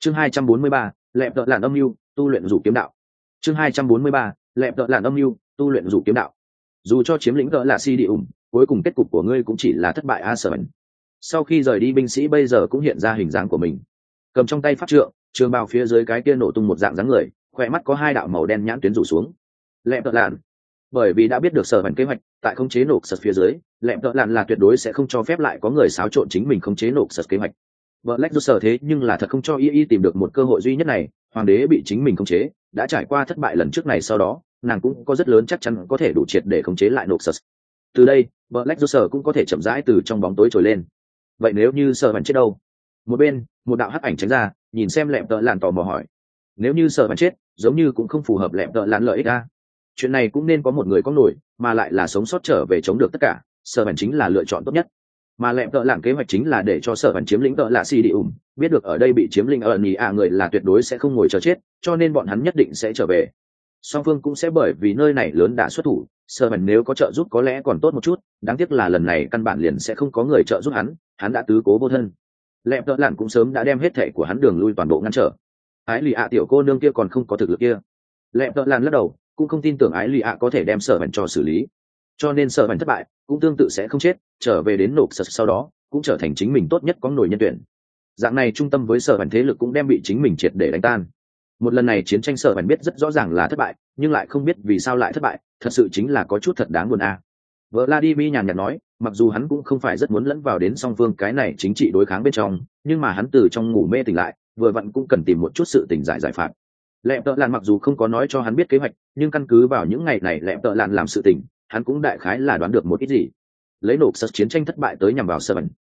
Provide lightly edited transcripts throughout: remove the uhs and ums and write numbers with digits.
Chương 243, lẹp tợ lạn âm mưu tu luyện rủ kiếm đạo. Chương 243, lẹp tợ lạn âm mưu tu luyện rủ kiếm đạo. Dù cho chiếm lĩnh tợ lạ si đi ủng, cuối cùng kết cục của ngươi cũng chỉ là thất bại a sở. Sau khi rời đi binh sĩ bây giờ cũng hiện ra hình dáng của mình, cầm trong tay pháp trượng, trường bào phía dưới cái kia nổ tung một dạng dáng người, khỏe mắt có hai đạo màu đen nhãn tuyến rủ xuống. Lẹp tợ lạn, bởi vì đã biết được sở hữu kế hoạch, tại khống chế nổ sật phía dưới, lẹp tợ lạn là tuyệt đối sẽ không cho phép lại có người xáo trộn chính mình khống chế nổ sật kế hoạch. Black Rose thế nhưng là thật không cho y tìm được một cơ hội duy nhất này, hoàng đế bị chính mình khống chế, đã trải qua thất bại lần trước này sau đó, nàng cũng có rất lớn chắc chắn có thể đủ triệt để khống chế lại Noxus. Từ đây, Black Rose cũng có thể chậm rãi từ trong bóng tối trồi lên. Vậy nếu như Sở Vân chết đâu? Một bên, một đạo hắc ảnh tránh ra, nhìn xem Lẹm Tợ Lạn tò mò hỏi. Nếu như Sở Vân chết, giống như cũng không phù hợp Lẹm Tợ Lạn lợi ích a. Chuyện này cũng nên có một người có nổi, mà lại là sống sót trở về chống được tất cả, Sở Vân chính là lựa chọn tốt nhất. Mà Lẹm Tợ Lạn kế hoạch chính là để cho Sở Vân chiếm lĩnh Tợ Lạ Si Đi Ủng, biết được ở đây bị chiếm lĩnh ở nhì người là tuyệt đối sẽ không ngồi chờ chết, cho nên bọn hắn nhất định sẽ trở về. Song phương cũng sẽ bởi vì nơi này lớn đã xuất thủ, Sở Vân nếu có trợ giúp có lẽ còn tốt một chút, đáng tiếc là lần này căn bản liền sẽ không có người trợ giúp hắn đã tứ cố vô thân. Lẹm Tợ Lạn cũng sớm đã đem hết thảy của hắn đường lui toàn bộ ngăn trở. Ái Lì tiểu cô nương kia còn không có thực lực kia. Lẹm Tợ Lạn lắc đầu, cũng không tin tưởng Ái Lì có thể đem Sở Vân cho xử lý. Cho nên Sở Vân thất bại, cũng tương tự sẽ không chết, trở về đến nộp sật sau đó, cũng trở thành chính mình tốt nhất có nổi nhân tuyển. Dạng này trung tâm với Sở Vân thế lực cũng đem bị chính mình triệt để đánh tan. Một lần này chiến tranh Sở Vân biết rất rõ ràng là thất bại, nhưng lại không biết vì sao lại thất bại, thật sự chính là có chút thật đáng buồn a. Vladimir nhàn nhạt nói, mặc dù hắn cũng không phải rất muốn lẫn vào đến song phương cái này chính trị đối kháng bên trong, nhưng mà hắn từ trong ngủ mê tỉnh lại, vừa vặn cũng cần tìm một chút sự tỉnh giải phạt. Lẹm Tợ Lạn mặc dù không có nói cho hắn biết kế hoạch, nhưng căn cứ vào những ngày này Lẹm Tợ Lạn làm sự tỉnh, hắn cũng đại khái là đoán được một ít gì. Lấy nộp sật chiến tranh thất bại tới nhằm vào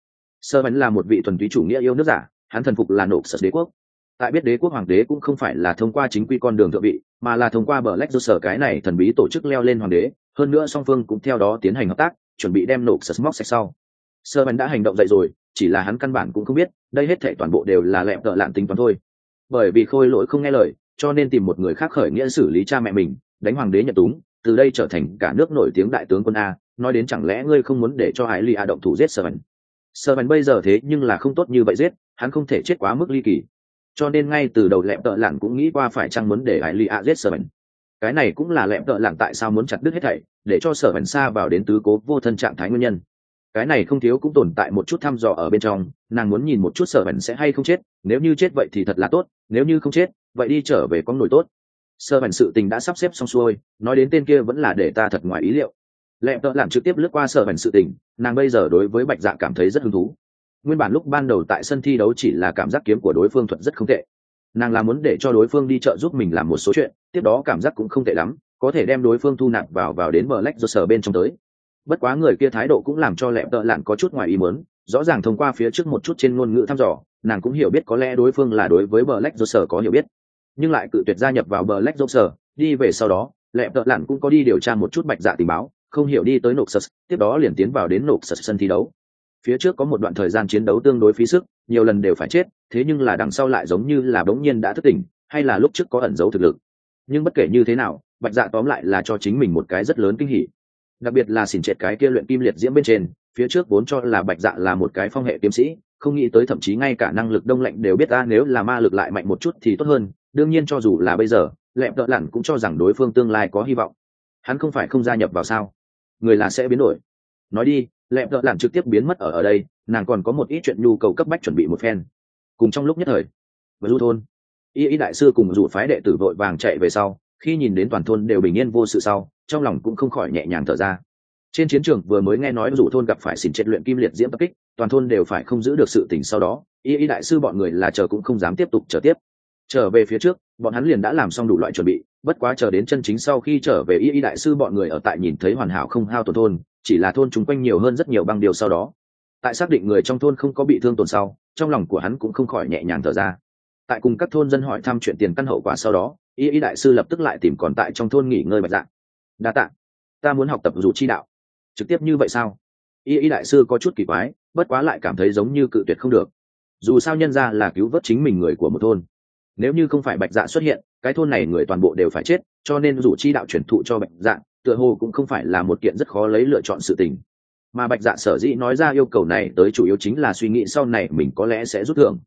Sở Vân là một vị thuần túy chủ nghĩa yêu nước giả, hắn thần phục là nộp sật đế quốc. Tại biết đế quốc hoàng đế cũng không phải là thông qua chính quy con đường thượng vị, mà là thông qua Black Rose cái này thần bí tổ chức leo lên hoàng đế, hơn nữa song phương cũng theo đó tiến hành hợp tác, chuẩn bị đem nộp sật móc sạch sau. Sở Vân đã hành động dậy rồi, chỉ là hắn căn bản cũng không biết, đây hết thảy toàn bộ đều là Lẹm Tợ Lạn tính toán thôi. Bởi vì Khôi Lỗi không nghe lời, cho nên tìm một người khác khởi nghĩa xử lý cha mẹ mình, đánh hoàng đế nhận túng, từ đây trở thành cả nước nổi tiếng đại tướng quân a. Nói đến chẳng lẽ ngươi không muốn để cho Ái Lì động thủ giết Sở Vân bây giờ thế nhưng là không tốt như vậy giết, hắn không thể chết quá mức ly kỳ. Cho nên ngay từ đầu Lẹm Tợ Lạn cũng nghĩ qua phải chăng muốn để Ái Lì giết Sở Vân. Cái này cũng là Lẹm Tợ Lạn tại sao muốn chặt đứt hết thảy, để cho Sở Vân xa vào đến tứ cố vô thân trạng thái nguyên nhân. Cái này không thiếu cũng tồn tại một chút thăm dò ở bên trong, nàng muốn nhìn một chút Sở Vân sẽ hay không chết, nếu như chết vậy thì thật là tốt, nếu như không chết, vậy đi trở về con nổi tốt. Sở Vân sự tình đã sắp xếp xong xuôi, nói đến tên kia vẫn là để ta thật ngoài ý liệu. Lẹm Tợ Lạn trực tiếp lướt qua Sở Vân sự tình, nàng bây giờ đối với Bạch Dạ cảm thấy rất hứng thú. Nguyên bản lúc ban đầu tại sân thi đấu chỉ là cảm giác kiếm của đối phương thuận rất không tệ, nàng là muốn để cho đối phương đi trợ giúp mình làm một số chuyện, tiếp đó cảm giác cũng không tệ lắm, có thể đem đối phương thu nạp vào đến Black Rose bên trong tới. Bất quá người kia thái độ cũng làm cho Lẹm Tợ Lạn có chút ngoài ý muốn, rõ ràng thông qua phía trước một chút trên ngôn ngữ thăm dò, nàng cũng hiểu biết có lẽ đối phương là đối với Black Rose có hiểu biết, nhưng lại cự tuyệt gia nhập vào Black Rose. Đi về sau đó, Lẹm Tợ Lạn cũng có đi điều tra một chút Bạch Dạ tình báo, không hiểu đi tới Noxus, tiếp đó liền tiến vào đến Noxus sân thi đấu. Phía trước có một đoạn thời gian chiến đấu tương đối phí sức, nhiều lần đều phải chết, thế nhưng là đằng sau lại giống như là bỗng nhiên đã thức tỉnh, hay là lúc trước có ẩn giấu thực lực. Nhưng bất kể như thế nào, Bạch Dạ tóm lại là cho chính mình một cái rất lớn kinh hỉ. Đặc biệt là xỉn trệt cái kia luyện kim liệt diễm bên trên, phía trước vốn cho là Bạch Dạ là một cái phong hệ kiếm sĩ, không nghĩ tới thậm chí ngay cả năng lực đông lạnh đều biết ta, nếu là ma lực lại mạnh một chút thì tốt hơn. Đương nhiên cho dù là bây giờ, Lẹm Tợ Lạn cũng cho rằng đối phương tương lai có hy vọng. Hắn không phải không gia nhập vào sao? Người là sẽ biến đổi. Nói đi, Lẹm Tợ Lạn trực tiếp biến mất ở đây, nàng còn có một ít chuyện nhu cầu cấp bách chuẩn bị một phen. Cùng trong lúc nhất thời, với du thôn, y đại sư cùng dụ phái đệ tử vội vàng chạy về sau, khi nhìn đến toàn thôn đều bình yên vô sự sau, trong lòng cũng không khỏi nhẹ nhàng thở ra. Trên chiến trường vừa mới nghe nói dụ thôn gặp phải xỉn triệt luyện kim liệt diễm tập kích, toàn thôn đều phải không giữ được sự tỉnh, sau đó y đại sư bọn người là chờ cũng không dám tiếp tục chờ tiếp. Trở về phía trước, bọn hắn liền đã làm xong đủ loại chuẩn bị, bất quá chờ đến chân chính sau khi trở về y đại sư bọn người ở tại nhìn thấy hoàn hảo không hao tổn thôn, chỉ là thôn chúng quanh nhiều hơn rất nhiều băng điều. Sau đó tại xác định người trong thôn không có bị thương tổn sau, trong lòng của hắn cũng không khỏi nhẹ nhàng thở ra. Tại cùng các thôn dân hỏi thăm chuyện tiền căn hậu quả sau đó, y đại sư lập tức lại tìm còn tại trong thôn nghỉ ngơi Bạch Dạ. Đa tạ, ta muốn học tập dụ chi đạo. Trực tiếp như vậy sao? Y đại sư có chút kỳ quái, bất quá lại cảm thấy giống như cự tuyệt không được. Dù sao nhân ra là cứu vớt chính mình người của một thôn, nếu như không phải Bạch Dạ xuất hiện, cái thôn này người toàn bộ đều phải chết, cho nên dụ chi đạo truyền thụ cho Bạch Dạ tựa hồ cũng không phải là một kiện rất khó lấy lựa chọn sự tình. Mà Bạch Dạ sở dĩ nói ra yêu cầu này tới chủ yếu chính là suy nghĩ sau này mình có lẽ sẽ rút thưởng.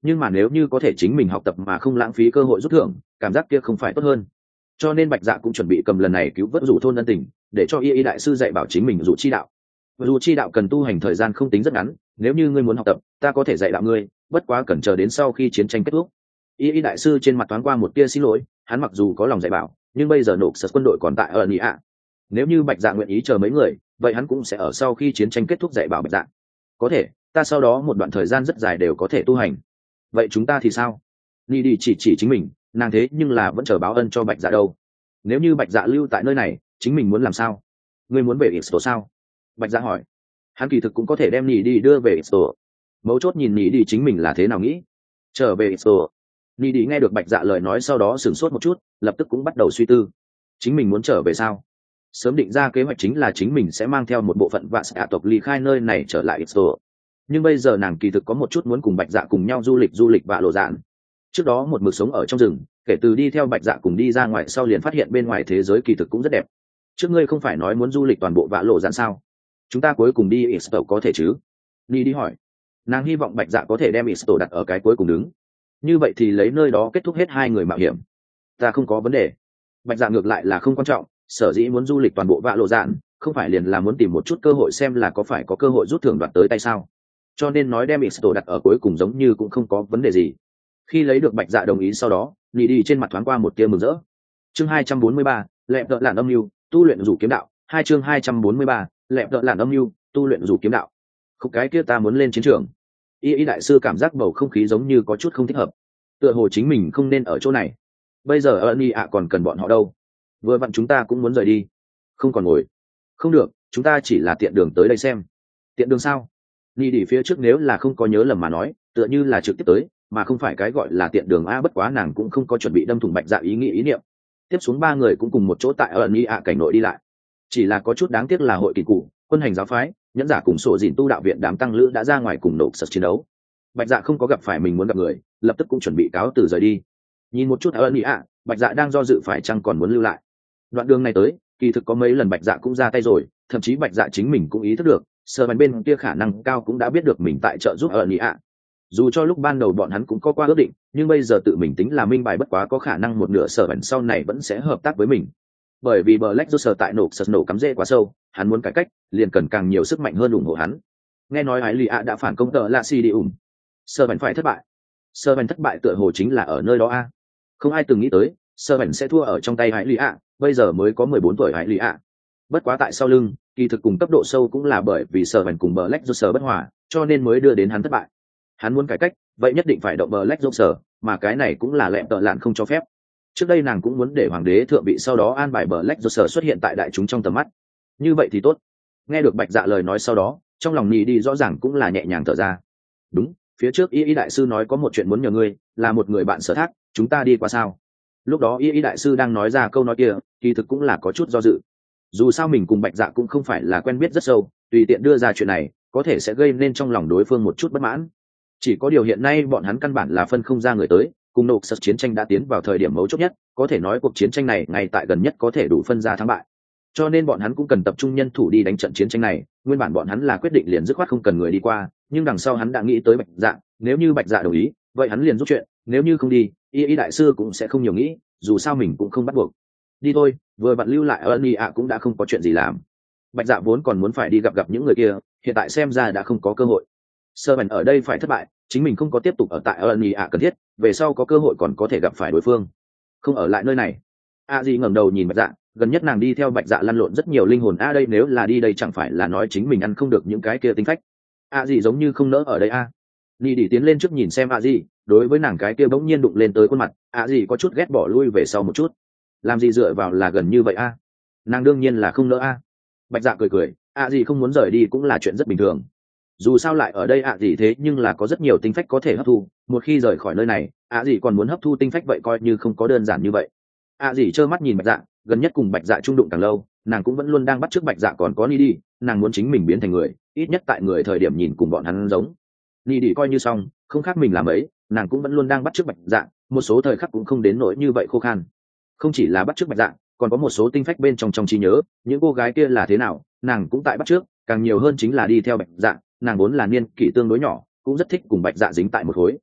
nhưng mà nếu như có thể chính mình học tập mà không lãng phí cơ hội rút thưởng, cảm giác kia không phải tốt hơn. Cho nên bạch dạ cũng chuẩn bị cầm lần này cứu vớt rủ thôn ân tình, để cho y đại sư dạy bảo chính mình rủ chi đạo. Rủ chi đạo cần tu hành thời gian không tính rất ngắn, nếu như ngươi muốn học tập ta có thể dạy đạo ngươi, bất quá cần chờ đến sau khi chiến tranh kết thúc. Y đại sư trên mặt thoáng qua một tia xin lỗi, hắn mặc dù có lòng dạy bảo nhưng bây giờ nộp sật quân đội còn tại ở Nị ạ. Nếu như bạch dạ nguyện ý chờ mấy người, vậy hắn cũng sẽ ở sau khi chiến tranh kết thúc dạy bảo bạch dạ. Có thể, ta sau đó một đoạn thời gian rất dài đều có thể tu hành. Vậy chúng ta thì sao? Nị đi chỉ chính mình, nàng thế nhưng là vẫn chờ báo ân cho bạch dạ đâu. Nếu như bạch dạ lưu tại nơi này, chính mình muốn làm sao? Ngươi muốn về Ixto sao? Bạch dạ hỏi. Hắn kỳ thực cũng có thể đem Nị đi đưa về Ixto. Mấu chốt nhìn Nị đi chính mình là thế nào nghĩ. Trở về Ixto. Nị đi nghe được bạch dạ lời nói sau đó sửng sốt một chút, lập tức cũng bắt đầu suy tư. Chính mình muốn trở về sao? Sớm định ra kế hoạch chính là chính mình sẽ mang theo một bộ phận vạ xạ tộc ly khai nơi này trở lại Ixto. Nhưng bây giờ nàng kỳ thực có một chút muốn cùng bạch dạ cùng nhau du lịch vạ lộ dạn. Trước đó một mực sống ở trong rừng, kể từ đi theo bạch dạ cùng đi ra ngoài sau liền phát hiện bên ngoài thế giới kỳ thực cũng rất đẹp. Trước ngươi không phải nói muốn du lịch toàn bộ vạ lộ dạn sao? Chúng ta cuối cùng đi Ixto có thể chứ? Ni đi hỏi. Nàng hy vọng bạch dạ có thể đem Ixto đặt ở cái cuối cùng đứng, như vậy thì lấy nơi đó kết thúc hết hai người mạo hiểm. Ta không có vấn đề. Bạch dạ ngược lại là không quan trọng, sở dĩ muốn du lịch toàn bộ vạ lộ dạn không phải liền là muốn tìm một chút cơ hội xem là có phải có cơ hội rút thưởng đoạt tới tay sao. Cho nên nói đem Ixto đặt ở cuối cùng giống như cũng không có vấn đề gì. Khi lấy được bạch dạ đồng ý sau đó, Nị đi trên mặt thoáng qua một tia mừng rỡ. Chương 243, lẹp đợt làn âm mưu tu luyện rủ kiếm đạo. Hai chương 243, lẹp đợt làn âm mưu tu luyện rủ kiếm đạo. Không, cái kia ta muốn lên chiến trường. Y đại sư cảm giác bầu không khí giống như có chút không thích hợp, tựa hồ chính mình không nên ở chỗ này. Bây giờ ở Nị ạ còn cần bọn họ đâu, vừa vặn chúng ta cũng muốn rời đi. Không còn ngồi. Không được, chúng ta chỉ là tiện đường tới đây xem. Tiện đường sao? Nị đi phía trước nếu là không có nhớ lầm mà nói, tựa như là trực tiếp tới, mà không phải cái gọi là tiện đường a. Bất quá nàng cũng không có chuẩn bị đâm thủng bạch dạ ý nghĩ ý niệm. Tiếp xuống ba người cũng cùng một chỗ tại ở Nị ạ cảnh nội đi lại. Chỉ là có chút đáng tiếc là hội kỳ cụ, quân hành giáo phái, nhẫn giả cùng sổ dìn tu đạo viện đám tăng lữ đã ra ngoài cùng nộp sật chiến đấu. Bạch dạ không có gặp phải mình muốn gặp người, lập tức cũng chuẩn bị cáo từ rời đi. Nhìn một chút ở Nị ạ, bạch dạ đang do dự phải chăng còn muốn lưu lại. Đoạn đường này tới, kỳ thực có mấy lần bạch dạ cũng ra tay rồi, thậm chí bạch dạ chính mình cũng ý thức được sơ bắn bên kia khả năng cao cũng đã biết được mình tại trợ giúp ở Nị ạ. Dù cho lúc ban đầu bọn hắn cũng có qua ước định, nhưng bây giờ tự mình tính là minh bài bất quá có khả năng một nửa sở bắn sau này vẫn sẽ hợp tác với mình. Bởi vì Black Joker tại nổ sật nổ cắm rễ quá sâu, hắn muốn cải cách, liền cần càng nhiều sức mạnh hơn ủng hộ hắn. Nghe nói Ái Lì ạ đã phản công tờ La Si đi ủng. Sơ bắn phải thất bại. Sơ bắn thất bại tựa hồ chính là ở nơi đó a. Không ai từng nghĩ tới, sơ bắn sẽ thua ở trong tay Ái Lì ạ, bây giờ mới có 14 tuổi Ái Lì ạ. Bất quá tại sau lưng, kỳ thực cùng cấp độ sâu cũng là bởi vì sơ bắn cùng Black Joker bất hòa, cho nên mới đưa đến hắn thất bại. Hắn muốn cải cách, vậy nhất định phải động Black Joker, mà cái này cũng là lẹm tợ lạn không cho phép. Trước đây nàng cũng muốn để hoàng đế thượng vị sau đó an bài Black Joker xuất hiện tại đại chúng trong tầm mắt. Như vậy thì tốt. Nghe được bạch dạ lời nói sau đó, trong lòng Nị đi rõ ràng cũng là nhẹ nhàng thở ra. Đúng, phía trước y đại sư nói có một chuyện muốn nhờ ngươi, là một người bạn sở thác, chúng ta đi qua sao? Lúc đó y đại sư đang nói ra câu nói kia, kỳ thực cũng là có chút do dự. Dù sao mình cùng bạch dạ cũng không phải là quen biết rất sâu, tùy tiện đưa ra chuyện này có thể sẽ gây nên trong lòng đối phương một chút bất mãn. Chỉ có điều hiện nay bọn hắn căn bản là phân không ra người tới, cùng nộp sật chiến tranh đã tiến vào thời điểm mấu chốt nhất, có thể nói cuộc chiến tranh này ngay tại gần nhất có thể đủ phân ra thắng bại. Cho nên bọn hắn cũng cần tập trung nhân thủ đi đánh trận chiến tranh này. Nguyên bản bọn hắn là quyết định liền dứt khoát không cần người đi qua, nhưng đằng sau hắn đã nghĩ tới bạch dạ, nếu như bạch dạ đồng ý, vậy hắn liền giúp chuyện, nếu như không đi, y đại sư cũng sẽ không nhiều nghĩ, dù sao mình cũng không bắt buộc. Đi thôi, vừa bạn lưu lại ở Nị ạ cũng đã không có chuyện gì làm. Bạch dạ vốn còn muốn phải đi gặp những người kia, hiện tại xem ra đã không có cơ hội. Sơ bẩn ở đây phải thất bại, chính mình không có tiếp tục ở tại ở Nị ạ cần thiết, về sau có cơ hội còn có thể gặp phải đối phương, không ở lại nơi này. A Di ngẩng đầu nhìn bạch dạ, gần nhất nàng đi theo bạch dạ lăn lộn rất nhiều linh hồn a, đây nếu là đi đây chẳng phải là nói chính mình ăn không được những cái kia tính phách. A Di giống như không nỡ ở đây a. Nị đi tiến lên trước nhìn xem A Di, đối với nàng cái kia bỗng nhiên đụng lên tới khuôn mặt, A Di có chút ghét bỏ lui về sau một chút. Làm gì dựa vào là gần như vậy a? Nàng đương nhiên là không nỡ a. Bạch dạ cười cười, A Di không muốn rời đi cũng là chuyện rất bình thường. Dù sao lại ở đây ạ gì thế nhưng là có rất nhiều tinh phách có thể hấp thu, một khi rời khỏi nơi này ạ gì còn muốn hấp thu tinh phách vậy coi như không có đơn giản như vậy. ạ gì trơ mắt nhìn bạch dạ, gần nhất cùng bạch dạ trung đụng càng lâu, nàng cũng vẫn luôn đang bắt chước bạch dạ còn có ni đi, nàng muốn chính mình biến thành người, ít nhất tại người thời điểm nhìn cùng bọn hắn giống. Ni đi coi như xong, không khác mình làm ấy, nàng cũng vẫn luôn đang bắt chước bạch dạ, một số thời khắc cũng không đến nỗi như vậy khô khan. Không chỉ là bắt chước bạch dạ, còn có một số tinh phách bên trong trí nhớ, những cô gái kia là thế nào, nàng cũng tại bắt chước, càng nhiều hơn chính là đi theo bạch dạ. Nàng vốn là niên kỷ tương đối nhỏ, cũng rất thích cùng bạch dạ dính tại một khối.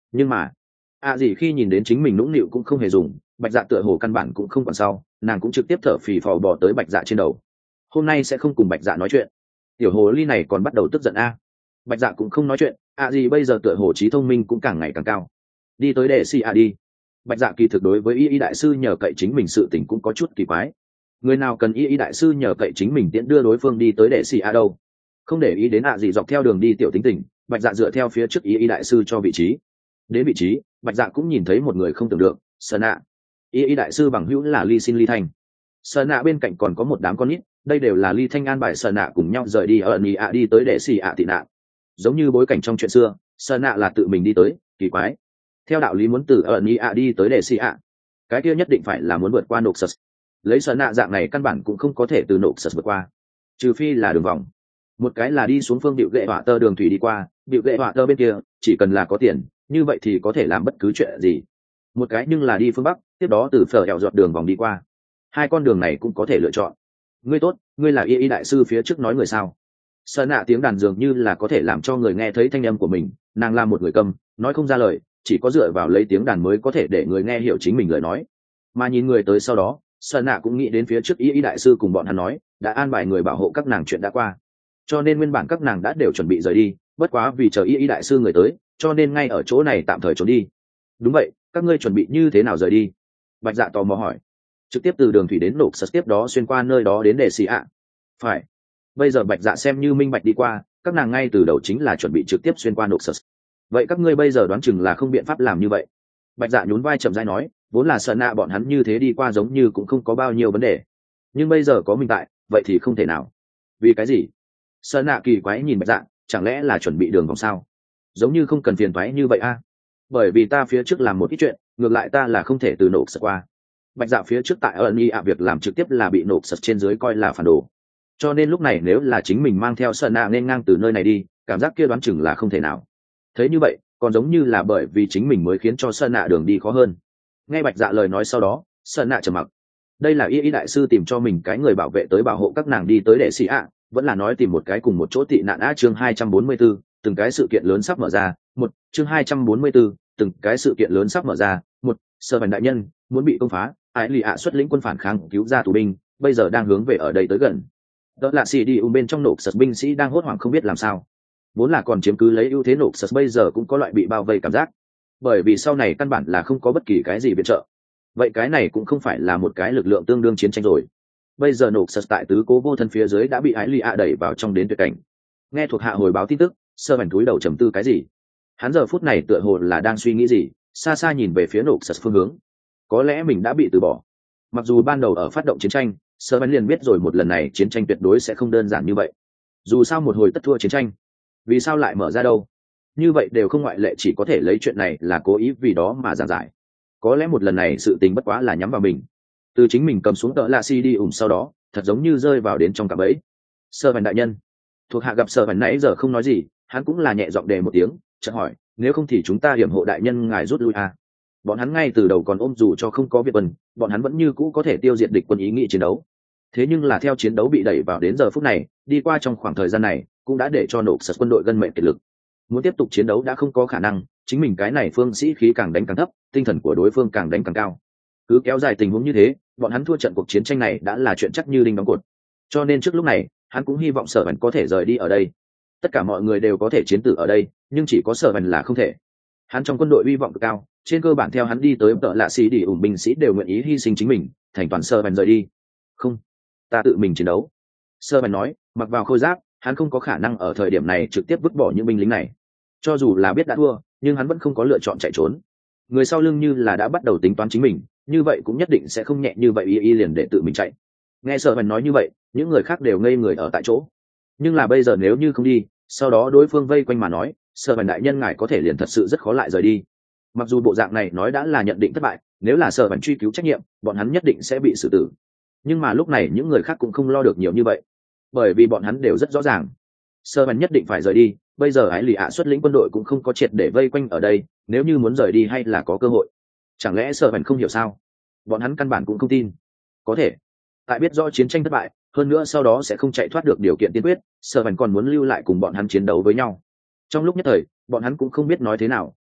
Nhưng mà gì khi nhìn đến chính mình nũng nịu cũng không hề dùng, bạch dạ tựa hồ căn bản cũng không còn sau, nàng cũng trực tiếp thở phì phò bò tới bạch dạ trên đầu. Hôm nay sẽ không cùng bạch dạ nói chuyện. Tiểu hồ ly này còn bắt đầu tức giận a. Bạch dạ cũng không nói chuyện, gì bây giờ tựa hồ trí thông minh cũng càng ngày càng cao. Đi tới để si đi. Bạch dạ kỳ thực đối với y đại sư nhờ cậy chính mình sự tình cũng có chút kỳ quái. Người nào cần y đại sư nhờ cậy chính mình tiễn đưa đối phương đi tới để si đâu. Không để ý đến gì dọc theo đường đi tiểu tính tình, bạch dạ dựa theo phía trước y đại sư cho vị trí. Đến vị trí, bạch dạ cũng nhìn thấy một người không tưởng được, sơn nạ. Y đại sư bằng hữu là ly xin ly thanh. Sơn nạ bên cạnh còn có một đám con nít, đây đều là ly thanh an bài sơn nạ cùng nhau rời đi ở nhị đi tới để xì tị nạn. Giống như bối cảnh trong chuyện xưa, sơn nạ là tự mình đi tới, kỳ quái. Theo đạo lý muốn từ ở nhị đi tới để xì cái kia nhất định phải là muốn vượt qua nộp sật. Lấy sơn nạ dạng này căn bản cũng không có thể từ nộp sật vượt qua, trừ phi là đường vòng. Một cái là đi xuống phương điệu gệ hỏa tơ đường thủy đi qua, điệu gệ hỏa tơ bên kia chỉ cần là có tiền như vậy thì có thể làm bất cứ chuyện gì. Một cái nhưng là đi phương bắc, tiếp đó từ phở hẹo dọt đường vòng đi qua. Hai con đường này cũng có thể lựa chọn. Ngươi tốt, ngươi là y đại sư phía trước nói người sao? Sơn nạ tiếng đàn dường như là có thể làm cho người nghe thấy thanh âm của mình, nàng là một người câm, nói không ra lời, chỉ có dựa vào lấy tiếng đàn mới có thể để người nghe hiểu chính mình lời nói. Mà nhìn người tới sau đó, Sơn nạ cũng nghĩ đến phía trước y đại sư cùng bọn hắn nói, đã an bài người bảo hộ các nàng chuyện đã qua. Cho nên nguyên bản các nàng đã đều chuẩn bị rời đi, bất quá vì chờ y đại sư người tới, cho nên ngay ở chỗ này tạm thời trốn đi. Đúng vậy, các ngươi chuẩn bị như thế nào rời đi? Bạch dạ tò mò hỏi. Trực tiếp từ đường thủy đến nộp sật, tiếp đó xuyên qua nơi đó đến đề xì Phải. Bây giờ bạch dạ xem như minh bạch đi qua, các nàng ngay từ đầu chính là chuẩn bị trực tiếp xuyên qua nộp sật. Vậy các ngươi bây giờ đoán chừng là không biện pháp làm như vậy. Bạch dạ nhún vai chậm rãi nói, vốn là sợ nạ bọn hắn như thế đi qua giống như cũng không có bao nhiêu vấn đề, nhưng bây giờ có mình tại, vậy thì không thể nào. Vì cái gì? Sợ nạ kỳ quái nhìn bạch dạ, chẳng lẽ là chuẩn bị đường vòng sao? Giống như không cần phiền toái như vậy a. Bởi vì ta phía trước làm một ít chuyện, ngược lại ta là không thể từ nộp sật qua. Bạch dạ phía trước tại ẩn y việc làm trực tiếp là bị nộp sật trên dưới coi là phản đồ, cho nên lúc này nếu là chính mình mang theo sợ nạ nên ngang từ nơi này đi, cảm giác kia đoán chừng là không thể nào. Thấy như vậy còn giống như là bởi vì chính mình mới khiến cho sợ nạ đường đi khó hơn. Nghe bạch dạ lời nói sau đó, sợ nạ trầm mặc. Đây là y đại sư tìm cho mình cái người bảo vệ tới bảo hộ các nàng đi tới đệ sĩ vẫn là nói tìm một cái cùng một chỗ tị nạn chương 244, từng cái sự kiện lớn sắp mở ra. Chương 244, từng cái sự kiện lớn sắp mở ra. Sơ Bành đại nhân muốn bị công phá, ái lì xuất lĩnh quân phản kháng cứu ra tù binh, bây giờ đang hướng về ở đây tới gần. Đó là xì đi bên trong nộp sật binh sĩ đang hốt hoảng không biết làm sao. Vốn là còn chiếm cứ lấy ưu thế nộp sật bây giờ cũng có loại bị bao vây cảm giác, bởi vì sau này căn bản là không có bất kỳ cái gì viện trợ. Vậy cái này cũng không phải là một cái lực lượng tương đương chiến tranh rồi. Bây giờ nộp sật tại tứ cố vô thân phía dưới đã bị ái lì đẩy vào trong đến tuyệt cảnh. Nghe thuộc hạ hồi báo tin tức, Sơ Bành cúi đầu trầm tư cái gì. Hắn giờ phút này tựa hồ là đang suy nghĩ gì, xa xa nhìn về phía nộp sật phương hướng. Có lẽ mình đã bị từ bỏ. Mặc dù ban đầu ở phát động chiến tranh, Sơ Bành liền biết rồi một lần này chiến tranh tuyệt đối sẽ không đơn giản như vậy. Dù sao một hồi tất thua chiến tranh, vì sao lại mở ra đâu? Như vậy đều không ngoại lệ, chỉ có thể lấy chuyện này là cố ý vì đó mà giảng giải. Có lẽ một lần này sự tình bất quá là nhắm vào mình. Từ chính mình cầm xuống tợ la si đi sau đó, thật giống như rơi vào đến trong cạm bẫy. Sơ Bành đại nhân. Thuộc hạ gặp Sơ Bành nãy giờ không nói gì, hắn cũng là nhẹ giọng đề một tiếng, chợt hỏi, nếu không thì chúng ta hiểm hộ đại nhân ngài rút lui à? Bọn hắn ngay từ đầu còn ôm dù cho không có việc quân, bọn hắn vẫn như cũ có thể tiêu diệt địch quân ý nghĩ chiến đấu. Thế nhưng là theo chiến đấu bị đẩy vào đến giờ phút này, đi qua trong khoảng thời gian này cũng đã để cho nộp sật quân đội gân mệnh kiệt lực. Muốn tiếp tục chiến đấu đã không có khả năng, chính mình cái này phương sĩ khí càng đánh càng thấp, tinh thần của đối phương càng đánh càng cao. Cứ kéo dài tình huống như thế, bọn hắn thua trận cuộc chiến tranh này đã là chuyện chắc như đinh đóng cột. Cho nên trước lúc này, hắn cũng hy vọng Sở Bành có thể rời đi ở đây. Tất cả mọi người đều có thể chiến tử ở đây, nhưng chỉ có Sở Bành là không thể. Hắn trong quân đội hy vọng cực cao, trên cơ bản theo hắn đi tới tợ lạ xì đi binh sĩ đều nguyện ý hy sinh chính mình, thành toàn Sở Bành rời đi. Không, ta tự mình chiến đấu. Sở Bành nói, mặc vào khôi giáp, hắn không có khả năng ở thời điểm này trực tiếp vứt bỏ những binh lính này. Cho dù là biết đã thua, nhưng hắn vẫn không có lựa chọn chạy trốn. Người sau lưng như là đã bắt đầu tính toán chính mình, như vậy cũng nhất định sẽ không nhẹ như vậy y liền để tự mình chạy. Nghe Sở Bành nói như vậy, những người khác đều ngây người ở tại chỗ. Nhưng là bây giờ nếu như không đi, sau đó đối phương vây quanh mà nói, Sở Bành đại nhân ngài có thể liền thật sự rất khó lại rời đi. Mặc dù bộ dạng này nói đã là nhận định thất bại, nếu là Sở Bành truy cứu trách nhiệm, bọn hắn nhất định sẽ bị xử tử. Nhưng mà lúc này những người khác cũng không lo được nhiều như vậy, bởi vì bọn hắn đều rất rõ ràng, Sở Bành nhất định phải rời đi. Bây giờ ái lì xuất lĩnh quân đội cũng không có triệt để vây quanh ở đây, nếu như muốn rời đi hay là có cơ hội. Chẳng lẽ Sở Bành không hiểu sao? Bọn hắn căn bản cũng không tin. Có thể tại biết rõ chiến tranh thất bại, hơn nữa sau đó sẽ không chạy thoát được điều kiện tiên quyết, Sở Bành còn muốn lưu lại cùng bọn hắn chiến đấu với nhau. Trong lúc nhất thời, bọn hắn cũng không biết nói thế nào,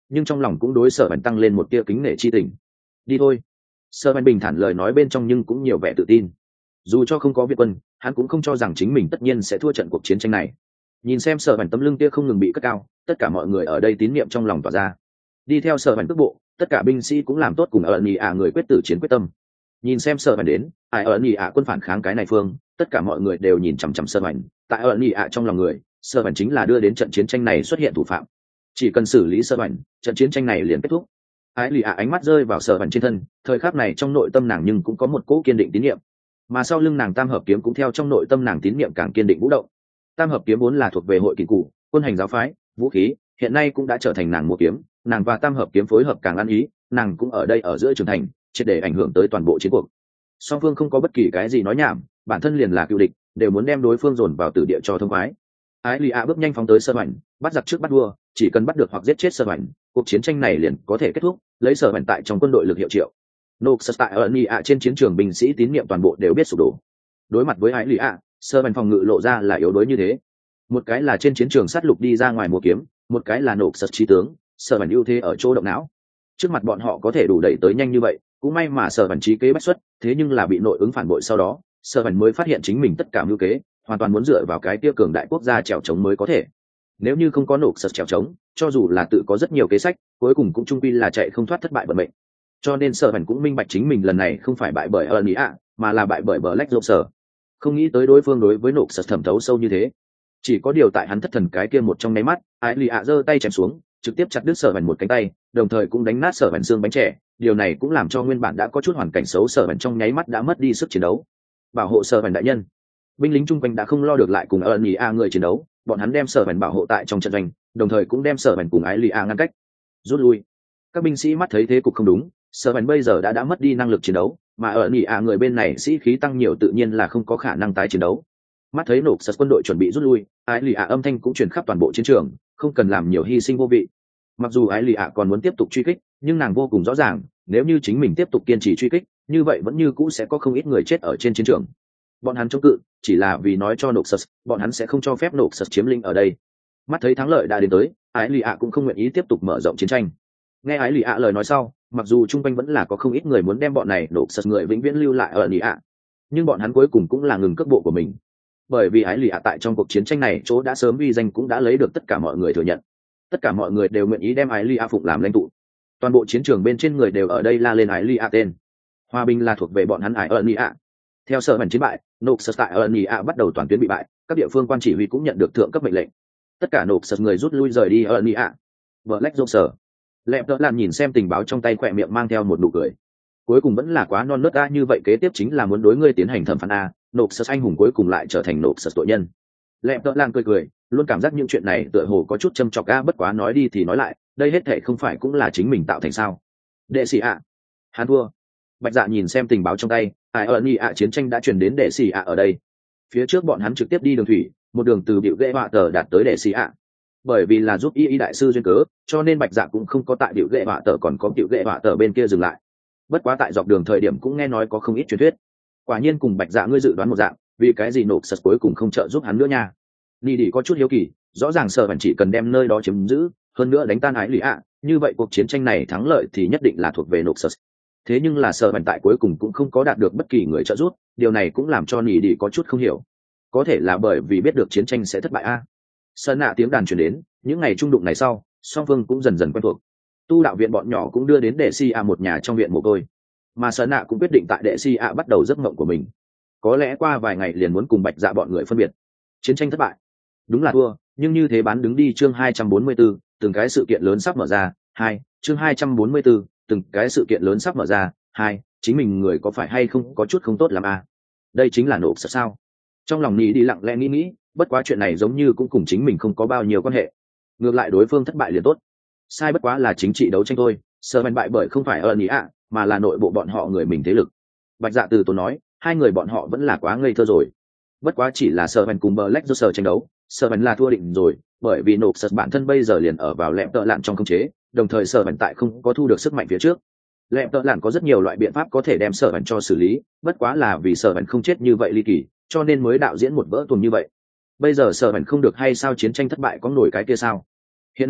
nhưng trong lòng cũng đối sở bèn tăng lên một tia kính nể chi tình. Đi thôi. Sở bèn bình thản lời nói bên trong nhưng cũng nhiều vẻ tự tin. Dù cho không có Việt quân, hắn cũng không cho rằng chính mình tất nhiên sẽ thua trận cuộc chiến tranh này. Nhìn xem sở bèn tấm lưng tia không ngừng bị cất cao, tất cả mọi người ở đây tín niệm trong lòng tỏa ra. Đi theo sở bèn cước bộ, tất cả binh sĩ cũng làm tốt cùng ở nhị ạ người quyết tử chiến quyết tâm. Nhìn xem sở bèn đến, ai ở nhị ạ quân phản kháng cái này phương, tất cả mọi người đều nhìn chằm chằm sở bèn. Tại ở nhị ạ trong lòng người, sở bèn chính là đưa đến trận chiến tranh này xuất hiện thủ phạm. Chỉ cần xử lý sở bèn, trận chiến tranh này liền kết thúc. Ái lì ạ ánh mắt rơi vào sở bèn trên thân, thời khắc này trong nội tâm nàng nhưng cũng có một cỗ kiên định tín niệm, mà sau lưng nàng tam hợp kiếm cũng theo trong nội tâm nàng tín niệm càng kiên định vũ động. Tam hợp kiếm vốn là thuộc về hội kỳ cụ, quân hành giáo phái, vũ khí, hiện nay cũng đã trở thành nàng một kiếm, nàng và tam hợp kiếm phối hợp càng ăn ý, nàng cũng ở đây ở giữa trưởng thành, triệt để ảnh hưởng tới toàn bộ chiến cuộc. Song phương không có bất kỳ cái gì nói nhảm, bản thân liền là cựu địch, đều muốn đem đối phương dồn vào tử địa cho thông khoái. Ái lì ạ bước nhanh phóng tới Sở Bảnh, bắt giặc trước bắt vua, chỉ cần bắt được hoặc giết chết Sở Bảnh, cuộc chiến tranh này liền có thể kết thúc, lấy Sở Bảnh tại trong quân đội lực hiệu triệu. Noxus tại ở Nia trên chiến trường binh sĩ tín nhiệm toàn bộ đều biết sụp đổ. Đối mặt với Ái lì ạ, Sở Bảnh phòng ngự lộ ra là yếu đuối như thế. Một cái là trên chiến trường sát lục đi ra ngoài mua kiếm, một cái là Noxus trí tướng, Sở Bảnh ưu thế ở chỗ động não. Trước mặt bọn họ có thể đủ đẩy tới nhanh như vậy, cũng may mà Sở Bảnh trí kế bách xuất, thế nhưng là bị nội ứng phản bội sau đó, Sở Bảnh mới phát hiện chính mình tất cả mưu kế hoàn toàn muốn dựa vào cái tiêu cường đại quốc gia trèo trống mới có thể. Nếu như không có nổ sật trèo trống, cho dù là tự có rất nhiều kế sách, cuối cùng cũng chung quy là chạy không thoát thất bại vận mệnh. Cho nên Sở Bảnh cũng minh bạch chính mình lần này không phải bại bởi Nia, mà là bại bởi Black Roser. Không nghĩ tới đối phương đối với nổ sật thẩm thấu sâu như thế. Chỉ có điều tại hắn thất thần cái kia một trong nháy mắt, Nia giơ tay chém xuống, trực tiếp chặt đứt Sở Bảnh một cánh tay, đồng thời cũng đánh nát Sở Bảnh xương bánh trẻ. Điều này cũng làm cho nguyên bản đã có chút hoàn cảnh xấu Sở Bảnh trong nháy mắt đã mất đi sức chiến đấu. Bảo hộ Sở Bảnh đại nhân. Binh lính chung quanh đã không lo được lại cùng Nia người chiến đấu, bọn hắn đem Sở Bảnh bảo hộ tại trong trận doanh, đồng thời cũng đem Sở Bảnh cùng Ái Lì A ngăn cách, rút lui. Các binh sĩ mắt thấy thế cục không đúng, Sở Bảnh bây giờ đã mất đi năng lực chiến đấu, mà Nia người bên này sĩ khí tăng nhiều tự nhiên là không có khả năng tái chiến đấu. Mắt thấy nổ sật quân đội chuẩn bị rút lui, Ái Lì A âm thanh cũng truyền khắp toàn bộ chiến trường, không cần làm nhiều hy sinh vô vị. Mặc dù Ái Lì A còn muốn tiếp tục truy kích, nhưng nàng vô cùng rõ ràng, nếu như chính mình tiếp tục kiên trì truy kích, như vậy vẫn như cũ sẽ có không ít người chết ở trên chiến trường. Bọn hắn chống cự chỉ là vì nói cho Noxus, bọn hắn sẽ không cho phép Noxus chiếm lĩnh ở đây. Mắt thấy thắng lợi đã đến tới, Ái Lì A cũng không nguyện ý tiếp tục mở rộng chiến tranh. Nghe Ái Lì A lời nói sau, mặc dù chung quanh vẫn là có không ít người muốn đem bọn này Noxus người vĩnh viễn lưu lại ở Nia, nhưng bọn hắn cuối cùng cũng là ngừng cước bộ của mình. Bởi vì Ái Lì A tại trong cuộc chiến tranh này chỗ đã sớm uy danh cũng đã lấy được tất cả mọi người thừa nhận, tất cả mọi người đều nguyện ý đem Ái Lì A phụng làm lãnh tụ. Toàn bộ chiến trường bên trên người đều ở đây la lên Ái Lì A tên. Hòa bình là thuộc về bọn hắn Ái ở Nia. Theo Sở Bảnh chiến bại, Noxus tại Nia bắt đầu toàn tuyến bị bại, các địa phương quan chỉ huy cũng nhận được thượng cấp mệnh lệnh. Tất cả Noxus người rút lui rời đi Nia. Black Roser, Lẹp Đỡ Lạn nhìn xem tình báo trong tay khỏe miệng mang theo một nụ cười. Cuối cùng vẫn là quá non nớt a, như vậy kế tiếp chính là muốn đối ngươi tiến hành thẩm phán a. Noxus anh hùng cuối cùng lại trở thành Noxus tội nhân. Lẹp Đỡ Lạn cười, luôn cảm giác những chuyện này tựa hồ có chút châm chọc a, bất quá nói đi thì nói lại, đây hết thảy không phải cũng là chính mình tạo thành sao? Đệ sĩ ạ, hắn thua. Bạch Dạ nhìn xem tình báo trong tay, Nia chiến tranh đã truyền đến đệ sĩ ạ ở đây. Phía trước bọn hắn trực tiếp đi đường thủy, một đường từ Biểu Ghệ Họa Tờ đạt tới đệ sĩ ạ. Bởi vì là giúp y đại sư duyên cớ, cho nên Bạch Dạ cũng không có tại Biểu Ghệ Họa Tờ còn có Biểu Ghệ Họa Tờ bên kia dừng lại. Bất quá tại dọc đường thời điểm cũng nghe nói có không ít truyền thuyết. Quả nhiên cùng Bạch Dạ ngươi dự đoán một dạng, vì cái gì nộp sật cuối cùng không trợ giúp hắn nữa nha. Nị Đi có chút hiếu kỳ, rõ ràng Sở Bảnh chỉ cần đem nơi đó chiếm giữ, hơn nữa đánh tan Ái Lì ạ, như vậy cuộc chiến tranh này thắng lợi thì nhất định là thuộc về nộp sật. Thế nhưng là Sở Bảnh tại cuối cùng cũng không có đạt được bất kỳ người trợ giúp, điều này cũng làm cho Nị Đi có chút không hiểu. Có thể là bởi vì biết được chiến tranh sẽ thất bại a. Sơn nạ tiếng đàn truyền đến, những ngày trung đụng này sau, song phương cũng dần dần quen thuộc. Tu đạo viện bọn nhỏ cũng đưa đến đệ si a một nhà trong viện mồ côi, mà Sơn nạ cũng quyết định tại đệ si a bắt đầu giấc mộng của mình. Có lẽ qua vài ngày liền muốn cùng Bạch Dạ bọn người phân biệt. Chiến tranh thất bại, đúng là thua, nhưng như thế bán đứng đi. Chương 244, từng cái sự kiện lớn sắp mở ra. Chương 244, từng cái sự kiện lớn sắp mở ra. Chính mình người có phải hay không có chút không tốt làm a? Đây chính là nộp sợ sao? Trong lòng Nị Đi lặng lẽ nghĩ, bất quá chuyện này giống như cũng cùng chính mình không có bao nhiêu quan hệ. Ngược lại đối phương thất bại liền tốt. Sai bất quá là chính trị đấu tranh thôi, Sở Bảnh bại bởi không phải Nia, mà là nội bộ bọn họ người mình thế lực. Bạch Dạ từ tốn nói, hai người bọn họ vẫn là quá ngây thơ rồi. Bất quá chỉ là Sở Bảnh cùng Black Roser tranh đấu, Sở Bảnh là thua định rồi, bởi vì nộp sật bản thân bây giờ liền ở vào Lẹp Tợ Lạn trong khống chế, đồng thời Sở Bảnh tại không có thu được sức mạnh phía trước. Lẹp Tợ Lạn có rất nhiều loại biện pháp có thể đem Sở Bảnh cho xử lý, bất quá là vì Sở Bảnh không chết như vậy ly kỳ, cho nên mới đạo diễn một vỡ tuồng như vậy. Bây giờ Sở Bảnh không được hay sao, chiến tranh thất bại có nổi cái kia sao? Hiện nay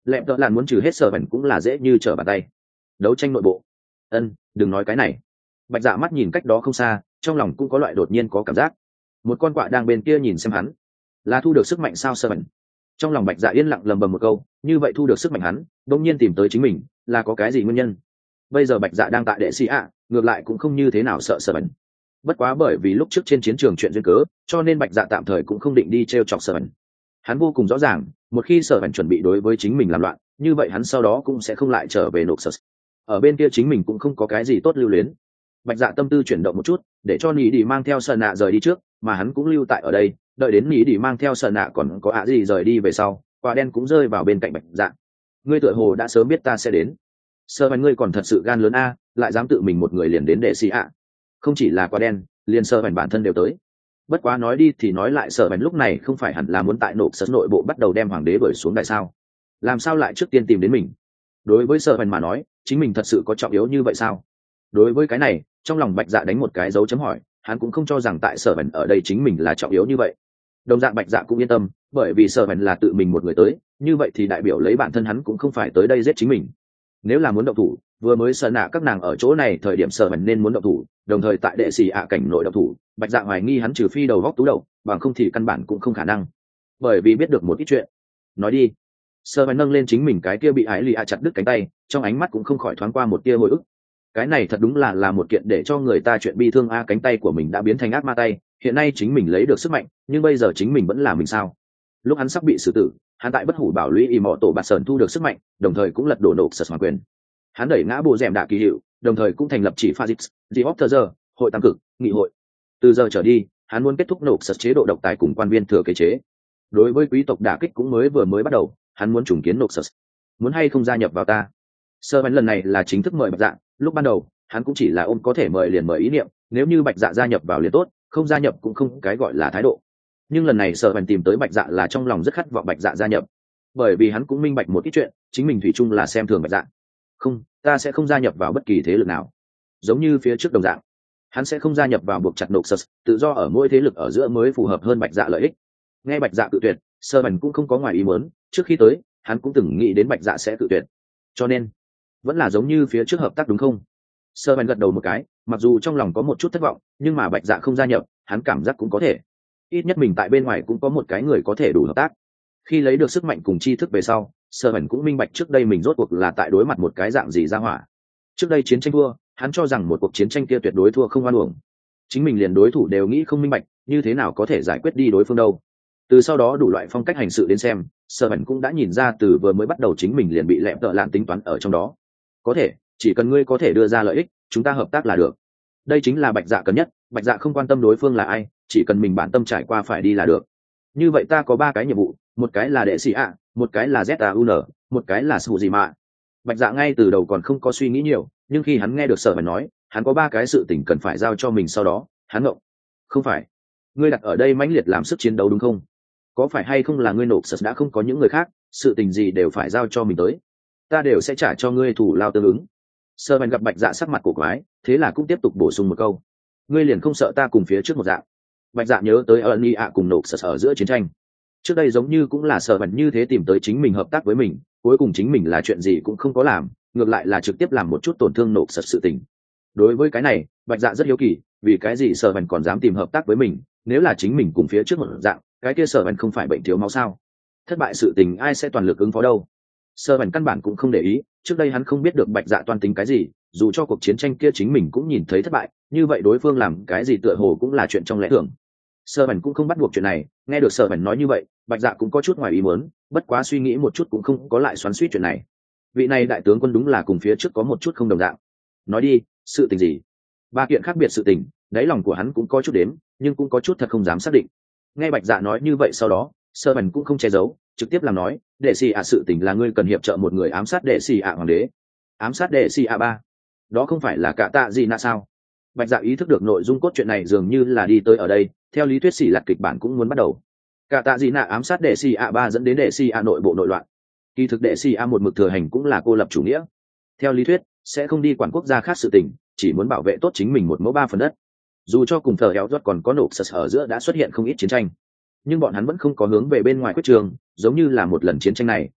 lẹp tợ lạn muốn trừ hết sở bẩn cũng là dễ như trở bàn tay. Đấu tranh nội bộ. Đừng nói cái này. Bạch Dạ mắt nhìn cách đó không xa, trong lòng cũng có loại đột nhiên có cảm giác. Một con quạ đang bên kia nhìn xem hắn, là thu được sức mạnh sao sở bẩn. Trong lòng Bạch Dạ yên lặng lầm bầm một câu, như vậy thu được sức mạnh hắn, đột nhiên tìm tới chính mình, là có cái gì nguyên nhân? Bây giờ Bạch Dạ đang tại đệ sĩ ạ, ngược lại cũng không như thế nào sợ sở bẩn. Bất quá bởi vì lúc trước trên chiến trường chuyện duyên cớ, cho nên Bạch Dạ tạm thời cũng không định đi trêu chọc sở bẩn. Hắn vô cùng rõ ràng, một khi sở bẩn chuẩn bị đối với chính mình làm loạn, như vậy hắn sau đó cũng sẽ không lại trở về nộp sở. Ở bên kia chính mình cũng không có cái gì tốt lưu luyến. Bạch Dạ tâm tư chuyển động một chút, để cho Nị Đi mang theo Sơn Nạ rời đi trước, mà hắn cũng lưu tại ở đây, đợi đến Nị Đi mang theo Sơn Nạ còn có ạ gì rời đi về sau, quả đen cũng rơi vào bên cạnh Bạch Dạ. Ngươi tựa hồ đã sớm biết ta sẽ đến. Sơ Bẩn ngươi còn thật sự gan lớn a, lại dám tự mình một người liền đến đệ sĩ ạ. Không chỉ là quả đen, liền Sơ Bẩn bản thân đều tới. Bất quá nói đi thì nói lại, Sơ Bẩn lúc này không phải hẳn là muốn tại nộp sật nội bộ bắt đầu đem hoàng đế đuổi xuống đại sao? Làm sao lại trước tiên tìm đến mình? Đối với Sơ Bẩn mà nói, chính mình thật sự có trọng yếu như vậy sao? Đối với cái này, trong lòng Bạch Dạ đánh một cái dấu chấm hỏi, hắn cũng không cho rằng tại Sở Bẩn ở đây chính mình là trọng yếu như vậy. Đồng dạng Bạch Dạ cũng yên tâm, bởi vì Sở Bẩn là tự mình một người tới, như vậy thì đại biểu lấy bản thân hắn cũng không phải tới đây giết chính mình. Nếu là muốn động thủ, vừa mới Sơn Nạ các nàng ở chỗ này thời điểm Sở Bẩn nên muốn động thủ, đồng thời tại đệ sĩ ạ cảnh nội động thủ, Bạch Dạ hoài nghi hắn trừ phi đầu góc tú đầu, bằng không thì căn bản cũng không khả năng. Bởi vì biết được một ít chuyện. Nói đi. Sở Bẩn nâng lên chính mình cái kia bị Ái Lì ạ chặt đứt cánh tay, trong ánh mắt cũng không khỏi thoáng qua một tia hồi ức. Cái này thật đúng là một kiện để cho người ta chuyện bi thương a, cánh tay của mình đã biến thành ác ma tay, hiện nay chính mình lấy được sức mạnh, nhưng bây giờ chính mình vẫn là mình sao? Lúc hắn sắp bị xử tử, hắn tại bất hủ bảo lũy y mọ tổ bạt sờn thu được sức mạnh, đồng thời cũng lật đổ nộp sật hoàng quyền. Hắn đẩy ngã bộ rèm đạ kỳ hiệu, đồng thời cũng thành lập chỉ pha dịch, the Opter, hội tam cực, nghị hội. Từ giờ trở đi, hắn muốn kết thúc nộp sật chế độ độc tài cùng quan viên thừa kế chế. Đối với quý tộc đả kích cũng vừa mới bắt đầu, hắn muốn trùng kiến nộp sật. Muốn hay không gia nhập vào ta? Sơ Bẩn lần này là chính thức mời Bạch Dạ, lúc ban đầu hắn cũng chỉ là ôm có thể mời liền mời ý niệm, nếu như Bạch Dạ gia nhập vào liền tốt, không gia nhập cũng không cái gọi là thái độ. Nhưng lần này Sơ Bẩn tìm tới Bạch Dạ là trong lòng rất khát vọng Bạch Dạ gia nhập, bởi vì hắn cũng minh bạch một ít chuyện, chính mình thủy chung là xem thường Bạch Dạ. Không, ta sẽ không gia nhập vào bất kỳ thế lực nào. Giống như phía trước đồng dạng, hắn sẽ không gia nhập vào buộc chặt nộp sật, tự do ở mỗi thế lực ở giữa mới phù hợp hơn Bạch Dạ lợi ích. Nghe Bạch Dạ cự tuyệt, Sơ Bẩn cũng không có ngoài ý muốn, trước khi tới, hắn cũng từng nghĩ đến Bạch Dạ sẽ cự tuyệt. Cho nên, vẫn là giống như phía trước hợp tác đúng không? Sơ Bẩn gật đầu một cái, mặc dù trong lòng có một chút thất vọng, nhưng mà Bạch Dạ không gia nhập, hắn cảm giác cũng có thể. Ít nhất mình tại bên ngoài cũng có một cái người có thể đủ hợp tác. Khi lấy được sức mạnh cùng tri thức về sau, Sơ Bẩn cũng minh bạch trước đây mình rốt cuộc là tại đối mặt một cái dạng gì ra hỏa. Trước đây chiến tranh thua, hắn cho rằng một cuộc chiến tranh kia tuyệt đối thua không oan uổng. Chính mình liền đối thủ đều nghĩ không minh bạch, như thế nào có thể giải quyết đi đối phương đâu. Từ sau đó đủ loại phong cách hành sự đến xem, Sơ Bẩn cũng đã nhìn ra từ vừa mới bắt đầu chính mình liền bị lẹm tợ lạn tính toán ở trong đó. Có thể, chỉ cần ngươi có thể đưa ra lợi ích, chúng ta hợp tác là được. Đây chính là Bạch Dạ cần nhất, Bạch Dạ không quan tâm đối phương là ai, chỉ cần mình bản tâm trải qua phải đi là được. Như vậy ta có 3 cái nhiệm vụ, một cái là đệ sĩ ạ, một cái là ZAUN, một cái là sự gì mà. Bạch Dạ ngay từ đầu còn không có suy nghĩ nhiều, nhưng khi hắn nghe được Sở Bẩn nói, hắn có 3 cái sự tình cần phải giao cho mình, sau đó, hắn ngộng. Không phải, ngươi đặt ở đây mãnh liệt làm sức chiến đấu đúng không? Có phải hay không là ngươi nộp sật đã không có những người khác, sự tình gì đều phải giao cho mình tới, ta đều sẽ trả cho ngươi thủ lao tương ứng. Sơ Bẩn gặp Bạch Dạ sắc mặt cổ quái, thế là cũng tiếp tục bổ sung một câu, ngươi liền không sợ ta cùng phía trước một dạng? Bạch Dạ nhớ tới ơn ạ cùng nộp sật ở giữa chiến tranh, trước đây giống như cũng là Sơ Bẩn như thế tìm tới chính mình hợp tác với mình, cuối cùng chính mình là chuyện gì cũng không có làm, ngược lại là trực tiếp làm một chút tổn thương nộp sật sự tình. Đối với cái này, Bạch Dạ rất hiếu kỳ, vì cái gì Sơ Bẩn còn dám tìm hợp tác với mình, nếu là chính mình cùng phía trước một dạng, cái kia Sơ Bẩn không phải bệnh thiếu máu sao? Thất bại sự tình ai sẽ toàn lực ứng phó đâu? Sơ Bẩn căn bản cũng không để ý, trước đây hắn không biết được Bạch Dạ toan tính cái gì, dù cho cuộc chiến tranh kia chính mình cũng nhìn thấy thất bại, như vậy đối phương làm cái gì tựa hồ cũng là chuyện trong lẽ thường. Sơ Bẩn cũng không bắt buộc chuyện này, nghe được Sơ Bẩn nói như vậy, Bạch Dạ cũng có chút ngoài ý muốn, bất quá suy nghĩ một chút cũng không có lại xoắn xuýt chuyện này. Vị này đại tướng quân đúng là cùng phía trước có một chút không đồng dạng. Nói đi, sự tình gì? 3 kiện khác biệt sự tình, đáy lòng của hắn cũng có chút đếm, nhưng cũng có chút thật không dám xác định. Nghe Bạch Dạ nói như vậy sau đó, Sơ Bẩn cũng không che giấu, trực tiếp làm nói, đệ sĩ ạ sự tình là ngươi cần hiệp trợ một người ám sát đệ sĩ ạ hoàng đế. Ám sát đệ sĩ ạ 3? Đó không phải là cả tạ gì nạ sao? Bạch Dạ ý thức được nội dung cốt truyện này dường như là đi tới ở đây, theo lý thuyết xỉ lạt kịch bản cũng muốn bắt đầu. Cả tạ gì nạ ám sát đệ sĩ ạ 3 dẫn đến đệ sĩ ạ nội bộ nội loạn. Kỳ thực đệ sĩ ạ một mực thừa hành cũng là cô lập chủ nghĩa. Theo lý thuyết, sẽ không đi quản quốc gia khác sự tình, chỉ muốn bảo vệ tốt chính mình 1/3 đất. Dù cho cùng thờ héo rốt còn có nộp sật ở giữa đã xuất hiện không ít chiến tranh, nhưng bọn hắn vẫn không có hướng về bên ngoài quyết trường, giống như là một lần chiến tranh này,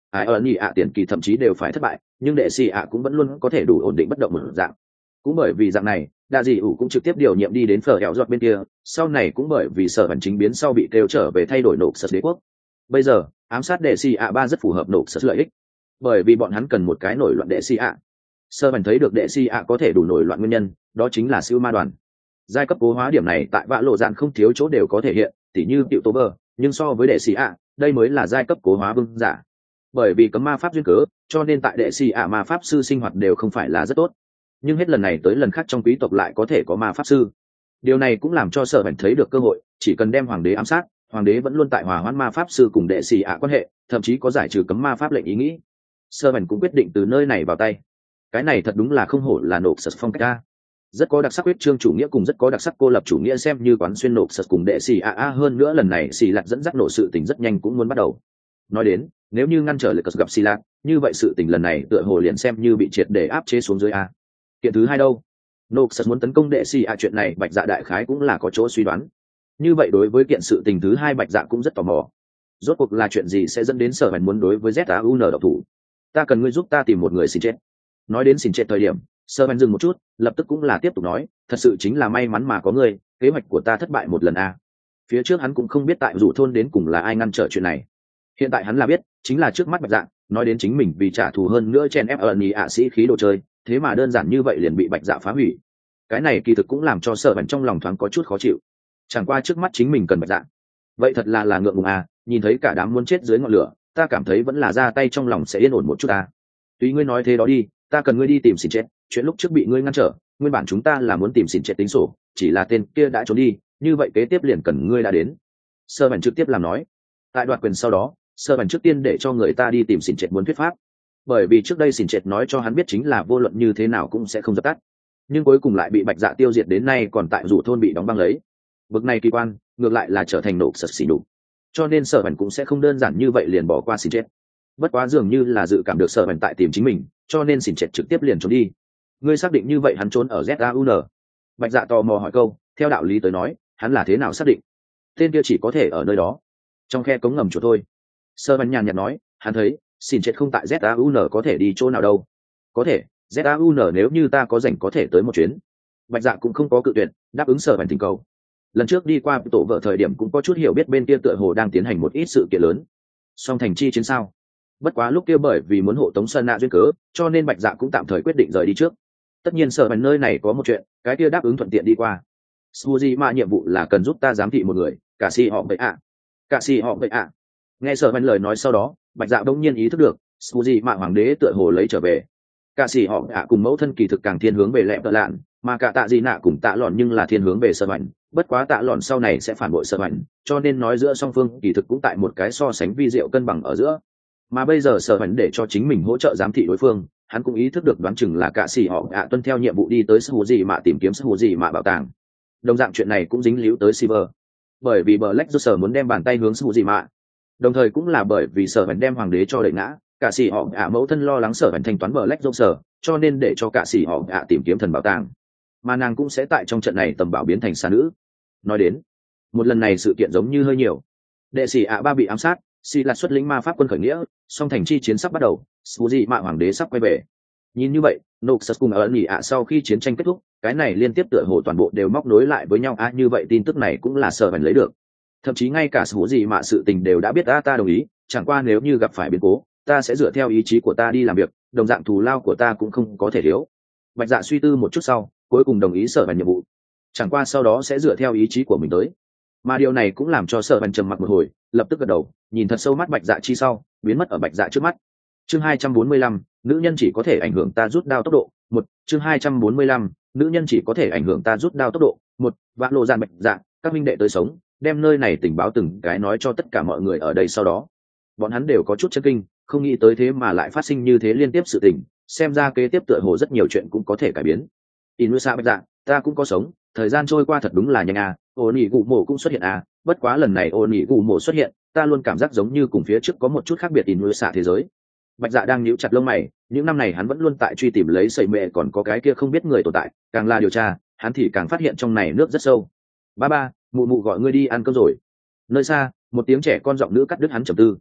ai ơn nhị ạ tiền kỳ thậm chí đều phải thất bại, nhưng đệ xì ạ cũng vẫn luôn có thể đủ ổn định bất động một dạng. Cũng bởi vì dạng này, đa dị ủ cũng trực tiếp điều nhiệm đi đến phở hẻo giọt bên kia, sau này cũng bởi vì sở bản chính biến sau bị kêu trở về thay đổi nộp sật đế quốc. Bây giờ ám sát đệ xì ạ ba rất phù hợp nộp sật lợi ích, bởi vì bọn hắn cần một cái nổi loạn đệ xì ạ. Sở bản thấy được đệ xì ạ có thể đủ nổi loạn nguyên nhân, đó chính là siêu ma đoàn. Giai cấp cố hóa điểm này tại vã lộ dạn không thiếu chỗ đều có thể hiện, tỉ như tiểu tố bờ, nhưng so với đệ xì ạ, đây mới là giai cấp cố hóa vương giả. Bởi vì cấm ma pháp duyên cớ, cho nên tại đệ xì ạ ma pháp sư sinh hoạt đều không phải là rất tốt, nhưng hết lần này tới lần khác trong quý tộc lại có thể có ma pháp sư. Điều này cũng làm cho sở bản thấy được cơ hội, chỉ cần đem hoàng đế ám sát, hoàng đế vẫn luôn tại hòa hoãn ma pháp sư cùng đệ xì ạ quan hệ, thậm chí có giải trừ cấm ma pháp lệnh ý nghĩ. Sở bản cũng quyết định từ nơi này vào tay. Cái này thật đúng là không hổ là nộp sật phong cách a. Rất có đặc sắc huyết chương chủ nghĩa cùng rất có đặc sắc cô lập chủ nghĩa, xem như quán xuyên nộp sật cùng đệ xì ạ. Hơn nữa lần này xì lạt dẫn dắt nổ sự tình rất nhanh cũng muốn bắt đầu. Nói đến, nếu như ngăn trở lệ cật gặp xì lạt, như vậy sự tình lần này tựa hồ liền xem như bị triệt để áp chế xuống dưới a. Kiện thứ hai đâu? Nộp sật muốn tấn công đệ xì ạ, chuyện này Bạch Dạ đại khái cũng là có chỗ suy đoán. Như vậy đối với kiện sự tình thứ hai Bạch Dạ cũng rất tò mò. Rốt cuộc là chuyện gì sẽ dẫn đến sở bản muốn đối với ZAUN độc thủ? Ta cần ngươi giúp ta tìm một người xin chết. Nói đến xin chết thời điểm, sở bản dừng một chút, lập tức cũng là tiếp tục nói, thật sự chính là may mắn mà có ngươi, kế hoạch của ta thất bại một lần a. Phía trước hắn cũng không biết tại rủ thôn đến cùng là ai ngăn trở chuyện này. Hiện tại hắn là biết, chính là trước mắt Bạch Dạ, nói đến chính mình vì trả thù hơn nữa chen ép nhị ạ sĩ khí đồ chơi, thế mà đơn giản như vậy liền bị Bạch Dạ phá hủy. Cái này kỳ thực cũng làm cho sở bản trong lòng thoáng có chút khó chịu. Chẳng qua trước mắt chính mình cần Bạch Dạ, vậy thật là ngượng ngùng à, nhìn thấy cả đám muốn chết dưới ngọn lửa, ta cảm thấy vẫn là ra tay trong lòng sẽ yên ổn một chút à. Tùy ngươi nói thế đó đi, ta cần ngươi đi tìm xin chết, chuyện lúc trước bị ngươi ngăn trở, nguyên bản chúng ta là muốn tìm xin chết tính sổ, chỉ là tên kia đã trốn đi, như vậy kế tiếp liền cần ngươi đã đến. Sở bản trực tiếp làm nói. Tại đoạt quyền sau đó, sở bản trước tiên để cho người ta đi tìm xin chết muốn thuyết pháp, bởi vì trước đây xin chết nói cho hắn biết chính là vô luận như thế nào cũng sẽ không dập tắt, nhưng cuối cùng lại bị Bạch Dạ tiêu diệt, đến nay còn tại rủ thôn bị đóng băng lấy. Bực này kỳ quan, ngược lại là trở thành nộp sật xỉ nhục, cho nên sở bản cũng sẽ không đơn giản như vậy liền bỏ qua xin chết. Bất quá dường như là dự cảm được sở bản tại tìm chính mình, cho nên xin chết trực tiếp liền trốn đi. Ngươi xác định như vậy hắn trốn ở ZAUN? Bạch Dạ tò mò hỏi câu, theo đạo lý tới nói, hắn là thế nào xác định? Tên kia chỉ có thể ở nơi đó, trong khe cống ngầm chỗ thôi. Sở bản nhàn nhạt nói, hắn thấy xin chết không tại ZAUN, có thể đi chỗ nào đâu? Có thể, ZAUN nếu như ta có rảnh có thể tới một chuyến. Bạch Dạ cũng không có cự tuyệt, đáp ứng sở bản tình cầu. Lần trước đi qua tổ vợ thời điểm cũng có chút hiểu biết bên kia tựa hồ đang tiến hành một ít sự kiện lớn, song thành chi chiến sao. Bất quá lúc kia bởi vì muốn hộ tống Sơn Nạ duyên cớ, cho nên Bạch Dạ cũng tạm thời quyết định rời đi trước. Tất nhiên sở bản nơi này có một chuyện, cái kia đáp ứng thuận tiện đi qua. Suzy mà nhiệm vụ là cần giúp ta giám thị một người, cả si họ vậy ạ. Cả si họ vậy ạ. Nghe sở bản lời nói sau đó, Bạch Dạ bỗng nhiên ý thức được, Suzy mà hoàng đế tựa hồ lấy trở về. Cả si họ ạ cùng mẫu thân kỳ thực càng thiên hướng về lẹp tợ lạn, mà cả tạ gì nạ cùng tạ lòn nhưng là thiên hướng về sở bản. Bất quá tạ lòn sau này sẽ phản bội sở bản, cho nên nói giữa song phương kỳ thực cũng tại một cái so sánh vi diệu cân bằng ở giữa. Mà bây giờ sở bản để cho chính mình hỗ trợ giám thị đối phương, hắn cũng ý thức được đoán chừng là cả xì họ ạ tuân theo nhiệm vụ đi tới Sư gì mà tìm kiếm Sư gì mà bảo tàng. Đồng dạng chuyện này cũng dính líu tới Silver, bởi vì Black Joker muốn đem bàn tay hướng Sư gì mà. Đồng thời cũng là bởi vì sở bản đem hoàng đế cho đẩy ngã, cả xì họ ạ mẫu thân lo lắng sở bản thanh toán Black Joker, cho nên để cho cả xì họ ạ tìm kiếm thần bảo tàng. Mà nàng cũng sẽ tại trong trận này tầm bảo biến thành xa nữ. Nói đến, một lần này sự kiện giống như hơi nhiều. Đệ sĩ ạ ba bị ám sát, xì lạt xuất lĩnh ma pháp quân khởi nghĩa, song thành chi chiến sắp bắt đầu, Suzy mạ hoàng đế sắp quay về. Nhìn như vậy, Noxus cùng ẩn nhị ạ sau khi chiến tranh kết thúc, cái này liên tiếp tựa hồ toàn bộ đều móc nối lại với nhau. Như vậy tin tức này cũng là sở bản lấy được. Thậm chí ngay cả Suzy mạ sự tình đều đã biết. Ta đồng ý, chẳng qua nếu như gặp phải biến cố, ta sẽ dựa theo ý chí của ta đi làm việc, đồng dạng thù lao của ta cũng không có thể thiếu. Bạch Dạ suy tư một chút sau, cuối cùng đồng ý sở bản nhiệm vụ. Chẳng qua sau đó sẽ dựa theo ý chí của mình tới. Mà điều này cũng làm cho sở bản trầm mặc một hồi, lập tức gật đầu, nhìn thật sâu mắt Bạch Dạ chi sau, biến mất ở Bạch Dạ trước mắt. Chương 245, nữ nhân chỉ có thể ảnh hưởng ta rút đao tốc độ. Một, chương 245, nữ nhân chỉ có thể ảnh hưởng ta rút đao tốc độ. Một, vạn lộ dàn Bạch Dạ, các minh đệ tới sống, đem nơi này tình báo từng cái nói cho tất cả mọi người ở đây. Sau đó, bọn hắn đều có chút chấn kinh, không nghĩ tới thế mà lại phát sinh như thế liên tiếp sự tình, xem ra kế tiếp tựa hồ rất nhiều chuyện cũng có thể cải biến. Inusa Bạch Dạ, ta cũng có sống, thời gian trôi qua thật đúng là nhanh à. Ô nỉ gù mộ cũng xuất hiện à, bất quá lần này ô nỉ gù mộ xuất hiện, ta luôn cảm giác giống như cùng phía trước có một chút khác biệt. Inusa thế giới. Bạch Dạ đang nhíu chặt lông mày, những năm này hắn vẫn luôn tại truy tìm lấy sẩy mẹ còn có cái kia không biết người tồn tại, càng là điều tra, hắn thì càng phát hiện trong này nước rất sâu. Ba ba, mụ mụ gọi ngươi đi ăn cơm rồi. Nơi xa, một tiếng trẻ con giọng nữ cắt đứt hắn trầm tư.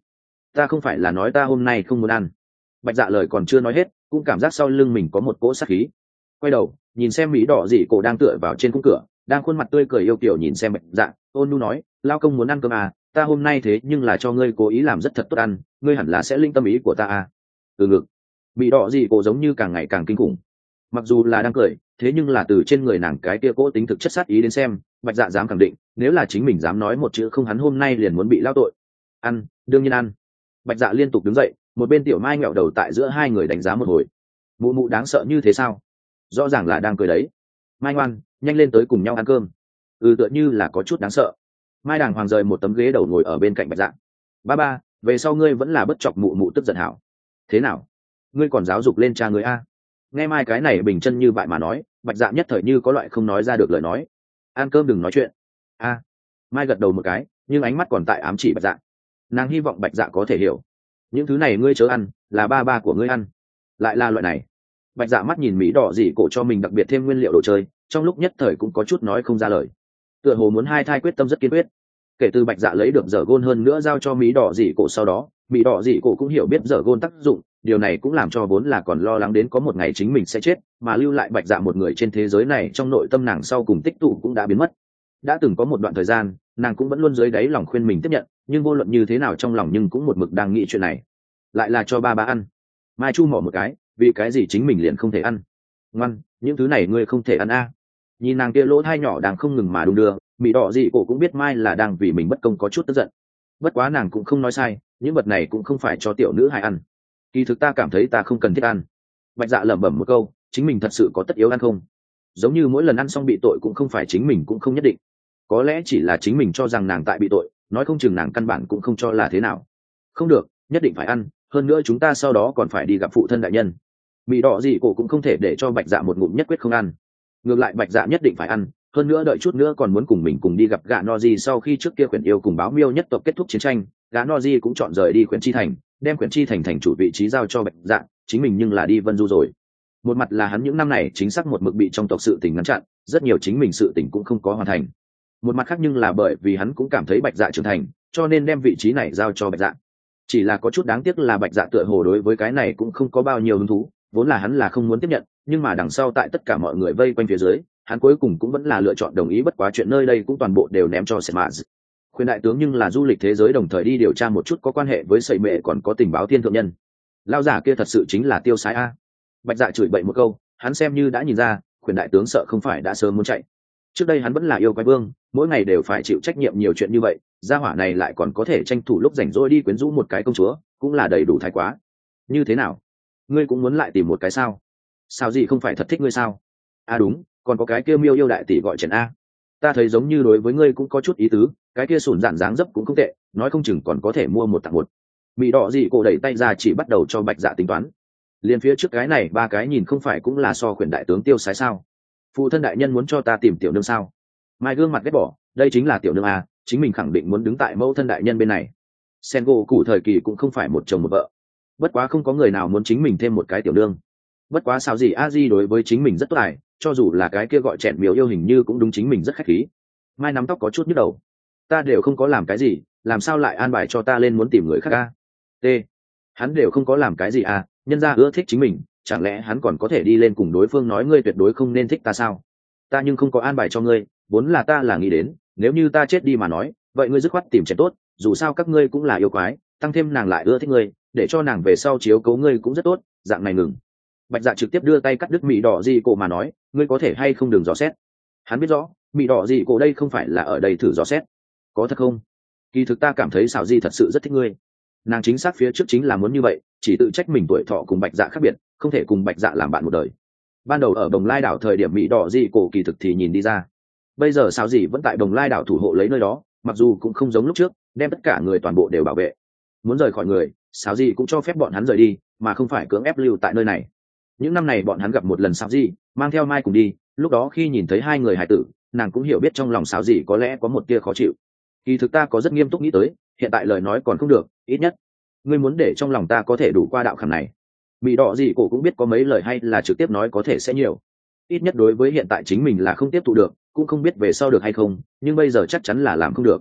ta không phải là nói ta hôm nay không muốn ăn. Bạch Dạ lời còn chưa nói hết cũng cảm giác sau lưng mình có một cỗ sát khí. Quay đầu nhìn xem Mỹ Đỏ Dị Cổ đang tựa vào trên khung cửa, đang khuôn mặt tươi cười yêu kiều nhìn xem Bạch Dạ, ôn nhu nói, lao công muốn ăn cơm à, ta hôm nay thế nhưng là cho ngươi cố ý làm rất thật tốt ăn, ngươi hẳn là sẽ linh tâm ý của ta à. Từ ngực Mỹ Đỏ Dị Cổ giống như càng ngày càng kinh khủng. Mặc dù là đang cười, thế nhưng là từ trên người nàng cái kia cỗ tính thực chất sát ý đến xem, Bạch Dạ dám khẳng định, nếu là chính mình dám nói một chữ không, hắn hôm nay liền muốn bị lao tội. Ăn, đương nhiên ăn. Bạch Dạ liên tục đứng dậy, một bên Tiểu Mai ngẹo đầu tại giữa hai người đánh giá một hồi. Mụ mụ đáng sợ như thế sao? Rõ ràng là đang cười đấy. Mai ngoan, nhanh lên tới cùng nhau ăn cơm. Tựa như là có chút đáng sợ. Mai Đàng Hoàng rời một tấm ghế đầu ngồi ở bên cạnh Bạch Dạ. Ba ba, về sau ngươi vẫn là bất chọc mụ mụ tức giận hảo. Thế nào? Ngươi còn giáo dục lên cha ngươi a? Nghe Mai cái này bình chân như vậy mà nói, Bạch Dạ nhất thời như có loại không nói ra được lời nói. Ăn cơm đừng nói chuyện. A. Mai gật đầu một cái, nhưng ánh mắt còn tại ám chỉ Bạch Dạ. Nàng hy vọng Bạch Dạ có thể hiểu, những thứ này ngươi chớ ăn, là ba ba của ngươi ăn. Lại là loại này. Bạch Dạ mắt nhìn Mỹ Đỏ Dị Cổ cho mình đặc biệt thêm nguyên liệu đồ chơi, trong lúc nhất thời cũng có chút nói không ra lời. Tựa hồ muốn hai thai quyết tâm rất kiên quyết. Kể từ Bạch Dạ lấy được dở gôn hơn nữa giao cho Mỹ Đỏ Dị Cổ sau đó, Mỹ Đỏ Dị Cổ cũng hiểu biết dở gôn tác dụng, điều này cũng làm cho vốn là còn lo lắng đến có một ngày chính mình sẽ chết, mà lưu lại Bạch Dạ một người trên thế giới này, trong nội tâm nàng sau cùng tích tụ cũng đã biến mất. Đã từng có một đoạn thời gian, nàng cũng vẫn luôn dưới đáy lòng khuyên mình tiếp nhận, nhưng vô luận như thế nào trong lòng nhưng cũng một mực đang nghĩ chuyện này. Lại là cho ba ba ăn. Mai chu mỏ một cái, vì cái gì chính mình liền không thể ăn? Ngoan, những thứ này ngươi không thể ăn a. Nhìn nàng kia lỗ thai nhỏ đang không ngừng mà đung đưa, Mỹ Đỏ Dị Cổ cũng biết Mai là đang vì mình bất công có chút tức giận. Bất quá nàng cũng không nói sai, những vật này cũng không phải cho tiểu nữ hài ăn. Kỳ thực ta cảm thấy ta không cần thiết ăn. Bạch Dạ lẩm bẩm một câu, chính mình thật sự có tất yếu ăn không? Giống như mỗi lần ăn xong bị tội cũng không phải chính mình cũng không nhất định. Có lẽ chỉ là chính mình cho rằng nàng tại bị tội, nói không chừng nàng căn bản cũng không cho là thế nào. Không được, nhất định phải ăn, hơn nữa chúng ta sau đó còn phải đi gặp phụ thân đại nhân. Mỹ Đỏ Dị Cổ cũng không thể để cho Bạch Dạ một ngụm nhất quyết không ăn. Ngược lại Bạch Dạ nhất định phải ăn, hơn nữa đợi chút nữa còn muốn cùng mình cùng đi gặp gã Noji. Sau khi trước kia Khuyển Yêu cùng Báo Miêu nhất tộc kết thúc chiến tranh, gã Noji cũng chọn rời đi Khuyển Chi Thành, đem Khuyển Chi Thành thành chủ vị trí giao cho Bạch Dạ, chính mình nhưng là đi Vân Du rồi. Một mặt là hắn những năm này chính xác một mực bị trong tộc sự tình ngăn chặn, rất nhiều chính mình sự tình cũng không có hoàn thành. Một mặt khác nhưng là bởi vì hắn cũng cảm thấy Bạch Dạ trưởng thành, cho nên đem vị trí này giao cho Bạch Dạ. Chỉ là có chút đáng tiếc là Bạch Dạ tựa hồ đối với cái này cũng không có bao nhiêu hứng thú, vốn là hắn là không muốn tiếp nhận, nhưng mà đằng sau tại tất cả mọi người vây quanh phía dưới, hắn cuối cùng cũng vẫn là lựa chọn đồng ý, bất quá chuyện nơi đây cũng toàn bộ đều ném cho Sệt Mã. Khuyên đại tướng nhưng là du lịch thế giới đồng thời đi điều tra một chút có quan hệ với sẩy mệ còn có tình báo thiên thượng nhân. Lao giả kia thật sự chính là tiêu sái a. Bạch Dạ chửi bậy một câu, hắn xem như đã nhìn ra, Khuyển đại tướng sợ không phải đã sớm muốn chạy. Trước đây hắn vẫn là yêu quái vương, mỗi ngày đều phải chịu trách nhiệm nhiều chuyện như vậy, gia hỏa này lại còn có thể tranh thủ lúc rảnh rỗi đi quyến rũ một cái công chúa, cũng là đầy đủ thái quá. Như thế nào? Ngươi cũng muốn lại tìm một cái sao? Sao gì không phải thật thích ngươi sao? À đúng, còn có cái kia Miêu yêu đại tỷ gọi Trần a. Ta thấy giống như đối với ngươi cũng có chút ý tứ, cái kia sủn dạn dáng dấp cũng không tệ, nói không chừng còn có thể mua một tặng một. Mỹ Đỏ Dị Cổ đẩy tay ra chỉ bắt đầu cho Bạch Dạ tính toán. Liên phía trước cái này ba cái nhìn không phải cũng là so Khuyển đại tướng tiêu sái sao? Phụ thân đại nhân muốn cho ta tìm tiểu nương sao? Mai gương mặt ghét bỏ, đây chính là tiểu nương a, chính mình khẳng định muốn đứng tại mẫu thân đại nhân bên này. Sengo cũ thời kỳ cũng không phải một chồng một vợ, bất quá không có người nào muốn chính mình thêm một cái tiểu nương. Bất quá sao gì a di đối với chính mình rất tốt tài, cho dù là cái kia gọi Chẹn Miếu yêu hình như cũng đúng chính mình rất khách khí. Mai nắm tóc có chút nhức đầu, ta đều không có làm cái gì, làm sao lại an bài cho ta lên muốn tìm người khác a? T, hắn đều không có làm cái gì à, nhân ra ưa thích chính mình, chẳng lẽ hắn còn có thể đi lên cùng đối phương nói ngươi tuyệt đối không nên thích ta sao? Ta nhưng không có an bài cho ngươi, vốn là ta là nghĩ đến, nếu như ta chết đi mà nói, vậy ngươi dứt khoát tìm trẻ tốt, dù sao các ngươi cũng là yêu quái, tăng thêm nàng lại ưa thích ngươi, để cho nàng về sau chiếu cố ngươi cũng rất tốt, dạng này ngừng. Bạch Dạ trực tiếp đưa tay cắt đứt Mỹ Đỏ Dị Cổ mà nói, ngươi có thể hay không đừng dò xét. Hắn biết rõ, Mỹ Đỏ Dị Cổ đây không phải là ở đây thử dò xét. Có thật không? Kỳ thực ta cảm thấy Sào Di thật sự rất thích ngươi. Nàng chính xác phía trước chính là muốn như vậy, chỉ tự trách mình tuổi thọ cùng Bạch Dạ khác biệt, không thể cùng Bạch Dạ làm bạn một đời. Ban đầu ở Bồng Lai đảo thời điểm Mỹ Đỏ Dị Cổ kỳ thực thì nhìn đi ra. Bây giờ Sào Di vẫn tại Bồng Lai đảo thủ hộ lấy nơi đó, mặc dù cũng không giống lúc trước, đem tất cả người toàn bộ đều bảo vệ. Muốn rời khỏi người, Sào Di cũng cho phép bọn hắn rời đi, mà không phải cưỡng ép lưu tại nơi này. Những năm này bọn hắn gặp một lần Sào Di, mang theo Mai cùng đi, lúc đó khi nhìn thấy hai người hài tử, nàng cũng hiểu biết trong lòng Sào Di có lẽ có một tia khó chịu. Kỳ thực ta có rất nghiêm túc nghĩ tới, hiện tại lời nói còn không được, ít nhất ngươi muốn để trong lòng ta có thể đủ qua đạo khảm này. Mỹ Đỏ Dị Cổ cũng biết có mấy lời hay là trực tiếp nói có thể sẽ nhiều, ít nhất đối với hiện tại chính mình là không tiếp thụ được, cũng không biết về sau được hay không, nhưng bây giờ chắc chắn là làm không được.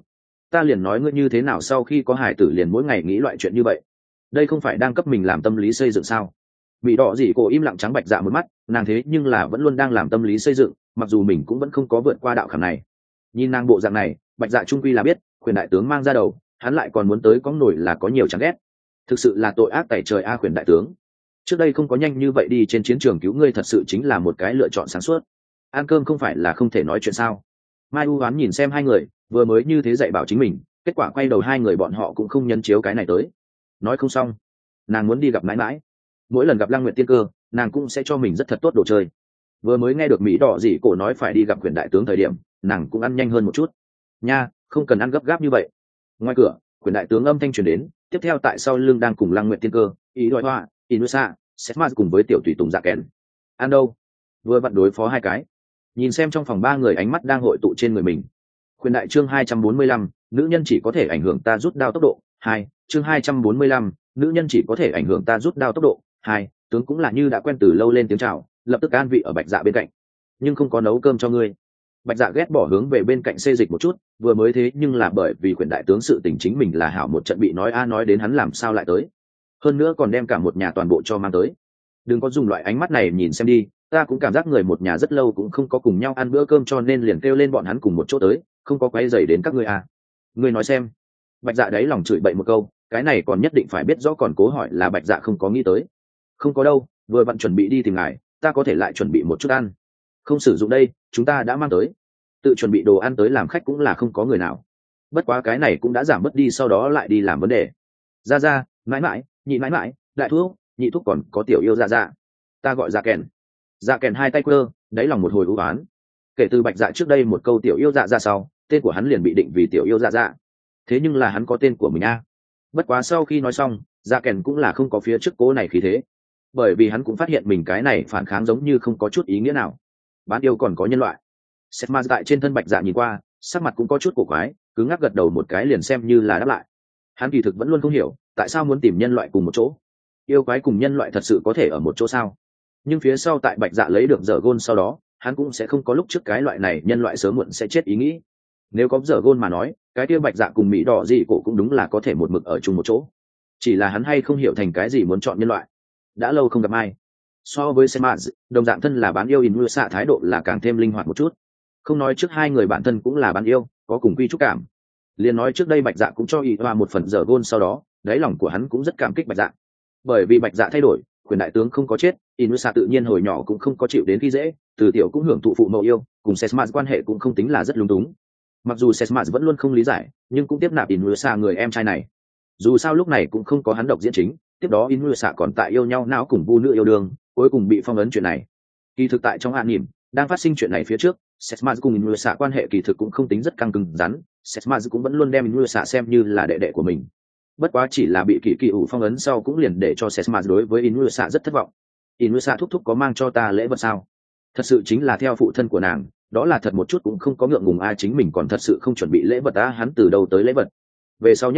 ta liền nói ngươi như thế nào sau khi có hài tử liền mỗi ngày nghĩ loại chuyện như vậy, đây không phải đang cấp mình làm tâm lý xây dựng sao? Bị đỏ gì cổ im lặng trắng Bạch Dạ một mắt, nàng thế nhưng là vẫn luôn đang làm tâm lý xây dựng, mặc dù mình cũng vẫn không có vượt qua đạo khảm này. Nhìn nàng bộ dạng này, Bạch Dạ trung quy là biết Khuyển đại tướng mang ra đầu, hắn lại còn muốn tới có nổi là có nhiều chán ghét. Thực sự là tội ác tẩy trời a. Khuyển đại tướng, trước đây không có nhanh như vậy đi trên chiến trường cứu ngươi thật sự chính là một cái lựa chọn sáng suốt. Ăn cơm không phải là không thể nói chuyện sao? Mai U Hoán nhìn xem hai người vừa mới như thế dạy bảo chính mình, kết quả quay đầu hai người bọn họ cũng không nhân chiếu cái này tới. Nói không xong, nàng muốn đi gặp mãi mãi, mỗi lần gặp Lăng Nguyệt Tiên Cơ nàng cũng sẽ cho mình rất thật tốt đồ chơi. Vừa mới nghe được Mỹ Đỏ dị cổ nói phải đi gặp Khuyển đại tướng thời điểm, nàng cũng ăn nhanh hơn một chút nha, không cần ăn gấp gáp như vậy. Ngoài cửa Khuyển đại tướng âm thanh truyền đến, tiếp theo tại sau lưng đang cùng Lăng Nguyệt Tiên Cơ, ý đòi hoa, Inusa, Setmas cùng với tiểu tùy tùng Dạ Kèn. Ăn đâu? Vừa vặn đối phó hai cái. Nhìn xem trong phòng ba người ánh mắt đang hội tụ trên người mình. Khuyển đại chương 245, nữ nhân chỉ có thể ảnh hưởng ta rút đao tốc độ. 2, chương 245, nữ nhân chỉ có thể ảnh hưởng ta rút đao tốc độ. 2, tướng cũng là như đã quen từ lâu lên tiếng chào, lập tức an vị ở Bạch Dạ bên cạnh. Nhưng không có nấu cơm cho ngươi. Bạch Dạ ghét bỏ hướng về bên cạnh xê dịch một chút, vừa mới thế nhưng là bởi vì Khuyển đại tướng sự tình chính mình là hảo một trận bị nói nói đến hắn làm sao lại tới. Hơn nữa còn đem cả một nhà toàn bộ cho mang tới. Đừng có dùng loại ánh mắt này nhìn xem đi, ta cũng cảm giác người một nhà rất lâu cũng không có cùng nhau ăn bữa cơm cho nên liền kêu lên bọn hắn cùng một chỗ tới, không có quấy rầy đến các ngươi à. Ngươi nói xem. Bạch Dạ đấy lòng chửi bậy một câu, cái này còn nhất định phải biết rõ còn cố hỏi là Bạch Dạ không có nghĩ tới. Không có đâu, vừa vặn chuẩn bị đi tìm ngài, ta có thể lại chuẩn bị một chút ăn. Không sử dụng đây, chúng ta đã mang tới. Tự chuẩn bị đồ ăn tới làm khách cũng là không có người nào. Bất quá cái này cũng đã giảm bớt đi sau đó lại đi làm vấn đề. Ra, mãi mãi, nhị mãi mãi, đại thuốc, nhị thuốc còn có tiểu yêu ra. Ta gọi Dạ Kèn. Dạ Kèn hai tay quơ, đáy lòng một hồi u oán. Kể từ Bạch Dạ trước đây một câu tiểu yêu ra sau, tên của hắn liền bị định vì tiểu yêu ra. Thế nhưng là hắn có tên của mình a. Bất quá sau khi nói xong, Dạ Kèn cũng là không có phía trước cố này khí thế, bởi vì hắn cũng phát hiện mình cái này phản kháng giống như không có chút ý nghĩa nào. Bán yêu còn có nhân loại. Setmas tại trên thân Bạch Dạ nhìn qua, sắc mặt cũng có chút cổ quái, cứ ngắc gật đầu một cái liền xem như là đáp lại. Hắn kỳ thực vẫn luôn không hiểu tại sao muốn tìm nhân loại cùng một chỗ. Yêu quái cùng nhân loại thật sự có thể ở một chỗ sao? Nhưng phía sau tại Bạch Dạ lấy được dở gôn sau đó, hắn cũng sẽ không có lúc trước cái loại này nhân loại sớm muộn sẽ chết ý nghĩ. Nếu có dở gôn mà nói, cái kia Bạch Dạ cùng Mỹ Đỏ dị cổ cũng đúng là có thể một mực ở chung một chỗ. Chỉ là hắn hay không hiểu thành cái gì muốn chọn nhân loại. Đã lâu không gặp ai. So với Setmas, đồng dạng thân là bán yêu Inusa thái độ là càng thêm linh hoạt một chút. Không nói trước hai người bản thân cũng là bán yêu, có cùng quy trúc cảm. Liền nói trước đây Bạch Dạ cũng cho Iwa một phần dở gôn sau đó, đáy lòng của hắn cũng rất cảm kích Bạch Dạ. Bởi vì Bạch Dạ thay đổi, Quyền đại tướng không có chết, Inusa tự nhiên hồi nhỏ cũng không có chịu đến khi dễ, từ tiểu cũng hưởng thụ phụ mẫu yêu, cùng Setmas quan hệ cũng không tính là rất lung túng. Mặc dù Setmas vẫn luôn không lý giải, nhưng cũng tiếp nạp Inusa người em trai này. Dù sao lúc này cũng không có hắn độc diễn chính, tiếp đó Inusa còn tại yêu nhau não cùng vu nữ yêu đương, cuối cùng bị phong ấn chuyện này. Kỳ thực tại trong anime, đang phát sinh chuyện này phía trước, Setmas cùng Inusa quan hệ kỳ thực cũng không tính rất căng cứng rắn, Setmas cũng vẫn luôn đem Inusa xem như là đệ đệ của mình. Bất quá chỉ là bị kỳ ủ phong ấn sau cũng liền để cho Setmas đối với Inusa rất thất vọng. Inusa thúc thúc có mang cho ta lễ vật sao? Thật sự chính là theo phụ thân của nàng, đó là thật một chút cũng không có ngượng ngùng a, chính mình còn thật sự không chuẩn bị lễ vật á, hắn từ đâu tới lễ vật? Về sau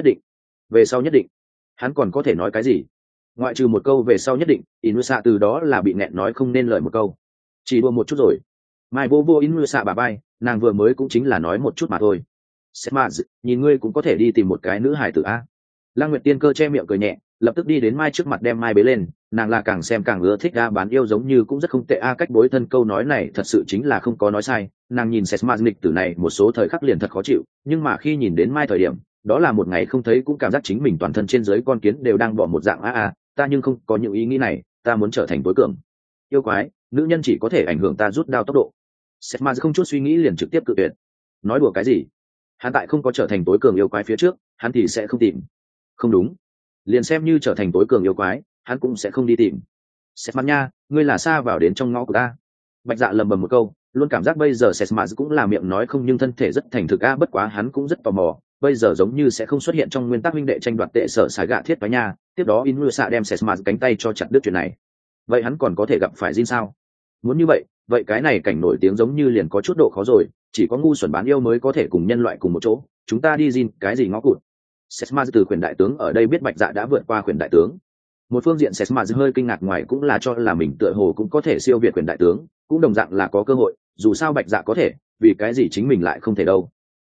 nhất định. Hắn còn có thể nói cái gì? Ngoại trừ một câu về sau nhất định, Inusa từ đó là bị nghẹn nói không nên lời một câu. Chỉ đùa một chút rồi. Mai vô Inusa bà bay, nàng vừa mới cũng chính là nói một chút mà thôi. Setmas, nhìn ngươi cũng có thể đi tìm một cái nữ hài tử a. Lăng Nguyệt Tiên Cơ che miệng cười nhẹ, lập tức đi đến Mai trước mặt đem Mai bế lên, nàng là càng xem càng ưa thích a, bán yêu giống như cũng rất không tệ a, cách bối thân câu nói này thật sự chính là không có nói sai. Nàng nhìn Setmas nghịch tử này một số thời khắc liền thật khó chịu, nhưng mà khi nhìn đến Mai thời điểm, đó là một ngày không thấy cũng cảm giác chính mình toàn thân trên dưới con kiến đều đang bỏ một dạng ta nhưng không có những ý nghĩ này, ta muốn trở thành tối cường yêu quái, nữ nhân chỉ có thể ảnh hưởng ta rút đao tốc độ. Setmas không chút suy nghĩ liền trực tiếp cự tuyệt. Nói đùa cái gì? Hắn tại không có trở thành tối cường yêu quái phía trước, hắn thì sẽ không tìm. Không đúng, liền xem như trở thành tối cường yêu quái, hắn cũng sẽ không đi tìm. Setmas nha, ngươi là xa vào đến trong ngõ của ta. Bạch Dạ lầm bầm một câu, luôn cảm giác bây giờ Setmas cũng là miệng nói không nhưng thân thể rất thành thực bất quá hắn cũng rất tò mò, bây giờ giống như sẽ không xuất hiện trong nguyên tắc huynh đệ tranh đoạt tệ sở xài gạ thiết toái nha, tiếp đó Inusa đem Setmas cánh tay cho chặt đứt chuyện này. Vậy hắn còn có thể gặp phải Jin sao? Muốn như vậy cái này cảnh nổi tiếng giống như liền có chút độ khó rồi, chỉ có ngu xuẩn bán yêu mới có thể cùng nhân loại cùng một chỗ, chúng ta đi Jin cái gì ngõ cụt. Setmas từ Khuyển đại tướng ở đây biết Bạch Dạ đã vượt qua Khuyển đại tướng. Một phương diện Setmas hơi kinh ngạc ngoài cũng là cho là mình tựa hồ cũng có thể siêu việt Khuyển đại tướng, cũng đồng dạng là có cơ hội, dù sao Bạch Dạ có thể, vì cái gì chính mình lại không thể đâu.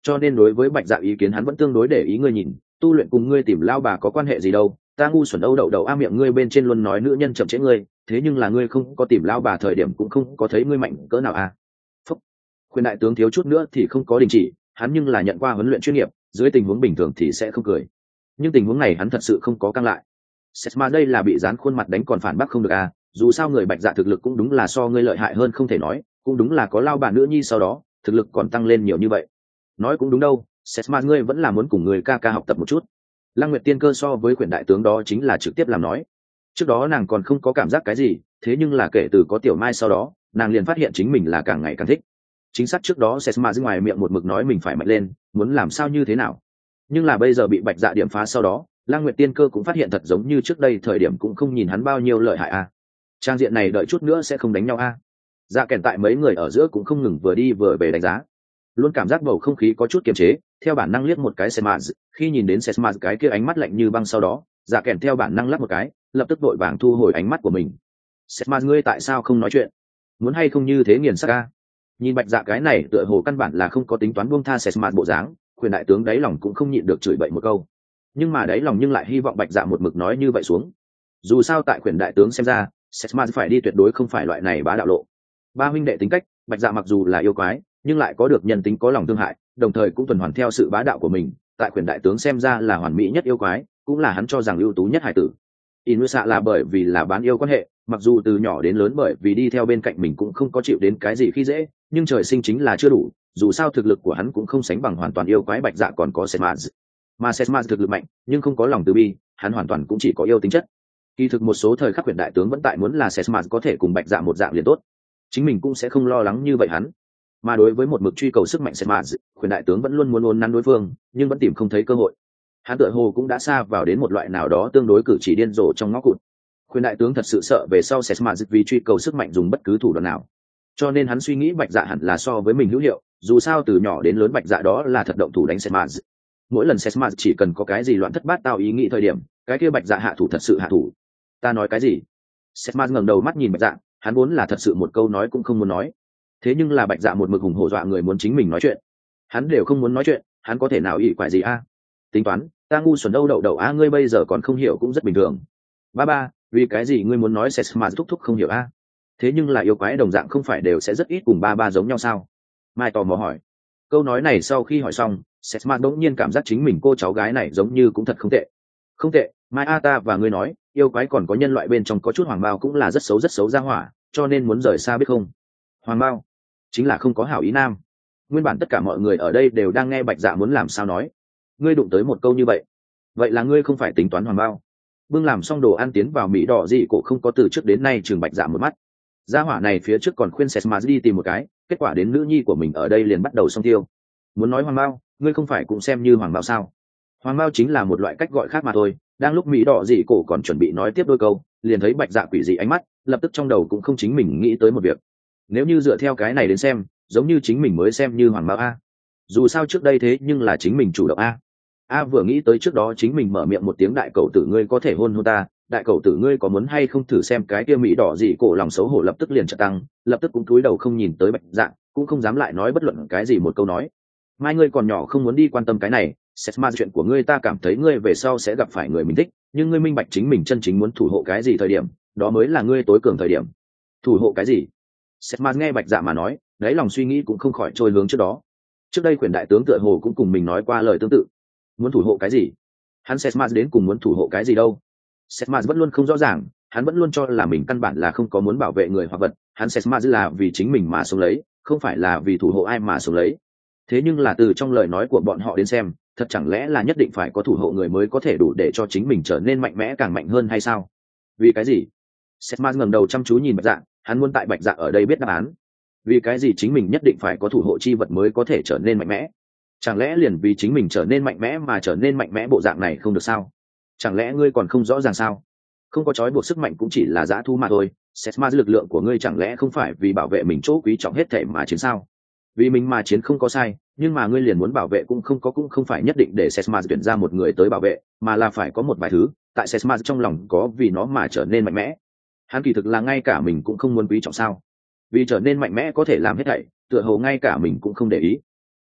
cho nên đối với bạch dạ ý kiến hắn vẫn tương đối để ý. Ngươi nhìn, tu luyện cùng ngươi tìm lao bà có quan hệ gì đâu, ta ngu xuẩn âu đậu đậu a, miệng ngươi bên trên luôn nói nữ nhân chậm trễ ngươi, thế nhưng là ngươi không có tìm lao bà thời điểm cũng không có thấy ngươi mạnh cỡ nào a. Phúc. Khuyên đại tướng thiếu chút nữa thì không có đình chỉ, hắn nhưng là nhận qua huấn luyện chuyên nghiệp, dưới tình huống bình thường thì sẽ không cười, nhưng tình huống này hắn thật sự không có căng lại. Sesma đây là bị dán khuôn mặt đánh còn phản bác không được a, dù sao người bạch dạ thực lực cũng đúng là so ngươi lợi hại hơn không thể nói, cũng đúng là có lao bà nữ nhi sau đó thực lực còn tăng lên nhiều như vậy. Nói cũng đúng đâu, Sesma ngươi vẫn là muốn cùng người ca ca học tập một chút. Lăng Nguyệt Tiên Cơ so với quyển đại tướng đó chính là trực tiếp làm nói. Trước đó nàng còn không có cảm giác cái gì, thế nhưng là kể từ có Tiểu Mai sau đó, nàng liền phát hiện chính mình là càng ngày càng thích. Chính xác trước đó Sesma ngoài miệng một mực nói mình phải mạnh lên, muốn làm sao như thế nào. Nhưng là bây giờ bị Bạch Dạ điểm phá sau đó, Lăng Nguyệt Tiên Cơ cũng phát hiện thật giống như trước đây thời điểm cũng không nhìn hắn bao nhiêu lợi hại a. Trang diện này đợi chút nữa sẽ không đánh nhau a. Dạ kèn tại mấy người ở giữa cũng không ngừng vừa đi vừa về đánh giá, luôn cảm giác bầu không khí có chút kiềm chế, theo bản năng liếc một cái Sesmaz, khi nhìn đến Sesmaz cái kia ánh mắt lạnh như băng sau đó, dạ kèn theo bản năng lắc một cái, lập tức vội vàng thu hồi ánh mắt của mình. Sesmaz ngươi tại sao không nói chuyện? Muốn hay không như thế nghiền xác ca? Nhìn bạch dạ cái này tựa hồ căn bản là không có tính toán buông tha Sesmaz bộ dáng, quyền đại tướng đáy lòng cũng không nhịn được chửi bậy một câu. Nhưng mà đáy lòng nhưng lại hy vọng bạch dạ một mực nói như vậy xuống. Dù sao tại quyền đại tướng xem ra, Sesmaz phải đi tuyệt đối không phải loại này bá đạo lộ. Ba huynh đệ tính cách, bạch dạ mặc dù là yêu quái, nhưng lại có được nhân tính có lòng thương hại, đồng thời cũng tuần hoàn theo sự bá đạo của mình, tại quyền đại tướng xem ra là hoàn mỹ nhất yêu quái, cũng là hắn cho rằng ưu tú nhất hải tử. Inusa là bởi vì là bán yêu quan hệ, mặc dù từ nhỏ đến lớn bởi vì đi theo bên cạnh mình cũng không có chịu đến cái gì khi dễ, nhưng trời sinh chính là chưa đủ, dù sao thực lực của hắn cũng không sánh bằng hoàn toàn yêu quái bạch dạ còn có Sesmaz. Mà Sesmaz thực lực mạnh, nhưng không có lòng từ bi, hắn hoàn toàn cũng chỉ có yêu tính chất. Kỳ thực một số thời khắc quyền đại tướng vẫn tại muốn là Sesmaz có thể cùng bạch dạ một dạng liền tốt, chính mình cũng sẽ không lo lắng như vậy hắn. Mà đối với một mực truy cầu sức mạnh Sesmaz, quyền đại tướng vẫn luôn muốn uốn nắn đối phương, nhưng vẫn tìm không thấy cơ hội. Hắn tựa hồ cũng đã xa vào đến một loại nào đó tương đối cử chỉ điên rồ trong ngõ cụt. Quyền đại tướng thật sự sợ về sau Sesmaz vì truy cầu sức mạnh dùng bất cứ thủ đoạn nào, cho nên hắn suy nghĩ bạch dạ hẳn là so với mình hữu hiệu, dù sao từ nhỏ đến lớn bạch dạ đó là thật động thủ đánh Sesmaz. Mỗi lần Sesmaz chỉ cần có cái gì loạn thất bát tao ý nghĩ thời điểm, cái kia bạch dạ hạ thủ thật sự hạ thủ. Ta nói cái gì? Sesmaz ngẩng đầu mắt nhìn bạch dạ, hắn muốn là thật sự một câu nói cũng không muốn nói, thế nhưng là bạch dạ một mực hùng hổ dọa người muốn chính mình nói chuyện, hắn đều không muốn nói chuyện, hắn có thể nào ỷ quải gì a? Tính toán, ta ngu xuẩn đâu đậu đậu a, ngươi bây giờ còn không hiểu cũng rất bình thường. Ba, vì cái gì ngươi muốn nói Sesmaz thúc thúc không hiểu a? Thế nhưng là yêu quái đồng dạng không phải đều sẽ rất ít cùng ba giống nhau sao? Mai tò mò hỏi. Câu nói này sau khi hỏi xong, Sesmaz đột nhiên cảm giác chính mình cô cháu gái này giống như cũng thật không tệ. Không tệ, Mai a, ta và ngươi nói, yêu quái còn có nhân loại bên trong có chút hoàng bao cũng là rất xấu ra hỏa, cho nên muốn rời xa biết không? Hoàng bao chính là không có hảo ý nam. Nguyên bản tất cả mọi người ở đây đều đang nghe bạch dạ muốn làm sao nói, ngươi đụng tới một câu như vậy, vậy là ngươi không phải tính toán hoàng bao. Bưng làm xong đồ ăn tiến vào mỹ đỏ gì cổ không có từ trước đến nay trường bạch dạ một mắt. Gia hỏa này phía trước còn khuyên Sesmaz đi tìm một cái, kết quả đến nữ nhi của mình ở đây liền bắt đầu xong tiêu. Muốn nói hoàng bao, ngươi không phải cũng xem như hoàng bao sao? Hoàng bao chính là một loại cách gọi khác mà thôi. Đang lúc mỹ đỏ dị cổ còn chuẩn bị nói tiếp đôi câu, liền thấy bạch dạ quỷ dị ánh mắt, lập tức trong đầu cũng không chính mình nghĩ tới một việc. Nếu như dựa theo cái này đến xem, giống như chính mình mới xem như hoàng bao a. Dù sao trước đây thế nhưng là chính mình chủ động a. Vừa nghĩ tới trước đó chính mình mở miệng một tiếng đại cậu tử ngươi có thể hôn ta, đại cậu tử ngươi có muốn hay không thử xem, cái kia mỹ đỏ dị cổ lòng xấu hổ lập tức liền chợt tăng, lập tức cũng cúi đầu không nhìn tới bạch dạ, cũng không dám lại nói bất luận cái gì một câu nói. Mai ngươi còn nhỏ không muốn đi quan tâm cái này, Sesmaz chuyện của ngươi ta cảm thấy ngươi về sau sẽ gặp phải người mình thích, nhưng ngươi minh bạch chính mình chân chính muốn thủ hộ cái gì thời điểm, đó mới là ngươi tối cường thời điểm. Thủ hộ cái gì? Sesmaz nghe bạch dạ mà nói, đấy lòng suy nghĩ cũng không khỏi trôi hướng trước đó. Trước đây quyền đại tướng tựa hồ cũng cùng mình nói qua lời tương tự. Muốn thủ hộ cái gì? Hắn Sesmaz đến cùng muốn thủ hộ cái gì đâu? Sesmaz vẫn luôn không rõ ràng, hắn vẫn luôn cho là mình căn bản là không có muốn bảo vệ người hoặc vật, hắn Sesmaz là vì chính mình mà sống lấy, không phải là vì thủ hộ ai mà sống lấy. Thế nhưng là từ trong lời nói của bọn họ đến xem, thật chẳng lẽ là nhất định phải có thủ hộ người mới có thể đủ để cho chính mình trở nên mạnh mẽ càng mạnh hơn hay sao? Vì cái gì? Sesmaz ngẩng đầu chăm chú nhìn bạch dạ, hắn muốn tại bạch dạ ở đây biết đáp án. Vì cái gì chính mình nhất định phải có thủ hộ chi vật mới có thể trở nên mạnh mẽ? Chẳng lẽ liền vì chính mình trở nên mạnh mẽ mà trở nên mạnh mẽ bộ dạng này không được sao? Chẳng lẽ ngươi còn không rõ ràng sao? Không có trói buộc sức mạnh cũng chỉ là dã thu mà thôi. Sesmaz, lực lượng của ngươi chẳng lẽ không phải vì bảo vệ mình chỗ quý trọng hết thể mà chiến sao? Vì mình mà chiến không có sai, nhưng mà ngươi liền muốn bảo vệ cũng không phải nhất định để Sesmaz tuyển ra một người tới bảo vệ, mà là phải có một vài thứ tại Sesmaz trong lòng có vì nó mà trở nên mạnh mẽ. Hắn kỳ thực là ngay cả mình cũng không muốn quý trọng sao? Vì trở nên mạnh mẽ có thể làm hết thảy, tựa hồ ngay cả mình cũng không để ý.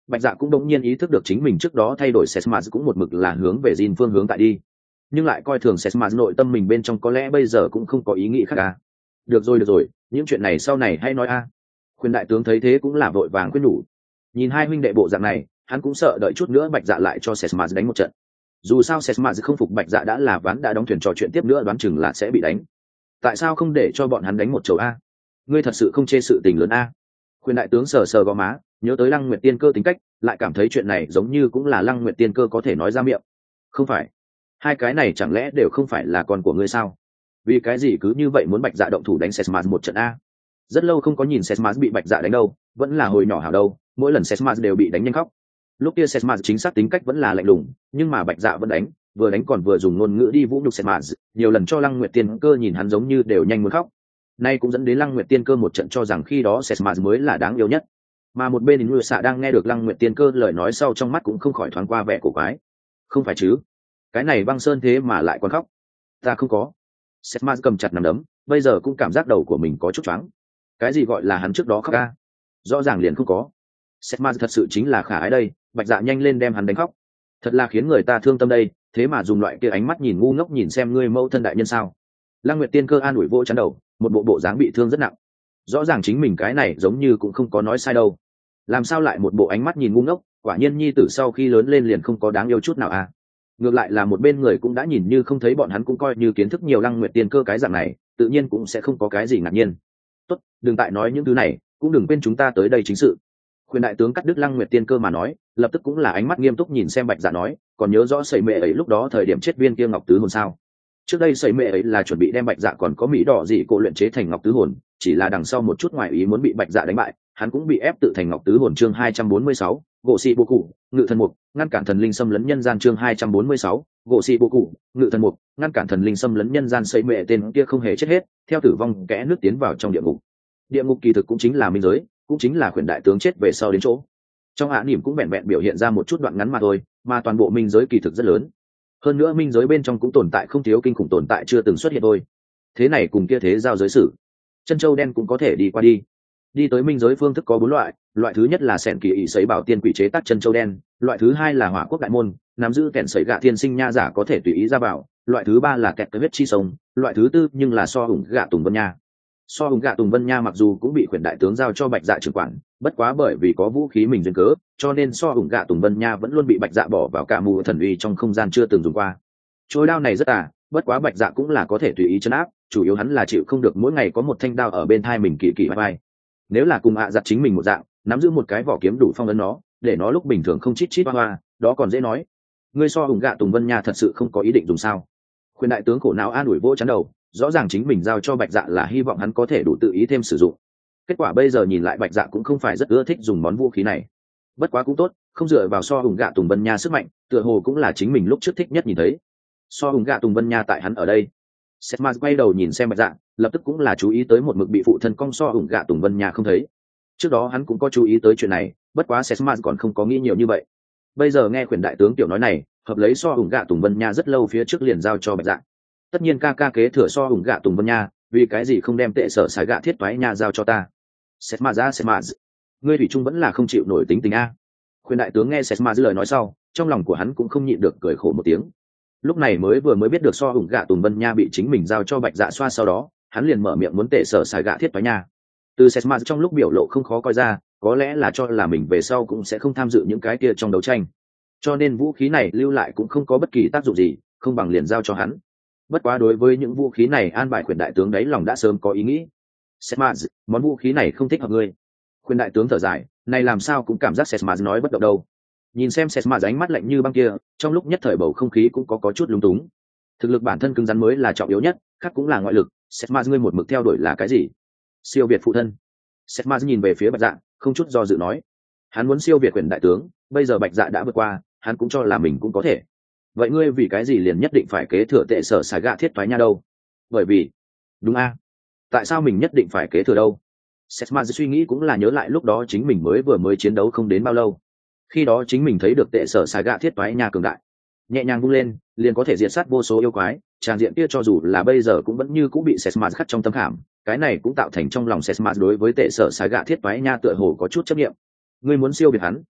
Bạch Dạ cũng đột nhiên ý thức được chính mình trước đó thay đổi Sesmaz cũng một mực là hướng về Jin phương hướng tại đi, nhưng lại coi thường Sesmaz nội tâm mình bên trong có lẽ bây giờ cũng không có ý nghĩ khác à. Được rồi, những chuyện này sau này hay nói a. Khuyên đại tướng thấy thế cũng là vội vàng khuyên nhủ. Nhìn hai huynh đệ bộ dạng này, hắn cũng sợ đợi chút nữa Bạch Dạ lại cho Sesmaz đánh một trận. Dù sao Sesmaz không phục Bạch Dạ đã là ván đã đóng thuyền, trò chuyện tiếp nữa đoán chừng là sẽ bị đánh. Tại sao không để cho bọn hắn đánh một chầu a? Ngươi thật sự không chê sự tình lớn a? Khuyên đại tướng sờ sờ gò má, nhớ tới Lăng Nguyệt Tiên Cơ tính cách, lại cảm thấy chuyện này giống như cũng là Lăng Nguyệt Tiên Cơ có thể nói ra miệng. Không phải, hai cái này chẳng lẽ đều không phải là con của ngươi sao? Vì cái gì cứ như vậy muốn Bạch Dạ động thủ đánh Sesmaz một trận a? Rất lâu không có nhìn Sesmaz bị Bạch Dạ đánh đâu, vẫn là hồi nhỏ hảo đâu, mỗi lần Sesmaz đều bị đánh nhanh khóc. Lúc kia Sesmaz chính xác tính cách vẫn là lạnh lùng, nhưng mà Bạch Dạ vẫn đánh, vừa đánh còn vừa dùng ngôn ngữ đi vũ nhục Sesmaz, nhiều lần cho Lăng Nguyệt Tiên Cơ nhìn hắn giống như đều nhanh muốn khóc. Nay cũng dẫn đến Lăng Nguyệt Tiên Cơ một trận cho rằng khi đó Sesmaz mới là đáng yêu nhất. Mà một bên Inuyasha xạ đang nghe được Lăng Nguyệt Tiên Cơ lời nói sau, trong mắt cũng không khỏi thoáng qua vẻ cổ quái. Không phải chứ? Cái này băng sơn thế mà lại còn khóc? Ta không có. Sesmaz cầm chặt nắm đấm, bây giờ cũng cảm giác đầu của mình có chút choáng. Cái gì gọi là hắn trước đó khóc a? Rõ ràng liền không có. Sesmaz thật sự chính là khả ái đây, Bạch Dạ nhanh lên đem hắn đánh khóc. Thật là khiến người ta thương tâm đây, thế mà dùng loại kia ánh mắt nhìn ngu ngốc nhìn xem ngươi mẫu thân đại nhân sao? Lăng Nguyệt Tiên Cơ an ủi vỗ chán đầu, một bộ dáng bị thương rất nặng. Rõ ràng chính mình cái này giống như cũng không có nói sai đâu, làm sao lại một bộ ánh mắt nhìn ngu ngốc? Quả nhiên nhi tử sau khi lớn lên liền không có đáng yêu chút nào à? Ngược lại là một bên người cũng đã nhìn như không thấy, bọn hắn cũng coi như kiến thức nhiều Lăng Nguyệt Tiên Cơ cái dạng này, tự nhiên cũng sẽ không có cái gì ngạc nhiên. Tốt, đừng tại nói những thứ này, cũng đừng quên chúng ta tới đây chính sự. Khuyên đại tướng cắt đứt Lăng Nguyệt Tiên Cơ mà nói, lập tức cũng là ánh mắt nghiêm túc nhìn xem Bạch Dạ nói, còn nhớ rõ sẩy mẹ ấy lúc đó thời điểm chết viên kia ngọc tứ hồn sao? Trước đây sẩy mẹ ấy là chuẩn bị đem Bạch Dạ còn có mỹ đỏ gì cổ luyện chế thành ngọc tứ hồn, chỉ là đằng sau một chút ngoài ý muốn bị Bạch Dạ đánh bại, hắn cũng bị ép tự thành ngọc tứ hồn. Chương 246, gỗ xị bồ cụ ngự thần mục ngăn cản thần linh xâm lấn nhân gian. Chương 246, gỗ xị bồ cụ ngự thần mục ngăn cản thần linh xâm lấn nhân gian. Sẩy mẹ tên kia không hề chết hết, theo tử vong kẽ nước tiến vào trong địa ngục. Địa ngục kỳ thực cũng chính là minh giới, cũng chính là khuyển đại tướng chết về sau đến chỗ. Trong hạ niệm cũng vẹn vẹn biểu hiện ra một chút đoạn ngắn mà thôi, mà toàn bộ minh giới kỳ thực rất lớn. Hơn nữa minh giới bên trong cũng tồn tại không thiếu kinh khủng tồn tại chưa từng xuất hiện thôi. Thế này cùng kia thế giao giới sử, chân châu đen cũng có thể đi qua đi. Đi tới minh giới phương thức có 4 loại, loại thứ nhất là sẻn kỳ ỷ sấy bảo tiên quỷ chế tác chân châu đen, loại thứ hai là hỏa quốc đại môn, nắm giữ kẹn sấy gạ thiên sinh nha giả có thể tùy ý ra vào, loại thứ ba là kẹt cái huyết chi sông, loại thứ tư nhưng là so hùng gạ tùng vân nha. So hùng gạ tùng vân nha mặc dù cũng bị khuyển đại tướng giao cho Bạch Dạ trưởng quản, bất quá bởi vì có vũ khí mình duyên cớ, cho nên so hùng gạ tùng vân nha vẫn luôn bị Bạch Dạ bỏ vào cả mù thần uy trong không gian chưa từng dùng qua. Trôi đao này rất bất quá Bạch Dạ cũng là có thể tùy ý chấn áp, chủ yếu hắn là chịu không được mỗi ngày có một thanh đao ở bên thai mình kỳ vai. Nếu là cùng giặt chính mình một dạng, nắm giữ một cái vỏ kiếm đủ phong ấn nó, để nó lúc bình thường không chít chít hoa, đó còn dễ nói. Ngươi so hùng gạ tùng vân nha thật sự không có ý định dùng sao? Khuyên đại tướng khổ não an ủi vỗ chán đầu, rõ ràng chính mình giao cho Bạch Dạ là hy vọng hắn có thể đủ tự ý thêm sử dụng. Kết quả bây giờ nhìn lại Bạch Dạ cũng không phải rất ưa thích dùng món vũ khí này. Bất quá cũng tốt, không dựa vào so hùng gạ tùng vân nha sức mạnh, tựa hồ cũng là chính mình lúc trước thích nhất nhìn thấy. So hùng gạ tùng vân nha tại hắn ở đây. Sesmaz quay đầu nhìn xem Bạch Dạ, lập tức cũng là chú ý tới một mực bị phụ thân cong so hùng gạ tùng vân nha không thấy. Trước đó hắn cũng có chú ý tới chuyện này, bất quá Sesmaz còn không có nghĩ nhiều như vậy. Bây giờ nghe khuyển đại tướng tiểu nói này, hợp lấy so hùng gạ tùng vân nha rất lâu phía trước liền giao cho Bạch Dạ. Tất nhiên ca kế thừa so hùng gạ tùng vân nha, vì cái gì không đem tệ sở xài gạ thiết toái nha giao cho ta? Sesmaz, ngươi thủy chung vẫn là không chịu nổi tính tình a. Khuyên đại tướng nghe Sesmaz lời nói sau, trong lòng của hắn cũng không nhịn được cười khổ một tiếng. Lúc này mới biết được so hùng gạ tùng vân nha bị chính mình giao cho Bạch Dạ xoa, sau đó hắn liền mở miệng muốn tệ sở xài gạ thiết toái nha. Từ Sesmaz trong lúc biểu lộ không khó coi ra, có lẽ là cho là mình về sau cũng sẽ không tham dự những cái kia trong đấu tranh, cho nên vũ khí này lưu lại cũng không có bất kỳ tác dụng gì, không bằng liền giao cho hắn. Bất quá đối với những vũ khí này an bài khuyển đại tướng đấy lòng đã sớm có ý nghĩ. Sesmaz, món vũ khí này không thích hợp ngươi. Khuyển đại tướng thở dài, này làm sao cũng cảm giác Sesmaz nói bất động đâu. Nhìn xem Sesmaz ánh mắt lạnh như băng kia, trong lúc nhất thời bầu không khí cũng có chút lúng túng. Thực lực bản thân cứng rắn mới là trọng yếu nhất, khác cũng là ngoại lực. Sesmaz, ngươi một mực theo đuổi là cái gì? Siêu việt phụ thân. Sesmaz nhìn về phía Bạch Dạ, không chút do dự nói, hắn muốn siêu việt khuyển đại tướng, bây giờ Bạch Dạ đã vượt qua, hắn cũng cho là mình cũng có thể. Vậy ngươi vì cái gì liền nhất định phải kế thừa tệ sở xài gạ thiết toái nha đâu? Bởi vì, đúng a, tại sao mình nhất định phải kế thừa đâu? Sesmaz suy nghĩ cũng là nhớ lại lúc đó chính mình mới chiến đấu không đến bao lâu, khi đó chính mình thấy được tệ sở xài gạ thiết toái nha cường đại, nhẹ nhàng vung lên liền có thể diệt sát vô số yêu quái, tràn diện kia cho dù là bây giờ cũng vẫn như cũng bị Sesmaz khắc trong tâm khảm. Cái này cũng tạo thành trong lòng Sesmaz đối với tệ sở xài gạ thiết toái nha tựa hồ có chút chấp niệm. Ngươi muốn siêu việt hắn,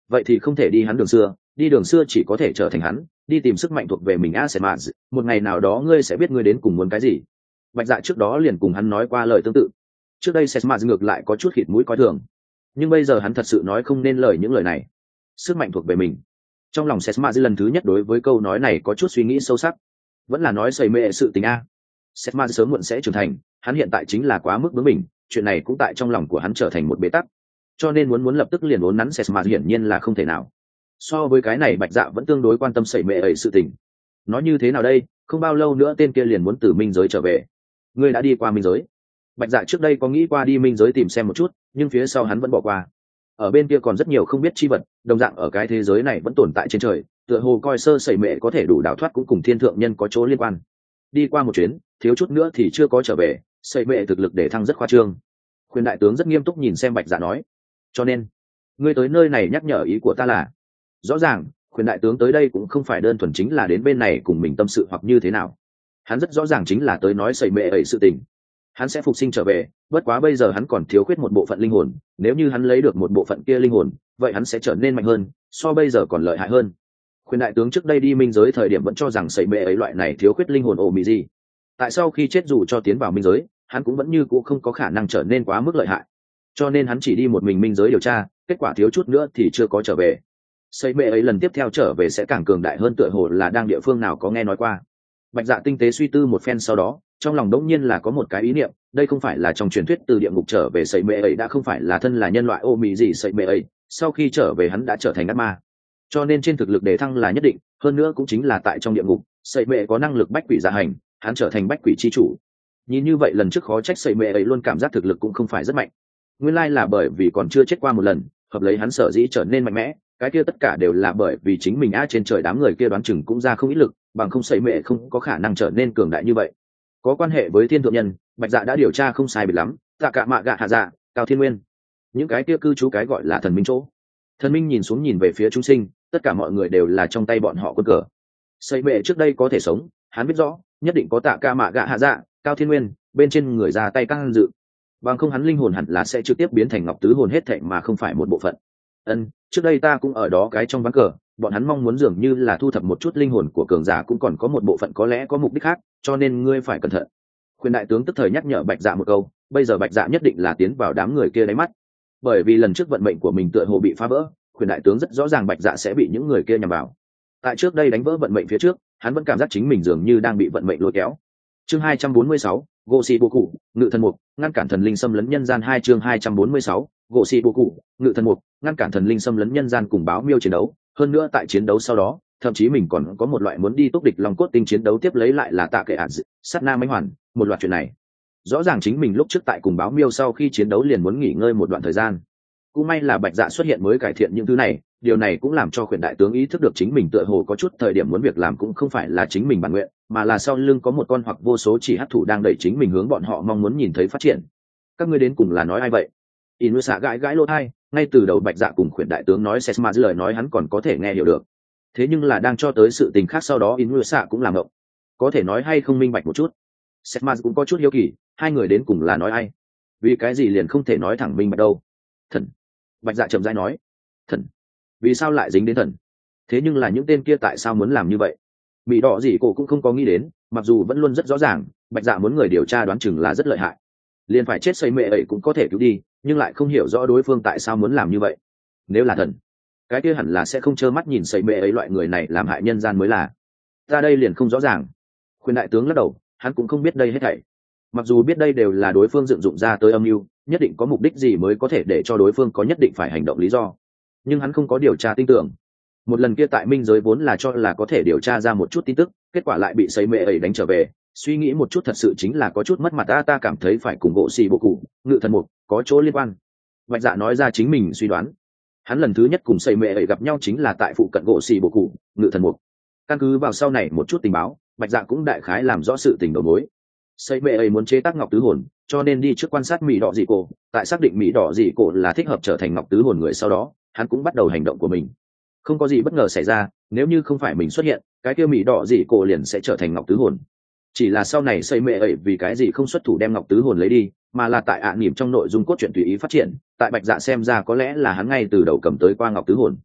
vậy thì không thể đi hắn đường xưa, đi đường xưa chỉ có thể trở thành hắn, đi tìm sức mạnh thuộc về mình. Asemas, một ngày nào đó ngươi sẽ biết ngươi đến cùng muốn cái gì. Bạch Dạ trước đó liền cùng hắn nói qua lời tương tự. Trước đây Asemas ngược lại có chút khịt mũi coi thường, nhưng bây giờ hắn thật sự nói không nên lời những lời này. Sức mạnh thuộc về mình. Trong lòng Asemas lần thứ nhất đối với câu nói này có chút suy nghĩ sâu sắc. Vẫn là nói sầy mệ sự tình a. Asemas sớm muộn sẽ trưởng thành, hắn hiện tại chính là quá mức bướng bỉnh, chuyện này cũng tại trong lòng của hắn trở thành một bế tắc, cho nên muốn lập tức liền uốn nắn Asemas hiển nhiên là không thể nào. So với cái này Bạch Dạ vẫn tương đối quan tâm sẩy mệ ấy sự tình. Nói như thế nào đây, không bao lâu nữa tên kia liền muốn từ minh giới trở về. Ngươi đã đi qua minh giới? Bạch Dạ trước đây có nghĩ qua đi minh giới tìm xem một chút, nhưng phía sau hắn vẫn bỏ qua. Ở bên kia còn rất nhiều không biết chi vật, đồng dạng ở cái thế giới này vẫn tồn tại trên trời, tựa hồ coi sơ sẩy mệ có thể đủ đào thoát cũng cùng thiên thượng nhân có chỗ liên quan. Đi qua một chuyến, thiếu chút nữa thì chưa có trở về, sẩy mệ thực lực để thăng rất khoa trương. Khuyên đại tướng rất nghiêm túc nhìn xem Bạch Dạ nói, cho nên ngươi tới nơi này nhắc nhở ý của ta là. Rõ ràng khuyên đại tướng tới đây cũng không phải đơn thuần chính là đến bên này cùng mình tâm sự hoặc như thế nào, hắn rất rõ ràng chính là tới nói sẩy mệ ấy sự tình. Hắn sẽ phục sinh trở về, bất quá bây giờ hắn còn thiếu khuyết một bộ phận linh hồn, nếu như hắn lấy được một bộ phận kia linh hồn, vậy hắn sẽ trở nên mạnh hơn, so bây giờ còn lợi hại hơn. Khuyên đại tướng trước đây đi minh giới thời điểm vẫn cho rằng sẩy mệ ấy loại này thiếu khuyết linh hồn ổ mị gì, tại sau khi chết dù cho tiến vào minh giới, hắn cũng vẫn như cũ không có khả năng trở nên quá mức lợi hại, cho nên hắn chỉ đi một mình minh giới điều tra, kết quả thiếu chút nữa thì chưa có trở về. Sẩy mệ ấy lần tiếp theo trở về sẽ càng cường đại hơn, tựa hồ là đang địa phương nào có nghe nói qua. Bạch Dạ tinh tế suy tư một phen sau đó, trong lòng đống nhiên là có một cái ý niệm, đây không phải là trong truyền thuyết từ địa ngục trở về sẩy mệ ấy đã không phải là thân là nhân loại ô mị gì sẩy mệ ấy, sau khi trở về hắn đã trở thành ác ma, cho nên trên thực lực đề thăng là nhất định, hơn nữa cũng chính là tại trong địa ngục, sẩy mệ có năng lực bách quỷ dạ hành, hắn trở thành bách quỷ chi chủ. Nhìn như vậy lần trước khó trách sẩy mệ ấy luôn cảm giác thực lực cũng không phải rất mạnh, nguyên lai là bởi vì còn chưa chết qua một lần, hợp lấy hắn sở dĩ trở nên mạnh mẽ, cái kia tất cả đều là bởi vì chính mình trên trời đám người kia đoán chừng cũng ra không ít lực, bằng không sẩy mệ không có khả năng trở nên cường đại như vậy. Có quan hệ với thiên thượng nhân, Bạch Dạ đã điều tra không sai biệt lắm, Tạ Cả Mạ Gạ Hạ Dạ, Cao Thiên Nguyên, những cái kia cư trú cái gọi là thần minh chỗ. Thần minh nhìn xuống nhìn về phía chúng sinh, tất cả mọi người đều là trong tay bọn họ quân cờ. Sẩy mệ trước đây có thể sống, hắn biết rõ, nhất định có Tạ Cả Mạ Gạ Hạ Dạ, Cao Thiên Nguyên bên trên người ra tay căng dự, bằng không hắn linh hồn hẳn là sẽ trực tiếp biến thành ngọc tứ hồn hết thảy mà không phải một bộ phận. Trước đây ta cũng ở đó cái trong ván cờ, bọn hắn mong muốn dường như là thu thập một chút linh hồn của cường giả, cũng còn có một bộ phận có lẽ có mục đích khác, cho nên ngươi phải cẩn thận. Khuyên đại tướng tức thời nhắc nhở Bạch Dạ một câu, bây giờ Bạch Dạ nhất định là tiến vào đám người kia đáy mắt, bởi vì lần trước vận mệnh của mình tựa hồ bị phá vỡ, khuyên đại tướng rất rõ ràng Bạch Dạ sẽ bị những người kia nhằm vào. Tại trước đây đánh vỡ vận mệnh phía trước, hắn vẫn cảm giác chính mình dường như đang bị vận mệnh lôi kéo. Chương 246, gỗ xì bồ cụ ngự thần mục ngăn cản thần linh xâm lấn nhân gian. 2 chương 246, gỗ xì bồ cụ ngự thần mục ngăn cản thần linh xâm lấn nhân gian cùng báo miêu chiến đấu. Hơn nữa tại chiến đấu sau đó, thậm chí mình còn có một loại muốn đi túc địch long cốt tinh chiến đấu tiếp lấy lại là Tạ Kệ ạt sát na mãnh hoàn, một loạt chuyện này rõ ràng chính mình lúc trước tại cùng báo miêu sau khi chiến đấu liền muốn nghỉ ngơi một đoạn thời gian. Cũng may là Bạch Dạ xuất hiện mới cải thiện những thứ này, điều này cũng làm cho khuyển đại tướng ý thức được chính mình tựa hồ có chút thời điểm muốn việc làm cũng không phải là chính mình bản nguyện, mà là sau lưng có một con hoặc vô số chỉ hắc thủ đang đẩy chính mình hướng bọn họ mong muốn nhìn thấy phát triển. Các ngươi đến cùng là nói ai vậy? Inusa gãi gãi lỗ tai, ngay từ đầu Bạch Dạ cùng khuyển đại tướng nói Sesma lời nói hắn còn có thể nghe hiểu được, thế nhưng là đang cho tới sự tình khác sau đó Inusa cũng làm ngộng, có thể nói hay không minh bạch một chút. Sesma cũng có chút hiếu kỳ, hai người đến cùng là nói ai? Vì cái gì liền không thể nói thẳng minh bạch đâu? Thần. Bạch Dạ chậm rãi nói. Thần? Vì sao lại dính đến thần? Thế nhưng là những tên kia tại sao muốn làm như vậy? Mỹ đỏ gì cổ cũng không có nghĩ đến, mặc dù vẫn luôn rất rõ ràng Bạch Dạ muốn người điều tra đoán chừng là rất lợi hại, liền phải chết xây mệ ấy cũng có thể cứu đi, nhưng lại không hiểu rõ đối phương tại sao muốn làm như vậy. Nếu là thần, cái kia hẳn là sẽ không trơ mắt nhìn xây mệ ấy loại người này làm hại nhân gian mới là. Ta đây liền không rõ ràng. Khuyên đại tướng lắc đầu, hắn cũng không biết đây hết thảy. Mặc dù biết đây đều là đối phương dựng dụng ra tới âm mưu, nhất định có mục đích gì mới có thể để cho đối phương có nhất định phải hành động lý do, nhưng hắn không có điều tra tin tưởng. Một lần kia tại minh giới vốn là cho là có thể điều tra ra một chút tin tức, kết quả lại bị sấy mệ ấy đánh trở về. Suy nghĩ một chút thật sự chính là có chút mất mặt. Ta cảm thấy phải cùng gỗ xì bộ cụ ngự thần mục có chỗ liên quan. Bạch Dạ nói ra chính mình suy đoán. Hắn lần thứ nhất cùng sấy mệ ấy gặp nhau chính là tại phụ cận gỗ xì bộ cụ ngự thần mục. Căn cứ vào sau này một chút tình báo, Bạch Dạ cũng đại khái làm rõ sự tình đầu mối. Sấy mệ ấy muốn chế tác ngọc tứ hồn, cho nên đi trước quan sát mỹ đỏ dị cổ. Tại xác định mỹ đỏ dị cổ là thích hợp trở thành ngọc tứ hồn người sau đó, hắn cũng bắt đầu hành động của mình. Không có gì bất ngờ xảy ra, nếu như không phải mình xuất hiện, cái kia mỹ đỏ dị cổ liền sẽ trở thành ngọc tứ hồn. Chỉ là sau này xây mệ ấy vì cái gì không xuất thủ đem ngọc tứ hồn lấy đi, mà là tại niềm trong nội dung cốt truyện tùy ý phát triển. Tại Bạch Dạ xem ra có lẽ là hắn ngay từ đầu cầm tới qua ngọc tứ hồn.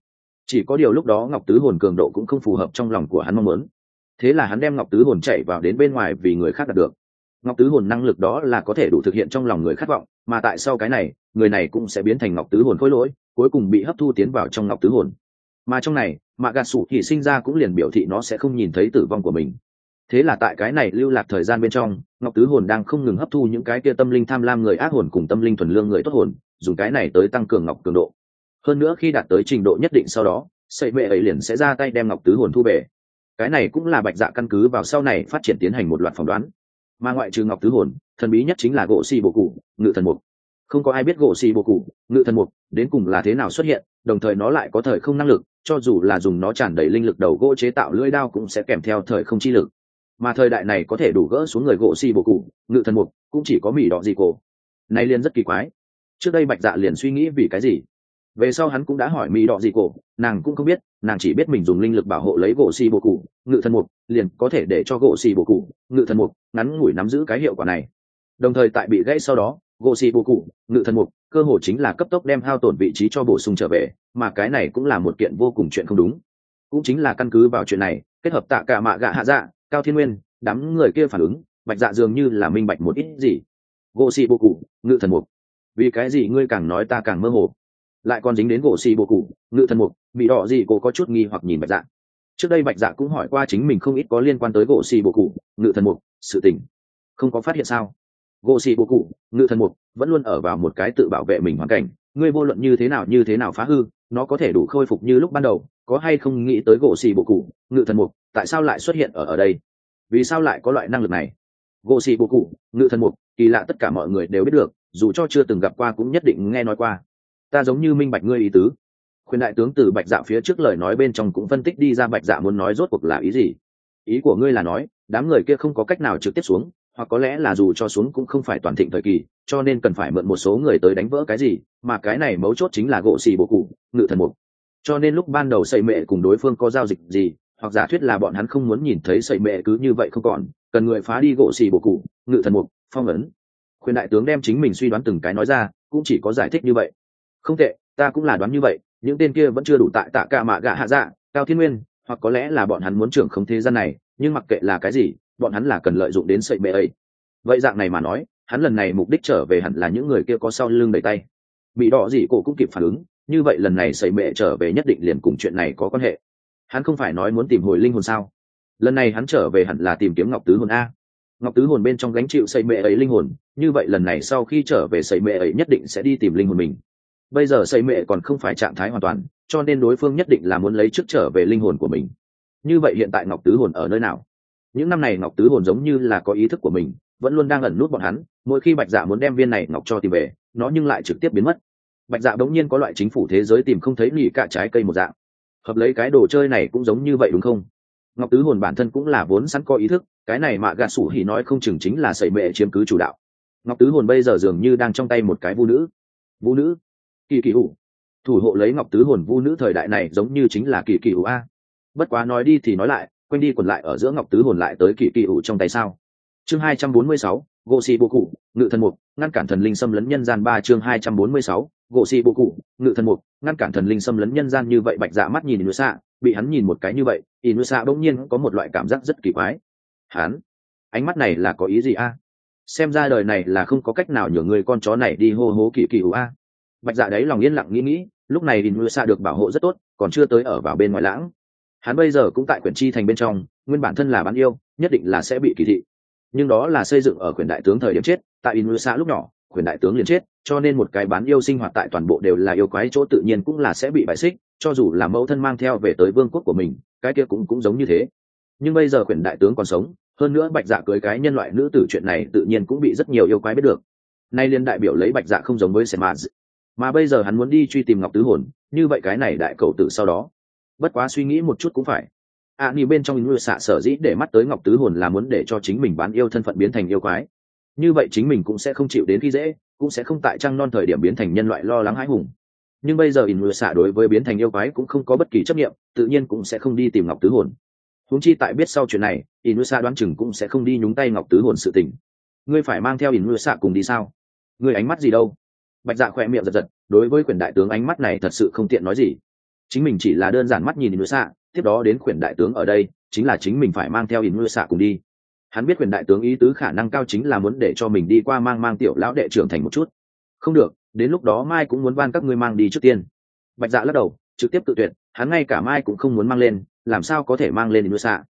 Chỉ có điều lúc đó ngọc tứ hồn cường độ cũng không phù hợp trong lòng của hắn mong muốn, thế là hắn đem ngọc tứ hồn chạy vào đến bên ngoài vì người khác đạt được. Ngọc tứ hồn năng lực đó là có thể đủ thực hiện trong lòng người khát vọng, mà tại sau cái này người này cũng sẽ biến thành ngọc tứ hồn khối lỗi, cuối cùng bị hấp thu tiến vào trong ngọc tứ hồn. Mà trong này mạ gà sủ thì sinh ra cũng liền biểu thị nó sẽ không nhìn thấy tử vong của mình. Thế là tại cái này lưu lạc thời gian bên trong, ngọc tứ hồn đang không ngừng hấp thu những cái kia tâm linh tham lam người ác hồn cùng tâm linh thuần lương người tốt hồn, dùng cái này tới tăng cường ngọc cường độ. Hơn nữa khi đạt tới trình độ nhất định sau đó, sợi mẹ ấy liền sẽ ra tay đem ngọc tứ hồn thu về. Cái này cũng là bạch dạ căn cứ vào sau này phát triển tiến hành một loạt phỏng đoán. Mà ngoại trừ ngọc tứ hồn, thần bí nhất chính là gỗ xì bộ cụ ngự thần mục. Không có ai biết gỗ xì bộ cụ ngự thần mục đến cùng là thế nào xuất hiện, đồng thời nó lại có thời không năng lực, cho dù là dùng nó tràn đầy linh lực đầu gỗ chế tạo lưỡi đao cũng sẽ kèm theo thời không chi lực. Mà thời đại này có thể đủ gỡ xuống người gỗ xì bộ cụ ngự thần mục cũng chỉ có mỹ đỏ gì cổ. Này liền rất kỳ quái. Trước đây bạch dạ liền suy nghĩ vì cái gì, về sau hắn cũng đã hỏi mỹ đỏ gì cổ, nàng cũng không biết, nàng chỉ biết mình dùng linh lực bảo hộ lấy gỗ xì bộ cụ ngự thần mục liền có thể để cho gỗ xì bộ cụ ngự thần mục ngắn ngủi nắm giữ cái hiệu quả này. Đồng thời tại bị gãy sau đó, gỗ xì bộ cụ ngự thần mục cơ hồ chính là cấp tốc đem hao tổn vị trí cho bổ sung trở về, mà cái này cũng là một kiện vô cùng chuyện không đúng. Cũng chính là căn cứ vào chuyện này, kết hợp tạ cả mạ gạ hạ dạ cao thiên nguyên đám người kia phản ứng, bạch dạ dường như là minh bạch một ít gì. Gỗ xì bộ cụ ngự thần mục, vì cái gì ngươi càng nói ta càng mơ hồ, lại còn dính đến gỗ xì bộ cụ ngự thần mục. Bị đỏ gì cô có chút nghi hoặc nhìn bạch dạ. Trước đây bạch dạ cũng hỏi qua chính mình không ít có liên quan tới gỗ xì bộ cụ ngự thần mục sự tình, không có phát hiện sao. Gỗ xì bộ cụ ngự thần mục vẫn luôn ở vào một cái tự bảo vệ mình hoàn cảnh, ngươi vô luận như thế nào phá hư nó có thể đủ khôi phục như lúc ban đầu. Có hay không nghĩ tới gỗ xì bộ cụ ngự thần mục tại sao lại xuất hiện ở đây, vì sao lại có loại năng lực này? Gỗ xì bộ cụ ngự thần mục kỳ lạ, tất cả mọi người đều biết được, dù cho chưa từng gặp qua cũng nhất định nghe nói qua. Ta giống như minh bạch ngươi ý tứ. Khuyên đại tướng từ bạch dạ phía trước lời nói bên trong cũng phân tích đi ra bạch dạ muốn nói rốt cuộc là ý gì. Ý của ngươi là nói đám người kia không có cách nào trực tiếp xuống, hoặc có lẽ là dù cho xuống cũng không phải toàn thịnh thời kỳ, cho nên cần phải mượn một số người tới đánh vỡ cái gì, mà cái này mấu chốt chính là gỗ xì bộ cụ ngự thần mục. Cho nên lúc ban đầu sậy mẹ cùng đối phương có giao dịch gì, hoặc giả thuyết là bọn hắn không muốn nhìn thấy sậy mẹ cứ như vậy không còn, cần người phá đi gỗ xì bộ cụ ngự thần mục phong ấn. Khuyên đại tướng đem chính mình suy đoán từng cái nói ra, cũng chỉ có giải thích như vậy. Không tệ, ta cũng là đoán như vậy, những tên kia vẫn chưa đủ tại tạ cả mạ gạ hạ dạ cao thiên nguyên, hoặc có lẽ là bọn hắn muốn trưởng không thế gian này, nhưng mặc kệ là cái gì, bọn hắn là cần lợi dụng đến sậy mẹ ấy. Vậy dạng này mà nói, hắn lần này mục đích trở về hẳn là những người kia có sau lưng đẩy tay. Bị đỏ gì cổ cũng kịp phản ứng, như vậy lần này sậy mẹ trở về nhất định liền cùng chuyện này có quan hệ. Hắn không phải nói muốn tìm hồi linh hồn sao? Lần này hắn trở về hẳn là tìm kiếm ngọc tứ hồn a. Ngọc tứ hồn bên trong gánh chịu sậy mẹ ấy linh hồn, như vậy lần này sau khi trở về sậy mẹ ấy nhất định sẽ đi tìm linh hồn mình. Bây giờ sậy mẹ còn không phải trạng thái hoàn toàn, cho nên đối phương nhất định là muốn lấy trước trở về linh hồn của mình. Như vậy hiện tại ngọc tứ hồn ở nơi nào? Những năm này ngọc tứ hồn giống như là có ý thức của mình, vẫn luôn đang ẩn nút bọn hắn, mỗi khi bạch dạ muốn đem viên này ngọc cho tìm về, nó nhưng lại trực tiếp biến mất. Bạch dạ đống nhiên có loại chính phủ thế giới tìm không thấy lì cả trái cây một dạng. Hợp lấy cái đồ chơi này cũng giống như vậy đúng không? Ngọc tứ hồn bản thân cũng là vốn sẵn có ý thức, cái này mà gạ sủ hỉ nói không chừng chính là sậy mẹ chiếm cứ chủ đạo. Ngọc tứ hồn bây giờ dường như đang trong tay một cái vu nữ kỳ kỳ hủ, thủ hộ lấy ngọc tứ hồn vu nữ thời đại này giống như chính là kỳ kỳ hủ a. Bất quá nói đi thì nói lại, quanh đi quẩn lại ở giữa ngọc tứ hồn lại tới kỳ kỳ hủ trong tay sao. Chương 246, gỗ xì bộ cụ ngự thần mục ngăn cản thần linh xâm lấn nhân gian. 3 chương 246, gỗ xì bộ cụ ngự thần mục ngăn cản thần linh xâm lấn nhân gian. Như vậy bạch dạ mắt nhìn Inusa, bị hắn nhìn một cái như vậy, Inusa bỗng nhiên có một loại cảm giác rất kỳ quái. Hắn ánh mắt này là có ý gì a? Xem ra đời này là không có cách nào nhường người con chó này đi hô hố kỳ kỳ hủ a. Bạch dạ đấy lòng yên lặng nghĩ, lúc này Inusa được bảo hộ rất tốt, còn chưa tới ở vào bên ngoài lãng. Hắn bây giờ cũng tại quyển chi thành bên trong, nguyên bản thân là bán yêu, nhất định là sẽ bị kỳ thị. Nhưng đó là xây dựng ở quyển đại tướng thời điểm chết, tại Inusa lúc nhỏ, quyển đại tướng liền chết, cho nên một cái bán yêu sinh hoạt tại toàn bộ đều là yêu quái chỗ tự nhiên cũng là sẽ bị bại xích, cho dù là mẫu thân mang theo về tới vương quốc của mình, cái kia cũng giống như thế. Nhưng bây giờ quyển đại tướng còn sống, hơn nữa bạch dạ cưới cái nhân loại nữ tử chuyện này tự nhiên cũng bị rất nhiều yêu quái biết được. Nay liên đại biểu lấy bạch dạ không giống với Semaz, mà bây giờ hắn muốn đi truy tìm ngọc tứ hồn, như vậy cái này đại cầu tử sau đó. Bất quá suy nghĩ một chút cũng phải. Ni bên trong người xạ sở dĩ để mắt tới ngọc tứ hồn là muốn để cho chính mình bán yêu thân phận biến thành yêu quái, như vậy chính mình cũng sẽ không chịu đến khi dễ, cũng sẽ không tại trăng non thời điểm biến thành nhân loại lo lắng hãi hùng. Nhưng bây giờ người xạ đối với biến thành yêu quái cũng không có bất kỳ chấp niệm, tự nhiên cũng sẽ không đi tìm ngọc tứ hồn. Huống chi tại biết sau chuyện này, Inusa đoán chừng cũng sẽ không đi nhúng tay ngọc tứ hồn sự tình. Ngươi phải mang theo Inusa cùng đi sao? Ngươi ánh mắt gì đâu? Bạch dạ khỏe miệng giật giật, đối với quyền đại tướng ánh mắt này thật sự không tiện nói gì. chính mình chỉ là đơn giản mắt nhìn Inusa, tiếp đó đến khuyển đại tướng ở đây chính là chính mình phải mang theo Inusa cùng đi. Hắn biết khuyển đại tướng ý tứ khả năng cao chính là muốn để cho mình đi qua mang tiểu lão đệ trưởng thành một chút. Không được, đến lúc đó Mai cũng muốn van các ngươi mang đi trước tiên. Bạch Dạ lắc đầu trực tiếp tự tuyệt, hắn ngay cả Mai cũng không muốn mang lên, làm sao có thể mang lên Inusa.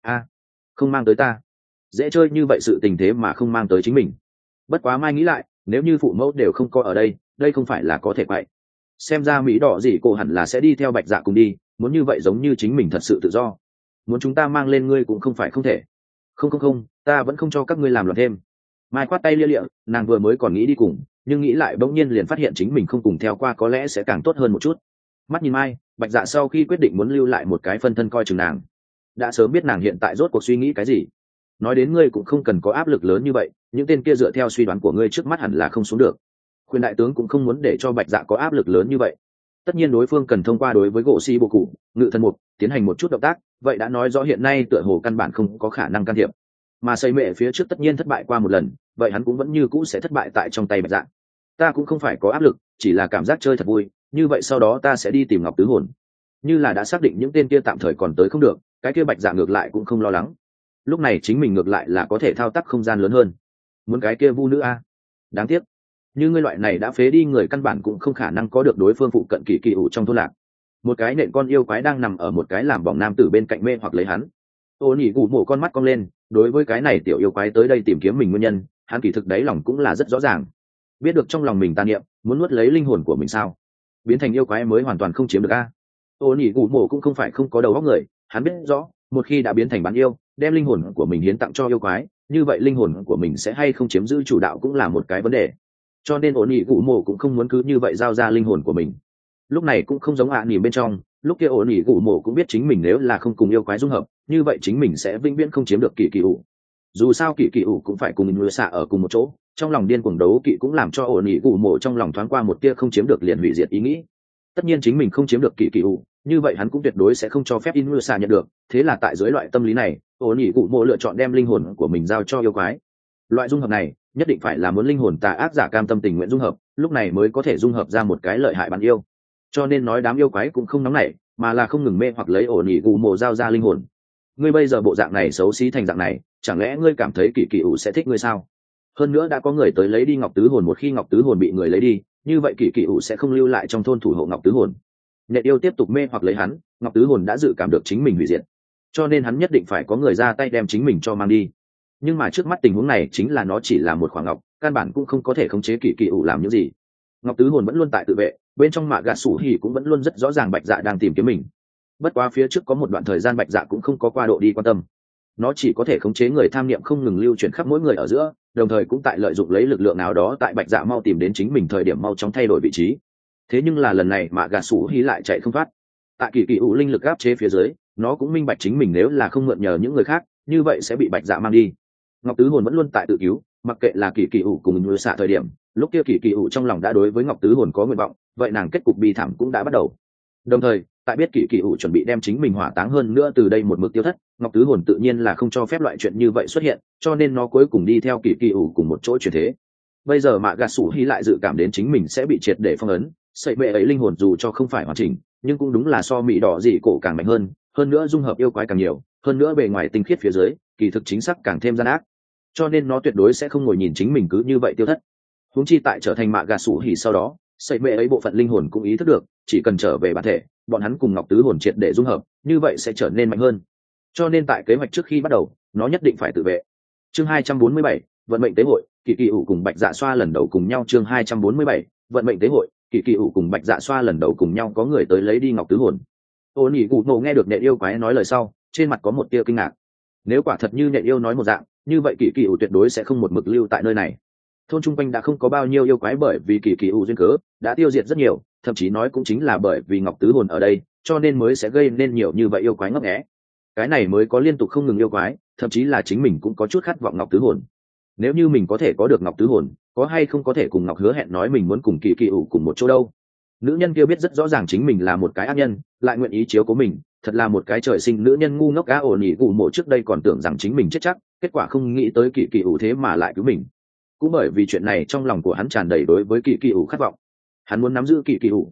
Không mang tới ta, dễ chơi như vậy sự tình thế mà không mang tới chính mình. Bất quá Mai nghĩ lại, nếu như phụ mẫu đều không có ở đây, đây không phải là có thể quậy. Xem ra Mỹ Đỏ gì cô hẳn là sẽ đi theo Bạch Dạ cùng đi, muốn như vậy giống như chính mình thật sự tự do. Muốn chúng ta mang lên ngươi cũng không phải không thể. Không, ta vẫn không cho các ngươi làm loạn thêm. Mai khoát tay lia lịa, nàng vừa mới còn nghĩ đi cùng, nhưng nghĩ lại bỗng nhiên liền phát hiện chính mình không cùng theo qua có lẽ sẽ càng tốt hơn một chút. Mắt nhìn Mai, Bạch Dạ sau khi quyết định muốn lưu lại một cái phân thân coi chừng nàng. Đã sớm biết nàng hiện tại rốt cuộc suy nghĩ cái gì. Nói đến ngươi cũng không cần có áp lực lớn như vậy, những tên kia dựa theo suy đoán của ngươi trước mắt hẳn là không xuống được. Khuyên đại tướng cũng không muốn để cho Bạch Dạ có áp lực lớn như vậy. Tất nhiên đối phương cần thông qua đối với gỗ xi bộ cụ, ngự thần mục tiến hành một chút động tác, vậy đã nói rõ hiện nay tựa hồ căn bản không có khả năng can thiệp. Mà xây mệ phía trước tất nhiên thất bại qua một lần, vậy hắn cũng vẫn như cũ sẽ thất bại tại trong tay Bạch Dạ. Ta cũng không phải có áp lực, chỉ là cảm giác chơi thật vui, như vậy sau đó ta sẽ đi tìm Ngọc Tứ Hồn. Như là đã xác định những tên kia tạm thời còn tới không được, cái kia Bạch Dạ ngược lại cũng không lo lắng. Lúc này chính mình ngược lại là có thể thao tác không gian lớn hơn. Muốn cái kia vu nữ a, đáng tiếc, như ngươi loại này đã phế đi người căn bản cũng không khả năng có được đối phương phụ cận kỳ ủ trong thôn lạc. Một cái nện con yêu quái đang nằm ở một cái làm bỏng nam tử bên cạnh mê hoặc lấy hắn. Ô nhị cụ mổ con mắt cong lên, đối với cái này tiểu yêu quái tới đây tìm kiếm mình nguyên nhân, hắn kỳ thực đáy lòng cũng là rất rõ ràng. Biết được trong lòng mình tà niệm, muốn nuốt lấy linh hồn của mình sao? Biến thành yêu quái mới hoàn toàn không chiếm được a. Ô nhị cụ mổ cũng không phải không có đầu óc người, hắn biết rõ, một khi đã biến thành bán yêu, đem linh hồn của mình hiến tặng cho yêu quái, như vậy linh hồn của mình sẽ hay không chiếm giữ chủ đạo cũng là một cái vấn đề. Cho nên ổn nhị cụ mổ cũng không muốn cứ như vậy giao ra linh hồn của mình. Lúc này cũng không giống nỉm bên trong, lúc kia ổn nhị cụ mổ cũng biết chính mình nếu là không cùng yêu quái dung hợp, như vậy chính mình sẽ vĩnh viễn không chiếm được kỳ ủ. Dù sao kỳ ủ cũng phải cùng người xạ ở cùng một chỗ, trong lòng điên cuồng đấu kỵ cũng làm cho ổn nhị cụ mổ trong lòng thoáng qua một tia không chiếm được liền hủy diệt ý nghĩ. Tất nhiên chính mình không chiếm được kỳ ủ, như vậy hắn cũng tuyệt đối sẽ không cho phép Inusa nhận được, thế là tại dưới loại tâm lý này, ổn nhị cụ mộ lựa chọn đem linh hồn của mình giao cho yêu quái. Loại dung hợp này nhất định phải là muốn linh hồn tà ác giả cam tâm tình nguyện dung hợp, lúc này mới có thể dung hợp ra một cái lợi hại bản yêu. Cho nên nói đám yêu quái cũng không nóng nảy, mà là không ngừng mê hoặc lấy ổn nhị cụ mộ giao ra linh hồn. Ngươi bây giờ bộ dạng này xấu xí thành dạng này, chẳng lẽ ngươi cảm thấy kỳ ủ sẽ thích ngươi sao? Hơn nữa đã có người tới lấy đi Ngọc Tứ Hồn, một khi Ngọc Tứ Hồn bị người lấy đi, như vậy kỳ ủ sẽ không lưu lại trong thôn thủ hộ Ngọc Tứ Hồn. Nhện yêu tiếp tục mê hoặc lấy hắn, Ngọc Tứ Hồn đã dự cảm được chính mình hủy diệt, cho nên hắn nhất định phải có người ra tay đem chính mình cho mang đi. Nhưng mà trước mắt tình huống này chính là nó chỉ là một khoảng ngọc, căn bản cũng không có thể khống chế kỳ ủ làm những gì. Ngọc Tứ Hồn vẫn luôn tại tự vệ, bên trong mạ gà sủ hỉ cũng vẫn luôn rất rõ ràng Bạch Dạ đang tìm kiếm mình. Bất quá phía trước có một đoạn thời gian Bạch Dạ cũng không có qua độ đi quan tâm, nó chỉ có thể khống chế người tham niệm không ngừng lưu chuyển khắp mỗi người ở giữa, đồng thời cũng tại lợi dụng lấy lực lượng nào đó tại Bạch Dạ mau tìm đến chính mình thời điểm mau chóng thay đổi vị trí. Thế nhưng là lần này mạ gà sủ hỉ lại chạy không thoát. Tại kỳ ủ linh lực áp chế phía dưới, nó cũng minh bạch chính mình nếu là không mượn nhờ những người khác, như vậy sẽ bị Bạch Dạ mang đi. Ngọc Tứ Hồn vẫn luôn tại tự cứu, mặc kệ là kỳ ủ cùng người xạ thời điểm, lúc kia kỳ ủ trong lòng đã đối với Ngọc Tứ Hồn có nguyện vọng, vậy nàng kết cục bi thảm cũng đã bắt đầu. Đồng thời, tại biết kỳ ủ chuẩn bị đem chính mình hỏa táng hơn nữa từ đây một mực tiêu thất, Ngọc Tứ Hồn tự nhiên là không cho phép loại chuyện như vậy xuất hiện, cho nên nó cuối cùng đi theo kỳ ủ cùng một chỗ chuyển thế. Bây giờ mạ gà sủ hỉ lại dự cảm đến chính mình sẽ bị triệt để phong ấn, sợi bệ ấy linh hồn dù cho không phải hoàn chỉnh, nhưng cũng đúng là so Mỹ Đỏ dị cổ càng mạnh hơn nữa dung hợp yêu quái càng nhiều, hơn nữa bề ngoài tinh khiết phía dưới, kỳ thực chính xác càng thêm gian ác. Cho nên nó tuyệt đối sẽ không ngồi nhìn chính mình cứ như vậy tiêu thất. Huống chi tại trở thành mạ gà sủ hỉ sau đó, sợi bệ ấy bộ phận linh hồn cũng ý thức được, chỉ cần trở về bản thể, bọn hắn cùng Ngọc Tứ Hồn triệt để dung hợp, như vậy sẽ trở nên mạnh hơn. Cho nên tại kế hoạch trước khi bắt đầu, nó nhất định phải tự vệ. Chương 247, vận mệnh tế hội, kỳ ủ cùng Bạch Dạ xoa lần đầu cùng nhau. Chương 247, vận mệnh tế hội, kỳ ủ cùng Bạch Dạ xoa lần đầu cùng nhau. Có người tới lấy đi Ngọc Tứ Hồn. Ôn nhị cụ ngộ nghe được nện yêu quái nói lời sau, trên mặt có một tia kinh ngạc. Nếu quả thật như nện yêu nói một dạng, như vậy kỳ ủ tuyệt đối sẽ không một mực lưu tại nơi này. Thôn trung quanh đã không có bao nhiêu yêu quái bởi vì kỳ ủ duyên cớ đã tiêu diệt rất nhiều, thậm chí nói cũng chính là bởi vì Ngọc Tứ Hồn ở đây, cho nên mới sẽ gây nên nhiều như vậy yêu quái ngấp nghé. Cái này mới có liên tục không ngừng yêu quái, thậm chí là chính mình cũng có chút khát vọng Ngọc Tứ Hồn. Nếu như mình có thể có được Ngọc Tứ Hồn, có hay không có thể cùng Ngọc hứa hẹn nói mình muốn cùng kỳ ủ cùng một chỗ đâu. Nữ nhân kia biết rất rõ ràng chính mình là một cái ác nhân, lại nguyện ý chiếu cố mình, thật là một cái trời sinh nữ nhân ngu ngốc. Á ổn nhị cụ mộ trước đây còn tưởng rằng chính mình chết chắc, kết quả không nghĩ tới kỳ ủ thế mà lại cứu mình. Cũng bởi vì chuyện này trong lòng của hắn tràn đầy đối với kỳ ủ khát vọng, hắn muốn nắm giữ kỳ ủ.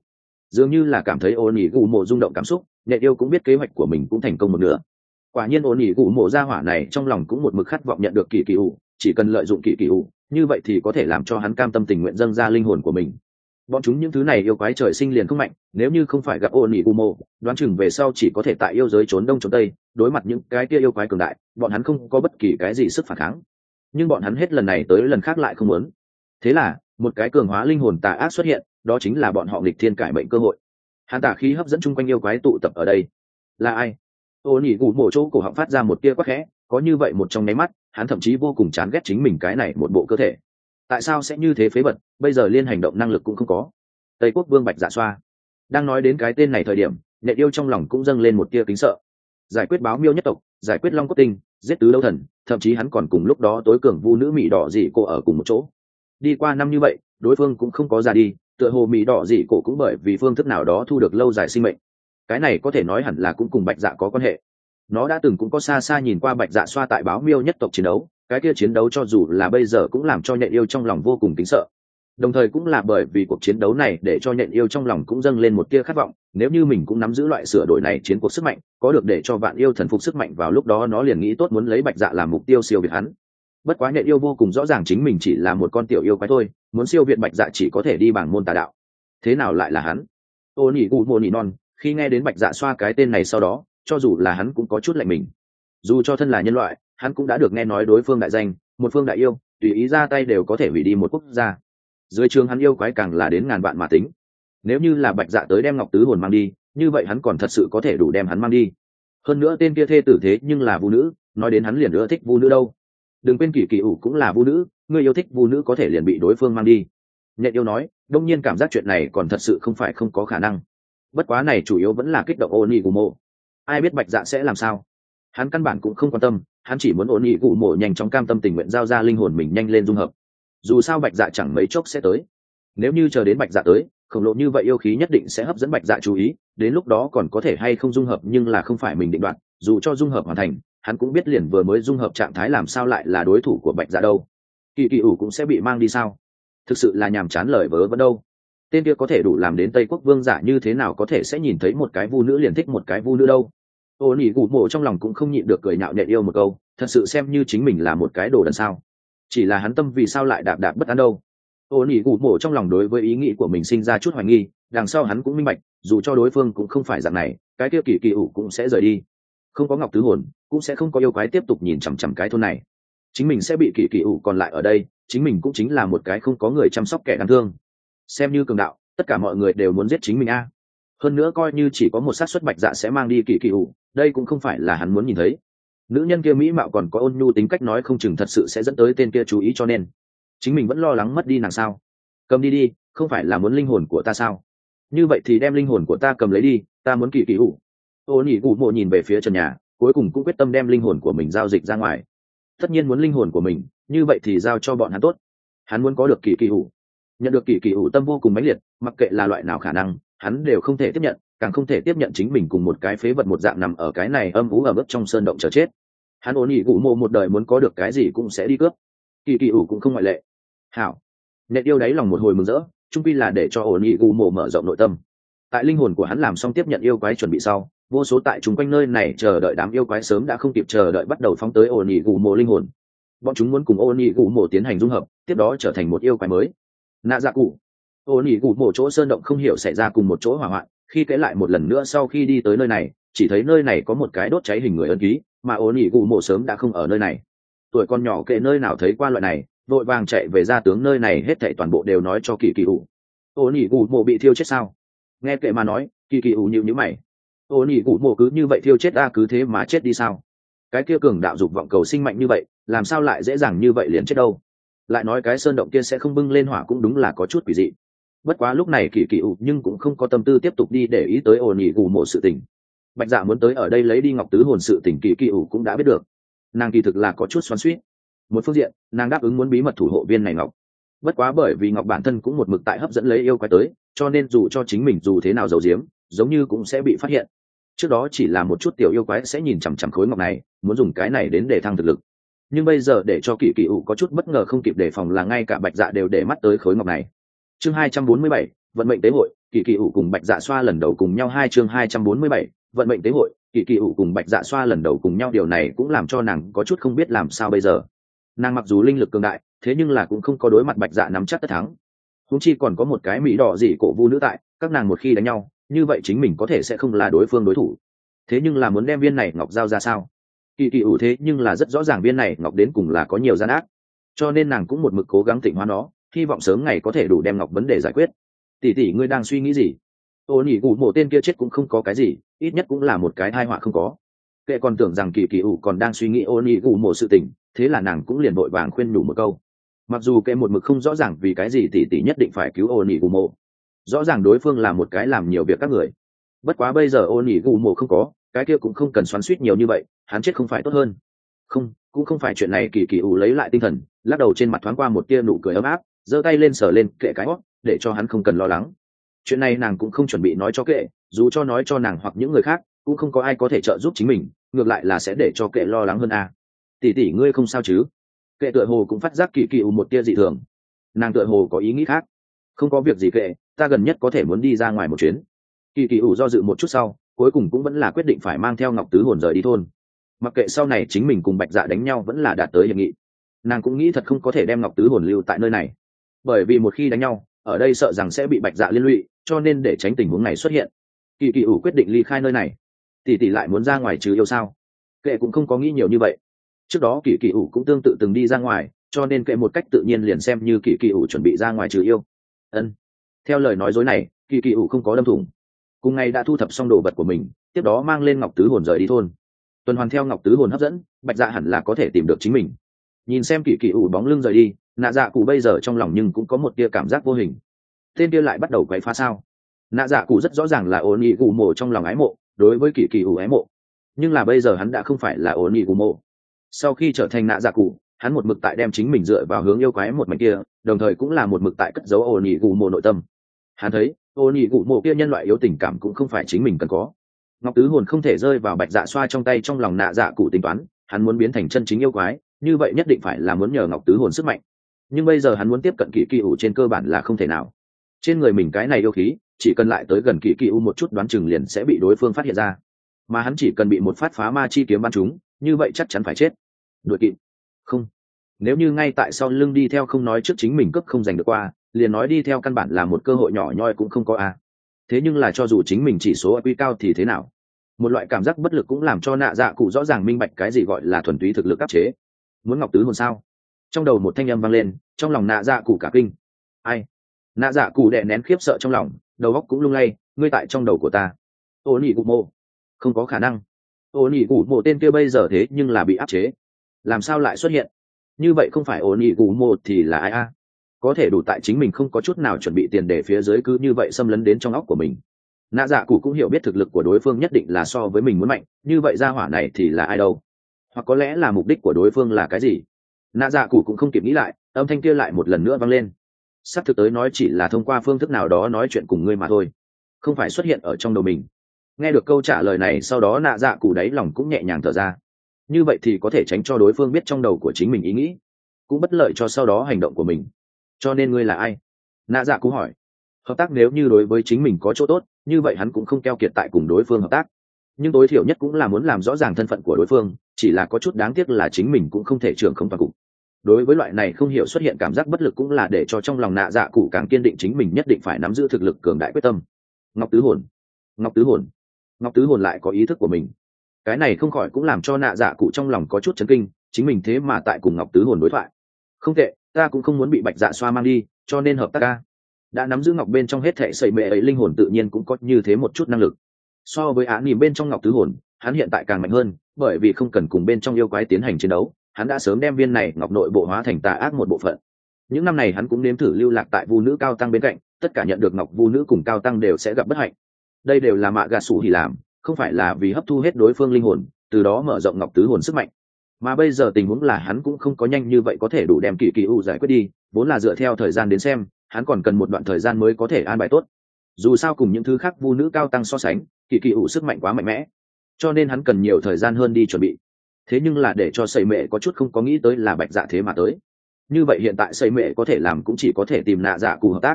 dường như là cảm thấy ôn nhị gù mộ rung động cảm xúc, nhện yêu cũng biết kế hoạch của mình cũng thành công một nửa. Quả nhiên ôn nhị gù mộ gia hỏa này trong lòng cũng một mực khát vọng nhận được kỳ kỳ ủ, chỉ cần lợi dụng kỳ kỳ ủ, như vậy thì có thể làm cho hắn cam tâm tình nguyện dâng ra linh hồn của mình. Bọn chúng những thứ này yêu quái trời sinh liền không mạnh, nếu như không phải gặp ôn nhị gù mộ, đoán chừng về sau chỉ có thể tại yêu giới trốn đông trốn tây, đối mặt những cái kia yêu quái cường đại, bọn hắn không có bất kỳ cái gì sức phản kháng. Nhưng bọn hắn hết lần này tới lần khác lại không muốn. Thế là một cái cường hóa linh hồn tà ác xuất hiện, đó chính là bọn họ nghịch thiên cải mệnh cơ hội. Hắn tà khí hấp dẫn chung quanh yêu quái tụ tập ở đây. Là ai? Ô nhị gù mộ chỗ cổ họng phát ra một tia quắc khẽ, có như vậy một trong nháy mắt, hắn thậm chí vô cùng chán ghét chính mình cái này một bộ cơ thể. Tại sao sẽ như thế phế vật, bây giờ liên hành động năng lực cũng không có. Tây Quốc Vương Bạch Dạ Xoa. Đang nói đến cái tên này thời điểm, Nhện yêu trong lòng cũng dâng lên một tia kính sợ. Giải quyết báo miêu nhất tộc, giải quyết long cốt tinh, giết tứ đấu thần, thậm chí hắn còn cùng lúc đó tối cường vu nữ mỹ đỏ dị cổ ở cùng một chỗ. Đi qua năm như vậy, đối phương cũng không có ra đi, tựa hồ mỹ đỏ dị cổ cũng bởi vì phương thức nào đó thu được lâu dài sinh mệnh. Cái này có thể nói hẳn là cũng cùng Bạch Dạ có quan hệ. Nó đã từng cũng có xa xa nhìn qua Bạch Dạ Xoa tại báo miêu nhất tộc chiến đấu, cái kia chiến đấu cho dù là bây giờ cũng làm cho Nhện yêu trong lòng vô cùng kính sợ. Đồng thời cũng là bởi vì cuộc chiến đấu này để cho Nhện yêu trong lòng cũng dâng lên một tia khát vọng, nếu như mình cũng nắm giữ loại sửa đổi này chiến cuộc sức mạnh, có được để cho vạn yêu thần phục sức mạnh, vào lúc đó nó liền nghĩ tốt muốn lấy Bạch Dạ làm mục tiêu siêu việt hắn. Bất quá Nhện yêu vô cùng rõ ràng chính mình chỉ là một con tiểu yêu quái thôi, muốn siêu việt Bạch Dạ chỉ có thể đi bằng môn tà đạo. Thế nào lại là hắn? Ô nhị gù mộ nhị non, khi nghe đến Bạch Dạ Xoa cái tên này sau đó, cho dù là hắn cũng có chút lạnh mình. Dù cho thân là nhân loại, hắn cũng đã được nghe nói đối phương đại danh, một phương đại yêu, tùy ý ra tay đều có thể hủy đi một quốc gia. Dưới trường hắn yêu quái càng là đến ngàn vạn mà tính. Nếu như là Bạch Dạ tới đem Ngọc Tứ Hồn mang đi, như vậy hắn còn thật sự có thể đủ đem hắn mang đi. Hơn nữa tên kia thê tử thế nhưng là vu nữ, nói đến hắn liền ưa thích vu nữ đâu. Đừng quên kỳ kỳ ủ cũng là vu nữ, người yêu thích vu nữ có thể liền bị đối phương mang đi. Nhện yêu nói, đông nhiên cảm giác chuyện này còn thật sự không phải không có khả năng. Bất quá này chủ yếu vẫn là kích động Onigumo. Ai biết Bạch Dạ sẽ làm sao? Hắn căn bản cũng không quan tâm, hắn chỉ muốn Onigumo nhanh chóng cam tâm tình nguyện giao ra linh hồn mình nhanh lên dung hợp. Dù sao Bạch Dạ chẳng mấy chốc sẽ tới. Nếu như chờ đến Bạch Dạ tới, khổng lồ như vậy yêu khí nhất định sẽ hấp dẫn Bạch Dạ chú ý, đến lúc đó còn có thể hay không dung hợp nhưng là không phải mình định đoạt, dù cho dung hợp hoàn thành, hắn cũng biết liền vừa mới dung hợp trạng thái làm sao lại là đối thủ của Bạch Dạ đâu. Kỳ kỳ ủ cũng sẽ bị mang đi sao? Thực sự là nhàm chán lời vớ vẩn đâu. Tên kia có thể đủ làm đến Tây Quốc Vương giả như thế nào có thể sẽ nhìn thấy một cái vu nữ liền thích một cái vu nữ đâu. Ô nỉ gù mộ trong lòng cũng không nhịn được cười nhạo Nhện yêu một câu, thật sự xem như chính mình là một cái đồ đần sao. Chỉ là hắn tâm vì sao lại đạp đạp bất an đâu. Ô nỉ gù mộ trong lòng đối với ý nghĩ của mình sinh ra chút hoài nghi, đằng sau hắn cũng minh bạch, dù cho đối phương cũng không phải dạng này, cái kia kỳ kỳ ủ cũng sẽ rời đi. Không có Ngọc Tứ Hồn, cũng sẽ không có yêu quái tiếp tục nhìn chằm chằm cái thôn này. Chính mình sẽ bị kỳ kỳ ủ còn lại ở đây, chính mình cũng chính là một cái không có người chăm sóc kẻ đáng thương. Xem như cường đạo, tất cả mọi người đều muốn giết chính mình a. Hơn nữa coi như chỉ có một xác suất Bạch Dạ sẽ mang đi kỳ kỳ ủ, đây cũng không phải là hắn muốn nhìn thấy. Nữ nhân kia mỹ mạo còn có ôn nhu tính cách, nói không chừng thật sự sẽ dẫn tới tên kia chú ý, cho nên chính mình vẫn lo lắng mất đi nàng sao. Cầm đi đi, không phải là muốn linh hồn của ta sao? Như vậy thì đem linh hồn của ta cầm lấy đi, ta muốn kỳ kỳ ủ. Ô nhị gù mộ nhìn về phía trần nhà, cuối cùng cũng quyết tâm đem linh hồn của mình giao dịch ra ngoài. Tất nhiên muốn linh hồn của mình, như vậy thì giao cho bọn hắn tốt. Hắn muốn có được kỳ kỳ ủ. Nhận được kỳ kỳ ủ tâm vô cùng mãnh liệt, mặc kệ là loại nào khả năng, hắn đều không thể tiếp nhận, càng không thể tiếp nhận chính mình cùng một cái phế vật một dạng nằm ở cái này âm ú ở mức trong sơn động chờ chết. Hắn ổn ỉ gù mộ một đời muốn có được cái gì cũng sẽ đi cướp, kỳ kỳ ủ cũng không ngoại lệ. Hảo, Nhện yêu đáy lòng một hồi mừng rỡ, chung quy là để cho ổn ỉ gù mộ mở rộng nội tâm. Tại linh hồn của hắn làm xong tiếp nhận yêu quái chuẩn bị sau, vô số tại chung quanh nơi này chờ đợi đám yêu quái sớm đã không kịp chờ đợi bắt đầu phóng tới ổn ỉ gù mộ linh hồn. Bọn chúng muốn cùng ổn ỉ gù mộ tiến hành dung hợp, tiếp đó trở thành một yêu quái mới. Nạ dạ cụ. Ổn ỉ gù mộ chỗ sơn động không hiểu xảy ra cùng một chỗ hỏa hoạn, khi kể lại một lần nữa sau khi đi tới nơi này, chỉ thấy nơi này có một cái đốt cháy hình người ấn ký, mà ổn ỉ gù mộ sớm đã không ở nơi này. Tuổi con nhỏ kệ nơi nào thấy qua loại này, vội vàng chạy về gia tướng nơi này, hết thảy toàn bộ đều nói cho kỳ kỳ ủ. Ổn ỉ gù mộ bị thiêu chết sao? Nghe kệ mà nói, kỳ kỳ ủ nhíu nhíu mày. Ổn ỉ gù mộ cứ như vậy thiêu chết a, cứ thế mà chết đi sao? Cái kia cường đạo dục vọng cầu sinh mạnh như vậy, làm sao lại dễ dàng như vậy liền chết đâu? Lại nói cái sơn động kia sẽ không bưng lên hỏa cũng đúng là có chút quỷ dị. Bất quá lúc này kỳ kỳ ủ nhưng cũng không có tâm tư tiếp tục đi để ý tới ổn ỉ gù mộ sự tình. Bạch Dạ muốn tới ở đây lấy đi Ngọc Tứ Hồn sự tình kỳ kỳ ủ cũng đã biết được. Nàng kỳ thực là có chút xoắn xuýt. Một phương diện, nàng đáp ứng muốn bí mật thủ hộ viên này ngọc. Bất quá bởi vì ngọc bản thân cũng một mực tại hấp dẫn lấy yêu quái tới, cho nên dù cho chính mình dù thế nào giấu giếm, giống như cũng sẽ bị phát hiện. Trước đó chỉ là một chút tiểu yêu quái sẽ nhìn chằm chằm khối ngọc này, muốn dùng cái này đến để thăng thực lực. Nhưng bây giờ để cho kỳ kỳ ủ có chút bất ngờ không kịp đề phòng là ngay cả Bạch Dạ đều để mắt tới khối ngọc này. Chương 247, vận mệnh tế hội, kỳ kỳ ủ cùng bạch dạ xoa lần đầu cùng nhau. 2 chương 247, vận mệnh tế hội. Kỳ kỳ ủ cùng bạch dạ xoa lần đầu cùng nhau, điều này cũng làm cho nàng có chút không biết làm sao bây giờ. Nàng mặc dù linh lực cường đại, thế nhưng là cũng không có đối mặt bạch dạ nắm chắc tất thắng. Huống chi còn có một cái mỹ đỏ dị cổ vu nữ tại, các nàng một khi đánh nhau, như vậy chính mình có thể sẽ không là đối phương đối thủ. Thế nhưng là muốn đem viên này ngọc giao ra sao? Kỳ kỳ ủ thế nhưng là rất rõ ràng viên này ngọc đến cùng là có nhiều gian ác, cho nên nàng cũng một mực cố gắng tịnh hóa nó, hy vọng sớm ngày có thể đủ đem ngọc vấn đề giải quyết. Tỷ tỷ, ngươi đang suy nghĩ gì? Ô nhị cụ mộ tên kia chết cũng không có cái gì, ít nhất cũng là một cái tai họa không có. Kệ còn tưởng rằng kỳ kỳ ủ còn đang suy nghĩ ô nhị cụ mộ sự tình, thế là nàng cũng liền vội vàng khuyên nhủ một câu. Mặc dù kệ một mực không rõ ràng vì cái gì tỷ tỷ nhất định phải cứu ô nhị cụ mộ, rõ ràng đối phương là một cái làm nhiều việc các người. Bất quá bây giờ ô nhị cụ mộ không có, cái kia cũng không cần xoắn xuýt nhiều như vậy, hắn chết không phải tốt hơn. Không, cũng không phải chuyện này. Kỳ kỳ ủ lấy lại tinh thần, lắc đầu, trên mặt thoáng qua một tia nụ cười ấm áp, giơ tay lên sờ lên kệ cái hót, để cho hắn không cần lo lắng. Chuyện này nàng cũng không chuẩn bị nói cho kệ, dù cho nói cho nàng hoặc những người khác cũng không có ai có thể trợ giúp chính mình, ngược lại là sẽ để cho kệ lo lắng hơn à. Tỷ tỷ, ngươi không sao chứ? Kệ tựa hồ cũng phát giác kỳ kỳ ủ một tia dị thường, nàng tựa hồ có ý nghĩ khác. Không có việc gì kệ, ta gần nhất có thể muốn đi ra ngoài một chuyến. Kỳ kỳ ủ do dự một chút sau, cuối cùng cũng vẫn là quyết định phải mang theo ngọc tứ hồn rời đi thôn. Mặc kệ sau này chính mình cùng bạch dạ đánh nhau vẫn là đạt tới hiệp nghị, nàng cũng nghĩ thật không có thể đem ngọc tứ hồn lưu tại nơi này, bởi vì một khi đánh nhau ở đây sợ rằng sẽ bị bạch dạ liên lụy, cho nên để tránh tình huống này xuất hiện, kỳ kỳ ủ quyết định ly khai nơi này. Tỷ tỷ lại muốn ra ngoài trừ yêu sao? Kệ cũng không có nghĩ nhiều như vậy, trước đó kỳ kỳ ủ cũng tương tự từng đi ra ngoài, cho nên kệ một cách tự nhiên liền xem như kỳ kỳ ủ chuẩn bị ra ngoài trừ yêu. Theo lời nói dối này, kỳ kỳ ủ không có đâm thủng. Cùng ngày đã thu thập xong đồ vật của mình, tiếp đó mang lên ngọc tứ hồn rời đi thôn. Tuần hoàn theo ngọc tứ hồn hấp dẫn, bạch dạ hẳn là có thể tìm được chính mình. Nhìn xem kỳ kỳ ủ bóng lưng rời đi, nạ dạ cụ bây giờ trong lòng nhưng cũng có một tia cảm giác vô hình. Tên kia lại bắt đầu quậy phá sao? Nạ dạ cụ rất rõ ràng là ổn ỉ cụ mộ trong lòng ái mộ, đối với kỳ kỳ ủ ái mộ, nhưng là bây giờ hắn đã không phải là ổn ỉ cụ mộ. Sau khi trở thành nạ dạ cụ, hắn một mực tại đem chính mình dựa vào hướng yêu quái một mảnh kia, đồng thời cũng là một mực tại cất giấu ổn ỉ cụ mộ nội tâm. Hắn thấy ổn ỉ cụ mộ kia nhân loại yếu tình cảm cũng không phải chính mình cần có. Ngọc tứ hồn không thể rơi vào bạch dạ xoa trong tay, trong lòng nạ dạ cụ tính toán, hắn muốn biến thành chân chính yêu quái, như vậy nhất định phải là muốn nhờ ngọc tứ hồn sức mạnh. Nhưng bây giờ hắn muốn tiếp cận kỳ kỳ ủ trên cơ bản là không thể nào. Trên người mình cái này yêu khí, chỉ cần lại tới gần kỳ kỳ ủ một chút đoán chừng liền sẽ bị đối phương phát hiện ra, mà hắn chỉ cần bị một phát phá ma chi kiếm bắn trúng, như vậy chắc chắn phải chết. Đuổi kịp? Không. Nếu như ngay tại sau lưng đi theo, không nói trước chính mình cướp không giành được qua, liền nói đi theo căn bản là một cơ hội nhỏ nhoi cũng không có a. Thế nhưng là cho dù chính mình chỉ số IQ cao thì thế nào? Một loại cảm giác bất lực cũng làm cho nạ dạ cụ rõ ràng minh bạch cái gì gọi là thuần túy thực lực áp chế. Muốn ngọc tứ hồn sao? Trong đầu một thanh âm vang lên, trong lòng nạ dạ cụ cả kinh. Ai? Nạ dạ cụ đè nén khiếp sợ trong lòng, đầu óc cũng lung lay. Ngươi tại trong đầu của ta? Ô nhị cụ mộ? Không có khả năng. Ô nhị cụ mộ tên kia bây giờ thế nhưng là bị áp chế, làm sao lại xuất hiện? Như vậy không phải ô nhị cụ mộ thì là ai a? Có thể đủ tại chính mình không có chút nào chuẩn bị tiền để phía dưới cứ như vậy xâm lấn đến trong óc của mình. Nạ dạ cụ cũng hiểu biết thực lực của đối phương nhất định là so với mình muốn mạnh, như vậy gia hỏa này thì là ai đâu? Hoặc có lẽ là mục đích của đối phương là cái gì? Nạ dạ cụ cũng không kịp nghĩ lại, âm thanh kia lại một lần nữa vang lên. Sắp thực tới nói chỉ là thông qua phương thức nào đó nói chuyện cùng ngươi mà thôi, không phải xuất hiện ở trong đầu mình. Nghe được câu trả lời này sau đó nạ dạ cụ đáy lòng cũng nhẹ nhàng thở ra. Như vậy thì có thể tránh cho đối phương biết trong đầu của chính mình ý nghĩ, cũng bất lợi cho sau đó hành động của mình. Cho nên ngươi là ai? Nạ dạ cụ hỏi. Hợp tác nếu như đối với chính mình có chỗ tốt, như vậy hắn cũng không keo kiệt tại cùng đối phương hợp tác, nhưng tối thiểu nhất cũng là muốn làm rõ ràng thân phận của đối phương, chỉ là có chút đáng tiếc là chính mình cũng không thể trưởng không toàn cục. Đối với loại này không hiểu xuất hiện cảm giác bất lực cũng là để cho trong lòng nạ dạ cụ càng kiên định chính mình nhất định phải nắm giữ thực lực cường đại quyết tâm. Ngọc tứ hồn, ngọc tứ hồn, ngọc tứ hồn lại có ý thức của mình, cái này không khỏi cũng làm cho nạ dạ cụ trong lòng có chút chấn kinh, chính mình thế mà tại cùng ngọc tứ hồn đối thoại. Không tệ, ta cũng không muốn bị bạch dạ xoa mang đi, cho nên hợp tác ca. Đã nắm giữ ngọc bên trong hết thệ sẩy mệ ấy, linh hồn tự nhiên cũng có như thế một chút năng lực. So với án nhìn bên trong ngọc tứ hồn, hắn hiện tại càng mạnh hơn, bởi vì không cần cùng bên trong yêu quái tiến hành chiến đấu, hắn đã sớm đem viên này ngọc nội bộ hóa thành tà ác một bộ phận. Những năm này hắn cũng nếm thử lưu lạc tại vu nữ cao tăng bên cạnh, tất cả nhận được ngọc vu nữ cùng cao tăng đều sẽ gặp bất hạnh. Đây đều là mạ gà sủ hỉ làm, không phải là vì hấp thu hết đối phương linh hồn, từ đó mở rộng ngọc tứ hồn sức mạnh. Mà bây giờ tình huống là hắn cũng không có nhanh như vậy có thể đủ đem kỳ kỳ u giải quyết đi, vốn là dựa theo thời gian đến xem, hắn còn cần một đoạn thời gian mới có thể an bài tốt. Dù sao cùng những thứ khác vu nữ cao tăng so sánh, kỳ kỳ u sức mạnh quá mạnh mẽ, cho nên hắn cần nhiều thời gian hơn đi chuẩn bị. Thế nhưng là để cho sẩy mệ có chút không có nghĩ tới là bạch dạ thế mà tới. Như vậy hiện tại sẩy mệ có thể làm cũng chỉ có thể tìm nạ dạ cụ hợp tác.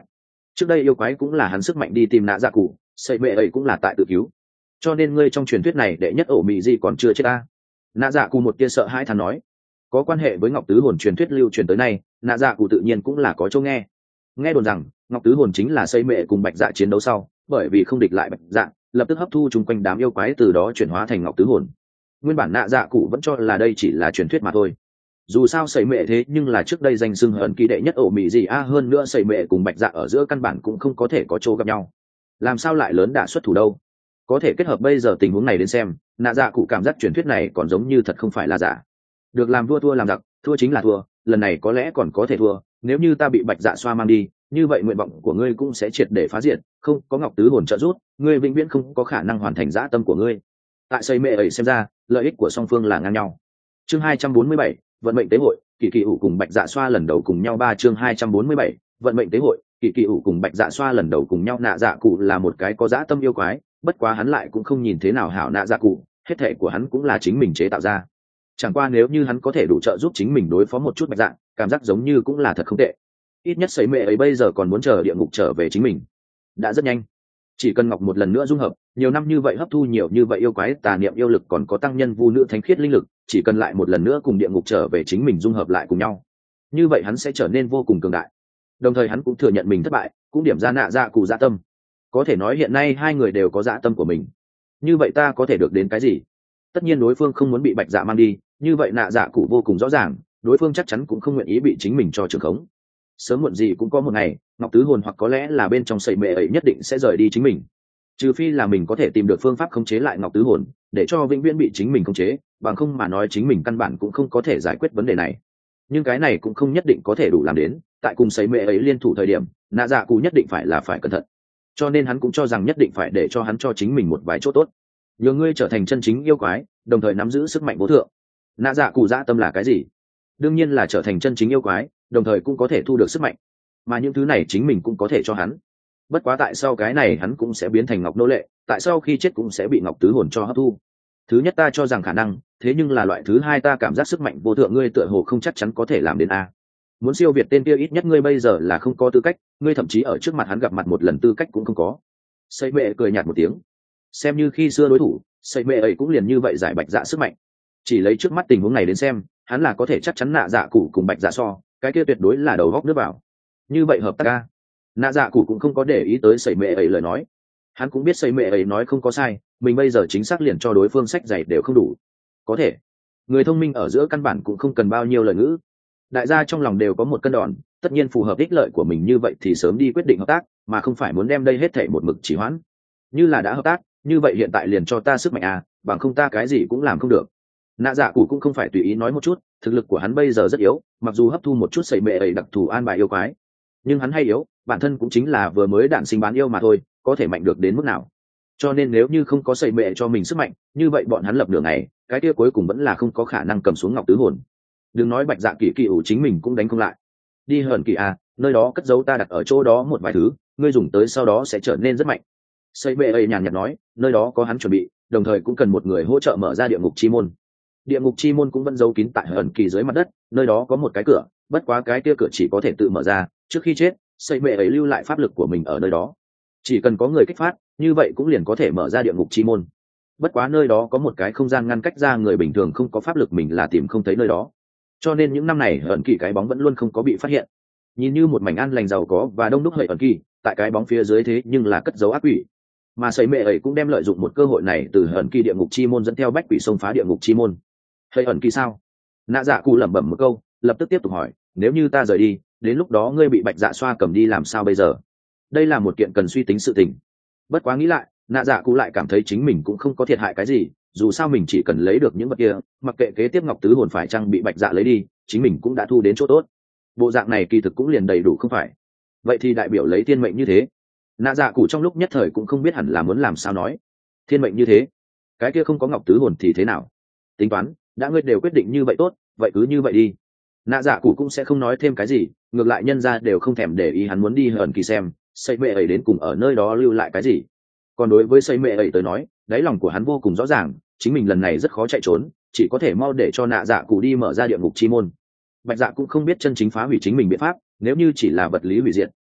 trước đây yêu quái cũng là hắn sức mạnh đi tìm nạ dạ cụ, xây mệ ấy cũng là tại tự cứu, cho nên ngươi trong truyền thuyết này đệ nhất ổ mị gì còn chưa chết ta. Nạ dạ cụ một tia sợ hãi thán nói. Có quan hệ với ngọc tứ hồn truyền thuyết lưu truyền tới nay, nạ dạ cụ tự nhiên cũng là có chỗ nghe đồn rằng ngọc tứ hồn chính là xây mệ cùng bạch dạ chiến đấu sau, bởi vì không địch lại bạch dạ, lập tức hấp thu chung quanh đám yêu quái, từ đó chuyển hóa thành ngọc tứ hồn. Nguyên bản nạ dạ cụ vẫn cho là đây chỉ là truyền thuyết mà thôi, dù sao sẩy mệ thế nhưng là trước đây danh xưng hận kỳ đệ nhất ổ mị gì hơn nữa sẩy mệ cùng bạch dạ ở giữa căn bản cũng không có thể có chỗ gặp nhau, làm sao lại lớn đả xuất thủ đâu. Có thể kết hợp bây giờ tình huống này đến xem, nạ dạ cụ cảm giác truyền thuyết này còn giống như thật không phải là giả. Được làm vua thua làm giặc, thua chính là thua, lần này có lẽ còn có thể thua. Nếu như ta bị bạch dạ xoa mang đi, như vậy nguyện vọng của ngươi cũng sẽ triệt để phá diệt, không có ngọc tứ hồn trợ giúp, ngươi vĩnh viễn không có khả năng hoàn thành dã tâm của ngươi. Tại xây mệ ấy xem ra, lợi ích của song phương là ngang nhau. Chương 247, vận mệnh tế hội, kỳ kỳ ủ cùng bạch dạ xoa lần đầu cùng nhau. Chương 247, vận mệnh tế hội, kỳ kỳ ủ cùng bạch dạ xoa lần đầu cùng nhau. Nạ dạ cụ là một cái có dã tâm yêu quái, bất quá hắn lại cũng không nhìn thế nào hảo nạ dạ cụ, hết thệ của hắn cũng là chính mình chế tạo ra. Chẳng qua nếu như hắn có thể đủ trợ giúp chính mình đối phó một chút bạch dạ, cảm giác giống như cũng là thật không tệ. Ít nhất sấy mệ ấy bây giờ còn muốn chờ địa ngục trở về chính mình, đã rất nhanh. Chỉ cần ngọc một lần nữa dung hợp, nhiều năm như vậy hấp thu nhiều như vậy yêu quái tà niệm yêu lực, còn có tăng nhân vu nữ thánh khiết linh lực, chỉ cần lại một lần nữa cùng địa ngục trở về chính mình dung hợp lại cùng nhau, như vậy hắn sẽ trở nên vô cùng cường đại. Đồng thời hắn cũng thừa nhận mình thất bại, cũng điểm ra nạ dạ cụ dã tâm. Có thể nói hiện nay hai người đều có dã tâm của mình. Như vậy ta có thể được đến cái gì? Tất nhiên đối phương không muốn bị bạch dạ mang đi, như vậy nạ dạ cụ vô cùng rõ ràng, đối phương chắc chắn cũng không nguyện ý bị chính mình cho trưởng khống. Sớm muộn gì cũng có một ngày, ngọc tứ hồn hoặc có lẽ là bên trong sẩy mệ ấy nhất định sẽ rời đi chính mình, trừ phi là mình có thể tìm được phương pháp khống chế lại ngọc tứ hồn, để cho vĩnh viễn bị chính mình khống chế, bằng không mà nói chính mình căn bản cũng không có thể giải quyết vấn đề này. Nhưng cái này cũng không nhất định có thể đủ làm đến, tại cùng sẩy mệ ấy liên thủ thời điểm, nạ dạ cụ nhất định phải cẩn thận, cho nên hắn cũng cho rằng nhất định phải để cho hắn cho chính mình một vài chỗ tốt, nhờ ngươi trở thành chân chính yêu quái, đồng thời nắm giữ sức mạnh vô thượng. Nạ dạ cụ dã tâm là cái gì? Đương nhiên là trở thành chân chính yêu quái, đồng thời cũng có thể thu được sức mạnh, mà những thứ này chính mình cũng có thể cho hắn. Bất quá tại sao cái này hắn cũng sẽ biến thành ngọc nô lệ, tại sao khi chết cũng sẽ bị ngọc tứ hồn cho hấp thu? Thứ nhất ta cho rằng khả năng, thế nhưng là loại thứ hai ta cảm giác sức mạnh vô thượng ngươi tựa hồ không chắc chắn có thể làm đến a. Muốn siêu việt tên kia ít nhất ngươi bây giờ là không có tư cách, ngươi thậm chí ở trước mặt hắn gặp mặt một lần tư cách cũng không có. Sẩy mệ cười nhạt một tiếng, xem như khi xưa đối thủ, sẩy mệ ấy cũng liền như vậy giải bạch dạ sức mạnh. Chỉ lấy trước mắt tình huống này đến xem, hắn là có thể chắc chắn nạ dạ cụ cùng bạch dạ so, cái kia tuyệt đối là đầu góc nước vào. Như vậy hợp tác ca. Nạ dạ cụ cũng không có để ý tới sẩy mệ ấy lời nói, hắn cũng biết sẩy mệ ấy nói không có sai, mình bây giờ chính xác liền cho đối phương sách dày đều không đủ. Có thể, người thông minh ở giữa căn bản cũng không cần bao nhiêu lời ngữ, đại gia trong lòng đều có một cân đòn, tất nhiên phù hợp ích lợi của mình như vậy thì sớm đi quyết định hợp tác, mà không phải muốn đem đây hết thảy một mực chỉ hoãn. Như là đã hợp tác, như vậy hiện tại liền cho ta sức mạnh à, bằng không ta cái gì cũng làm không được. Nạ dạ cụ cũng không phải tùy ý nói một chút, thực lực của hắn bây giờ rất yếu, mặc dù hấp thu một chút sẩy mệ ấy đặc thù an bài yêu quái, nhưng hắn hay yếu, bản thân cũng chính là vừa mới đản sinh bán yêu mà thôi, có thể mạnh được đến mức nào. Cho nên nếu như không có sẩy mệ cho mình sức mạnh, như vậy bọn hắn lập nửa ngày, cái kia cuối cùng vẫn là không có khả năng cầm xuống ngọc tứ hồn. Đừng nói bạch dạ kỳ kỳ ủ chính mình cũng đánh không lại. Đi hởn kỳ à, nơi đó cất giấu ta đặt ở chỗ đó một vài thứ, ngươi dùng tới sau đó sẽ trở nên rất mạnh. Sẩy mệ ấy nhàn nhạt nói, nơi đó có hắn chuẩn bị, đồng thời cũng cần một người hỗ trợ mở ra địa ngục chi môn. Địa ngục chi môn cũng vẫn giấu kín tại hởn kỳ dưới mặt đất, nơi đó có một cái cửa, bất quá cái kia cửa chỉ có thể tự mở ra, trước khi chết sẩy mệ ấy lưu lại pháp lực của mình ở nơi đó, chỉ cần có người kích phát, như vậy cũng liền có thể mở ra địa ngục chi môn. Bất quá nơi đó có một cái không gian ngăn cách ra người bình thường không có pháp lực mình là tìm không thấy nơi đó, cho nên những năm này hởn kỳ cái bóng vẫn luôn không có bị phát hiện, nhìn như một mảnh an lành giàu có và đông đúc hởn kỳ, tại cái bóng phía dưới thế nhưng là cất dấu ác quỷ. Mà sẩy mệ ấy cũng đem lợi dụng một cơ hội này từ hởn kỳ địa ngục chi môn dẫn theo bách quỷ xông phá địa ngục chi môn. Hay ẩn kỳ sao? Nạ dạ cụ lẩm bẩm một câu, lập tức tiếp tục hỏi, nếu như ta rời đi, đến lúc đó ngươi bị bạch dạ xoa cầm đi làm sao bây giờ? Đây là một kiện cần suy tính sự tình. Bất quá nghĩ lại, nạ dạ cụ lại cảm thấy chính mình cũng không có thiệt hại cái gì, dù sao mình chỉ cần lấy được những vật kia, mặc kệ kế tiếp ngọc tứ hồn phải chăng bị bạch dạ lấy đi, chính mình cũng đã thu đến chỗ tốt. Bộ dạng này kỳ thực cũng liền đầy đủ không phải? Vậy thì đại biểu lấy thiên mệnh như thế. Nạ dạ cụ trong lúc nhất thời cũng không biết hẳn là muốn làm sao nói. Thiên mệnh như thế, cái kia không có ngọc tứ hồn thì thế nào? Tính toán, đã ngươi đều quyết định như vậy tốt, vậy cứ như vậy đi. Nạ dạ cụ cũng sẽ không nói thêm cái gì, ngược lại nhân ra đều không thèm để ý hắn muốn đi hờn kỳ xem sẩy mệ ấy đến cùng ở nơi đó lưu lại cái gì. Còn đối với sẩy mệ ấy tới nói, đáy lòng của hắn vô cùng rõ ràng, chính mình lần này rất khó chạy trốn, chỉ có thể mau để cho nạ dạ cụ đi mở ra địa ngục chi môn. Bạch dạ cũng không biết chân chính phá hủy chính mình biện pháp, nếu như chỉ là vật lý hủy diệt,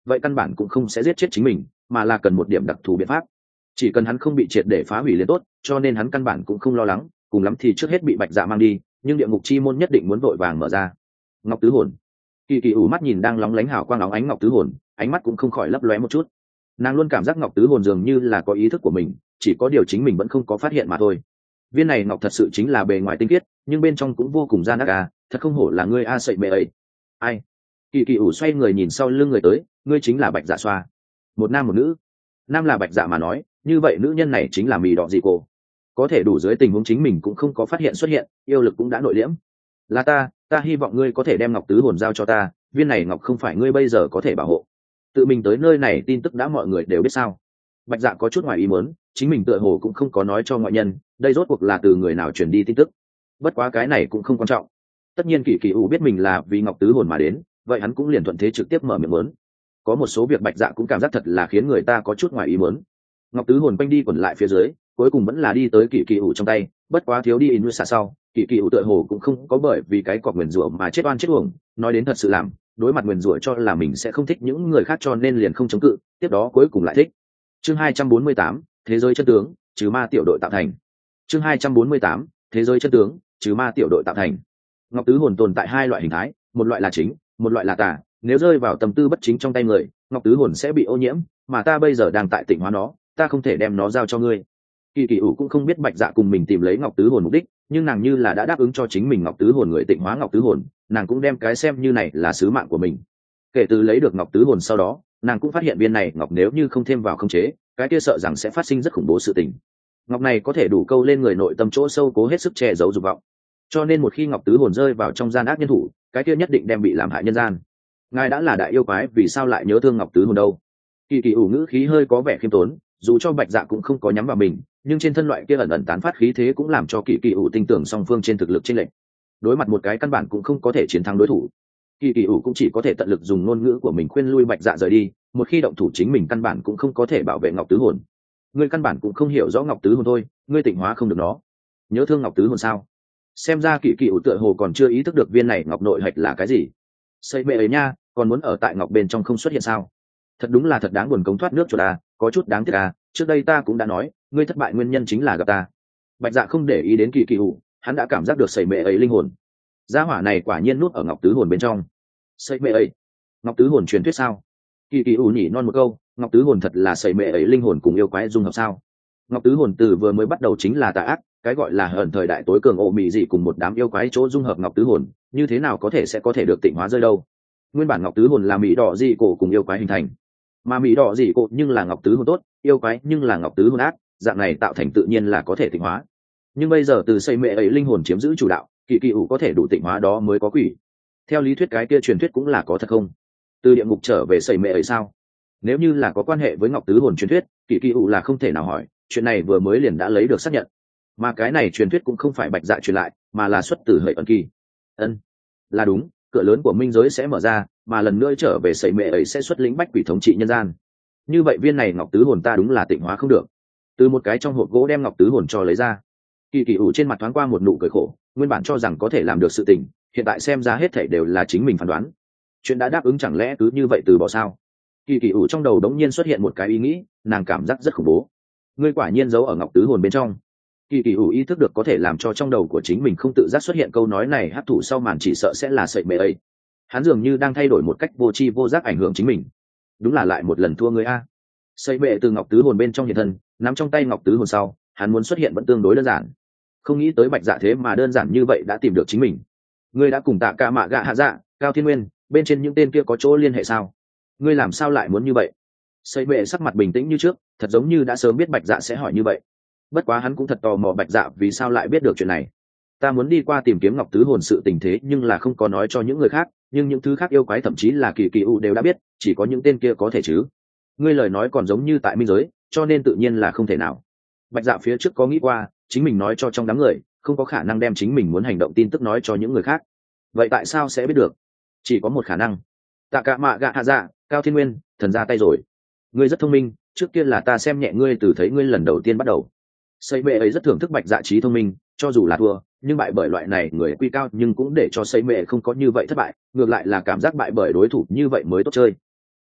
vậy căn bản cũng không sẽ giết chết chính mình, mà là cần một điểm đặc thù biện pháp. Chỉ cần hắn không bị triệt để phá hủy liền tốt, cho nên hắn căn bản cũng không lo lắng, cùng lắm thì trước hết bị Bạch Dạ mang đi, nhưng địa ngục chi môn nhất định muốn vội vàng mở ra. Ngọc tứ hồn. Kỳ Kỳ ủ mắt nhìn đang lóng lánh hào quang óng ánh ngọc tứ hồn, ánh mắt cũng không khỏi lấp lóe một chút. Nàng luôn cảm giác ngọc tứ hồn dường như là có ý thức của mình, chỉ có điều chính mình vẫn không có phát hiện mà thôi. Viên này ngọc thật sự chính là bề ngoài tinh khiết, nhưng bên trong cũng vô cùng gian ác à, thật không hổ là ngươi a sậy mẹ ấy. Ai? Kỳ Kỳ ủ xoay người nhìn sau lưng người tới, ngươi chính là Bạch Dạ xoa. Một nam một nữ. Nam là Bạch Dạ mà nói, như vậy nữ nhân này chính là mì đỏ dị cô. Có thể đủ dưới tình huống chính mình cũng không có phát hiện xuất hiện, yêu lực cũng đã nội liễm. Là ta hy vọng ngươi có thể đem ngọc tứ hồn giao cho ta, viên này ngọc không phải ngươi bây giờ có thể bảo hộ. Tự mình tới nơi này tin tức đã mọi người đều biết sao. Bạch Dạ có chút ngoài ý muốn, chính mình tựa hồ cũng không có nói cho ngoại nhân, đây rốt cuộc là từ người nào truyền đi tin tức. Bất quá cái này cũng không quan trọng. Tất nhiên Kỳ Kỳ ủ biết mình là vì ngọc tứ hồn mà đến, vậy hắn cũng liền thuận thế trực tiếp mở miệng muốn. Có một số việc Bạch Dạ cũng cảm giác thật là khiến người ta có chút ngoài ý muốn. Ngọc tứ hồn quanh đi quẩn lại phía dưới, cuối cùng vẫn là đi tới Kỳ Kỳ ủ trong tay, bất quá thiếu đi in xả sau, Kỳ Kỳ ủ tựa hồ cũng không có bởi vì cái cọp nguyền rủa mà chết oan chết uổng, nói đến thật sự làm, đối mặt nguyền rủa cho là mình sẽ không thích những người khác cho nên liền không chống cự, tiếp đó cuối cùng lại thích. Chương 248, thế giới chân tướng, trừ ma tiểu đội tạo thành. Chương 248, thế giới chân tướng, trừ ma tiểu đội tạo thành. Ngọc tứ hồn tồn tại hai loại hình thái, một loại là chính, một loại là tà, nếu rơi vào tâm tư bất chính trong tay người, Ngọc tứ hồn sẽ bị ô nhiễm, mà ta bây giờ đang tại tịnh hóa nó, ta không thể đem nó giao cho ngươi. Kỳ Kỳ ủ cũng không biết Bạch Dạ cùng mình tìm lấy ngọc tứ hồn mục đích, nhưng nàng như là đã đáp ứng cho chính mình ngọc tứ hồn người tịnh hóa ngọc tứ hồn, nàng cũng đem cái xem như này là sứ mạng của mình. Kể từ lấy được ngọc tứ hồn sau đó, nàng cũng phát hiện viên này ngọc nếu như không thêm vào khống chế, cái kia sợ rằng sẽ phát sinh rất khủng bố sự tình. Ngọc này có thể đủ câu lên người nội tâm chỗ sâu cố hết sức che giấu dục vọng, cho nên một khi ngọc tứ hồn rơi vào trong gian ác nhân thủ, cái kia nhất định đem bị làm hại nhân gian. Ngài đã là đại yêu quái, vì sao lại nhớ thương ngọc tứ hồn đâu? Kỳ Kỳ ủ ngữ khí hơi có vẻ khiêm tốn, dù cho Bạch Dạ cũng không có nhắm vào mình, nhưng trên thân loại kia ẩn ẩn tán phát khí thế cũng làm cho Kỳ Kỳ ủ tin tưởng song phương trên thực lực chênh lệch. Đối mặt một cái căn bản cũng không có thể chiến thắng đối thủ, Kỳ Kỳ ủ cũng chỉ có thể tận lực dùng ngôn ngữ của mình khuyên lui Bạch Dạ rời đi, một khi động thủ chính mình căn bản cũng không có thể bảo vệ ngọc tứ hồn. Ngươi căn bản cũng không hiểu rõ ngọc tứ hồn thôi, ngươi tịnh hóa không được nó. Nhớ thương ngọc tứ hồn sao? Xem ra Kỳ Kỳ ủ tựa hồ còn chưa ý thức được viên này ngọc nội hạch là cái gì. Xây mẹ ấy nha, còn muốn ở tại ngọc bên trong không xuất hiện sao? Thật đúng là thật đáng buồn, cống thoát nước chuột à, có chút đáng tiếc à, trước đây ta cũng đã nói, ngươi thất bại nguyên nhân chính là gặp ta. Bạch Dạ không để ý đến Kỳ Kỳ ủ, hắn đã cảm giác được sẩy mẹ ấy linh hồn. Gia hỏa này quả nhiên nuốt ở ngọc tứ hồn bên trong. Sẩy mẹ ấy, ngọc tứ hồn truyền thuyết sao? Kỳ Kỳ ủ nhỉ non một câu, ngọc tứ hồn thật là sẩy mẹ ấy linh hồn cùng yêu quái dung hợp sao? Ngọc tứ hồn từ vừa mới bắt đầu chính là tà ác, cái gọi là hận thời đại tối cường ộ mị dị cùng một đám yêu quái chỗ dung hợp ngọc tứ hồn, như thế nào có thể sẽ có thể được tịnh hóa rơi đâu? Nguyên bản ngọc tứ hồn là mỹ đỏ dị cổ cùng yêu quái hình thành, mà mỹ đỏ dị cổ nhưng là ngọc tứ hồn tốt, yêu quái nhưng là ngọc tứ hồn ác, dạng này tạo thành tự nhiên là có thể tịnh hóa. Nhưng bây giờ từ xây mẹ ấy linh hồn chiếm giữ chủ đạo, Kỳ Kỳ ủ có thể đủ tịnh hóa đó mới có quỷ. Theo lý thuyết cái kia truyền thuyết cũng là có thật không? Từ địa ngục trở về xây mẹ ấy sao? Nếu như là có quan hệ với ngọc tứ hồn truyền thuyết, Kỳ Kỳ ủ là không thể nào hỏi, chuyện này vừa mới liền đã lấy được xác nhận. Mà cái này truyền thuyết cũng không phải Bạch Dạ truyền lại, mà là xuất từ Hợi Ẩn Kỳ. Ân, là đúng, cửa lớn của minh giới sẽ mở ra, mà lần nữa trở về sẩy mẹ ấy sẽ xuất lĩnh bách quỷ thống trị nhân gian. Như vậy viên này ngọc tứ hồn ta đúng là tịnh hóa không được. Từ một cái trong hộp gỗ đem ngọc tứ hồn cho lấy ra. Kỳ Kỳ ủ trên mặt thoáng qua một nụ cười khổ, nguyên bản cho rằng có thể làm được sự tình, hiện tại xem ra hết thảy đều là chính mình phán đoán. Chuyện đã đáp ứng chẳng lẽ cứ như vậy từ bỏ sao? Kỳ Kỳ ủ trong đầu đống nhiên xuất hiện một cái ý nghĩ, nàng cảm giác rất khủng bố. Ngươi quả nhiên giấu ở ngọc tứ hồn bên trong. Kỳ Kỳ ủ ý thức được có thể làm cho trong đầu của chính mình không tự giác xuất hiện câu nói này, hấp thụ sau màn chỉ sợ sẽ là sậy mẹ ấy. Hắn dường như đang thay đổi một cách vô tri vô giác ảnh hưởng chính mình. Đúng là lại một lần thua người a. Sậy mẹ từ ngọc tứ hồn bên trong hiện thân, nắm trong tay ngọc tứ hồn sau, hắn muốn xuất hiện vẫn tương đối đơn giản. Không nghĩ tới Bạch Dạ thế mà đơn giản như vậy đã tìm được chính mình. Ngươi đã cùng Tạ Cả Mạ Gạ Hạ Dạ, Cao Thiên Nguyên, bên trên những tên kia có chỗ liên hệ sao? Ngươi làm sao lại muốn như vậy? Sậy mẹ sắc mặt bình tĩnh như trước, thật giống như đã sớm biết Bạch Dạ sẽ hỏi như vậy. Bất quá hắn cũng thật tò mò Bạch Dạ vì sao lại biết được chuyện này. Ta muốn đi qua tìm kiếm ngọc tứ hồn sự tình thế nhưng là không có nói cho những người khác, nhưng những thứ khác yêu quái thậm chí là Kỳ Kỳ ủ đều đã biết, chỉ có những tên kia có thể chứ. Ngươi lời nói còn giống như tại minh giới, cho nên tự nhiên là không thể nào. Bạch Dạ phía trước có nghĩ qua, chính mình nói cho trong đám người, không có khả năng đem chính mình muốn hành động tin tức nói cho những người khác. Vậy tại sao sẽ biết được? Chỉ có một khả năng. Tạ Cả Mạ Gạ Hạ Dạ, Cao Thiên Nguyên, thần ra tay rồi. Ngươi rất thông minh, trước kia là ta xem nhẹ ngươi từ thấy ngươi lần đầu tiên bắt đầu. Xây mẹ ấy rất thưởng thức Bạch Dạ trí thông minh, cho dù là thua, nhưng bại bởi loại này người quy cao nhưng cũng để cho xây mẹ không có như vậy thất bại, ngược lại là cảm giác bại bởi đối thủ như vậy mới tốt chơi.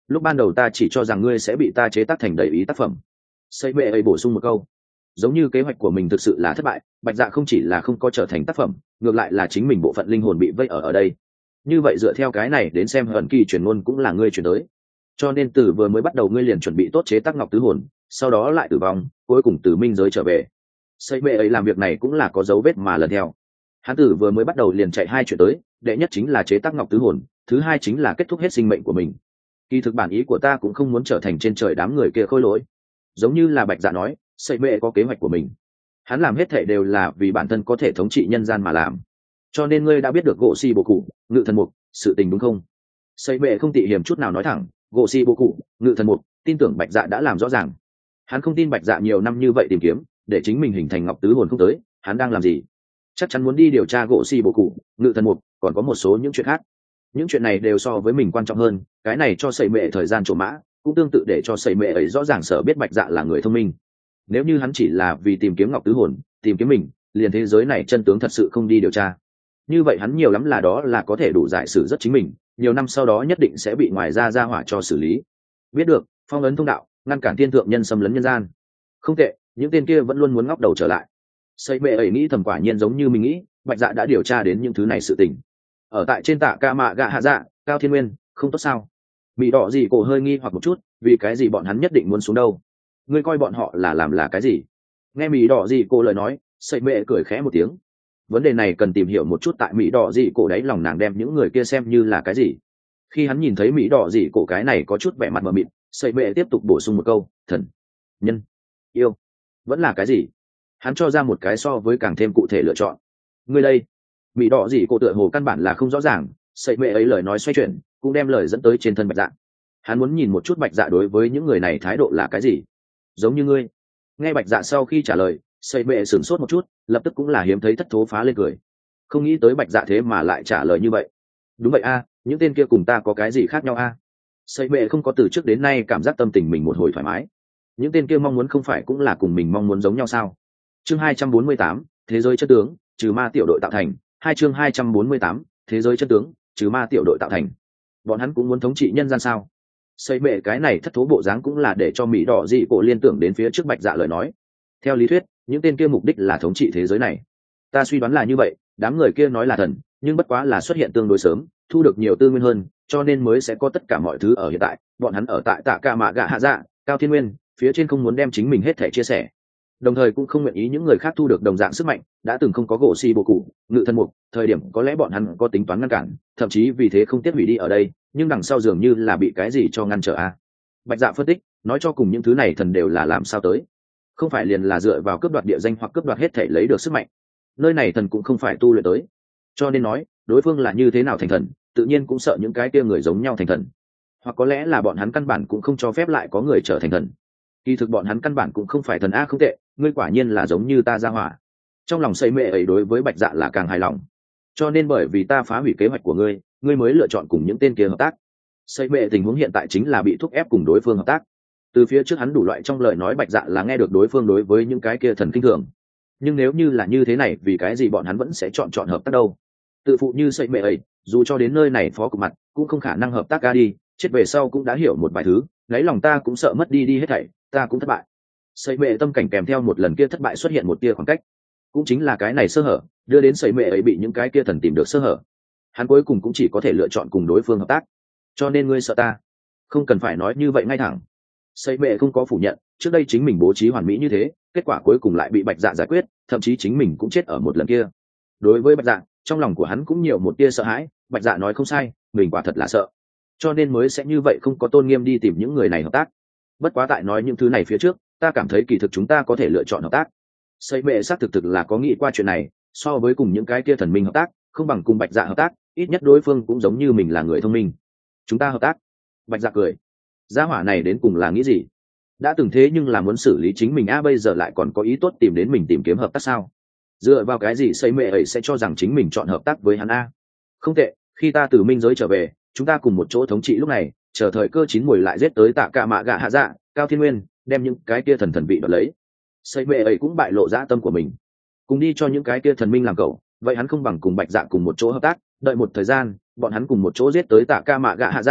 lúc ban đầu ta chỉ cho rằng ngươi sẽ bị ta chế tác thành đầy ý tác phẩm. Xây bệ ấy bổ sung một câu, giống như kế hoạch của mình thực sự là thất bại, bạch dạ không chỉ là không có trở thành tác phẩm, ngược lại là chính mình bộ phận linh hồn bị vây ở đây. Như vậy dựa theo cái này đến xem hận kỳ truyền ngôn cũng là ngươi truyền tới, cho nên từ vừa mới bắt đầu ngươi liền chuẩn bị tốt chế tác ngọc tứ hồn, sau đó lại tử vong, cuối cùng từ minh giới trở về. Xây bệ ấy làm việc này cũng là có dấu vết mà lần theo. Hắn tử vừa mới bắt đầu liền chạy hai chuyện tới, đệ nhất chính là chế tác ngọc tứ hồn, thứ hai chính là kết thúc hết sinh mệnh của mình. Kỳ thực bản ý của ta cũng không muốn trở thành trên trời đám người kia khôi lỗi, giống như là bạch dạ nói, xây bệ có kế hoạch của mình, hắn làm hết thể đều là vì bản thân có thể thống trị nhân gian mà làm. Cho nên ngươi đã biết được gỗ xi bộ cụ ngự thần mục sự tình đúng không? Xây bệ không tị hiểm chút nào nói thẳng, gỗ xi bộ cụ ngự thần mục tin tưởng bạch dạ đã làm rõ ràng. Hắn không tin bạch dạ nhiều năm như vậy tìm kiếm để chính mình hình thành ngọc tứ hồn không tới, hắn đang làm gì? Chắc chắn muốn đi điều tra gỗ xi bộ cụ ngự thần mục, còn có một số những chuyện khác. Những chuyện này đều so với mình quan trọng hơn, cái này cho sẩy mệ thời gian trổ mã, cũng tương tự để cho sẩy mệ ấy rõ ràng sở biết bạch dạ là người thông minh. Nếu như hắn chỉ là vì tìm kiếm ngọc tứ hồn, tìm kiếm mình, liền thế giới này chân tướng thật sự không đi điều tra, như vậy hắn nhiều lắm là đó là có thể đủ giải xử rất chính mình, nhiều năm sau đó nhất định sẽ bị ngoài ra hỏa cho xử lý. Biết được, phong ấn thông đạo, ngăn cản thiên thượng nhân xâm lấn nhân gian. Không tệ, những tên kia vẫn luôn muốn ngóc đầu trở lại. Sẩy mệ ấy nghĩ thầm quả nhiên giống như mình nghĩ, bạch dạ đã điều tra đến những thứ này sự tình. Ở tại trên tạ ca mạ gạ hạ dạ, Cao Thiên Nguyên, không tốt sao? Mỹ đỏ gì cổ hơi nghi hoặc một chút, vì cái gì bọn hắn nhất định muốn xuống đâu? Ngươi coi bọn họ là làm là cái gì? Nghe Mỹ đỏ gì cổ lời nói, sẩy mệ cười khẽ một tiếng. Vấn đề này cần tìm hiểu một chút, tại Mỹ đỏ gì cổ đấy lòng nàng đem những người kia xem như là cái gì. Khi hắn nhìn thấy Mỹ đỏ gì cổ cái này có chút vẻ mặt mờ mịt, sẩy mệ tiếp tục bổ sung một câu, thần, nhân, yêu, vẫn là cái gì? Hắn cho ra một cái so với càng thêm cụ thể lựa chọn. Ngươi đây? Mỹ đỏ gì cổ tựa hồ căn bản là không rõ ràng, sẩy mệ ấy lời nói xoay chuyển, cũng đem lời dẫn tới trên thân bạch dạ. Hắn muốn nhìn một chút bạch dạ đối với những người này thái độ là cái gì. Giống như ngươi. Nghe bạch dạ sau khi trả lời, sẩy mệ sửng sốt một chút, lập tức cũng là hiếm thấy thất thố phá lên cười. Không nghĩ tới bạch dạ thế mà lại trả lời như vậy. Đúng vậy a, những tên kia cùng ta có cái gì khác nhau a? Sẩy mệ không có từ trước đến nay cảm giác tâm tình mình một hồi thoải mái. Những tên kia mong muốn không phải cũng là cùng mình mong muốn giống nhau sao? Chương 248, thế giới chân tướng, trừ ma tiểu đội tạo thành. Chương 248, thế giới chân tướng, trừ ma tiểu đội tạo thành. Bọn hắn cũng muốn thống trị nhân gian sao? Sẩy mệ cái này thất thố bộ dáng cũng là để cho Mỹ đỏ dị cổ liên tưởng đến phía trước bạch dạ lời nói. Theo lý thuyết, những tên kia mục đích là thống trị thế giới này. Ta suy đoán là như vậy, đám người kia nói là thần, nhưng bất quá là xuất hiện tương đối sớm, thu được nhiều tư nguyên hơn, cho nên mới sẽ có tất cả mọi thứ ở hiện tại. Bọn hắn ở tại tạ ca mạ gạ hạ dạ, Cao Thiên Nguyên, phía trên không muốn đem chính mình hết thể chia sẻ, đồng thời cũng không nguyện ý những người khác thu được đồng dạng sức mạnh. Đã từng không có gỗ xi bộ cụ ngự thân mục thời điểm, có lẽ bọn hắn có tính toán ngăn cản, thậm chí vì thế không tiếc hủy đi ở đây, nhưng đằng sau dường như là bị cái gì cho ngăn trở a. Bạch dạ phân tích, nói cho cùng những thứ này thần đều là làm sao tới, không phải liền là dựa vào cướp đoạt địa danh hoặc cướp đoạt hết thể lấy được sức mạnh. Nơi này thần cũng không phải tu luyện tới, cho nên nói đối phương là như thế nào thành thần, tự nhiên cũng sợ những cái kia người giống nhau thành thần, hoặc có lẽ là bọn hắn căn bản cũng không cho phép lại có người trở thành thần. Kỳ thực bọn hắn căn bản cũng không phải thần a. Không tệ, ngươi quả nhiên là giống như ta ra hỏa. Trong lòng sẩy mệ ấy đối với bạch dạ là càng hài lòng, cho nên bởi vì ta phá hủy kế hoạch của ngươi, ngươi mới lựa chọn cùng những tên kia hợp tác. Sẩy mệ tình huống hiện tại chính là bị thúc ép cùng đối phương hợp tác. Từ phía trước hắn đủ loại trong lời nói bạch dạ là nghe được đối phương đối với những cái kia thần kinh thường, nhưng nếu như là như thế này, vì cái gì bọn hắn vẫn sẽ chọn hợp tác đâu? Tự phụ như sẩy mệ ấy, dù cho đến nơi này phó cục mặt cũng không khả năng hợp tác. Ga đi chết về sau cũng đã hiểu một vài thứ, lấy lòng ta cũng sợ mất đi hết thảy, ta cũng thất bại. Sẩy mệ tâm cảnh kèm theo một lần kia thất bại xuất hiện một tia khoảng cách, cũng chính là cái này sơ hở đưa đến sẩy mệ ấy bị những cái kia thần tìm được sơ hở. Hắn cuối cùng cũng chỉ có thể lựa chọn cùng đối phương hợp tác. Cho nên ngươi sợ ta? Không cần phải nói như vậy ngay thẳng. Sẩy mệ không có phủ nhận, trước đây chính mình bố trí hoàn mỹ như thế, kết quả cuối cùng lại bị bạch dạ giải quyết, thậm chí chính mình cũng chết ở một lần kia. Đối với bạch dạ, trong lòng của hắn cũng nhiều một tia sợ hãi. Bạch dạ nói không sai, mình quả thật là sợ, cho nên mới sẽ như vậy không có tôn nghiêm đi tìm những người này hợp tác. Bất quá tại nói những thứ này phía trước, ta cảm thấy kỳ thực chúng ta có thể lựa chọn hợp tác. Sẩy mệ xác thực là có nghĩ qua chuyện này, so với cùng những cái kia thần minh hợp tác, không bằng cùng bạch dạ hợp tác, ít nhất đối phương cũng giống như mình là người thông minh. Chúng ta hợp tác? Bạch dạ cười, gia hỏa này đến cùng là nghĩ gì? Đã từng thế nhưng là muốn xử lý chính mình a, bây giờ lại còn có ý tốt tìm đến mình tìm kiếm hợp tác sao? Dựa vào cái gì sẩy mệ ấy sẽ cho rằng chính mình chọn hợp tác với hắn a? Không tệ, khi ta từ minh giới trở về, chúng ta cùng một chỗ thống trị lúc này, chờ thời cơ chín muồi lại giết tới tạ cả mạ gạ hạ dạ, Cao Thiên Nguyên, đem những cái kia thần vị đoạt lấy. Sẩy mệ ấy cũng bại lộ dã tâm của mình, cùng đi cho những cái kia thần minh làm cậu, vậy hắn không bằng cùng bạch dạ cùng một chỗ hợp tác, đợi một thời gian, bọn hắn cùng một chỗ giết tới tạ cả mạ gạ hạ dạ,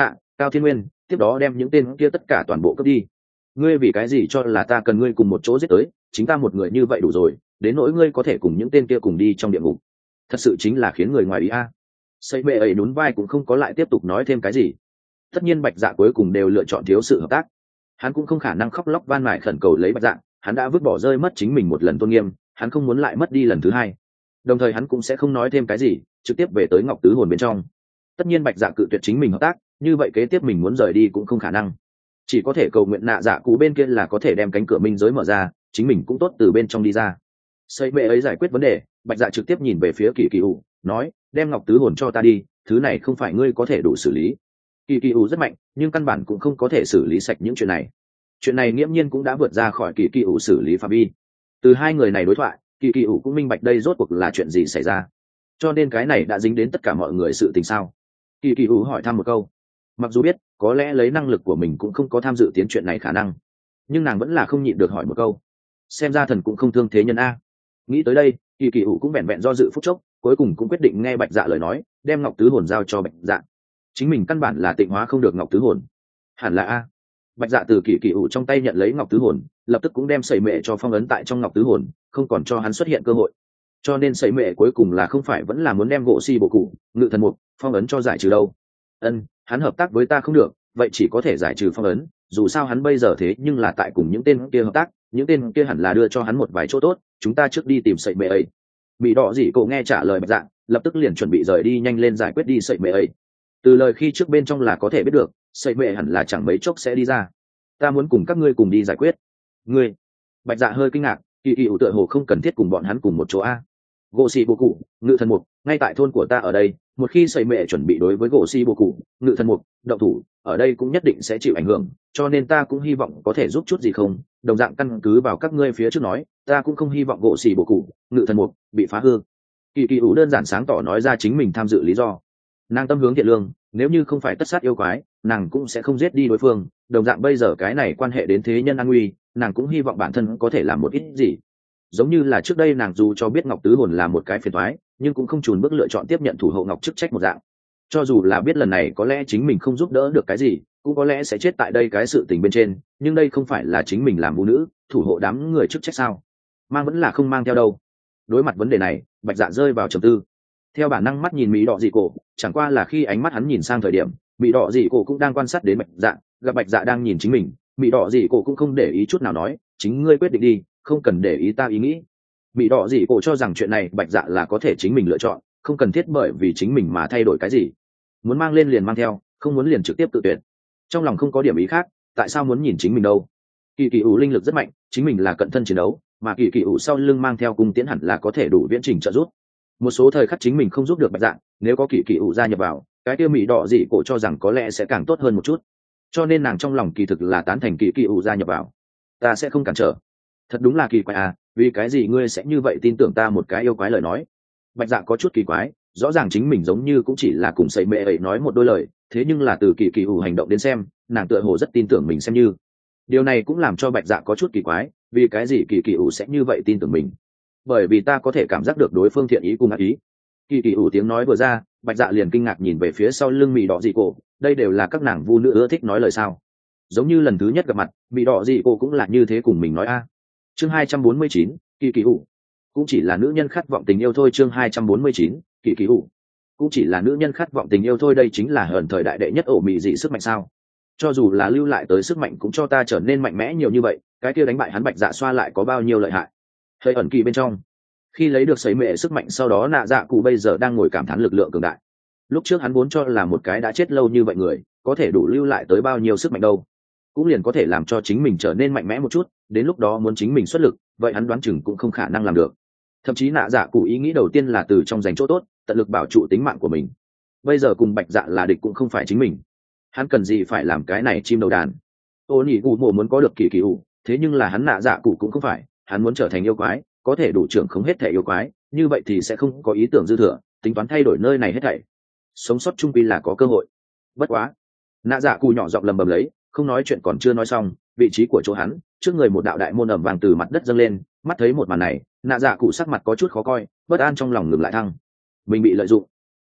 Cao Thiên Nguyên tiếp đó đem những tên kia tất cả toàn bộ cướp đi. Ngươi vì cái gì cho là ta cần ngươi cùng một chỗ giết tới, chính ta một người như vậy đủ rồi, đến nỗi ngươi có thể cùng những tên kia cùng đi trong địa ngục, thật sự chính là khiến người ngoài ý a. Xây bệ ấy nhún vai cũng không có lại tiếp tục nói thêm cái gì. Tất nhiên Bạch Dạ cuối cùng đều lựa chọn thiếu sự hợp tác, hắn cũng không khả năng khóc lóc van mài khẩn cầu lấy Bạch Dạ, hắn đã vứt bỏ rơi mất chính mình một lần tôn nghiêm, hắn không muốn lại mất đi lần thứ hai. Đồng thời hắn cũng sẽ không nói thêm cái gì, trực tiếp về tới Ngọc Tứ Hồn bên trong. Tất nhiên Bạch Dạ cự tuyệt chính mình hợp tác, như vậy kế tiếp mình muốn rời đi cũng không khả năng, chỉ có thể cầu nguyện nạ dạ cụ bên kia là có thể đem cánh cửa minh giới mở ra, chính mình cũng tốt từ bên trong đi ra. Xây bệ ấy giải quyết vấn đề, Bạch Dạ trực tiếp nhìn về phía Kỳ Kỳ ủ, nói, đem Ngọc Tứ Hồn cho ta đi, thứ này không phải ngươi có thể đủ xử lý. Kỳ Kỳ ủ rất mạnh, nhưng căn bản cũng không có thể xử lý sạch những chuyện này. Chuyện này nghiễm nhiên cũng đã vượt ra khỏi Kỳ Kỳ ủ xử lý phạm vi. Từ hai người này đối thoại, Kỳ Kỳ ủ cũng minh bạch đây rốt cuộc là chuyện gì xảy ra, cho nên cái này đã dính đến tất cả mọi người sự tình sao. Kỳ Kỳ ủ hỏi thăm một câu, mặc dù biết có lẽ lấy năng lực của mình cũng không có tham dự tiến chuyện này khả năng, nhưng nàng vẫn là không nhịn được hỏi một câu. Xem ra thần cũng không thương thế nhân a. Nghĩ tới đây, Kỳ Kỳ ủ cũng vẹn vẹn do dự phút chốc, cuối cùng cũng quyết định nghe Bạch Dạ lời nói, đem Ngọc Tứ Hồn giao cho Bạch Dạ. Chính mình căn bản là tịnh hóa không được Ngọc Tứ Hồn. Hẳn là a. Bạch Dạ từ Kỳ Kỳ ủ trong tay nhận lấy Ngọc Tứ Hồn, lập tức cũng đem sẩy mệ cho phong ấn tại trong Ngọc Tứ Hồn, không còn cho hắn xuất hiện cơ hội. Cho nên sẩy mệ cuối cùng là không phải vẫn là muốn đem gỗ xi bộ cụ, ngự thần mục, phong ấn cho giải trừ đâu. Hắn hợp tác với ta không được, vậy chỉ có thể giải trừ phong ấn, dù sao hắn bây giờ thế nhưng là tại cùng những tên kia hợp tác, những tên kia hẳn là đưa cho hắn một vài chỗ tốt, chúng ta trước đi tìm sẩy mệ ấy. Mỹ đỏ dị cổ nghe trả lời Bạch Dạ, lập tức liền chuẩn bị rời đi nhanh lên giải quyết đi sẩy mệ ấy. Từ lời khi trước bên trong là có thể biết được, sẩy mệ hẳn là chẳng mấy chốc sẽ đi ra. Ta muốn cùng các ngươi cùng đi giải quyết. Ngươi? Bạch Dạ hơi kinh ngạc, Kỳ Kỳ ủ tựa hồ không cần thiết cùng bọn hắn cùng một chỗ a. Gỗ xì bồ cụ, ngự thần mục, ngay tại thôn của ta ở đây, một khi sẩy mệ chuẩn bị đối với gỗ xì bồ cụ, ngự thần mục động thủ, ở đây cũng nhất định sẽ chịu ảnh hưởng, cho nên ta cũng hy vọng có thể giúp chút gì không. Đồng dạng căn cứ vào các ngươi phía trước nói, ta cũng không hy vọng gỗ xì bồ cụ, ngự thần mục bị phá hư. Kỳ Kỳ ủ đơn giản sáng tỏ nói ra chính mình tham dự lý do. Nàng tâm hướng thiện lương, nếu như không phải tất sát yêu quái, nàng cũng sẽ không giết đi đối phương. Đồng dạng bây giờ cái này quan hệ đến thế nhân an nguy, nàng cũng hy vọng bản thân có thể làm một ít gì. Giống như là trước đây nàng dù cho biết Ngọc Tứ Hồn là một cái phiền toái, nhưng cũng không chùn bước lựa chọn tiếp nhận thủ hộ Ngọc chức trách một dạng. Cho dù là biết lần này có lẽ chính mình không giúp đỡ được cái gì, cũng có lẽ sẽ chết tại đây cái sự tình bên trên, nhưng đây không phải là chính mình làm vũ nữ, thủ hộ đám người chức trách sao? Mang vẫn là không mang theo đâu. Đối mặt vấn đề này, Bạch Dạ rơi vào trầm tư. Theo bản năng mắt nhìn Mỹ Đỏ Dị Cổ, chẳng qua là khi ánh mắt hắn nhìn sang thời điểm, Mỹ Đỏ Dị Cổ cũng đang quan sát đến Bạch Dạ, gặp Bạch Dạ đang nhìn chính mình, Mỹ Đỏ Dị Cổ cũng không để ý chút nào nói, chính ngươi quyết định đi, không cần để ý ta ý nghĩ. Mỹ Đỏ Dị Cổ cho rằng chuyện này Bạch Dạ là có thể chính mình lựa chọn, không cần thiết bởi vì chính mình mà thay đổi cái gì. Muốn mang lên liền mang theo, không muốn liền trực tiếp tự tuyệt. Trong lòng không có điểm ý khác, tại sao muốn nhìn chính mình đâu? Kỳ Kỳ ủ linh lực rất mạnh, chính mình là cận thân chiến đấu, mà Kỳ Kỳ ủ sau lưng mang theo cung tiễn hẳn là có thể đủ viễn trình trợ giúp. Một số thời khắc chính mình không giúp được Bạch Dạ, nếu có Kỳ Kỳ ủ gia nhập vào, cái kia Mỹ Đỏ Dị Cổ cho rằng có lẽ sẽ càng tốt hơn một chút. Cho nên nàng trong lòng kỳ thực là tán thành Kỳ Kỳ ủ gia nhập vào. Ta sẽ không cản trở. Thật đúng là kỳ quái à, vì cái gì ngươi sẽ như vậy tin tưởng ta một cái yêu quái lời nói? Bạch Dạ có chút kỳ quái, rõ ràng chính mình giống như cũng chỉ là cùng sẩy mệ ấy nói một đôi lời, thế nhưng là từ Kỳ Kỳ ủ hành động đến xem, nàng tựa hồ rất tin tưởng mình xem như. Điều này cũng làm cho Bạch Dạ có chút kỳ quái, vì cái gì Kỳ Kỳ ủ sẽ như vậy tin tưởng mình? Bởi vì ta có thể cảm giác được đối phương thiện ý cùng ác ý. Kỳ Kỳ ủ tiếng nói vừa ra, Bạch Dạ liền kinh ngạc nhìn về phía sau lưng Mỹ Đỏ Dị Cổ, đây đều là các nàng vu nữ ưa thích nói lời sao? Giống như lần thứ nhất gặp mặt, Mỹ Đỏ Dị Cổ cũng là như thế cùng mình nói a. Chương 249, Kỳ Kỳ ủ cũng chỉ là nữ nhân khát vọng tình yêu thôi. Chương 249, Kỳ Kỳ ủ cũng chỉ là nữ nhân khát vọng tình yêu thôi. Đây chính là hờn thời đại đệ nhất ổ mị dị sức mạnh sao? Cho dù là lưu lại tới sức mạnh cũng cho ta trở nên mạnh mẽ nhiều như vậy, cái kia đánh bại hắn Bạch Dạ xoa lại có bao nhiêu lợi hại? Hơi ẩn kỳ bên trong, khi lấy được sấy mệ sức mạnh sau đó nạ dạ cụ bây giờ đang ngồi cảm thán lực lượng cường đại. Lúc trước hắn vốn cho là một cái đã chết lâu như vậy người có thể đủ lưu lại tới bao nhiêu sức mạnh đâu, cũng liền có thể làm cho chính mình trở nên mạnh mẽ một chút, đến lúc đó muốn chính mình xuất lực, vậy hắn đoán chừng cũng không khả năng làm được. Thậm chí nạ dạ cụ ý nghĩ đầu tiên là từ trong giành chỗ tốt, tận lực bảo trụ tính mạng của mình. Bây giờ cùng Bạch Dạ là địch cũng không phải chính mình, hắn cần gì phải làm cái này chim đầu đàn. Ô nhị cụ mộ muốn có được Kỳ Kỳ ủ, thế nhưng là hắn nạ dạ cụ cũng không phải, hắn muốn trở thành yêu quái, có thể đủ trưởng không hết thể yêu quái, như vậy thì sẽ không có ý tưởng dư thừa, tính toán thay đổi nơi này hết thảy. Sống sót chung quy là có cơ hội. Bất quá, nạ dạ cụ nhỏ giọng lầm bầm lấy, không nói chuyện còn chưa nói xong, vị trí của chỗ hắn, trước người một đạo đại môn ẩm vàng từ mặt đất dâng lên, mắt thấy một màn này, nạ dạ cụ sắc mặt có chút khó coi, bất an trong lòng ngừng lại thăng. Mình bị lợi dụng.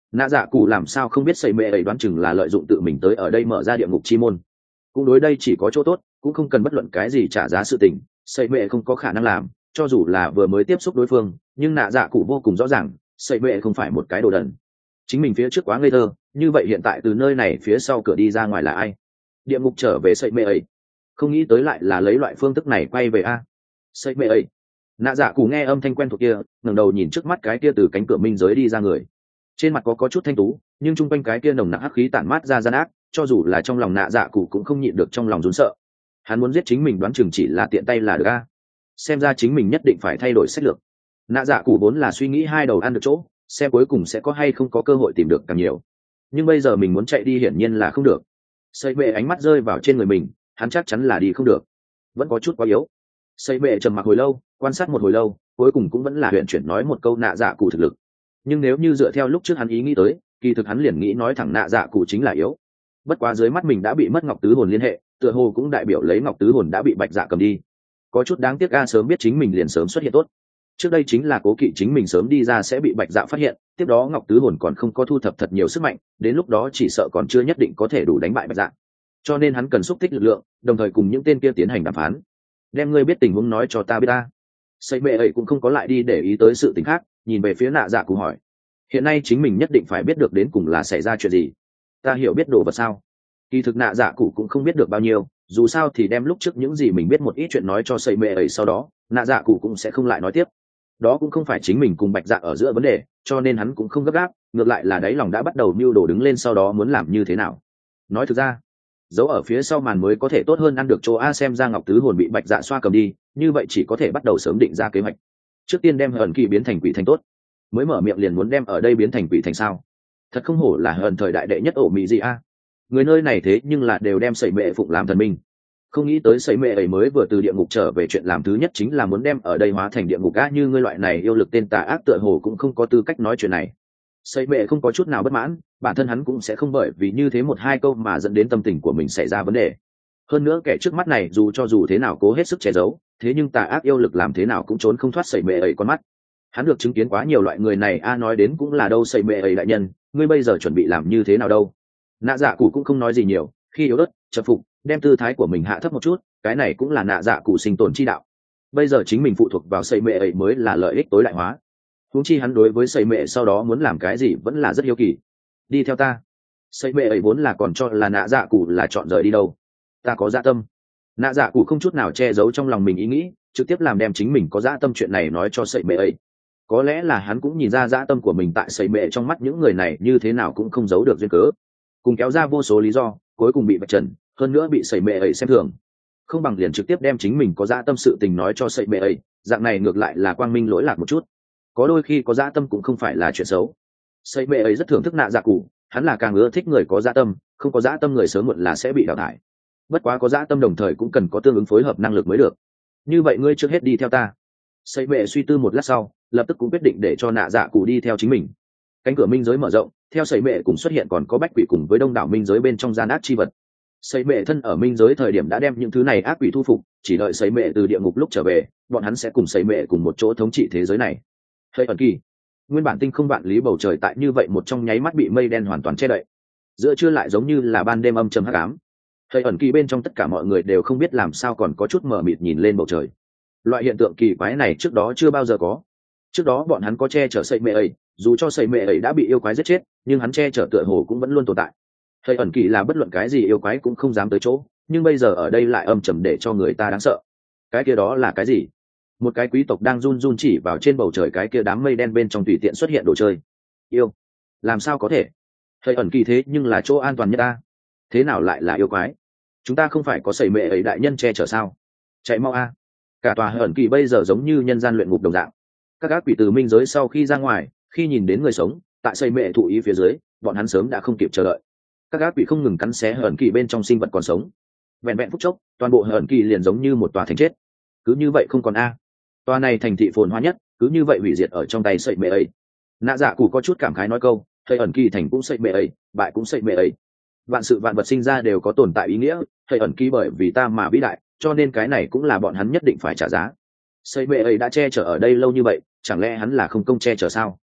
nạ dạ cụ làm sao không biết sẩy mệ ấy đoán chừng là lợi dụng tự mình tới ở đây mở ra địa ngục chi môn, cũng đối đây chỉ có chỗ tốt, cũng không cần bất luận cái gì trả giá sự tình, sẩy mệ không có khả năng làm, cho dù là vừa mới tiếp xúc đối phương, nhưng nạ dạ cụ vô cùng rõ ràng sẩy mệ không phải một cái đồ đần. Chính mình phía trước quá ngây thơ, như vậy hiện tại từ nơi này phía sau cửa đi ra ngoài là ai? Địa ngục trở về sẩy mệ ấy, không nghĩ tới lại là lấy loại phương thức này quay về a. Sẩy mệ ấy, nạ dạ cụ nghe âm thanh quen thuộc kia, ngẩng đầu nhìn trước mắt cái kia từ cánh cửa minh giới đi ra người, trên mặt có chút thanh tú, nhưng chung quanh cái kia nồng nặc hắc khí tản mát ra gian ác, cho dù là trong lòng nạ dạ cụ cũng không nhịn được trong lòng run sợ. Hắn muốn giết chính mình đoán chừng chỉ là tiện tay là được a. Xem ra chính mình nhất định phải thay đổi sách lược. Nạ dạ cụ vốn là suy nghĩ hai đầu ăn được chỗ, xem cuối cùng sẽ có hay không có cơ hội tìm được càng nhiều, nhưng bây giờ mình muốn chạy đi hiển nhiên là không được. Sẩy mệ ánh mắt rơi vào trên người mình, hắn chắc chắn là đi không được, vẫn có chút quá yếu. Sẩy mệ trầm mặc hồi lâu, quan sát một hồi lâu, cuối cùng cũng vẫn là huyện chuyển nói một câu nạ dạ cụ thực lực. Nhưng nếu như dựa theo lúc trước hắn ý nghĩ tới, kỳ thực hắn liền nghĩ nói thẳng nạ dạ cụ chính là yếu. Bất quá dưới mắt mình đã bị mất ngọc tứ hồn liên hệ, tựa hồ cũng đại biểu lấy ngọc tứ hồn đã bị bạch dạ cầm đi. Có chút đáng tiếc, sớm biết chính mình liền sớm xuất hiện tốt. Trước đây chính là cố kỵ chính mình sớm đi ra sẽ bị bạch dạ phát hiện, tiếp đó ngọc tứ hồn còn không có thu thập thật nhiều sức mạnh, đến lúc đó chỉ sợ còn chưa nhất định có thể đủ đánh bại bạch dạ. Cho nên hắn cần xúc tích lực lượng, đồng thời cùng những tên kia tiến hành đàm phán. Đem ngươi biết tình huống nói cho ta biết ta. Sẩy mệ ấy cũng không có lại đi để ý tới sự tình khác, nhìn về phía nạ dạ cụ hỏi, hiện nay chính mình nhất định phải biết được đến cùng là xảy ra chuyện gì. Ta hiểu biết đồ vật sao? Kỳ thực nạ dạ cụ cũng không biết được bao nhiêu, dù sao thì đem lúc trước những gì mình biết một ít chuyện nói cho sẩy mệ ấy, sau đó nạ dạ cụ cũng sẽ không lại nói tiếp. Đó cũng không phải chính mình cùng bạch dạ ở giữa vấn đề, cho nên hắn cũng không gấp gáp, ngược lại là đáy lòng đã bắt đầu mưu đồ đứng lên sau đó muốn làm như thế nào. Nói thực ra, giấu ở phía sau màn mới có thể tốt hơn ăn được chỗ a. Xem ra ngọc tứ hồn bị bạch dạ xoa cầm đi, như vậy chỉ có thể bắt đầu sớm định ra kế hoạch. Trước tiên đem hờn kỳ biến thành quỷ thành tốt, mới mở miệng liền muốn đem ở đây biến thành quỷ thành sao? Thật không hổ là hờn thời đại đệ nhất ổ mỹ gì a. Người nơi này thế nhưng là đều đem sẩy mệ phụng làm thần minh. Không nghĩ tới sẩy mệ ấy mới vừa từ địa ngục trở về, chuyện làm thứ nhất chính là muốn đem ở đây hóa thành địa ngục a. Như ngươi loại này yêu lực tên tà ác tựa hồ cũng không có tư cách nói chuyện này. Sẩy mệ không có chút nào bất mãn, bản thân hắn cũng sẽ không bởi vì như thế một hai câu mà dẫn đến tâm tình của mình xảy ra vấn đề. Hơn nữa kẻ trước mắt này dù thế nào cố hết sức che giấu, thế nhưng tà ác yêu lực làm thế nào cũng trốn không thoát sẩy mệ ấy con mắt. Hắn được chứng kiến quá nhiều loại người này a. Nói đến cũng là đâu sẩy mệ ấy đại nhân, ngươi bây giờ chuẩn bị làm như thế nào đâu? Nạ dạ cụ cũng không nói gì nhiều, khi yếu ớt chật phục, đem tư thái của mình hạ thấp một chút, cái này cũng là nạ dạ cụ sinh tồn chi đạo. Bây giờ chính mình phụ thuộc vào sẩy mệ ấy mới là lợi ích tối đại hóa. Huống chi hắn đối với sẩy mệ sau đó muốn làm cái gì vẫn là rất hiếu kỳ. Đi theo ta. Sẩy mệ ấy vốn là còn cho là nạ dạ cụ là chọn rời đi đâu. Ta có dạ tâm. Nạ dạ cụ không chút nào che giấu trong lòng mình ý nghĩ, trực tiếp làm đem chính mình có dạ tâm chuyện này nói cho sẩy mệ ấy. Có lẽ là hắn cũng nhìn ra dạ tâm của mình tại sẩy mệ trong mắt những người này như thế nào cũng không giấu được duyên cớ, cùng kéo ra vô số lý do, cuối cùng bị bạch trần, hơn nữa bị sẩy mệ ấy xem thường. Không bằng liền trực tiếp đem chính mình có dạ tâm sự tình nói cho sẩy mệ ấy, dạng này ngược lại là quang minh lỗi lạc một chút. Có đôi khi có dạ tâm cũng không phải là chuyện xấu. Sẩy mệ ấy rất thưởng thức nạ dạ cụ, hắn là càng ưa thích người có dạ tâm, không có dạ tâm người sớm muộn là sẽ bị đào thải. Bất quá có dạ tâm đồng thời cũng cần có tương ứng phối hợp năng lực mới được. Như vậy ngươi trước hết đi theo ta. Sẩy mệ suy tư một lát sau, lập tức cũng quyết định để cho nạ dạ cụ đi theo chính mình. Cánh cửa minh giới mở rộng, theo sẩy mệ cùng xuất hiện còn có bách quỷ cùng với đông đảo minh giới bên trong gian ác chi vật. Sẩy mệ thân ở minh giới thời điểm đã đem những thứ này ác quỷ thu phục, chỉ đợi sẩy mệ từ địa ngục lúc trở về, bọn hắn sẽ cùng sẩy mệ cùng một chỗ thống trị thế giới này. Hơi ẩn kỳ, nguyên bản tinh không vạn lý bầu trời tại như vậy một trong nháy mắt bị mây đen hoàn toàn che đậy, giữa trưa lại giống như là ban đêm âm trầm hắc ám. Hơi ẩn kỳ bên trong tất cả mọi người đều không biết làm sao còn có chút mờ mịt nhìn lên bầu trời. Loại hiện tượng kỳ quái này trước đó chưa bao giờ có. Trước đó bọn hắn có che chở sẩy mệ ấy, dù cho sẩy mệ ấy đã bị yêu quái giết chết, nhưng hắn che chở tựa hồ cũng vẫn luôn tồn tại. Hơi ẩn kỳ là bất luận cái gì yêu quái cũng không dám tới chỗ, nhưng bây giờ ở đây lại âm trầm để cho người ta đáng sợ. Cái kia đó là cái gì? Một cái quý tộc đang run run chỉ vào trên bầu trời cái kia đám mây đen bên trong tùy tiện xuất hiện đồ chơi. Yêu? Làm sao có thể? Hơi ẩn kỳ thế nhưng là chỗ an toàn nhất ta. Thế nào lại là yêu quái? Chúng ta không phải có sẩy mệ ấy đại nhân che chở sao? Chạy mau a! Cả tòa hơi ẩn kỳ bây giờ giống như nhân gian luyện ngục đồng dạng. Các ác quỷ từ minh giới sau khi ra ngoài, khi nhìn đến người sống tại sẩy mệ thụ ý phía dưới, bọn hắn sớm đã không kịp chờ đợi. Các ác quỷ không ngừng cắn xé hởn kỳ bên trong sinh vật còn sống. Vẹn vẹn phút chốc, toàn bộ hởn kỳ liền giống như một tòa thành chết. Cứ như vậy không còn a. Tòa này thành thị phồn hoa nhất, cứ như vậy hủy diệt ở trong tay sẩy mệ ấy. Nạ dạ cụ có chút cảm khái nói câu, thầy ẩn kỳ thành cũng sẩy mệ ấy, bại cũng sẩy mệ ấy. Vạn sự vạn vật sinh ra đều có tồn tại ý nghĩa, thầy ẩn kỳ bởi vì ta mà vĩ đại, cho nên cái này cũng là bọn hắn nhất định phải trả giá. Sẩy mệ ấy đã che chở ở đây lâu như vậy, chẳng lẽ hắn là không công che chở sao?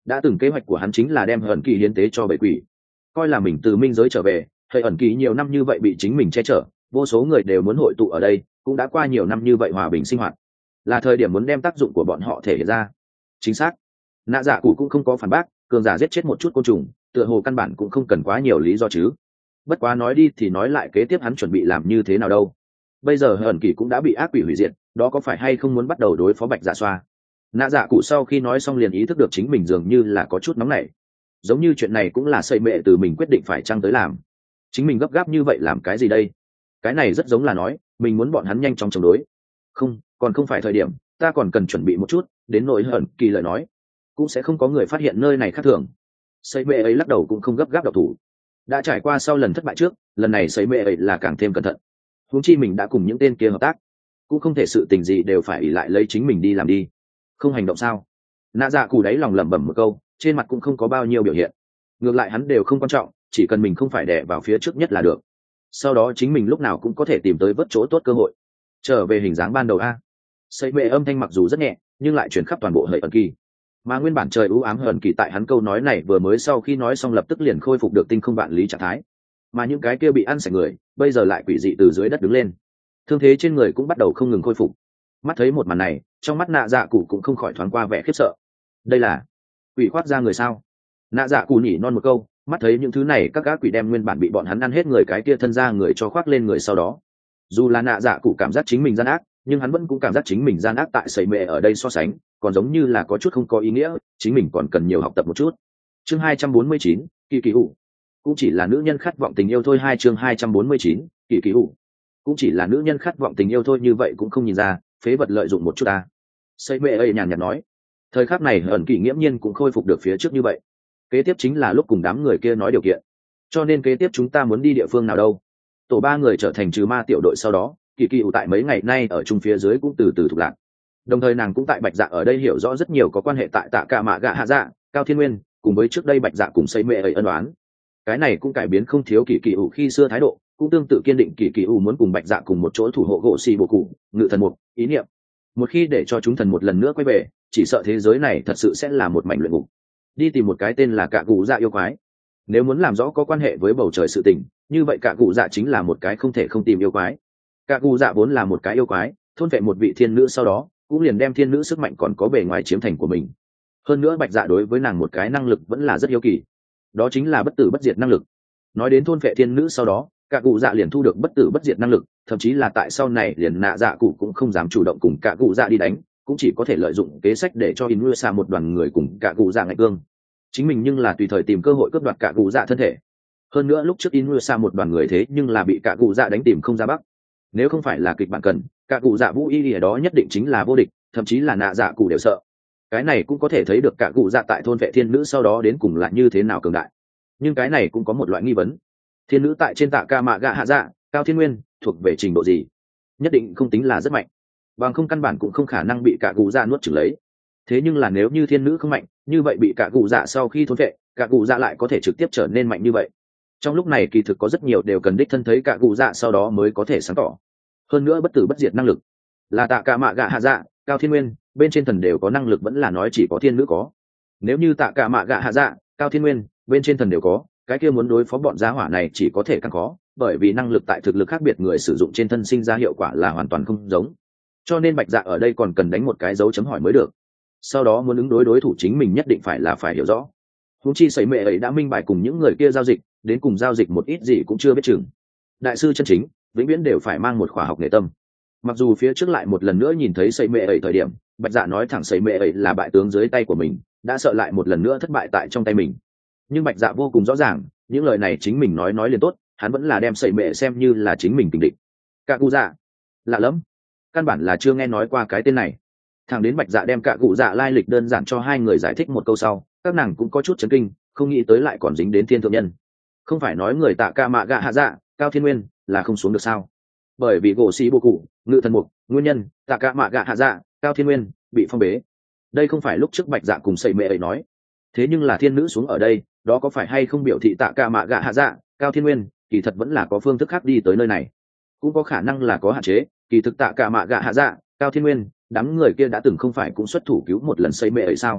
đã từng kế hoạch của hắn chính là đem hờn kỳ hiến tế cho bệ quỷ, coi là mình từ minh giới trở về. Hệ ẩn kỳ nhiều năm như vậy bị chính mình che chở, vô số người đều muốn hội tụ ở đây, cũng đã qua nhiều năm như vậy hòa bình sinh hoạt, là thời điểm muốn đem tác dụng của bọn họ thể hiện ra. Chính xác. Nạ dạ cụ cũng không có phản bác, cường giả giết chết một chút côn trùng, tựa hồ căn bản cũng không cần quá nhiều lý do chứ. Bất quá nói đi thì nói lại, kế tiếp hắn chuẩn bị làm như thế nào đâu? Bây giờ ẩn kỳ cũng đã bị ác quỷ hủy diệt, đó có phải hay không muốn bắt đầu đối phó bạch dạ xoa? Nạ dạ cụ sau khi nói xong liền ý thức được chính mình dường như là có chút nóng nảy, giống như chuyện này cũng là xây mệ từ mình quyết định phải chăng tới làm. Chính mình gấp gáp như vậy làm cái gì đây? Cái này rất giống là nói mình muốn bọn hắn nhanh chóng chống đối. Không, còn không phải thời điểm, ta còn cần chuẩn bị một chút. Đến nỗi hận kỳ lời nói, cũng sẽ không có người phát hiện nơi này khác thường. Xây mệ ấy lắc đầu cũng không gấp gáp độc thủ. Đã trải qua sau lần thất bại trước, lần này xây mệ ấy là càng thêm cẩn thận. Huống chi mình đã cùng những tên kia hợp tác, cũng không thể sự tình gì đều phải ỷ lại lấy chính mình đi làm đi. Không hành động sao? Nạ dạ cù đáy lòng lẩm bẩm một câu, trên mặt cũng không có bao nhiêu biểu hiện. Ngược lại hắn đều không quan trọng, chỉ cần mình không phải đè vào phía trước nhất là được. Sau đó chính mình lúc nào cũng có thể tìm tới vớt chỗ tốt cơ hội. Trở về hình dáng ban đầu a. Xây mệ âm thanh mặc dù rất nhẹ, nhưng lại chuyển khắp toàn bộ hệ ẩn kỳ. Mà nguyên bản trời u ám hờn kỳ tại hắn câu nói này vừa mới sau khi nói xong lập tức liền khôi phục được tinh không vạn lý trạng thái. Mà những cái kia bị ăn sạch người, bây giờ lại quỷ dị từ dưới đất đứng lên. Thương thế trên người cũng bắt đầu không ngừng khôi phục. Mắt thấy một màn này, trong mắt nạ dạ cụ cũng không khỏi thoáng qua vẻ khiếp sợ. Đây là quỷ khoác ra người sao? Nạ dạ cụ nhỉ non một câu, mắt thấy những thứ này các gã quỷ đem nguyên bản bị bọn hắn ăn hết người cái kia thân ra người cho khoác lên người sau đó. Dù là nạ dạ cụ cảm giác chính mình gian ác, nhưng hắn vẫn cũng cảm giác chính mình gian ác tại sẩy mệ ở đây so sánh, còn giống như là có chút không có ý nghĩa, chính mình còn cần nhiều học tập một chút. Chương 249, kỳ kỳ hủ. Cũng chỉ là nữ nhân khát vọng tình yêu thôi. Chương 249, kỳ kỳ hủ. Cũng chỉ là nữ nhân khát vọng tình yêu thôi, như vậy cũng không nhìn ra, phế vật lợi dụng một chút ta. Sẩy mệ ấy nhàn nhạt nói. Thời khắc này ẩn kỳ nghiễm nhiên cũng khôi phục được phía trước như vậy. Kế tiếp chính là lúc cùng đám người kia nói điều kiện. Cho nên kế tiếp chúng ta muốn đi địa phương nào đâu? Tổ ba người trở thành trừ ma tiểu đội sau đó, kỳ kỳ ủ tại mấy ngày nay ở chung phía dưới cũng từ từ thuộc lạc. Đồng thời nàng cũng tại bạch dạ ở đây hiểu rõ rất nhiều có quan hệ tại tạ cả mạ gạ hạ dạ, cao thiên nguyên, cùng với trước đây bạch dạ cùng xây mệ ấy ân đoán. Cái này cũng cải biến không thiếu kỳ kỳ ủ khi xưa thái độ, cũng tương tự kiên định kỳ kỳ ủ muốn cùng bạch dạ cùng một chỗ thủ hộ gỗ xì bồ cụ, ngự thần mục, ý niệm. Một khi để cho chúng thần một lần nữa quay về, chỉ sợ thế giới này thật sự sẽ là một mảnh luyện ngục. Đi tìm một cái tên là cạ cụ dạ yêu quái. Nếu muốn làm rõ có quan hệ với bầu trời sự tình, như vậy cạ cụ dạ chính là một cái không thể không tìm yêu quái. Cạ cụ dạ vốn là một cái yêu quái, thôn vệ một vị thiên nữ sau đó cũng liền đem thiên nữ sức mạnh còn có bề ngoài chiếm thành của mình. Hơn nữa bạch dạ đối với nàng một cái năng lực vẫn là rất hiếu kỳ, đó chính là bất tử bất diệt năng lực. Nói đến thôn vệ thiên nữ sau đó, cạ cụ dạ liền thu được bất tử bất diệt năng lực, thậm chí là tại sau này liền nạ dạ cụ cũng không dám chủ động cùng cạ cụ dạ đi đánh, cũng chỉ có thể lợi dụng kế sách để cho Inusa một đoàn người cùng cạ cụ dạ ngạch cương. Chính mình nhưng là tùy thời tìm cơ hội cướp đoạt cạ cụ dạ thân thể. Hơn nữa lúc trước Inusa một đoàn người thế nhưng là bị cạ cụ dạ đánh tìm không ra bắc. Nếu không phải là kịch bản cần, cạ cụ dạ vũ y ở đó nhất định chính là vô địch, thậm chí là nạ dạ cụ đều sợ. Cái này cũng có thể thấy được cạ cụ dạ tại thôn vệ thiên nữ sau đó đến cùng là như thế nào cường đại. Nhưng cái này cũng có một loại nghi vấn, thiên nữ tại trên tạ ca mạ gạ hạ dạ, cao thiên nguyên thuộc về trình độ gì? Nhất định không tính là rất mạnh, bằng không căn bản cũng không khả năng bị cạ cụ dạ nuốt chửng lấy. Thế nhưng là nếu như thiên nữ không mạnh, như vậy bị cạ cụ dạ sau khi thôn vệ, cạ cụ dạ lại có thể trực tiếp trở nên mạnh như vậy. Trong lúc này kỳ thực có rất nhiều đều cần đích thân thấy cạ cụ dạ sau đó mới có thể sáng tỏ. Hơn nữa bất tử bất diệt năng lực là tạ cả mạ gạ hạ dạ, cao thiên nguyên bên trên thần đều có năng lực, vẫn là nói chỉ có thiên nữ có? Nếu như tạ cả mạ gạ hạ dạ, cao thiên nguyên bên trên thần đều có, cái kia muốn đối phó bọn giá hỏa này chỉ có thể càng khó, bởi vì năng lực tại thực lực khác biệt người sử dụng trên thân sinh ra hiệu quả là hoàn toàn không giống. Cho nên bạch dạ ở đây còn cần đánh một cái dấu chấm hỏi mới được. Sau đó muốn ứng đối đối thủ chính mình nhất định phải hiểu rõ. Huống chi sẩy mệ ấy đã minh bạch cùng những người kia giao dịch, đến cùng giao dịch một ít gì cũng chưa biết chừng. Đại sư chân chính vĩnh viễn đều phải mang một khóa học nghề tâm. Mặc dù phía trước lại một lần nữa nhìn thấy sẩy mệ ấy thời điểm, bạch dạ nói thẳng sẩy mệ ấy là bại tướng dưới tay của mình, đã sợ lại một lần nữa thất bại tại trong tay mình. Nhưng bạch dạ vô cùng rõ ràng, những lời này chính mình nói liền tốt, hắn vẫn là đem sẩy mệ xem như là chính mình tình địch. Cạ cụ dạ lạ lắm, căn bản là chưa nghe nói qua cái tên này. Thằng đến bạch dạ đem cạ cụ dạ lai lịch đơn giản cho hai người giải thích một câu sau, các nàng cũng có chút chấn kinh, không nghĩ tới lại còn dính đến thiên thượng nhân. Không phải nói người tạ ca mạ gạ hạ dạ, cao thiên nguyên là không xuống được sao? Bởi vì gỗ xì bồ cụ, ngự thần mục, nguyên nhân tạ ca mạ gạ hạ dạ, cao thiên nguyên bị phong bế. Đây không phải lúc trước bạch dạ cùng sẩy mệ ấy nói. Thế nhưng là thiên nữ xuống ở đây, đó có phải hay không biểu thị tạ ca mạ gạ hạ dạ, cao thiên nguyên kỳ thật vẫn là có phương thức khác đi tới nơi này? Cũng có khả năng là có hạn chế, kỳ thực tạ ca mạ gạ hạ dạ, cao thiên nguyên đám người kia đã từng không phải cũng xuất thủ cứu một lần sẩy mệ ấy sao?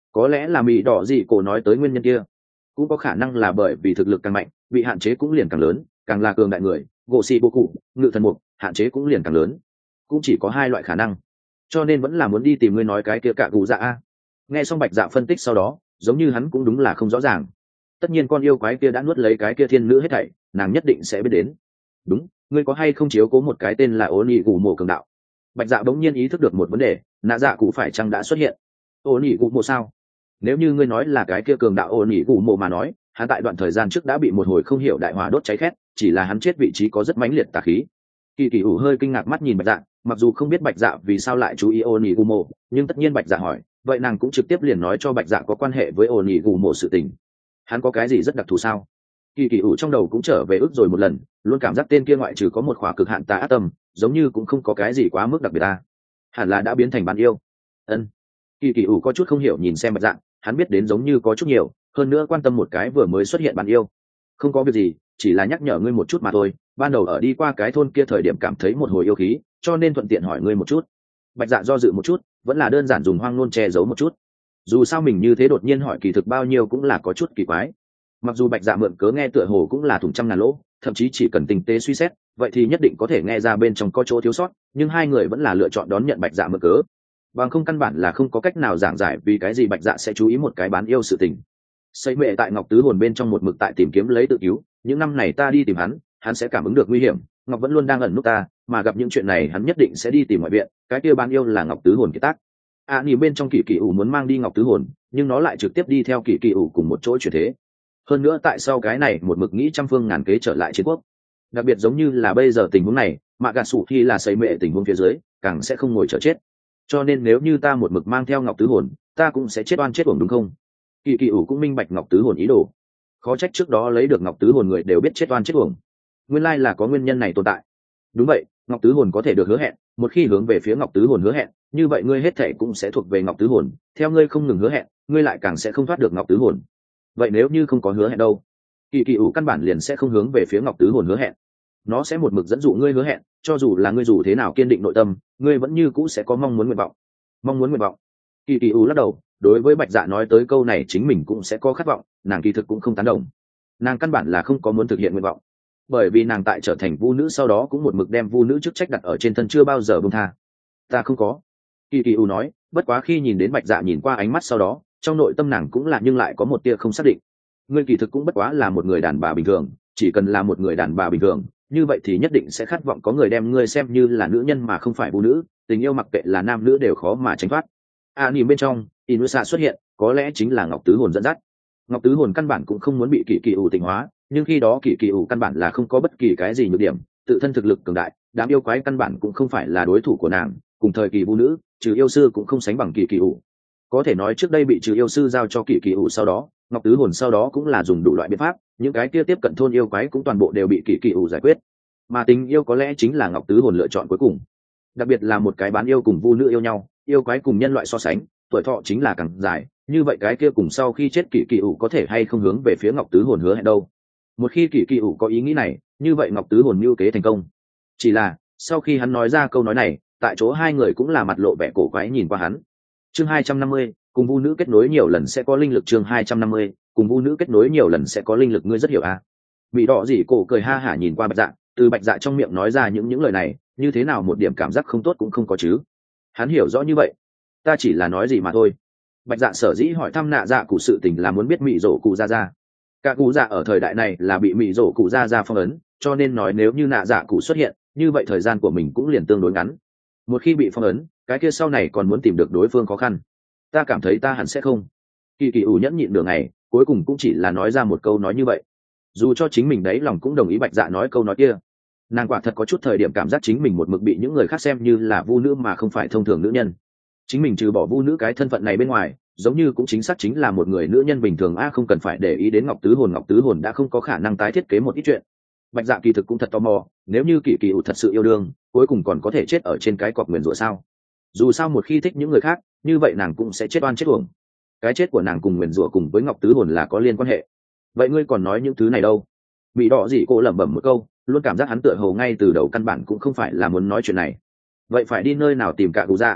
Có lẽ là mỹ đỏ gì cổ nói tới nguyên nhân kia, cũng có khả năng là bởi vì thực lực càng mạnh bị hạn chế cũng liền càng lớn, càng là cường đại người gỗ xì bố cụ ngự thần mục hạn chế cũng liền càng lớn. Cũng chỉ có hai loại khả năng, cho nên vẫn là muốn đi tìm ngươi nói cái kia cả cụ dạ a. Nghe xong bạch dạ phân tích sau đó, giống như hắn cũng đúng là không rõ ràng. Tất nhiên con yêu quái kia đã nuốt lấy cái kia thiên nữ hết thảy, nàng nhất định sẽ biết đến. Đúng, ngươi có hay không chiếu cố một cái tên là ôn nhị gù mộ cường đạo? Bạch dạ bỗng nhiên ý thức được một vấn đề, nạ dạ cụ phải chăng đã xuất hiện? Ôn nhị gù mộ sao? Nếu như ngươi nói là cái kia cường đạo ôn nhị gù mộ mà nói, hắn tại đoạn thời gian trước đã bị một hồi không hiểu đại hỏa đốt cháy khét, chỉ là hắn chết vị trí có rất mãnh liệt tà khí. Kỳ kỳ ủ hơi kinh ngạc mắt nhìn bạch dạ, mặc dù không biết bạch dạ vì sao lại chú ý ôn nhị gù mộ, nhưng tất nhiên bạch dạ hỏi, vậy nàng cũng trực tiếp liền nói cho bạch dạ có quan hệ với ôn nhị gù mộ sự tình. Hắn có cái gì rất đặc thù sao? Kỳ kỳ ủ trong đầu cũng trở về ức rồi một lần, luôn cảm giác tên kia ngoại trừ có một khỏa cực hạn tà ác tâm, giống như cũng không có cái gì quá mức đặc biệt ta. Hẳn là đã biến thành bạn yêu. Ân. Kỳ kỳ ủ có chút không hiểu nhìn xem bạch dạ, hắn biết đến giống như có chút nhiều, hơn nữa quan tâm một cái vừa mới xuất hiện bạn yêu. Không có việc gì, chỉ là nhắc nhở ngươi một chút mà thôi, ban đầu ở đi qua cái thôn kia thời điểm cảm thấy một hồi yêu khí, cho nên thuận tiện hỏi ngươi một chút. Bạch dạ do dự một chút, vẫn là đơn giản dùng hoang nôn che giấu một chút. Dù sao mình như thế đột nhiên hỏi kỳ thực bao nhiêu cũng là có chút kỳ quái. Mặc dù bạch dạ mượn cớ nghe tựa hồ cũng là thủng trăm ngàn lỗ, thậm chí chỉ cần tinh tế suy xét vậy thì nhất định có thể nghe ra bên trong có chỗ thiếu sót, nhưng hai người vẫn là lựa chọn đón nhận bạch dạ mượn cớ, bằng không căn bản là không có cách nào giảng giải vì cái gì bạch dạ sẽ chú ý một cái bán yêu sự tình. Xây mệ tại ngọc tứ hồn bên trong một mực tại tìm kiếm lấy tự cứu, những năm này ta đi tìm hắn sẽ cảm ứng được nguy hiểm, ngọc vẫn luôn đang ẩn nút ta, mà gặp những chuyện này hắn nhất định sẽ đi tìm ngoại viện, cái kia bán yêu là ngọc tứ hồn kiệt tác. Nhìn bên trong kỳ kỳ ủ muốn mang đi ngọc tứ hồn, nhưng nó lại trực tiếp đi theo kỳ kỳ ủ cùng một chỗ chuyển thế. Hơn nữa tại sao cái này một mực nghĩ trăm phương ngàn kế trở lại chiến quốc, đặc biệt giống như là bây giờ tình huống này, mà gạt sủ khi là xây mệ tình huống phía dưới càng sẽ không ngồi chờ chết. Cho nên nếu như ta một mực mang theo ngọc tứ hồn, ta cũng sẽ chết oan chết uổng đúng không? Kỳ kỳ ủ cũng minh bạch ngọc tứ hồn ý đồ, khó trách trước đó lấy được ngọc tứ hồn người đều biết chết oan chết uổng, nguyên lai là có nguyên nhân này tồn tại. Đúng vậy, ngọc tứ hồn có thể được hứa hẹn, một khi hướng về phía ngọc tứ hồn hứa hẹn, như vậy ngươi hết thể cũng sẽ thuộc về ngọc tứ hồn, theo ngươi không ngừng hứa hẹn, ngươi lại càng sẽ không thoát được ngọc tứ hồn. Vậy nếu như không có hứa hẹn đâu? Kỳ kỳ ủ căn bản liền sẽ không hướng về phía ngọc tứ hồn hứa hẹn, nó sẽ một mực dẫn dụ ngươi hứa hẹn, cho dù là ngươi dù thế nào kiên định nội tâm, ngươi vẫn như cũ sẽ có mong muốn nguyện vọng. Mong muốn nguyện vọng? Kỳ kỳ ủ lắc đầu, đối với bạch dạ nói tới câu này chính mình cũng sẽ có khát vọng, nàng kỳ thực cũng không tán đồng. Nàng căn bản là không có muốn thực hiện nguyện vọng, bởi vì nàng tại trở thành vu nữ sau đó cũng một mực đem vu nữ chức trách đặt ở trên thân chưa bao giờ buông tha. Ta không có. Kỳ kỳ ủ nói, bất quá khi nhìn đến bạch dạ nhìn qua ánh mắt sau đó, trong nội tâm nàng cũng là nhưng lại có một tia không xác định. Ngươi kỳ thực cũng bất quá là một người đàn bà bình thường, chỉ cần là một người đàn bà bình thường, như vậy thì nhất định sẽ khát vọng có người đem ngươi xem như là nữ nhân mà không phải phụ nữ, tình yêu mặc kệ là nam nữ đều khó mà tránh thoát. Nhìn bên trong, Inusa xuất hiện, có lẽ chính là ngọc tứ hồn dẫn dắt. Ngọc tứ hồn căn bản cũng không muốn bị kỳ kỳ ủ tịnh hóa, nhưng khi đó kỳ kỳ ủ căn bản là không có bất kỳ cái gì nhược điểm, tự thân thực lực cường đại, đám yêu quái căn bản cũng không phải là đối thủ của nàng, cùng thời kỳ vũ nữ, trừ yêu sư cũng không sánh bằng kỳ kỳ ủ. Có thể nói trước đây bị trừ yêu sư giao cho kỳ kỳ ủ sau đó, ngọc tứ hồn sau đó cũng là dùng đủ loại biện pháp, những cái kia tiếp cận thôn yêu quái cũng toàn bộ đều bị kỳ kỳ ủ giải quyết, mà tình yêu có lẽ chính là ngọc tứ hồn lựa chọn cuối cùng. Đặc biệt là một cái bán yêu cùng vu nữ yêu nhau, yêu quái cùng nhân loại so sánh, tuổi thọ chính là càng dài, như vậy cái kia cùng sau khi chết kỳ kỳ ủ có thể hay không hướng về phía ngọc tứ hồn hứa hẹn đâu? Một khi kỳ kỳ ủ có ý nghĩ này, như vậy ngọc tứ hồn mưu kế thành công. Chỉ là sau khi hắn nói ra câu nói này, tại chỗ hai người cũng là mặt lộ vẻ cổ quái nhìn qua hắn. Chương 250, cùng vu nữ kết nối nhiều lần sẽ có linh lực. Chương 250, cùng vu nữ kết nối nhiều lần sẽ có linh lực. Ngươi rất hiểu à? Bị đỏ gì cổ cười ha hả nhìn qua bạch dạ, từ bạch dạ trong miệng nói ra những lời này, như thế nào một điểm cảm giác không tốt cũng không có chứ? Hắn hiểu rõ như vậy, ta chỉ là nói gì mà thôi. Bạch dạ sở dĩ hỏi thăm nạ dạ cụ sự tình là muốn biết mị rổ cụ ra ra. Cả cụ dạ ở thời đại này là bị mị rổ cụ ra ra phong ấn, cho nên nói nếu như nạ dạ cụ xuất hiện, như vậy thời gian của mình cũng liền tương đối ngắn. Một khi bị phong ấn, cái kia sau này còn muốn tìm được đối phương khó khăn. Ta cảm thấy ta hẳn sẽ không. Kỳ kỳ ủ nhẫn nhịn nửa ngày, cuối cùng cũng chỉ là nói ra một câu nói như vậy. Dù cho chính mình đấy lòng cũng đồng ý bạch dạ nói câu nói kia. Nàng quả thật có chút thời điểm cảm giác chính mình một mực bị những người khác xem như là vu nữ mà không phải thông thường nữ nhân. Chính mình trừ bỏ vu nữ cái thân phận này bên ngoài, giống như cũng chính xác chính là một người nữ nhân bình thường không cần phải để ý đến ngọc tứ hồn đã không có khả năng tái thiết kế một ít chuyện. Bạch dạ kỳ thực cũng thật tò mò, nếu như kỳ kỳ ủ thật sự yêu đương, cuối cùng còn có thể chết ở trên cái cọc nguyền rủa sao? Dù sao một khi thích những người khác, như vậy nàng cũng sẽ chết oan chết uổng. Cái chết của nàng cùng nguyền rủa cùng với ngọc tứ hồn là có liên quan hệ. Vậy ngươi còn nói những thứ này đâu? Bị đỏ gì cô lẩm bẩm một câu, luôn cảm giác hắn tựa hồ ngay từ đầu căn bản cũng không phải là muốn nói chuyện này. Vậy phải đi nơi nào tìm cả cụ dạ?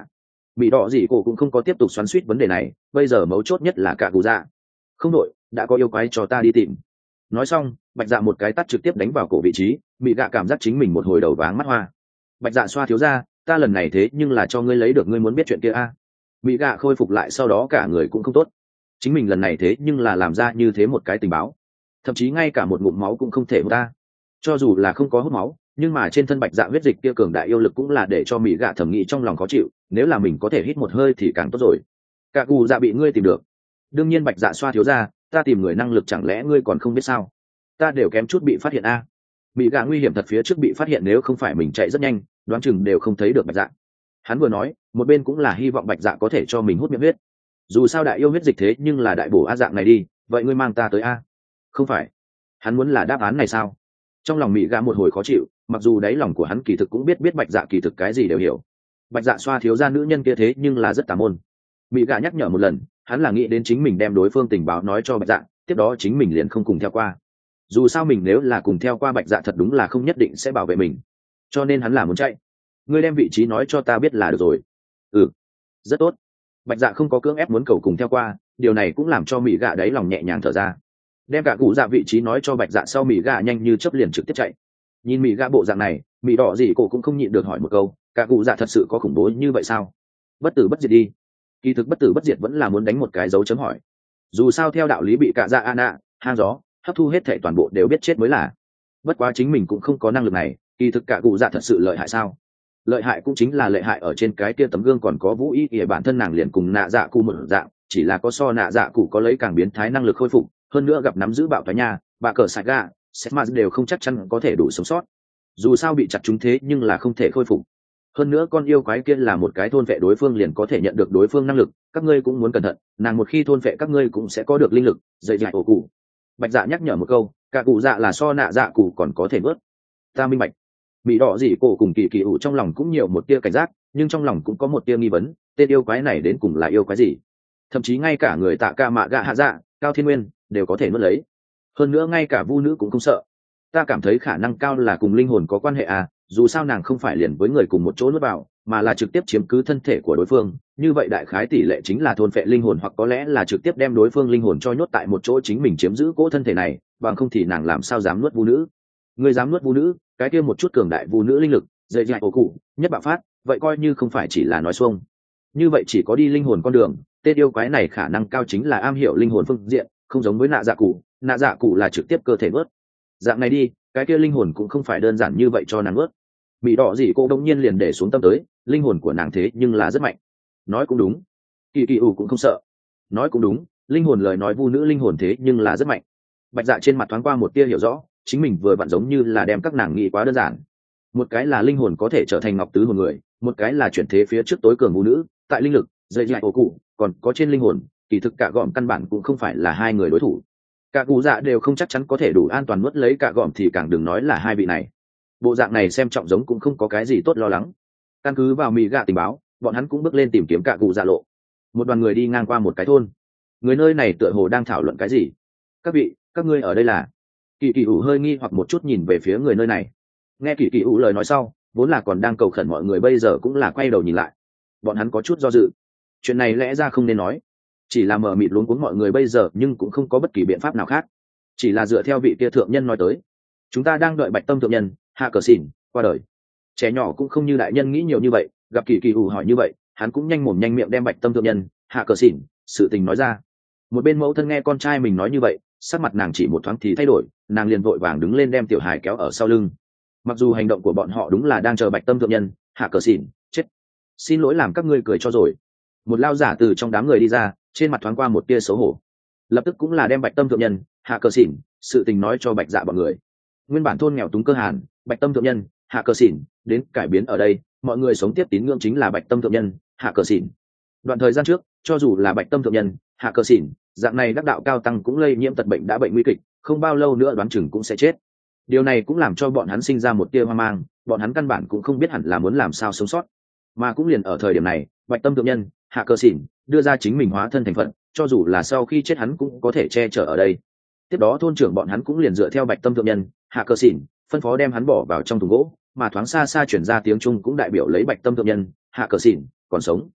Mỹ đỏ gì cổ cũng không có tiếp tục xoắn xuýt vấn đề này, bây giờ mấu chốt nhất là cả cụ dạ. Không đội, đã có yêu quái cho ta đi tìm. Nói xong, bạch dạ một cái tát trực tiếp đánh vào cổ vị trí, Mỹ gạ cảm giác chính mình một hồi đầu váng mắt hoa. Bạch dạ xoa thiếu ra, ta lần này thế nhưng là cho ngươi lấy được, ngươi muốn biết chuyện kia a. Mỹ gạ khôi phục lại sau đó cả người cũng không tốt. Chính mình lần này thế nhưng là làm ra như thế một cái tình báo, thậm chí ngay cả một ngụm máu cũng không thể hút ta. Cho dù là không có hút máu, nhưng mà trên thân bạch dạ huyết dịch kia cường đại yêu lực cũng là để cho Mỹ gạ thẩm nghĩ trong lòng khó chịu, nếu là mình có thể hít một hơi thì càng tốt rồi. Cả cụ dạ bị ngươi tìm được. Đương nhiên bạch dạ xoa thiếu ra, ta tìm người năng lực chẳng lẽ ngươi còn không biết sao? Ta đều kém chút bị phát hiện a. Mỹ gạ nguy hiểm thật, phía trước bị phát hiện nếu không phải mình chạy rất nhanh, đoán chừng đều không thấy được bạch dạ. Hắn vừa nói, một bên cũng là hy vọng bạch dạ có thể cho mình hút miệng huyết. Dù sao đại yêu huyết dịch thế nhưng là đại bổ a dạng này đi, vậy ngươi mang ta tới a. Không phải, hắn muốn là đáp án này sao? Trong lòng Mỹ gạ một hồi khó chịu, mặc dù đáy lòng của hắn kỳ thực cũng biết bạch dạ kỳ thực cái gì đều hiểu. Bạch dạ xoa thiếu gia nữ nhân kia thế nhưng là rất tà môn. Mỹ gạ nhắc nhở một lần, hắn là nghĩ đến chính mình đem đối phương tình báo nói cho bạch dạ, tiếp đó chính mình liền không cùng theo qua. Dù sao mình nếu là cùng theo qua bạch dạ thật đúng là không nhất định sẽ bảo vệ mình, cho nên hắn là muốn chạy. Ngươi đem vị trí nói cho ta biết là được rồi. Ừ, rất tốt. Bạch dạ không có cưỡng ép muốn cầu cùng theo qua, điều này cũng làm cho Mỹ gạ đáy lòng nhẹ nhàng thở ra. Đem cả cụ dạ vị trí nói cho bạch dạ sau, Mỹ gạ nhanh như chớp liền trực tiếp chạy. Nhìn Mỹ gạ bộ dạng này, Mỹ đỏ gì cổ cũng không nhịn được hỏi một câu, cả cụ dạ thật sự có khủng bố như vậy sao? Bất tử bất diệt đi. Kỳ thực bất tử bất diệt vẫn là muốn đánh một cái dấu chấm hỏi. Dù sao theo đạo lý bị cả dạ ana hang gió hấp thu hết thể toàn bộ đều biết chết mới là. Bất quá chính mình cũng không có năng lực này, kỳ thực cả cụ dạ thật sự lợi hại sao? Lợi hại cũng chính là lợi hại ở trên cái kia tấm gương còn có vũ ý ỉa, bản thân nàng liền cùng nạ dạ cụ một dạng, chỉ là có so nạ dạ cụ có lấy càng biến thái năng lực khôi phục, hơn nữa gặp nắm giữ bạo thoái nha, bà cờ sạch gà setma đều không chắc chắn có thể đủ sống sót. Dù sao bị chặt chúng thế nhưng là không thể khôi phục. Hơn nữa con yêu quái kia là một cái thôn vệ đối phương liền có thể nhận được đối phương năng lực, các ngươi cũng muốn cẩn thận, nàng một khi thôn vệ các ngươi cũng sẽ có được linh lực. Dậy dạy ổ cụ. Bạch dạ nhắc nhở một câu, cả cụ dạ là so nạ dạ cụ còn có thể bớt. Ta minh bạch. Mỹ đỏ dị cổ cùng kỳ kỳ ủ trong lòng cũng nhiều một tia cảnh giác, nhưng trong lòng cũng có một tia nghi vấn, tên yêu quái này đến cùng là yêu quái gì? Thậm chí ngay cả người tạ ca mạ gạ hạ dạ, cao thiên nguyên đều có thể nuốt lấy. Hơn nữa ngay cả vu nữ cũng không sợ. Ta cảm thấy khả năng cao là cùng linh hồn có quan hệ à, dù sao nàng không phải liền với người cùng một chỗ nuốt vào, mà là trực tiếp chiếm cứ thân thể của đối phương, như vậy đại khái tỷ lệ chính là thôn phệ linh hồn, hoặc có lẽ là trực tiếp đem đối phương linh hồn cho nhốt tại một chỗ, chính mình chiếm giữ cỗ thân thể này, bằng không thì nàng làm sao dám nuốt vu nữ. Người dám nuốt vu nữ, cái kia một chút cường đại vu nữ linh lực, dậy dạy ổ cụ nhất bạo phát, vậy coi như không phải chỉ là nói xuông. Như vậy chỉ có đi linh hồn con đường, tên yêu quái này khả năng cao chính là am hiểu linh hồn phương diện, không giống với nạ dạ cụ là trực tiếp cơ thể nuốt. Dạng này đi, cái kia linh hồn cũng không phải đơn giản như vậy cho nàng nuốt. Mỹ đỏ gì cô đông nhiên liền để xuống tâm tới, linh hồn của nàng thế nhưng là rất mạnh. Nói cũng đúng, kỳ kỳ ủ cũng không sợ. Nói cũng đúng, linh hồn lời nói vu nữ linh hồn thế nhưng là rất mạnh. Bạch dạ trên mặt thoáng qua một tia hiểu rõ, chính mình vừa vặn giống như là đem các nàng nghĩ quá đơn giản. Một cái là linh hồn có thể trở thành ngọc tứ hồn người, một cái là chuyển thế phía trước tối cường vu nữ, tại linh lực dây dạy ổ cụ còn có trên linh hồn, kỳ thực cả gọn căn bản cũng không phải là hai người đối thủ. Cả cụ dạ đều không chắc chắn có thể đủ an toàn nuốt lấy cả gọn thì càng đừng nói là hai vị này. Bộ dạng này xem trọng giống cũng không có cái gì tốt lo lắng. Căn cứ vào Mỹ gạ tình báo, bọn hắn cũng bước lên tìm kiếm cả cụ dạ lộ. Một đoàn người đi ngang qua một cái thôn, người nơi này tựa hồ đang thảo luận cái gì. Các vị, các ngươi ở đây là? Kỳ kỳ ủ hơi nghi hoặc một chút nhìn về phía người nơi này. Nghe kỳ kỳ ủ lời nói sau, vốn là còn đang cầu khẩn mọi người bây giờ cũng là quay đầu nhìn lại. Bọn hắn có chút do dự. Chuyện này lẽ ra không nên nói, chỉ là mờ mịt luống cuống mọi người bây giờ, nhưng cũng không có bất kỳ biện pháp nào khác, chỉ là dựa theo vị kia thượng nhân nói tới, chúng ta đang đợi bạch tâm thượng nhân hạ cờ xỉn qua đời. Trẻ nhỏ cũng không như đại nhân nghĩ nhiều như vậy, gặp kỳ kỳ ủ hỏi như vậy, hắn cũng nhanh mồm nhanh miệng đem bạch tâm thượng nhân hạ cờ xỉn sự tình nói ra. Một bên mẫu thân nghe con trai mình nói như vậy, sắc mặt nàng chỉ một thoáng thì thay đổi, nàng liền vội vàng đứng lên đem tiểu hài kéo ở sau lưng. Mặc dù hành động của bọn họ đúng là đang chờ bạch tâm thượng nhân hạ cờ xỉn chết, xin lỗi làm các ngươi cười cho rồi. Một lao giả từ trong đám người đi ra, trên mặt thoáng qua một tia xấu hổ, lập tức cũng là đem bạch tâm thượng nhân hạ cờ xỉn sự tình nói cho bạch dạ bọn người. Nguyên bản thôn nghèo túng cơ hàn, bạch tâm thượng nhân hạ cờ xỉn đến cải biến ở đây, mọi người sống tiếp tín ngưỡng chính là bạch tâm thượng nhân hạ cờ xỉn. Đoạn thời gian trước, cho dù là bạch tâm thượng nhân hạ cờ xỉn dạng này đắc đạo cao tăng cũng lây nhiễm tật bệnh đã bệnh nguy kịch, không bao lâu nữa đoán chừng cũng sẽ chết. Điều này cũng làm cho bọn hắn sinh ra một tia hoang mang, bọn hắn căn bản cũng không biết hẳn là muốn làm sao sống sót. Mà cũng liền ở thời điểm này, bạch tâm thượng nhân hạ cờ xỉn đưa ra chính mình hóa thân thành phận, cho dù là sau khi chết hắn cũng có thể che chở ở đây. Tiếp đó thôn trưởng bọn hắn cũng liền dựa theo bạch tâm thượng nhân hạ cờ xỉn phân phó đem hắn bỏ vào trong thùng gỗ, mà thoáng xa xa chuyển ra tiếng Trung cũng đại biểu lấy bạch tâm thượng nhân hạ cờ xỉn còn sống.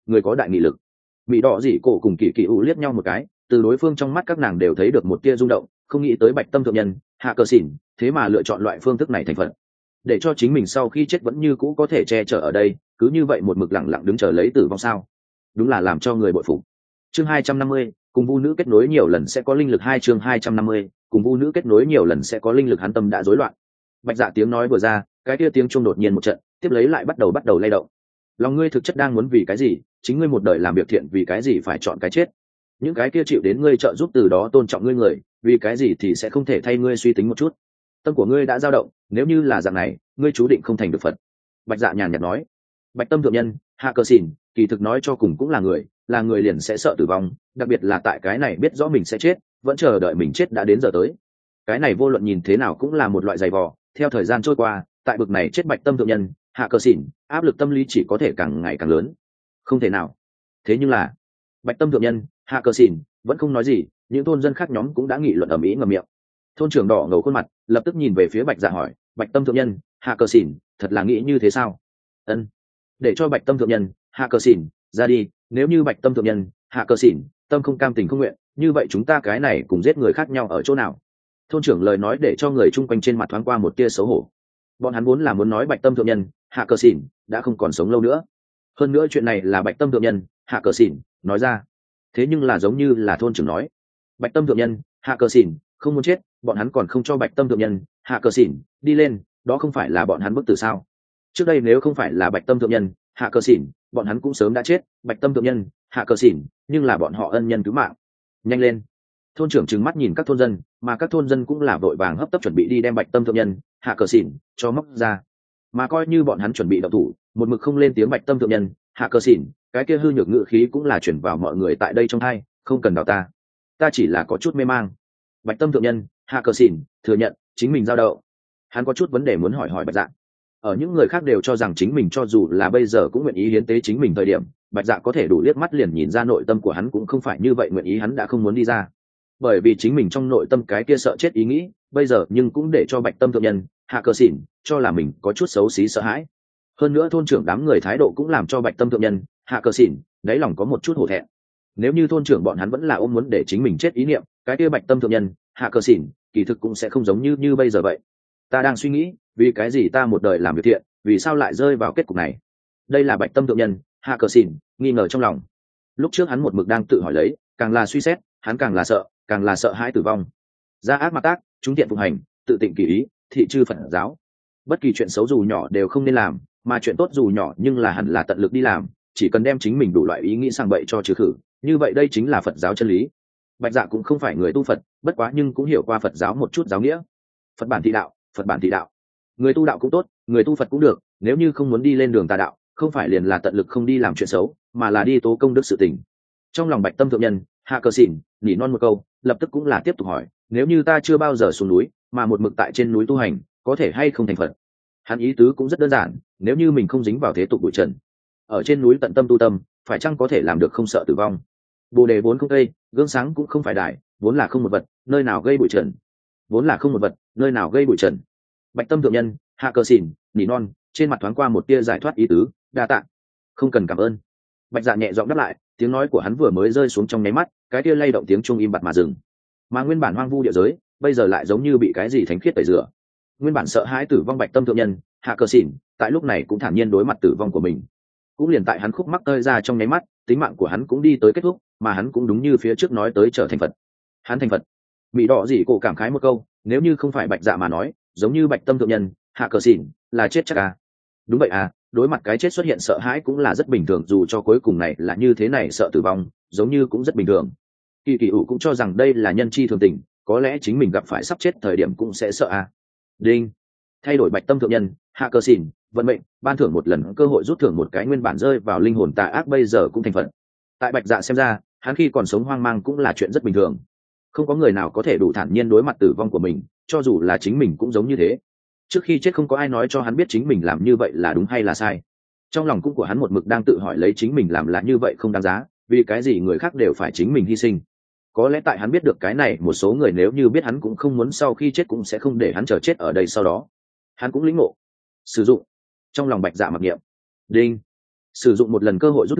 người có đại nghị lực. Mỹ đỏ dị cổ cùng kỳ kỳ u liếc nhau một cái, từ đối phương trong mắt các nàng đều thấy được một tia rung động, không nghĩ tới Bạch Tâm thượng nhân hạ cờ xỉn thế mà lựa chọn loại phương thức này thành phần, để cho chính mình sau khi chết vẫn như cũ có thể che chở ở đây, cứ như vậy một mực lặng lặng đứng chờ lấy tử vong sao? Đúng là làm cho người bội phục. Chương 250, cùng vu nữ kết nối nhiều lần sẽ có linh lực. Chương 250, cùng vu nữ kết nối nhiều lần sẽ có linh lực. Hắn tâm đã rối loạn. Bạch Dạ tiếng nói vừa ra, cái kia tiếng chuông đột nhiên một trận, tiếp lấy lại bắt đầu lay động. Lòng ngươi thực chất đang muốn vì cái gì? Chính ngươi một đời làm việc thiện vì cái gì phải chọn cái chết? Những cái kia chịu đến ngươi trợ giúp từ đó tôn trọng ngươi người, vì cái gì thì sẽ không thể thay ngươi suy tính một chút? Tâm của ngươi đã dao động, nếu như là dạng này, ngươi chú định không thành được Phật. Bạch Dạ nhàn nhạt nói. Bạch Tâm thượng nhân hạ cờ xỉn kỳ thực nói cho cùng cũng là người liền sẽ sợ tử vong, đặc biệt là tại cái này biết rõ mình sẽ chết vẫn chờ đợi mình chết đã đến giờ tới. Cái này vô luận nhìn thế nào cũng là một loại giày vò. Theo thời gian trôi qua, tại bực này chết Bạch Tâm thượng nhân hạ cờ xỉn áp lực tâm lý chỉ có thể càng ngày càng lớn. Không thể nào. Thế nhưng là Bạch Tâm thượng nhân hạ cờ xỉn vẫn không nói gì, những thôn dân khác nhóm cũng đã nghị luận ầm ĩ ngậm miệng. Thôn trưởng đỏ ngầu khuôn mặt lập tức nhìn về phía Bạch Dạ hỏi, Bạch Tâm thượng nhân hạ cờ xỉn thật là nghĩ như thế sao? Ân, để cho Bạch Tâm thượng nhân hạ cờ xỉn ra đi, nếu như Bạch Tâm thượng nhân hạ cờ xỉn tâm không cam tình không nguyện, như vậy chúng ta cái này cùng giết người khác nhau ở chỗ nào? Thôn trưởng lời nói để cho người chung quanh trên mặt thoáng qua một tia xấu hổ. Bọn hắn vốn là muốn nói Bạch Tâm thượng nhân hạ cờ xỉn đã không còn sống lâu nữa, hơn nữa chuyện này là Bạch Tâm thượng nhân hạ cờ xỉn nói ra, thế nhưng là giống như là thôn trưởng nói Bạch Tâm thượng nhân hạ cờ xỉn không muốn chết, bọn hắn còn không cho Bạch Tâm thượng nhân hạ cờ xỉn đi lên, đó không phải là bọn hắn bức tử sao? Trước đây nếu không phải là Bạch Tâm thượng nhân hạ cờ xỉn, bọn hắn cũng sớm đã chết. Bạch Tâm thượng nhân hạ cờ xỉn nhưng là bọn họ ân nhân cứu mạng. Nhanh lên. Thôn trưởng trừng mắt nhìn các thôn dân, mà các thôn dân cũng là vội vàng hấp tấp chuẩn bị đi đem Bạch Tâm thượng nhân hạ cờ xỉn cho móc ra. Mà coi như bọn hắn chuẩn bị động thủ, một mực không lên tiếng Bạch Tâm thượng nhân hạ cờ xỉn, cái kia hư nhược ngự khí cũng là chuyển vào mọi người tại đây trong hai, không cần đào ta chỉ là có chút mê mang. Bạch Tâm thượng nhân hạ cờ xỉn thừa nhận chính mình giao đậu. Hắn có chút vấn đề muốn hỏi Bạch Dạ. Ở những người khác đều cho rằng chính mình cho dù là bây giờ cũng nguyện ý hiến tế chính mình thời điểm, Bạch Dạ có thể đủ liếc mắt liền nhìn ra nội tâm của hắn cũng không phải như vậy, nguyện ý hắn đã không muốn đi ra, bởi vì chính mình trong nội tâm cái kia sợ chết ý nghĩ bây giờ nhưng cũng để cho Bạch Tâm thượng nhân hạ cờ xỉn cho là mình có chút xấu xí sợ hãi. Hơn nữa thôn trưởng đám người thái độ cũng làm cho Bạch Tâm thượng nhân hạ cờ xỉn đáy lòng có một chút hổ thẹn. Nếu như thôn trưởng bọn hắn vẫn là ôm muốn để chính mình chết ý niệm, cái kia Bạch Tâm thượng nhân hạ cờ xỉn kỳ thực cũng sẽ không giống như bây giờ vậy. Ta đang suy nghĩ, vì cái gì ta một đời làm việc thiện, vì sao lại rơi vào kết cục này? Đây là Bạch Tâm thượng nhân hạ cờ xỉn nghi ngờ trong lòng. Lúc trước hắn một mực đang tự hỏi lấy, càng là suy xét hắn càng là sợ hãi tử vong. Ra ác mặc tác, chúng thiện phụng hành, tự tịnh kỳ ý, thị chư Phật giáo. Bất kỳ chuyện xấu dù nhỏ đều không nên làm, mà chuyện tốt dù nhỏ nhưng là hẳn là tận lực đi làm, chỉ cần đem chính mình đủ loại ý nghĩ sang bậy cho trừ khử, như vậy đây chính là Phật giáo chân lý. Bạch Dạ cũng không phải người tu Phật, bất quá nhưng cũng hiểu qua Phật giáo một chút giáo nghĩa. Phật bản thị đạo, Phật bản thị đạo. Người tu đạo cũng tốt, người tu Phật cũng được, nếu như không muốn đi lên đường tà đạo, không phải liền là tận lực không đi làm chuyện xấu, mà là đi tố công đức sự tình. Trong lòng Bạch Tâm thượng nhân hạ cờ xỉn nỉ non một câu, lập tức cũng là tiếp tục hỏi, nếu như ta chưa bao giờ xuống núi, mà một mực tại trên núi tu hành, có thể hay không thành Phật? Hắn ý tứ cũng rất đơn giản, nếu như mình không dính vào thế tục bụi trần, ở trên núi tận tâm tu tâm, phải chăng có thể làm được không sợ tử vong? Bồ đề vốn không gây, gương sáng cũng không phải đại, vốn là không một vật, nơi nào gây bụi trần? Vốn là không một vật, nơi nào gây bụi trần? Bạch Tâm thượng nhân hạ cờ xỉn nỉ non, trên mặt thoáng qua một tia giải thoát ý tứ, đa tạ, không cần cảm ơn. Bạch Dạ nhẹ giọng đáp lại, tiếng nói của hắn vừa mới rơi xuống trong nháy mắt, cái tia lay động tiếng chuông im bặt mà dừng. Mà nguyên bản hoang vu địa giới, bây giờ lại giống như bị cái gì thánh khiết tẩy rửa. Nguyên bản sợ hãi tử vong Bạch Tâm thượng nhân hạ cờ xỉn, tại lúc này cũng thản nhiên đối mặt tử vong của mình. Cũng liền tại hắn khúc mắc tơi ra trong nháy mắt, tính mạng của hắn cũng đi tới kết thúc, mà hắn cũng đúng như phía trước nói tới trở thành Phật. Hắn thành Phật. Mỹ đỏ dị cổ cảm khái một câu, nếu như không phải Bạch Dạ mà nói, giống như Bạch Tâm thượng nhân hạ cờ xỉn là chết chắc à? Đúng vậy à, đối mặt cái chết xuất hiện sợ hãi cũng là rất bình thường, dù cho cuối cùng này là như thế này, sợ tử vong giống như cũng rất bình thường. Kỳ kỳ ủ cũng cho rằng đây là nhân chi thường tình, có lẽ chính mình gặp phải sắp chết thời điểm cũng sẽ sợ à. Đinh, thay đổi Bạch Tâm thượng nhân hạ cờ xỉn vận mệnh, ban thưởng một lần cơ hội rút thưởng một cái nguyên bản rơi vào linh hồn tà ác bây giờ cũng thành Phật. Tại Bạch Dạ xem ra, hắn khi còn sống hoang mang cũng là chuyện rất bình thường, không có người nào có thể đủ thản nhiên đối mặt tử vong của mình, cho dù là chính mình cũng giống như thế. Trước khi chết không có ai nói cho hắn biết chính mình làm như vậy là đúng hay là sai. Trong lòng cũng của hắn một mực đang tự hỏi lấy chính mình làm là như vậy không đáng giá, vì cái gì người khác đều phải chính mình hy sinh. Có lẽ tại hắn biết được cái này, một số người nếu như biết hắn cũng không muốn sau khi chết cũng sẽ không để hắn chờ chết ở đây, sau đó hắn cũng lĩnh ngộ. Sử dụng. Trong lòng Bạch Dạ mặc niệm. Đinh, sử dụng một lần cơ hội rút thưởng,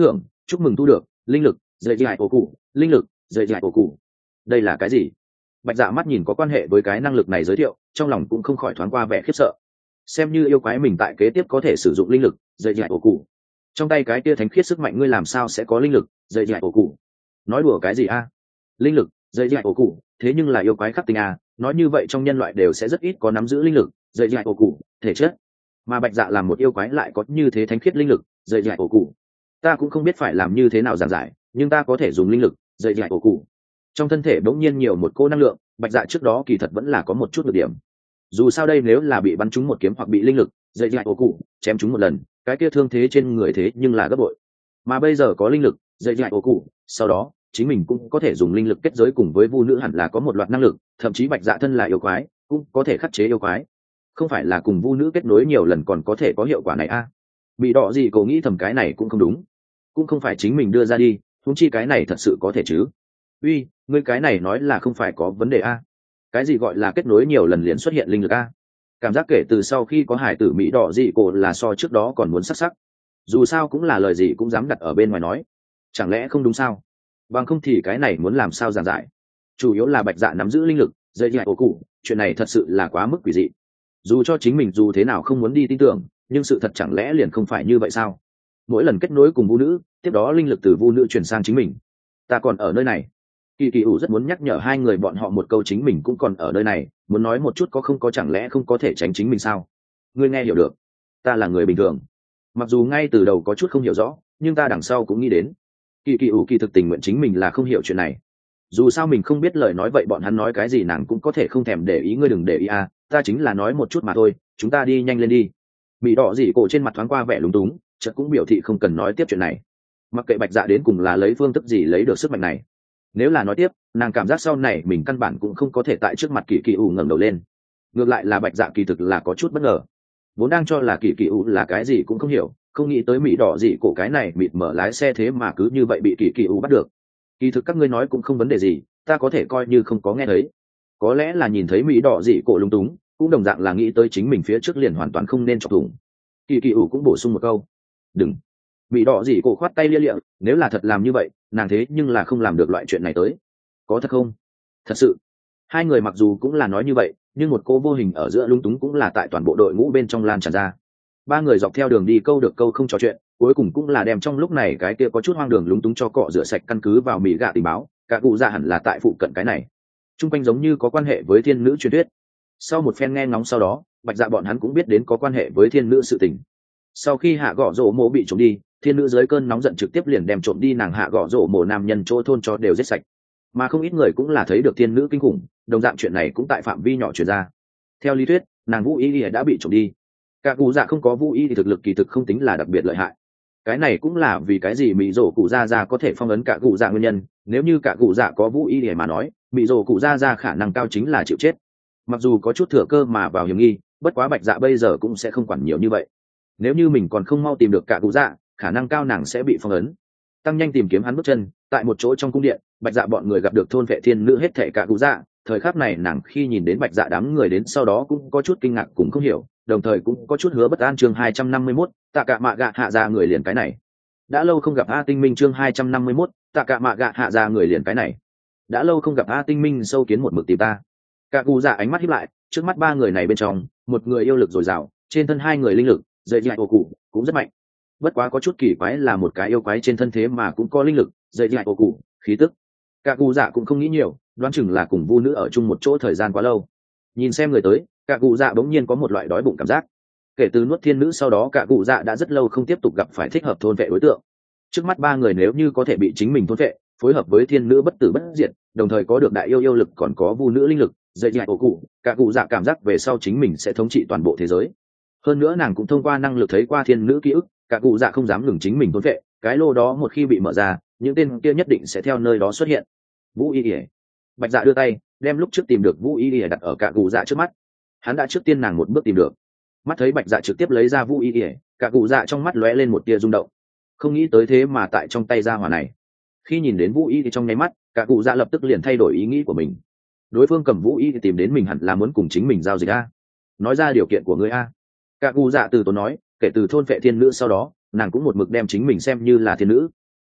chúc mừng thu được linh lực dạy dạy ổ cụ, linh lực dạy dạy ổ cụ. Đây là cái gì? Bạch Dạ mắt nhìn có quan hệ với cái năng lực này giới thiệu, trong lòng cũng không khỏi thoáng qua vẻ khiếp sợ. Xem như yêu quái mình tại kế tiếp có thể sử dụng linh lực dạy dạy ổ cụ, trong tay cái kia thánh khiết sức mạnh ngươi làm sao sẽ có linh lực dạy dạy ổ cụ? Nói đùa cái gì a? Linh lực dạy dạy ổ cụ, thế nhưng là yêu quái khắc tinh a, nói như vậy trong nhân loại đều sẽ rất ít có nắm giữ linh lực dạy dạy ổ cụ thể chất, mà Bạch Dạ làm một yêu quái lại có như thế thánh khiết linh lực dạy dạy ổ cụ. Ta cũng không biết phải làm như thế nào giảng giải, nhưng ta có thể dùng linh lực dạy dạy ổ cụ. Trong thân thể bỗng nhiên nhiều một cô năng lượng. Bạch Dạ trước đó kỳ thật vẫn là có một chút nhược điểm, dù sao đây nếu là bị bắn trúng một kiếm hoặc bị linh lực dạy dạy ổ cụ chém trúng một lần, cái kia thương thế trên người thế nhưng là gấp bội. Mà bây giờ có linh lực dạy dạy ổ cụ, sau đó chính mình cũng có thể dùng linh lực kết giới cùng với vu nữ hẳn là có một loạt năng lực, thậm chí Bạch Dạ thân là yêu quái cũng có thể khắc chế yêu quái, không phải là cùng vu nữ kết nối nhiều lần còn có thể có hiệu quả này a? Bị đỏ gì cậu nghĩ thầm cái này cũng không đúng, cũng không phải chính mình đưa ra đi, huống chi cái này thật sự có thể chứ? Uy, ngươi cái này nói là không phải có vấn đề a? Cái gì gọi là kết nối nhiều lần liền xuất hiện linh lực a? Cảm giác kể từ sau khi có hải tử Mỹ đỏ gì cổ là so trước đó còn muốn sắc sắc. Dù sao cũng là lời gì cũng dám đặt ở bên ngoài nói, chẳng lẽ không đúng sao? Bằng không thì cái này muốn làm sao giảng giải? Chủ yếu là Bạch Dạ nắm giữ linh lực dây dạy ổ cụ, chuyện này thật sự là quá mức quỷ dị. Dù cho chính mình dù thế nào không muốn đi tin tưởng, nhưng sự thật chẳng lẽ liền không phải như vậy sao? Mỗi lần kết nối cùng vu nữ, tiếp đó linh lực từ vu nữ chuyển sang chính mình. Ta còn ở nơi này. Kỳ Kỳ ủ rất muốn nhắc nhở hai người bọn họ một câu, chính mình cũng còn ở nơi này, muốn nói một chút có không có, chẳng lẽ không có thể tránh chính mình sao? Ngươi nghe hiểu được, ta là người bình thường. Mặc dù ngay từ đầu có chút không hiểu rõ, nhưng ta đằng sau cũng nghĩ đến. Kỳ Kỳ ủ kỳ thực tình nguyện chính mình là không hiểu chuyện này. Dù sao mình không biết lời nói vậy bọn hắn nói cái gì nàng cũng có thể không thèm để ý, ngươi đừng để ý à, ta chính là nói một chút mà thôi, chúng ta đi nhanh lên đi. Mỹ đỏ dị cổ trên mặt thoáng qua vẻ lúng túng, chợt cũng biểu thị không cần nói tiếp chuyện này. Mặc kệ Bạch Dạ đến cùng là lấy phương thức gì lấy được sức mạnh này, nếu là nói tiếp, nàng cảm giác sau này mình căn bản cũng không có thể tại trước mặt Kỳ Kỳ ủ ngẩng đầu lên. Ngược lại là Bạch Dạ kỳ thực là có chút bất ngờ, vốn đang cho là Kỳ Kỳ ủ là cái gì cũng không hiểu, không nghĩ tới Mỹ đỏ dị cổ cái này mịt mở lái xe thế mà cứ như vậy bị Kỳ Kỳ ủ bắt được. Kỳ thực các ngươi nói cũng không vấn đề gì, ta có thể coi như không có nghe thấy. Có lẽ là nhìn thấy Mỹ đỏ dị cổ lung túng, cũng đồng dạng là nghĩ tới chính mình phía trước liền hoàn toàn không nên chọc thủng. Kỳ Kỳ ủ cũng bổ sung một câu, đừng. Mỹ đỏ dị cổ khoát tay lia lịa, nếu là thật làm như vậy nàng thế nhưng là không làm được loại chuyện này tới. Có thật không? Thật sự. Hai người mặc dù cũng là nói như vậy, nhưng một cô vô hình ở giữa lung túng cũng là tại toàn bộ đội ngũ bên trong lan tràn ra. Ba người dọc theo đường đi câu được câu không trò chuyện, cuối cùng cũng là đem trong lúc này cái kia có chút hoang đường lúng túng cho cọ rửa sạch. Căn cứ vào Mỹ gạ tình báo, cả cụ dạ hẳn là tại phụ cận cái này, chung quanh giống như có quan hệ với thiên nữ truyền thuyết. Sau một phen nghe ngóng sau đó, Bạch Dạ bọn hắn cũng biết đến có quan hệ với thiên nữ sự tình. Sau khi hạ gõ rổ mộ bị trộm đi, thiên nữ dưới cơn nóng giận trực tiếp liền đem trộm đi nàng hạ gõ rổ mộ nam nhân chỗ thôn cho đều giết sạch. Mà không ít người cũng là thấy được thiên nữ kinh khủng, đồng dạng chuyện này cũng tại phạm vi nhỏ truyền ra. Theo lý thuyết, nàng Vũ Y đã bị trộm đi. Cả cụ dạ không có Vũ Y thì thực lực kỳ thực không tính là đặc biệt lợi hại. Cái này cũng là vì cái gì Mị Dỗ cụ Gia có thể phong ấn cả cụ dạ nguyên nhân. Nếu như cả cụ dạ có Vũ Y để mà nói, Mị Dỗ cụ Gia khả năng cao chính là chịu chết. Mặc dù có chút thừa cơ mà vào hiểm nghi, bất quá Bạch Dạ bây giờ cũng sẽ không quản nhiều như vậy. Nếu như mình còn không mau tìm được cả cụ dạ, khả năng cao nàng sẽ bị phong ấn. Tăng nhanh tìm kiếm hắn bước chân, tại một chỗ trong cung điện, Bạch Dạ bọn người gặp được thôn vệ thiên nữ hết thảy cả cụ dạ. Thời khắc này nàng khi nhìn đến Bạch Dạ đám người đến sau đó cũng có chút kinh ngạc cũng không hiểu, đồng thời cũng có chút hứa bất an. Chương 251, tạ cả mạ gạ hạ ra người liền cái này. Đã lâu không gặp A Tinh Minh. Chương 251, tạ cả mạ gạ hạ ra người liền cái này. Đã lâu không gặp A Tinh Minh sâu kiến một mực tìm ta. Cả cụ dạ ánh mắt híp lại, trước mắt ba người này bên trong, một người yêu lực dồi dào, trên thân hai người linh lực, dậy dạy ổ cụ cũng rất mạnh. Bất quá có chút kỳ quái là một cái yêu quái trên thân thế mà cũng có linh lực, dậy dạy ổ cụ, khí tức. Cả cụ dạ cũng không nghĩ nhiều, đoán chừng là cùng vu nữ ở chung một chỗ thời gian quá lâu. Nhìn xem người tới, cả cụ dạ bỗng nhiên có một loại đói bụng cảm giác. Kể từ nuốt thiên nữ sau đó cả cụ dạ đã rất lâu không tiếp tục gặp phải thích hợp thôn vệ đối tượng. Trước mắt ba người nếu như có thể bị chính mình thôn vệ, phối hợp với thiên nữ bất tử bất diệt, đồng thời có được đại yêu yêu lực còn có vu nữ linh lực, dậy dạy ổ cụ, cả cụ dạ cảm giác về sau chính mình sẽ thống trị toàn bộ thế giới. Hơn nữa nàng cũng thông qua năng lực thấy qua thiên nữ ký ức, cả cụ dạ không dám ngừng chính mình thôn vệ, cái lô đó một khi bị mở ra, những tên kia nhất định sẽ theo nơi đó xuất hiện. Vũ Y ỉa. Bạch Dạ đưa tay đem lúc trước tìm được Vũ Y ỉa đặt ở cả cụ dạ trước mắt. Hắn đã trước tiên nàng một bước tìm được. Mắt thấy Bạch Dạ trực tiếp lấy ra Vũ Y ỉa, cả cụ dạ trong mắt lóe lên một tia rung động. Không nghĩ tới thế mà tại trong tay ra hỏa này. Khi nhìn đến Vũ Y thì trong nháy mắt, cả cụ dạ lập tức liền thay đổi ý nghĩ của mình. Đối phương cầm Vũ Y thì tìm đến mình hẳn là muốn cùng chính mình giao dịch a. Nói ra điều kiện của ngươi a. Cả cụ dạ từ tốn nói, kể từ thôn vệ thiên nữ sau đó, nàng cũng một mực đem chính mình xem như là thiên nữ.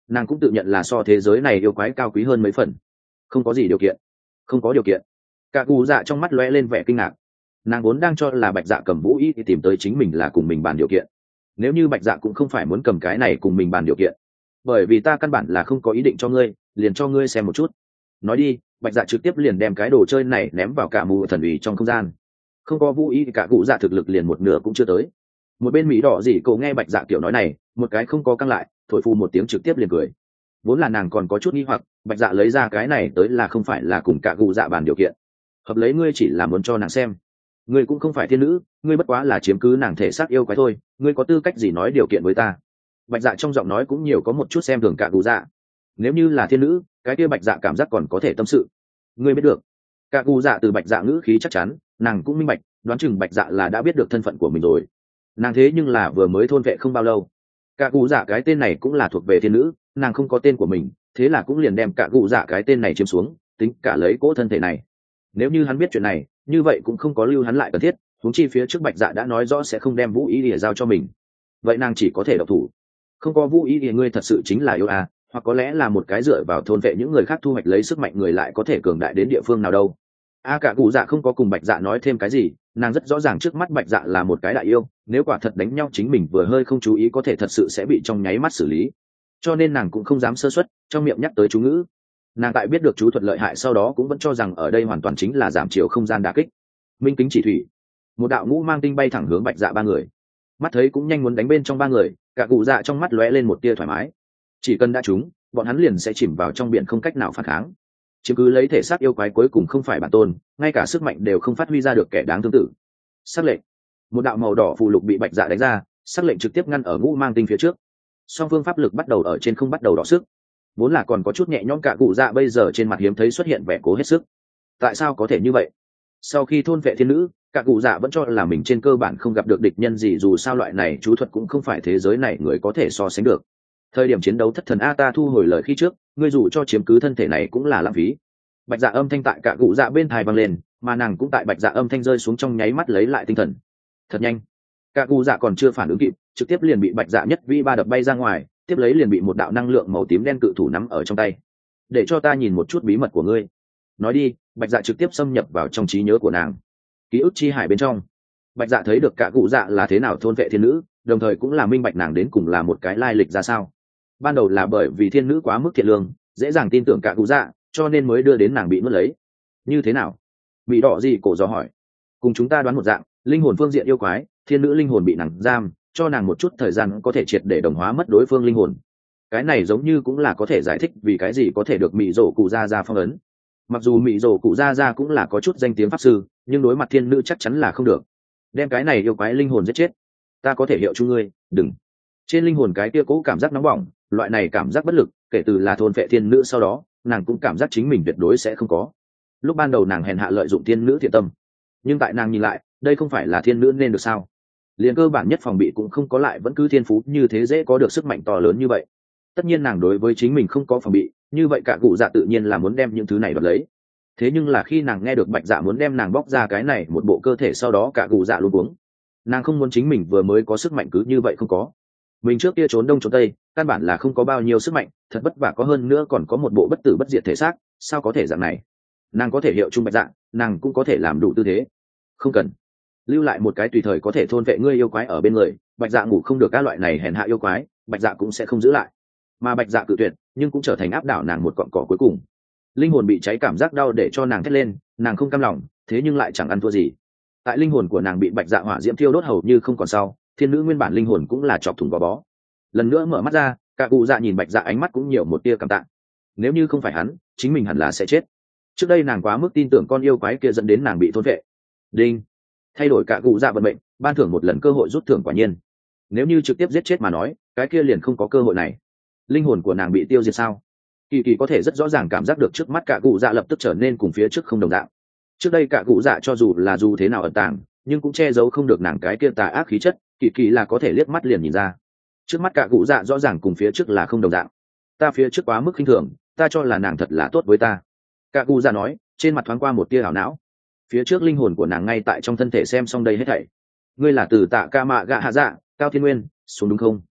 nàng cũng tự nhận là so thế giới này yêu quái cao quý hơn mấy phần. Không có gì điều kiện. Không có điều kiện. Cả cụ dạ trong mắt lóe lên vẻ kinh ngạc. Nàng vốn đang cho là bạch dạ cầm vũ ý thì tìm tới chính mình là cùng mình bàn điều kiện. Nếu như bạch dạ cũng không phải muốn cầm cái này cùng mình bàn điều kiện, bởi vì ta căn bản là không có ý định cho ngươi, liền cho ngươi xem một chút. Nói đi, bạch dạ trực tiếp liền đem cái đồ chơi này ném vào cả mù thần ủy trong không gian. Không có vũ ý thì cả cụ dạ thực lực liền một nửa cũng chưa tới. Một bên mỹ đỏ gì cậu nghe bạch dạ kiểu nói này, một cái không có căng lại, thổi phù một tiếng trực tiếp liền cười. Vốn là nàng còn có chút nghi hoặc, bạch dạ lấy ra cái này tới là không phải là cùng cả cụ dạ bàn điều kiện. Hợp lấy ngươi chỉ là muốn cho nàng xem. Ngươi cũng không phải thiên nữ, ngươi bất quá là chiếm cứ nàng thể xác yêu quái thôi, ngươi có tư cách gì nói điều kiện với ta? Bạch dạ trong giọng nói cũng nhiều có một chút xem thường cả cụ dạ. Nếu như là thiên nữ, cái kia bạch dạ cảm giác còn có thể tâm sự. Ngươi biết được. Cả cụ dạ từ bạch dạ ngữ khí chắc chắn, nàng cũng minh bạch, đoán chừng bạch dạ là đã biết được thân phận của mình rồi. Nàng thế nhưng là vừa mới thôn vệ không bao lâu. Cả cụ dạ cái tên này cũng là thuộc về thiên nữ, nàng không có tên của mình, thế là cũng liền đem cả cụ dạ cái tên này chiếm xuống, tính cả lấy cỗ thân thể này. Nếu như hắn biết chuyện này, như vậy cũng không có lưu hắn lại cần thiết, huống chi phía trước bạch dạ đã nói rõ sẽ không đem vũ ý ỉa giao cho mình, vậy nàng chỉ có thể độc thủ. Không có vũ ý ỉa ngươi thật sự chính là yêu à, hoặc có lẽ là một cái dựa vào thôn vệ những người khác thu hoạch lấy sức mạnh người lại có thể cường đại đến địa phương nào đâu. Cả cụ dạ không có cùng bạch dạ nói thêm cái gì, nàng rất rõ ràng trước mắt bạch dạ là một cái đại yêu, nếu quả thật đánh nhau chính mình vừa hơi không chú ý có thể thật sự sẽ bị trong nháy mắt xử lý, cho nên nàng cũng không dám sơ suất, trong miệng nhắc tới chú ngữ. Nàng tại biết được chú thuật lợi hại sau đó cũng vẫn cho rằng ở đây hoàn toàn chính là giảm chiều không gian đả kích. Minh kính chỉ thủy, một đạo ngũ mang tinh bay thẳng hướng bạch dạ ba người. Mắt thấy cũng nhanh muốn đánh bên trong ba người, cả cụ dạ trong mắt lóe lên một tia thoải mái. Chỉ cần đã trúng, bọn hắn liền sẽ chìm vào trong biển không cách nào phản kháng. Chiếm cứ lấy thể xác yêu quái cuối cùng không phải bản tôn, ngay cả sức mạnh đều không phát huy ra được kẻ đáng thương tử. Sắc lệnh, một đạo màu đỏ phù lục bị bạch dạ đánh ra, sắc lệnh trực tiếp ngăn ở ngũ mang tinh phía trước. Song phương pháp lực bắt đầu ở trên không bắt đầu đọ sức. Vốn là còn có chút nhẹ nhõm cả cụ dạ bây giờ trên mặt hiếm thấy xuất hiện vẻ cố hết sức. Tại sao có thể như vậy? Sau khi thôn vệ thiên nữ, cả cụ dạ vẫn cho là mình trên cơ bản không gặp được địch nhân gì, dù sao loại này chú thuật cũng không phải thế giới này người có thể so sánh được. Thời điểm chiến đấu thất thần ta thu hồi lời khi trước, ngươi dù cho chiếm cứ thân thể này cũng là lãng phí. Bạch dạ âm thanh tại cả cụ dạ bên tai vang lên, mà nàng cũng tại bạch dạ âm thanh rơi xuống trong nháy mắt lấy lại tinh thần. Thật nhanh, cả cụ dạ còn chưa phản ứng kịp, trực tiếp liền bị bạch dạ nhất vi ba đập bay ra ngoài, tiếp lấy liền bị một đạo năng lượng màu tím đen cự thủ nắm ở trong tay. Để cho ta nhìn một chút bí mật của ngươi. Nói đi, bạch dạ trực tiếp xâm nhập vào trong trí nhớ của nàng, ký ức chi hải bên trong. Bạch dạ thấy được cả cụ dạ là thế nào thôn vệ thiên nữ, đồng thời cũng là minh bạch nàng đến cùng là một cái lai lịch ra sao. Ban đầu là bởi vì thiên nữ quá mức thiện lương, dễ dàng tin tưởng cả cụ dạ, cho nên mới đưa đến nàng bị nuốt lấy. Như thế nào? Bị đỏ gì cổ gió hỏi. Cùng chúng ta đoán một dạng, linh hồn phương diện yêu quái, thiên nữ linh hồn bị nàng giam, cho nàng một chút thời gian có thể triệt để đồng hóa mất đối phương linh hồn. Cái này giống như cũng là có thể giải thích vì cái gì có thể được mị rổ cụ ra phong ấn. Mặc dù mị rổ cụ ra cũng là có chút danh tiếng pháp sư, nhưng đối mặt thiên nữ chắc chắn là không được. Đem cái này yêu quái linh hồn giết chết. Ta có thể hiệu chu ngươi, đừng. Trên linh hồn cái kia cố cảm giác nóng bỏng, loại này cảm giác bất lực, kể từ là thôn vệ thiên nữ sau đó, nàng cũng cảm giác chính mình tuyệt đối sẽ không có. Lúc ban đầu nàng hèn hạ lợi dụng thiên nữ thiện tâm, nhưng tại nàng nhìn lại, đây không phải là thiên nữ nên được sao? Liền cơ bản nhất phòng bị cũng không có lại vẫn cứ thiên phú như thế dễ có được sức mạnh to lớn như vậy. Tất nhiên nàng đối với chính mình không có phòng bị, như vậy cả cụ dạ tự nhiên là muốn đem những thứ này đoạt lấy. Thế nhưng là khi nàng nghe được bạch dạ muốn đem nàng bóc ra cái này một bộ cơ thể sau đó cả cụ dạ luôn uống. Nàng không muốn chính mình vừa mới có sức mạnh cứ như vậy không có. Mình trước kia trốn đông trốn tây, căn bản là không có bao nhiêu sức mạnh, thật vất vả có hơn nữa còn có một bộ bất tử bất diệt thể xác, sao có thể dạng này? Nàng có thể hiệu chung bạch dạ, nàng cũng có thể làm đủ tư thế. Không cần lưu lại một cái tùy thời có thể thôn vệ ngươi yêu quái ở bên người, bạch dạ ngủ không được các loại này hèn hạ yêu quái, bạch dạ cũng sẽ không giữ lại. Mà bạch dạ cự tuyệt, nhưng cũng trở thành áp đảo nàng một cọn cỏ cuối cùng. Linh hồn bị cháy cảm giác đau để cho nàng thét lên, nàng không cam lòng, thế nhưng lại chẳng ăn thua gì. Tại linh hồn của nàng bị bạch dạ hỏa diễm thiêu đốt hầu như không còn sau, thiên nữ nguyên bản linh hồn cũng là chọc thủng gò bó. Lần nữa mở mắt ra, cả cụ dạ nhìn bạch dạ ánh mắt cũng nhiều một tia cảm tạ. Nếu như không phải hắn, chính mình hẳn là sẽ chết. Trước đây nàng quá mức tin tưởng con yêu quái kia dẫn đến nàng bị thôn vệ. Đinh, thay đổi cả cụ dạ vận mệnh, ban thưởng một lần cơ hội rút thưởng quả nhiên. Nếu như trực tiếp giết chết mà nói, cái kia liền không có cơ hội này. Linh hồn của nàng bị tiêu diệt sao? Kỳ kỳ có thể rất rõ ràng cảm giác được trước mắt cả cụ dạ lập tức trở nên cùng phía trước không đồng dạng. Trước đây cả cụ dạ cho dù là dù thế nào ẩn tàng, nhưng cũng che giấu không được nàng cái kia tà ác khí chất, kỳ kỳ là có thể liếc mắt liền nhìn ra. Trước mắt cả cụ dạ rõ ràng cùng phía trước là không đồng dạng. Ta phía trước quá mức khinh thường, ta cho là nàng thật là tốt với ta. Cả cụ dạ nói, trên mặt thoáng qua một tia ảo não. Phía trước linh hồn của nàng ngay tại trong thân thể xem xong đây hết thảy. Ngươi là từ Tạ Ca Mạ Gạ Hạ Dạ, Cao Thiên Nguyên, xuống đúng không?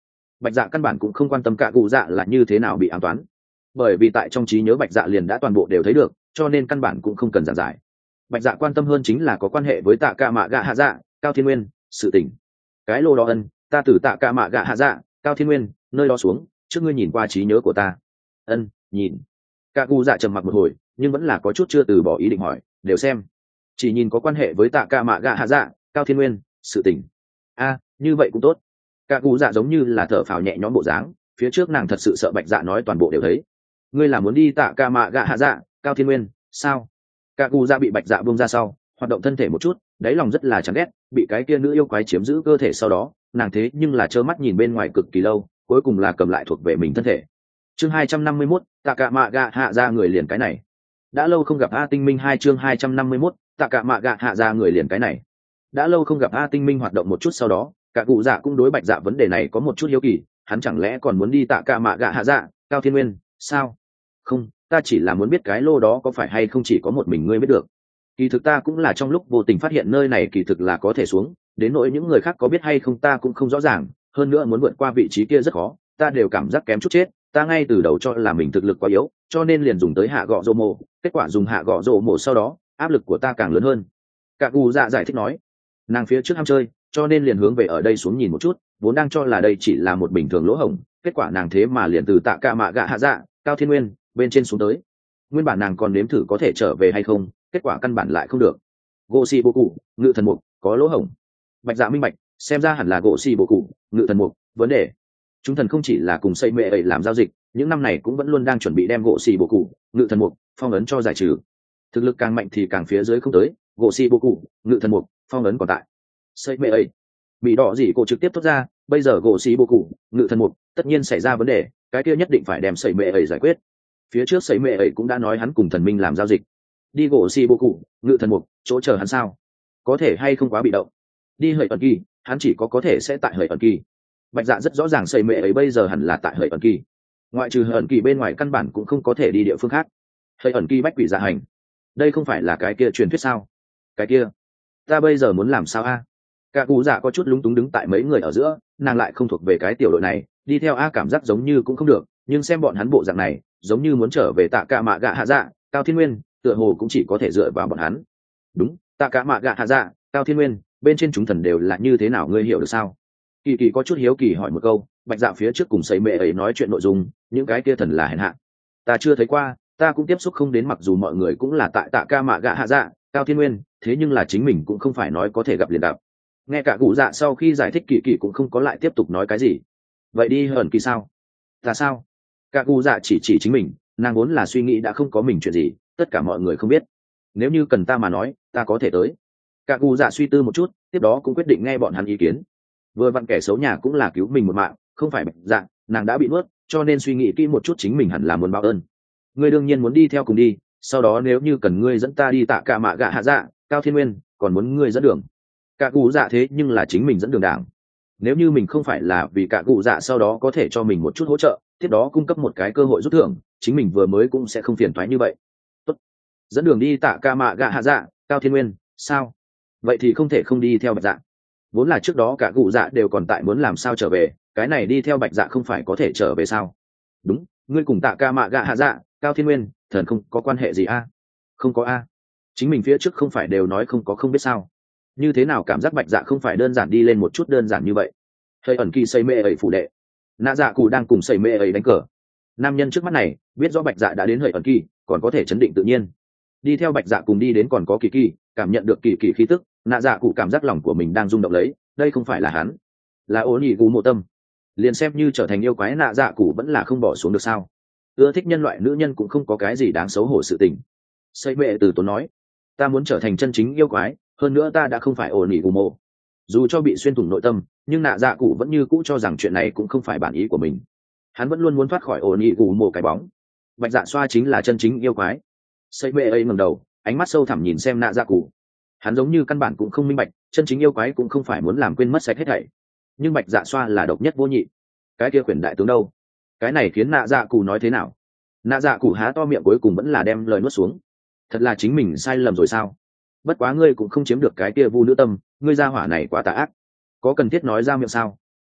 Bạch Dạ căn bản cũng không quan tâm cả cụ dạ là như thế nào bị ám toán, bởi vì tại trong trí nhớ Bạch Dạ liền đã toàn bộ đều thấy được, cho nên căn bản cũng không cần giảng giải. Bạch Dạ quan tâm hơn chính là có quan hệ với tạ cả mạ gạ hạ dạ Cao Thiên Nguyên sự tình. Cái lô đó ân, ta từ tạ cả mạ gạ hạ dạ Cao Thiên Nguyên nơi đó xuống, trước ngươi nhìn qua trí nhớ của ta. Ân, nhìn. Cả cụ dạ trầm mặc một hồi, nhưng vẫn là có chút chưa từ bỏ ý định hỏi, đều xem. Chỉ nhìn có quan hệ với tạ cả mạ gạ hạ dạ Cao Thiên Nguyên sự tình. A, như vậy cũng tốt. Cả cụ dạ giống như là thở phào nhẹ nhõm bộ dáng, phía trước nàng thật sự sợ Bạch Dạ nói toàn bộ đều thấy. Ngươi là muốn đi tạ cả mạ gạ hạ dạ Cao Thiên Nguyên sao? Cả cụ dạ bị Bạch Dạ buông ra sau, hoạt động thân thể một chút, đáy lòng rất là chán ghét, bị cái kia nữ yêu quái chiếm giữ cơ thể sau đó, nàng thế nhưng là trơ mắt nhìn bên ngoài cực kỳ lâu, cuối cùng là cầm lại thuộc về mình thân thể. Chương 251, tạ cả mạ gạ hạ dạ người liền cái này. Đã lâu không gặp A Tinh Minh 2 chương 251, tạ cả mạ gạ hạ dạ người liền cái này. Đã lâu không gặp A Tinh Minh hoạt động một chút sau đó, cả cụ dạ cũng đối Bạch Dạ vấn đề này có một chút hiếu kỳ, hắn chẳng lẽ còn muốn đi tạ cả mạ gạ hạ dạ Cao Thiên Nguyên sao? Không, ta chỉ là muốn biết cái lô đó có phải hay không chỉ có một mình ngươi biết được. Kỳ thực ta cũng là trong lúc vô tình phát hiện nơi này kỳ thực là có thể xuống, đến nỗi những người khác có biết hay không ta cũng không rõ ràng, hơn nữa muốn vượt qua vị trí kia rất khó, ta đều cảm giác kém chút chết, ta ngay từ đầu cho là mình thực lực quá yếu, cho nên liền dùng tới hạ gọ rô mộ, kết quả dùng hạ gọ rô mộ sau đó, áp lực của ta càng lớn hơn. Cả cụ dạ giải thích nói, nàng phía trước ham chơi, cho nên liền hướng về ở đây xuống nhìn một chút, vốn đang cho là đây chỉ là một bình thường lỗ hổng, kết quả nàng thế mà liền từ tạ cả mạ gạ hạ dạ Cao Thiên Nguyên bên trên xuống tới. Nguyên bản nàng còn nếm thử có thể trở về hay không, kết quả căn bản lại không được. Gỗ xì bồ cụ ngự thần mục có lỗ hổng. Bạch Dạ minh bạch, xem ra hẳn là gỗ xì bồ cụ ngự thần mục vấn đề. Chúng thần không chỉ là cùng xây mệ ấy làm giao dịch, những năm này cũng vẫn luôn đang chuẩn bị đem gỗ xì bồ cụ ngự thần mục phong ấn cho giải trừ. Thực lực càng mạnh thì càng phía dưới không tới, gỗ xì bồ cụ ngự thần mục phong ấn còn tại. Xây mệ ấy bị đỏ gì cổ trực tiếp thốt ra, bây giờ gỗ xì bồ cụ ngự thần mục tất nhiên xảy ra vấn đề, cái kia nhất định phải đem xây mệ ấy giải quyết. Phía trước xây mệ ấy cũng đã nói hắn cùng thần minh làm giao dịch, đi gỗ xì bồ cụ ngự thần mục chỗ chờ hắn sao? Có thể hay không quá bị động? Đi hời ẩn kỳ, hắn chỉ có thể sẽ tại hời ẩn kỳ. Bạch Dạ rất rõ ràng xây mệ ấy bây giờ hẳn là tại hời ẩn kỳ, ngoại trừ hời ẩn kỳ bên ngoài căn bản cũng không có thể đi địa phương khác. Hời ẩn kỳ bách quỷ dạ hành, đây không phải là cái kia truyền thuyết sao? Cái kia, ta bây giờ muốn làm sao a? Cả cụ dạ có chút lúng túng đứng tại mấy người ở giữa, nàng lại không thuộc về cái tiểu đội này, đi theo a cảm giác giống như cũng không được, nhưng xem bọn hắn bộ dạng này, giống như muốn trở về tạ cả mạ gạ hạ dạ Cao Thiên Nguyên, tựa hồ cũng chỉ có thể dựa vào bọn hắn. Đúng, tạ cả mạ gạ hạ dạ Cao Thiên Nguyên bên trên chúng thần đều là như thế nào, ngươi hiểu được sao? Kỳ kỳ có chút hiếu kỳ hỏi một câu. Bạch Dạ phía trước cùng xây mệ ấy nói chuyện nội dung, những cái kia thần là hèn hạ, ta chưa thấy qua, ta cũng tiếp xúc không đến, mặc dù mọi người cũng là tại tạ ca mạ gạ hạ dạ Cao Thiên Nguyên, thế nhưng là chính mình cũng không phải nói có thể gặp liền gặp. Nghe cả cụ dạ sau khi giải thích, kỳ kỳ cũng không có lại tiếp tục nói cái gì. Vậy đi hờn kỳ sao? Ta sao? Cả cụ dạ chỉ chính mình, nàng vốn là suy nghĩ đã không có mình chuyện gì, tất cả mọi người không biết, nếu như cần ta mà nói ta có thể tới. Cả cụ dạ suy tư một chút, tiếp đó cũng quyết định nghe bọn hắn ý kiến. Vừa vặn kẻ xấu nhà cũng là cứu mình một mạng, không phải Bạch Dạ, nàng đã bị nuốt, cho nên suy nghĩ kỹ một chút, chính mình hẳn là muốn báo ơn. Ngươi đương nhiên muốn đi theo cùng đi, sau đó nếu như cần ngươi dẫn ta đi tạ cả mạ gạ hạ dạ Cao Thiên Nguyên, còn muốn ngươi dẫn đường. Cả cụ dạ thế nhưng là chính mình dẫn đường đảng, nếu như mình không phải là vì cả cụ dạ sau đó có thể cho mình một chút hỗ trợ, tiếp đó cung cấp một cái cơ hội rút thưởng, chính mình vừa mới cũng sẽ không phiền toái như vậy. Tốt, dẫn đường đi tạ cả mạ gạ hạ dạ Cao Thiên Nguyên sao? Vậy thì không thể không đi theo Bạch Dạ. Vốn là trước đó cả cụ dạ đều còn tại muốn làm sao trở về, cái này đi theo Bạch Dạ không phải có thể trở về sao? Đúng, ngươi cùng tạ ca mạ gạ hạ dạ Cao Thiên Nguyên thần không có quan hệ gì a? Không có a? Chính mình phía trước không phải đều nói không có, không biết sao? Như thế nào cảm giác Bạch Dạ không phải đơn giản đi lên một chút đơn giản như vậy? Hơi ẩn kỳ xây mê ấy phủ đệ, nạ dạ cụ đang cùng xây mê ấy đánh cờ. Nam nhân trước mắt này biết rõ Bạch Dạ đã đến hơi ẩn kỳ, còn có thể chấn định tự nhiên. Đi theo Bạch Dạ cùng đi đến còn có kỳ kỳ, cảm nhận được kỳ kỳ khí tức, nạ dạ cụ cảm giác lòng của mình đang rung động lấy, đây không phải là hắn, là ố nhị cụ mộ tâm. Liền xem như trở thành yêu quái, nạ dạ cụ vẫn là không bỏ xuống được sao? Ưa thích nhân loại nữ nhân cũng không có cái gì đáng xấu hổ sự tình. Xây mệ từ tốn nói, ta muốn trở thành chân chính yêu quái, hơn nữa ta đã không phải ổ nhị cụ mộ. Dù cho bị xuyên thủng nội tâm, nhưng nạ dạ cụ vẫn như cũ cho rằng chuyện này cũng không phải bản ý của mình. Hắn vẫn luôn muốn thoát khỏi ổ nhị cụ mộ cái bóng. Bạch Dạ xoa chính là chân chính yêu quái. Xây mệ ấy ngẩng đầu, ánh mắt sâu thẳm nhìn xem nạ dạ cụ. Hắn giống như căn bản cũng không minh bạch, chân chính yêu quái cũng không phải muốn làm quên mất sạch hết thảy. Nhưng Bạch Dạ xoa là độc nhất vô nhị. Cái kia quyền đại tướng đâu? Cái này khiến nạ dạ cụ nói thế nào? Nạ dạ cụ há to miệng, cuối cùng vẫn là đem lời nuốt xuống. Thật là chính mình sai lầm rồi sao? Bất quá ngươi cũng không chiếm được cái kia vu nữ tâm, ngươi gia hỏa này quá tà ác, có cần thiết nói ra miệng sao?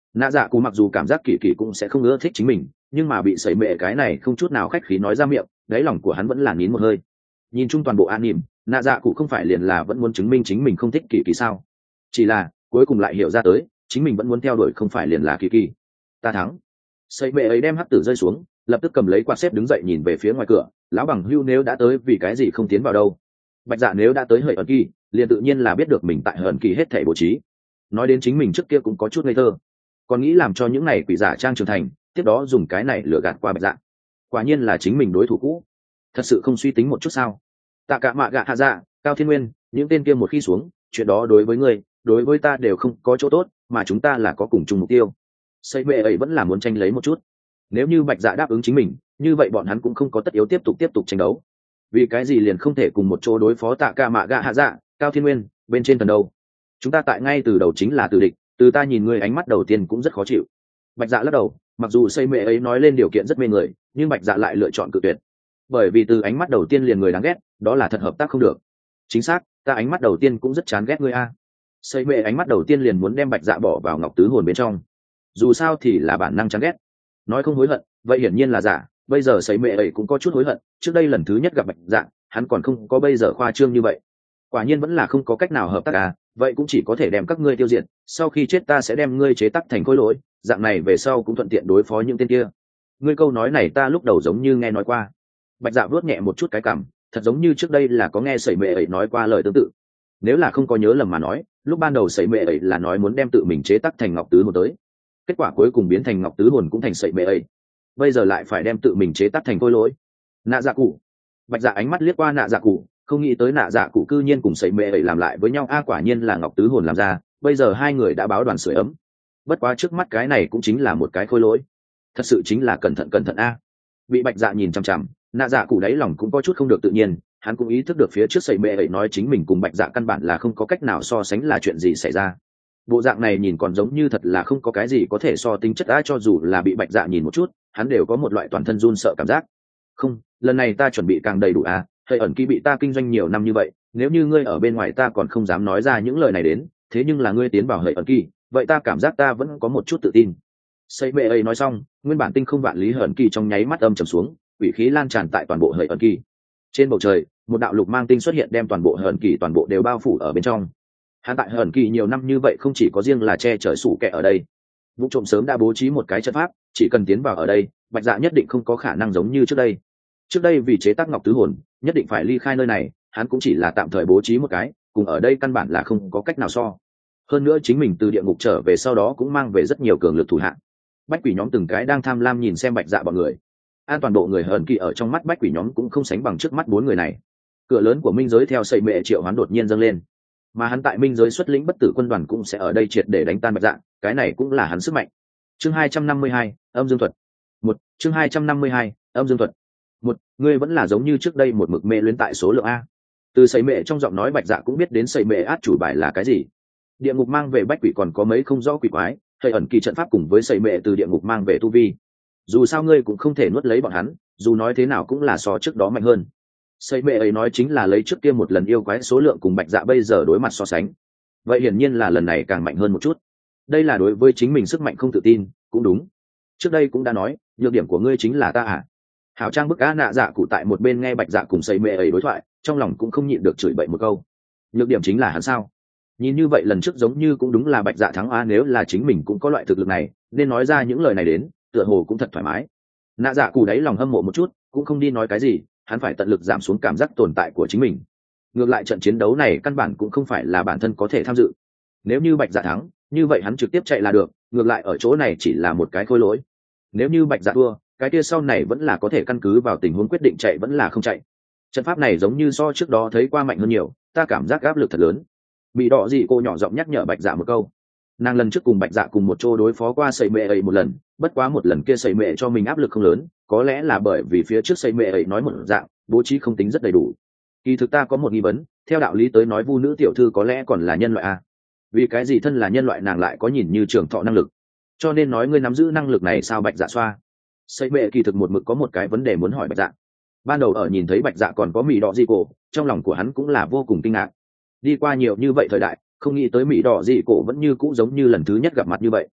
nạ dạ cụ mặc dù cảm giác kỳ kỳ cũng sẽ không ưa thích chính mình, nhưng mà bị sẩy mệ cái này không chút nào khách khí nói ra miệng, đáy lòng của hắn vẫn là nín một hơi. Nhìn chung toàn bộ an nỉm, nạ dạ cụ không phải liền là vẫn muốn chứng minh chính mình không thích kỳ kỳ sao? Chỉ là cuối cùng lại hiểu ra tới, chính mình vẫn muốn theo đuổi không phải liền là kỳ kỳ. Ta thắng. Sẩy mệ ấy đem hắc tử rơi xuống, lập tức cầm lấy quạt xếp đứng dậy nhìn về phía ngoài cửa. Lão bằng hưu nếu đã tới vì cái gì không tiến vào đâu? Bạch dạ nếu đã tới hời ẩn kỳ, liền tự nhiên là biết được mình tại hời ẩn kỳ hết thảy bố trí. Nói đến chính mình trước kia cũng có chút ngây thơ, còn nghĩ làm cho những này quỷ giả trang trưởng thành, tiếp đó dùng cái này lừa gạt qua bạch dạ. Quả nhiên là chính mình đối thủ cũ, thật sự không suy tính một chút sao? Tạ cả mạ gạ hạ dạ, Cao Thiên Nguyên, những tên kia một khi xuống, chuyện đó đối với ngươi, đối với ta đều không có chỗ tốt, mà chúng ta là có cùng chung mục tiêu. Xây bệ ấy vẫn là muốn tranh lấy một chút. Nếu như bạch dạ đáp ứng chính mình, như vậy bọn hắn cũng không có tất yếu tiếp tục tranh đấu. Vì cái gì liền không thể cùng một chỗ đối phó Tạ cả mạ gạ hạ dạ, Cao Thiên Nguyên, bên trên thần đâu? Chúng ta tại ngay từ đầu chính là từ địch, từ ta nhìn ngươi ánh mắt đầu tiên cũng rất khó chịu. Bạch dạ lắc đầu, mặc dù xây mệ ấy nói lên điều kiện rất mê người, nhưng bạch dạ lại lựa chọn cự tuyệt, bởi vì từ ánh mắt đầu tiên liền người đáng ghét, đó là thật hợp tác không được. Chính xác, ta ánh mắt đầu tiên cũng rất chán ghét ngươi a. Xây mệ ánh mắt đầu tiên liền muốn đem bạch dạ bỏ vào ngọc tứ hồn bên trong, dù sao thì là bản năng chán ghét. Nói không hối hận vậy hiển nhiên là giả. Bây giờ xây mệ ấy cũng có chút hối hận, trước đây lần thứ nhất gặp bạch dạ hắn còn không có bây giờ khoa trương như vậy. Quả nhiên vẫn là không có cách nào hợp tác à, vậy cũng chỉ có thể đem các ngươi tiêu diệt, sau khi chết ta sẽ đem ngươi chế tắc thành khối lỗi, dạng này về sau cũng thuận tiện đối phó những tên kia. Ngươi câu nói này ta lúc đầu giống như nghe nói qua. Bạch dạ vuốt nhẹ một chút cái cằm, thật giống như trước đây là có nghe sẩy mệ ấy nói qua lời tương tự. Nếu là không có nhớ lầm mà nói, lúc ban đầu sẩy mệ ấy là nói muốn đem tự mình chế tắc thành ngọc tứ hồn tới, kết quả cuối cùng biến thành ngọc tứ hồn cũng thành sẩy mệ ấy, bây giờ lại phải đem tự mình chế tắc thành khối lỗi. Nạ dạ cụ. Bạch dạ ánh mắt liếc qua nạ dạ cụ, không nghĩ tới nạ dạ cụ cư nhiên cùng sẩy mệ ấy làm lại với nhau a, quả nhiên là ngọc tứ hồn làm ra, bây giờ hai người đã báo đoàn sưởi ấm. Bất quá trước mắt cái này cũng chính là một cái khối lỗi, thật sự chính là cẩn thận a. Bị bạch dạ nhìn chằm chằm, nạ dạ cụ đáy lòng cũng có chút không được tự nhiên, hắn cũng ý thức được phía trước sẩy mệ ấy nói chính mình cùng bạch dạ căn bản là không có cách nào so sánh là chuyện gì xảy ra. Bộ dạng này nhìn còn giống như thật là không có cái gì có thể so tính chất đã, cho dù là bị bạch dạ nhìn một chút, hắn đều có một loại toàn thân run sợ cảm giác. Không, lần này ta chuẩn bị càng đầy đủ à, hơi ẩn ký bị ta kinh doanh nhiều năm như vậy, nếu như ngươi ở bên ngoài ta còn không dám nói ra những lời này đến, thế nhưng là ngươi tiến vào hơi ẩn kỳ, vậy ta cảm giác ta vẫn có một chút tự tin. Xây bệ ấy nói xong, nguyên bản tinh không vạn lý hởn kỳ trong nháy mắt âm trầm xuống, quỷ khí lan tràn tại toàn bộ hơi ẩn kỳ. Trên bầu trời, một đạo lục mang tinh xuất hiện đem toàn bộ hởn kỳ toàn bộ đều bao phủ ở bên trong. Hắn tại hởn kỳ nhiều năm như vậy không chỉ có riêng là che trời sủ kẻ ở đây, vụ trộm sớm đã bố trí một cái trận pháp, chỉ cần tiến vào ở đây, bạch dạ nhất định không có khả năng giống như trước đây. Trước đây vì chế tác ngọc tứ hồn, nhất định phải ly khai nơi này, hắn cũng chỉ là tạm thời bố trí một cái, cùng ở đây căn bản là không có cách nào so. Hơn nữa chính mình từ địa ngục trở về sau đó cũng mang về rất nhiều cường lực thủ hạng. Bách quỷ nhóm từng cái đang tham lam nhìn xem bạch dạ bọn người. An toàn bộ người hờn kỳ ở trong mắt bách quỷ nhóm cũng không sánh bằng trước mắt bốn người này. Cửa lớn của minh giới theo sẩy mệ triệu hoán đột nhiên dâng lên, mà hắn tại minh giới xuất lĩnh bất tử quân đoàn cũng sẽ ở đây triệt để đánh tan bạch dạ, cái này cũng là hắn sức mạnh. Chương 252, âm dương thuật. Chương 252, âm dương thuật. Ngươi vẫn là giống như trước đây một mực mê luyến tại số lượng a. Từ sẩy mệ trong giọng nói bạch dạ cũng biết đến sẩy mệ át chủ bài là cái gì. Địa ngục mang về bách quỷ còn có mấy không rõ quỷ quái, hơi ẩn kỳ trận pháp cùng với sẩy mệ từ địa ngục mang về tu vi. Dù sao ngươi cũng không thể nuốt lấy bọn hắn, dù nói thế nào cũng là so trước đó mạnh hơn. Sẩy mệ ấy nói chính là lấy trước kia một lần yêu quái số lượng cùng bạch dạ bây giờ đối mặt so sánh. Vậy hiển nhiên là lần này càng mạnh hơn một chút. Đây là đối với chính mình sức mạnh không tự tin, cũng đúng. Trước đây cũng đã nói, nhược điểm của ngươi chính là ta à. Hảo trang bức á nạ dạ cụ tại một bên nghe bạch dạ cùng sẩy mệ ấy đối thoại, trong lòng cũng không nhịn được chửi bậy một câu. Nhược điểm chính là hắn sao? Nhìn như vậy lần trước giống như cũng đúng là bạch dạ thắng a, nếu là chính mình cũng có loại thực lực này, nên nói ra những lời này đến, tựa hồ cũng thật thoải mái. Nạ dạ cụ đáy lòng hâm mộ một chút, cũng không đi nói cái gì, hắn phải tận lực giảm xuống cảm giác tồn tại của chính mình. Ngược lại trận chiến đấu này căn bản cũng không phải là bản thân có thể tham dự. Nếu như bạch dạ thắng, như vậy hắn trực tiếp chạy là được, ngược lại ở chỗ này chỉ là một cái khôi lỗi. Nếu như bạch dạ thua, cái kia sau này vẫn là có thể căn cứ vào tình huống quyết định chạy vẫn là không chạy. Trận pháp này giống như so trước đó thấy qua mạnh hơn nhiều, ta cảm giác áp lực thật lớn. Bị đỏ gì cô nhỏ giọng nhắc nhở bạch dạ một câu. Nàng lần trước cùng bạch dạ cùng một chỗ đối phó qua sẩy mệ ấy một lần, bất quá một lần kia sẩy mệ cho mình áp lực không lớn, có lẽ là bởi vì phía trước sẩy mệ ấy nói một dạng bố trí không tính rất đầy đủ. Kỳ thực ta có một nghi vấn, theo đạo lý tới nói vu nữ tiểu thư có lẽ còn là nhân loại a, vì cái gì thân là nhân loại nàng lại có nhìn như trường thọ năng lực, cho nên nói ngươi nắm giữ năng lực này sao bạch dạ xoa. Sẩy mệ kỳ thực một mực có một cái vấn đề muốn hỏi bạch dạ. Ban đầu ở nhìn thấy bạch dạ còn có mì đỏ gì cổ, trong lòng của hắn cũng là vô cùng kinh ngạc. Đi qua nhiều như vậy thời đại, không nghĩ tới mỹ đỏ dị cổ vẫn như cũ giống như lần thứ nhất gặp mặt như vậy.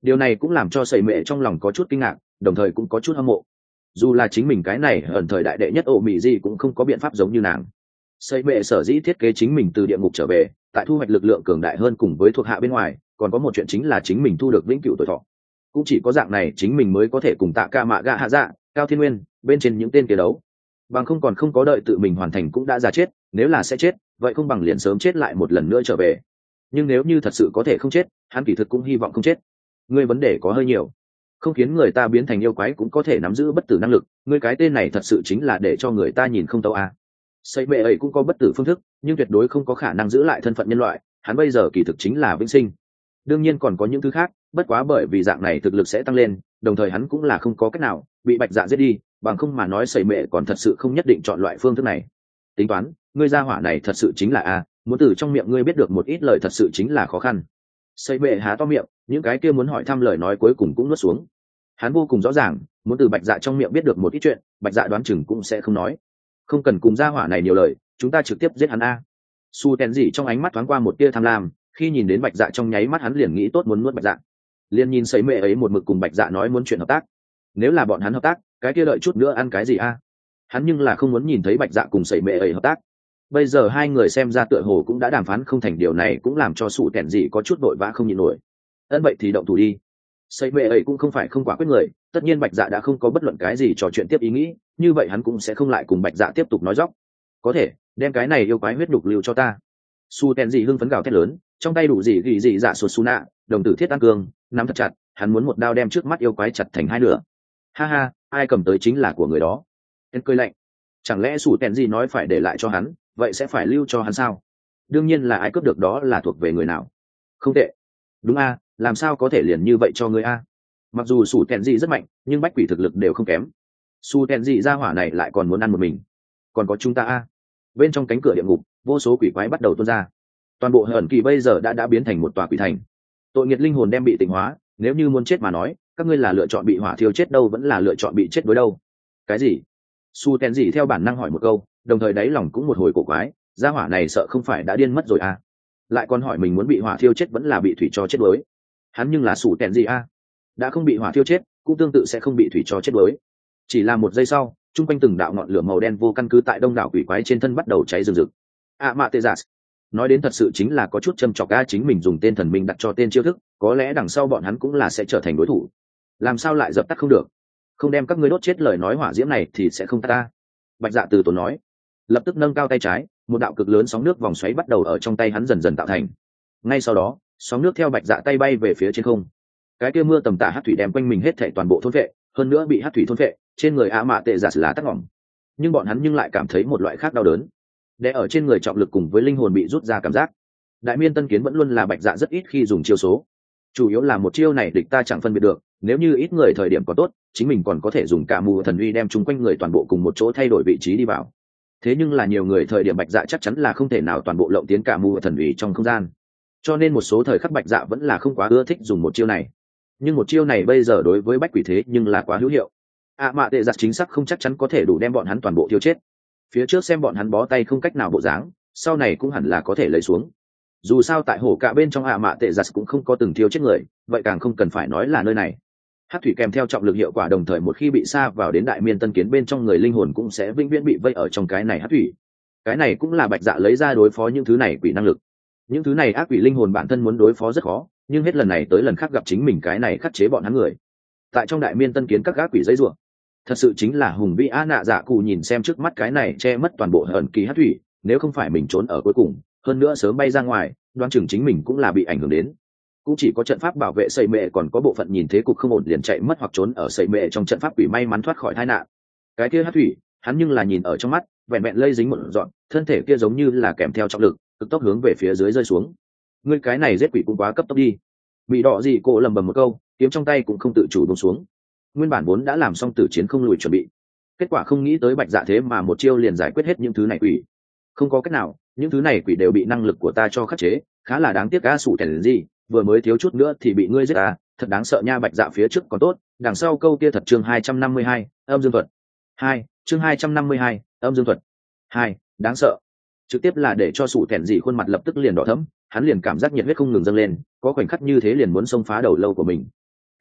Điều này cũng làm cho sẩy mệ trong lòng có chút kinh ngạc, đồng thời cũng có chút hâm mộ. Dù là chính mình cái này ẩn thời đại đệ nhất ổ mị gì cũng không có biện pháp giống như nàng. Sẩy mệ sở dĩ thiết kế chính mình từ địa ngục trở về, tại thu hoạch lực lượng cường đại hơn cùng với thuộc hạ bên ngoài, còn có một chuyện chính là chính mình thu được vĩnh cửu tuổi thọ. Cũng chỉ có dạng này chính mình mới có thể cùng Tạ Cả Mạ Gạ Hạ Dạ, Cao Thiên Nguyên bên trên những tên kia đấu. Bằng không còn không có đợi tự mình hoàn thành cũng đã ra chết, nếu là sẽ chết, vậy không bằng liền sớm chết lại một lần nữa trở về. Nhưng nếu như thật sự có thể không chết, hắn kỳ thực cũng hy vọng không chết. Ngươi vấn đề có hơi nhiều, không khiến người ta biến thành yêu quái cũng có thể nắm giữ bất tử năng lực, ngươi cái tên này thật sự chính là để cho người ta nhìn không tấu à. Sẩy mệ ấy cũng có bất tử phương thức, nhưng tuyệt đối không có khả năng giữ lại thân phận nhân loại, hắn bây giờ kỳ thực chính là vĩnh sinh. Đương nhiên còn có những thứ khác, bất quá bởi vì dạng này thực lực sẽ tăng lên, đồng thời hắn cũng là không có cách nào bị bạch dạ giết đi, bằng không mà nói sẩy mệ còn thật sự không nhất định chọn loại phương thức này. Tính toán, ngươi gia hỏa này thật sự chính là a, muốn từ trong miệng ngươi biết được một ít lời thật sự chính là khó khăn. Sẩy mệ há to miệng, những cái kia muốn hỏi thăm lời nói cuối cùng cũng nuốt xuống. Hắn vô cùng rõ ràng, muốn từ bạch dạ trong miệng biết được một ít chuyện, bạch dạ đoán chừng cũng sẽ không nói. Không cần cùng gia hỏa này nhiều lời, chúng ta trực tiếp giết hắn a. Su Tèn dị trong ánh mắt thoáng qua một tia tham lam, khi nhìn đến bạch dạ trong nháy mắt hắn liền nghĩ tốt muốn nuốt bạch dạ. Liên nhìn sẩy mệ ấy một mực cùng bạch dạ nói muốn chuyện hợp tác. Nếu là bọn hắn hợp tác, cái kia đợi chút nữa ăn cái gì a? Hắn nhưng là không muốn nhìn thấy bạch dạ cùng sẩy mệ ấy hợp tác. Bây giờ hai người xem ra tựa hồ cũng đã đàm phán không thành, điều này cũng làm cho Su Tèn dị có chút vội vã không nhịn nổi. Ân vậy thì động thủ đi. Sẩy mệ ấy cũng không phải không quả quyết người, tất nhiên bạch dạ đã không có bất luận cái gì trò chuyện tiếp ý nghĩ, như vậy hắn cũng sẽ không lại cùng bạch dạ tiếp tục nói dóc. Có thể đem cái này yêu quái huyết đục lưu cho ta. Su Tèn dị hưng phấn gào thét lớn, trong tay đủ gì gỉ dị dạ sụt su nạ, đồng tử thiết tăng cường, nắm thật chặt, hắn muốn một đao đem trước mắt yêu quái chặt thành hai nửa. Ha ha, ai cầm tới chính là của người đó. Em cười lạnh, chẳng lẽ Su Tèn dị nói phải để lại cho hắn, vậy sẽ phải lưu cho hắn sao? Đương nhiên là ai cướp được đó là thuộc về người nào. Không tệ. Đúng a, làm sao có thể liền như vậy cho người a? Mặc dù Su Tèn dị rất mạnh, nhưng bách quỷ thực lực đều không kém. Su Tèn dị ra hỏa này lại còn muốn ăn một mình. Còn có chúng ta a. Bên trong cánh cửa địa ngục, vô số quỷ quái bắt đầu tuôn ra. Toàn bộ hởn kỳ bây giờ đã biến thành một tòa quỷ thành. Tội nghiệt linh hồn đem bị tịnh hóa, nếu như muốn chết mà nói, các ngươi là lựa chọn bị hỏa thiêu chết đâu vẫn là lựa chọn bị chết đối đâu? Cái gì? Su Tèn dị theo bản năng hỏi một câu, đồng thời đáy lòng cũng một hồi cổ quái, gia hỏa này sợ không phải đã điên mất rồi à? Lại còn hỏi mình muốn bị hỏa thiêu chết vẫn là bị thủy cho chết đuối. Hắn nhưng là Su Tèn dị a, đã không bị hỏa thiêu chết, cũng tương tự sẽ không bị thủy cho chết đuối. Chỉ là một giây sau, trung quanh từng đạo ngọn lửa màu đen vô căn cứ tại đông đảo quỷ quái trên thân bắt đầu cháy rừng rực. Mạ tê giả nói đến thật sự chính là có chút châm chọc ca, chính mình dùng tên thần minh đặt cho tên chiêu thức, có lẽ đằng sau bọn hắn cũng là sẽ trở thành đối thủ. Làm sao lại dập tắt không được? Không đem các ngươi đốt chết lời nói hỏa diễm này thì sẽ không tắt ta. Bạch dạ từ tốn nói, lập tức nâng cao tay trái, một đạo cực lớn sóng nước vòng xoáy bắt đầu ở trong tay hắn dần dần tạo thành. Ngay sau đó, sóng nước theo bạch dạ tay bay về phía trên không. Cái kia mưa tầm tã hát thủy đem quanh mình hết thảy toàn bộ thôn vệ, hơn nữa bị hát thủy thôn vệ, trên người mạ tệ giả là tắc ngỏm. Nhưng bọn hắn nhưng lại cảm thấy một loại khác đau đớn, để ở trên người trọng lực cùng với linh hồn bị rút ra cảm giác. Đại miên tân kiến vẫn luôn là bạch dạ rất ít khi dùng chiêu số, chủ yếu là một chiêu này địch ta chẳng phân biệt được, nếu như ít người thời điểm có tốt, chính mình còn có thể dùng cả mù thần uy đem chúng quanh người toàn bộ cùng một chỗ thay đổi vị trí đi vào. Thế nhưng là nhiều người thời điểm bạch dạ chắc chắn là không thể nào toàn bộ lộng tiến cả mù thần uy trong không gian, cho nên một số thời khắc bạch dạ vẫn là không quá ưa thích dùng một chiêu này. Nhưng một chiêu này bây giờ đối với bách quỷ thế nhưng là quá hữu hiệu. Mạ tệ giặc chính xác không chắc chắn có thể đủ đem bọn hắn toàn bộ tiêu chết. Phía trước xem bọn hắn bó tay không cách nào bộ dáng, sau này cũng hẳn là có thể lấy xuống. Dù sao tại hổ cả bên trong mạ tệ giặc cũng không có từng thiêu chết người, vậy càng không cần phải nói là nơi này. Hát thủy kèm theo trọng lực hiệu quả, đồng thời một khi bị sa vào đến đại miên tân kiến bên trong, người linh hồn cũng sẽ vĩnh viễn bị vây ở trong cái này hát thủy. Cái này cũng là bạch dạ lấy ra đối phó những thứ này quỷ năng lực. Những thứ này ác quỷ linh hồn bản thân muốn đối phó rất khó, nhưng hết lần này tới lần khác gặp chính mình cái này khắc chế bọn hắn người. Tại trong đại miên tân kiến các ác quỷ dây rủa, thật sự chính là hùng vĩ a nạ dạ cụ nhìn xem trước mắt cái này che mất toàn bộ hận kỳ hát thủy, nếu không phải mình trốn ở cuối cùng, hơn nữa sớm bay ra ngoài, đoán chừng chính mình cũng là bị ảnh hưởng đến. Cũng chỉ có trận pháp bảo vệ sẩy mệ còn có bộ phận nhìn thế cục không ổn liền chạy mất hoặc trốn ở sẩy mệ trong trận pháp quỷ may mắn thoát khỏi tai nạn. Cái kia hát thủy, hắn nhưng là nhìn ở trong mắt, vẹn vẹn lây dính một dọn, thân thể kia giống như là kèm theo trọng lực, cực tốc hướng về phía dưới rơi xuống. Ngươi cái này giết quỷ cũng quá cấp tốc đi. Bị đỏ gì cô lầm bầm một câu, kiếm trong tay cũng không tự chủ buông xuống. Nguyên bản vốn đã làm xong tử chiến không lùi chuẩn bị, kết quả không nghĩ tới bạch dạ thế mà một chiêu liền giải quyết hết những thứ này quỷ. Không có cách nào, những thứ này quỷ đều bị năng lực của ta cho khắc chế, khá là đáng tiếc. A sủ thèn gì, vừa mới thiếu chút nữa thì bị ngươi giết à, thật đáng sợ nha. Bạch dạ phía trước còn tốt, đằng sau câu kia thật. Chương 252, âm dương thuật 2, chương 252, âm dương thuật 2, đáng sợ. Trực tiếp là để cho sủ thèn gì khuôn mặt lập tức liền đỏ thẫm, hắn liền cảm giác nhiệt huyết không ngừng dâng lên, có khoảnh khắc như thế liền muốn xông phá đầu lâu của mình.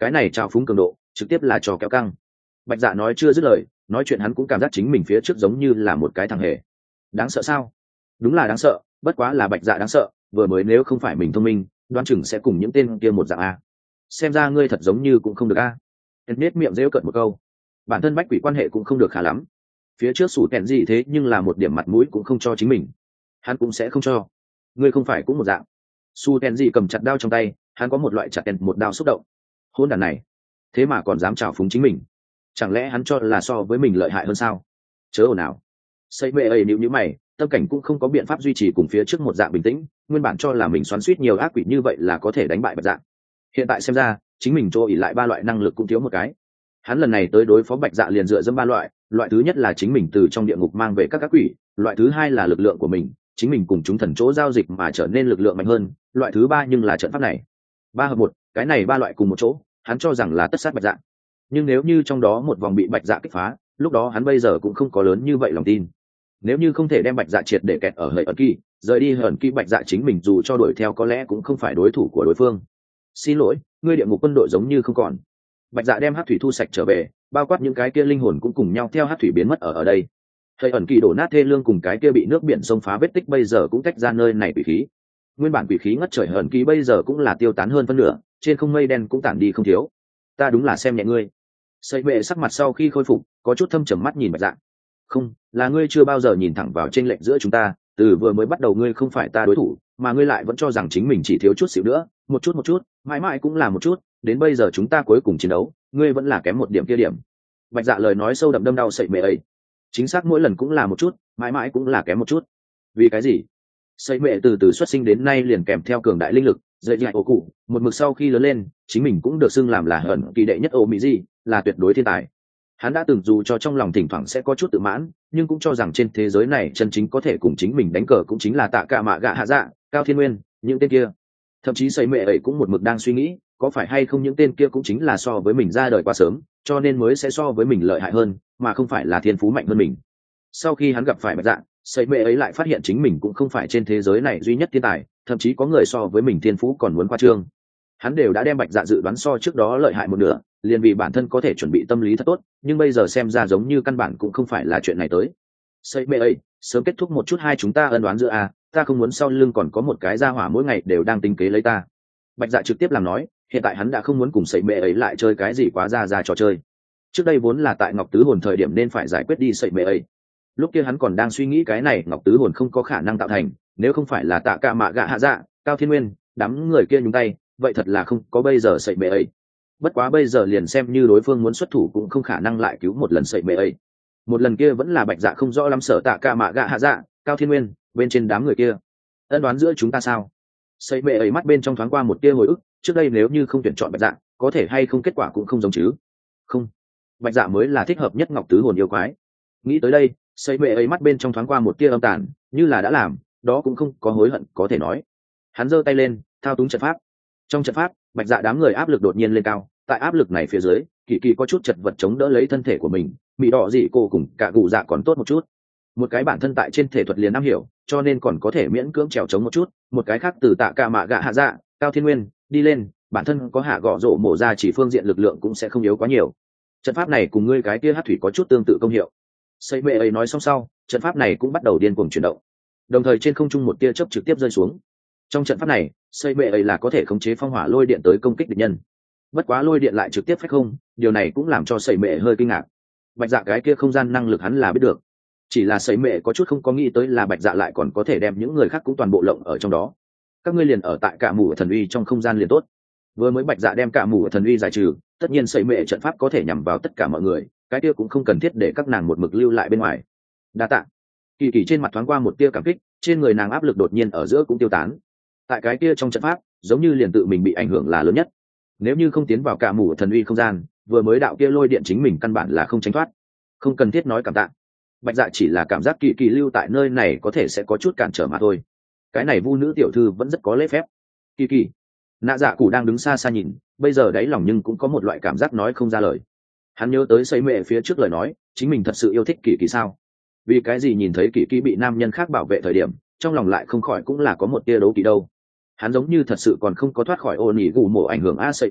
cái này trào phúng cường độ trực tiếp là trò kéo căng. Bạch Dạ nói chưa dứt lời, nói chuyện hắn cũng cảm giác chính mình phía trước giống như là một cái thằng hề. Đáng sợ sao? Đúng là đáng sợ, bất quá là Bạch Dạ đáng sợ, vừa mới nếu không phải mình thông minh, đoán chừng sẽ cùng những tên kia một dạng a. Xem ra ngươi thật giống như cũng không được a. Nết miệng rêu cợt một câu. Bản thân bách quỷ quan hệ cũng không được khá lắm. Phía trước sủ kèn gì thế nhưng là một điểm mặt mũi cũng không cho chính mình. Hắn cũng sẽ không cho. Ngươi không phải cũng một dạng. Su kèn gì cầm chặt đao trong tay, hắn có một loại chặt kèn một đao xúc động. Hôn đàn này, thế mà còn dám trào phúng chính mình. Chẳng lẽ hắn cho là so với mình lợi hại hơn sao? Chớ ồn ào. Xây mê ấy nhíu mày, tâm cảnh cũng không có biện pháp duy trì cùng phía trước một dạng bình tĩnh, nguyên bản cho là mình xoắn xuýt nhiều ác quỷ như vậy là có thể đánh bại Bạch Dạ. Hiện tại xem ra, chính mình cho ỷ lại ba loại năng lực cũng thiếu một cái. Hắn lần này tới đối phó Bạch Dạ liền dựa dẫm ba loại, loại thứ nhất là chính mình từ trong địa ngục mang về các ác quỷ, loại thứ hai là lực lượng của mình, chính mình cùng chúng thần chỗ giao dịch mà trở nên lực lượng mạnh hơn, loại thứ ba nhưng là trận pháp này. Ba hợp một, cái này ba loại cùng một chỗ, hắn cho rằng là tất sát Bạch Dạ. Nhưng nếu như trong đó một vòng bị Bạch Dạ kích phá, lúc đó hắn bây giờ cũng không có lớn như vậy lòng tin. Nếu như không thể đem Bạch Dạ triệt để kẹt ở hơi ẩn kỳ, rời đi hơi ẩn kỳ, Bạch Dạ chính mình dù cho đuổi theo có lẽ cũng không phải đối thủ của đối phương. Xin lỗi, ngươi địa ngục quân đội giống như không còn. Bạch Dạ đem hắc thủy thu sạch trở về, bao quát những cái kia linh hồn cũng cùng nhau theo hắc thủy biến mất ở đây. Hơi ẩn kỳ đổ nát thê lương cùng cái kia bị nước biển xông phá vết tích bây giờ cũng tách ra nơi này quỷ khí. Nguyên bản quỷ khí ngất trời ẩn kỳ bây giờ cũng là tiêu tán hơn phân nửa, trên không mây đen cũng tản đi không thiếu. Ta đúng là xem nhẹ ngươi. Sậy bệ sắc mặt sau khi khôi phục, có chút thâm trầm mắt nhìn Bạch Dạ. Không, là ngươi chưa bao giờ nhìn thẳng vào chênh lệch giữa chúng ta, từ vừa mới bắt đầu ngươi không phải ta đối thủ, mà ngươi lại vẫn cho rằng chính mình chỉ thiếu chút xíu nữa, một chút, mãi mãi cũng là một chút, đến bây giờ chúng ta cuối cùng chiến đấu, ngươi vẫn là kém một điểm kia điểm. Bạch Dạ lời nói sâu đậm đâm đau sậy mệ ấy. Chính xác mỗi lần cũng là một chút, mãi mãi cũng là kém một chút. Vì cái gì? Sậy mệ từ từ xuất sinh đến nay liền kèm theo cường đại linh lực, dạy dạy ổ cụ, một mực sau khi lớn lên, chính mình cũng được xưng làm là hận kỳ đệ nhất ô mỹ gì, là tuyệt đối thiên tài. Hắn đã từng dù cho trong lòng thỉnh thoảng sẽ có chút tự mãn, nhưng cũng cho rằng trên thế giới này chân chính có thể cùng chính mình đánh cờ cũng chính là Tạ Cả Mạ Gạ Hạ Dạ, Cao Thiên Nguyên, những tên kia. Thậm chí sậy mệ ấy cũng một mực đang suy nghĩ, có phải hay không những tên kia cũng chính là so với mình ra đời quá sớm, cho nên mới sẽ so với mình lợi hại hơn, mà không phải là thiên phú mạnh hơn mình. Sau khi hắn gặp phải Bạch Dạ, sậy mệ ấy lại phát hiện chính mình cũng không phải trên thế giới này duy nhất thiên tài, thậm chí có người so với mình thiên phú còn muốn khoa trương. Hắn đều đã đem Bạch Dạ dự đoán so trước đó lợi hại một nửa, liền vì bản thân có thể chuẩn bị tâm lý thật tốt, nhưng bây giờ xem ra giống như căn bản cũng không phải là chuyện này tới. Sậy mệ ấy, sớm kết thúc một chút hai chúng ta ân đoán giữa a, ta không muốn sau lưng còn có một cái gia hỏa mỗi ngày đều đang tính kế lấy ta. Bạch Dạ trực tiếp làm nói, hiện tại hắn đã không muốn cùng sậy mệ ấy lại chơi cái gì quá ra trò chơi. Trước đây vốn là tại Ngọc Tứ Hồn thời điểm nên phải giải quyết đi sậy mệ ấy. Lúc kia hắn còn đang suy nghĩ cái này Ngọc Tứ Hồn không có khả năng tạo thành, nếu không phải là Tạ Cả Mạ Gạ Hạ Dạ, Cao Thiên Nguyên, đám người kia nhúng tay, vậy thật là không có bây giờ sậy mệ ấy. Bất quá bây giờ liền xem như đối phương muốn xuất thủ cũng không khả năng lại cứu một lần sậy mệ ấy. Một lần kia vẫn là Bạch Dạ không rõ lắm sở Tạ Cả Mạ Gạ Hạ Dạ, Cao Thiên Nguyên, bên trên đám người kia. Ân đoán giữa chúng ta sao? Sậy mệ ấy mắt bên trong thoáng qua một tia hồi ức, trước đây nếu như không tuyển chọn Bạch Dạ, có thể hay không kết quả cũng không giống chứ. Không, Bạch Dạ mới là thích hợp nhất Ngọc Tứ Hồn yêu quái. Nghĩ tới đây, sậy mệ ấy mắt bên trong thoáng qua một tia âm tàn, như là đã làm, đó cũng không có hối hận có thể nói. Hắn giơ tay lên, thao túng trận pháp. Trong trận pháp, Bạch Dạ đám người áp lực đột nhiên lên cao, tại áp lực này phía dưới, kỳ kỳ có chút chật vật chống đỡ lấy thân thể của mình, mị đỏ dị cô cùng cả gù dạ còn tốt một chút. Một cái bản thân tại trên thể thuật liền am hiểu, cho nên còn có thể miễn cưỡng trèo chống một chút, một cái khác từ Tạ Cả Mạ Gạ Hạ Dạ, Cao Thiên Nguyên đi lên, bản thân có hạ gọ rộ mổ ra chỉ phương diện lực lượng cũng sẽ không yếu quá nhiều. Trận pháp này cùng ngươi cái kia hát thủy có chút tương tự công hiệu. Sậy mệ ấy nói xong sau, trận pháp này cũng bắt đầu điên cuồng chuyển động, đồng thời trên không trung một tia chớp trực tiếp rơi xuống. Trong trận pháp này, sậy mệ ấy là có thể khống chế phong hỏa lôi điện tới công kích địch nhân. Bất quá lôi điện lại trực tiếp phách không, điều này cũng làm cho sậy mệ hơi kinh ngạc. Bạch Dạ cái kia không gian năng lực hắn là biết được, chỉ là sậy mệ có chút không có nghĩ tới là Bạch Dạ lại còn có thể đem những người khác cũng toàn bộ lộng ở trong đó. Các ngươi liền ở tại Cả Mù Thần Uy trong không gian liền tốt. Vừa mới Bạch Dạ đem Cả Mù Thần Uy giải trừ, tất nhiên sậy mệ trận pháp có thể nhằm vào tất cả mọi người, cái kia cũng không cần thiết để các nàng một mực lưu lại bên ngoài. Đa tạ. Kỳ kỳ trên mặt thoáng qua một tia cảm kích, trên người nàng áp lực đột nhiên ở giữa cũng tiêu tán. Tại cái kia trong trận pháp, giống như liền tự mình bị ảnh hưởng là lớn nhất. Nếu như không tiến vào Cả Mù Thần Uy không gian, vừa mới đạo kia lôi điện chính mình căn bản là không tránh thoát. Không cần thiết nói cảm tạ. Bạch Dạ chỉ là cảm giác kỳ kỳ lưu tại nơi này có thể sẽ có chút cản trở mà thôi. Cái này vu nữ tiểu thư vẫn rất có lễ phép. Kỳ kỳ. Nạ Dạ Cụ đang đứng xa xa nhìn, bây giờ đáy lòng nhưng cũng có một loại cảm giác nói không ra lời. Hắn nhớ tới sấy mệ phía trước lời nói, chính mình thật sự yêu thích kỳ kỳ sao? Vì cái gì nhìn thấy kỳ kỳ bị nam nhân khác bảo vệ thời điểm, trong lòng lại không khỏi cũng là có một tia đấu kỵ đâu. Hắn giống như thật sự còn không có thoát khỏi ô nỉ gù mổ ảnh hưởng a sấy mệ ấy,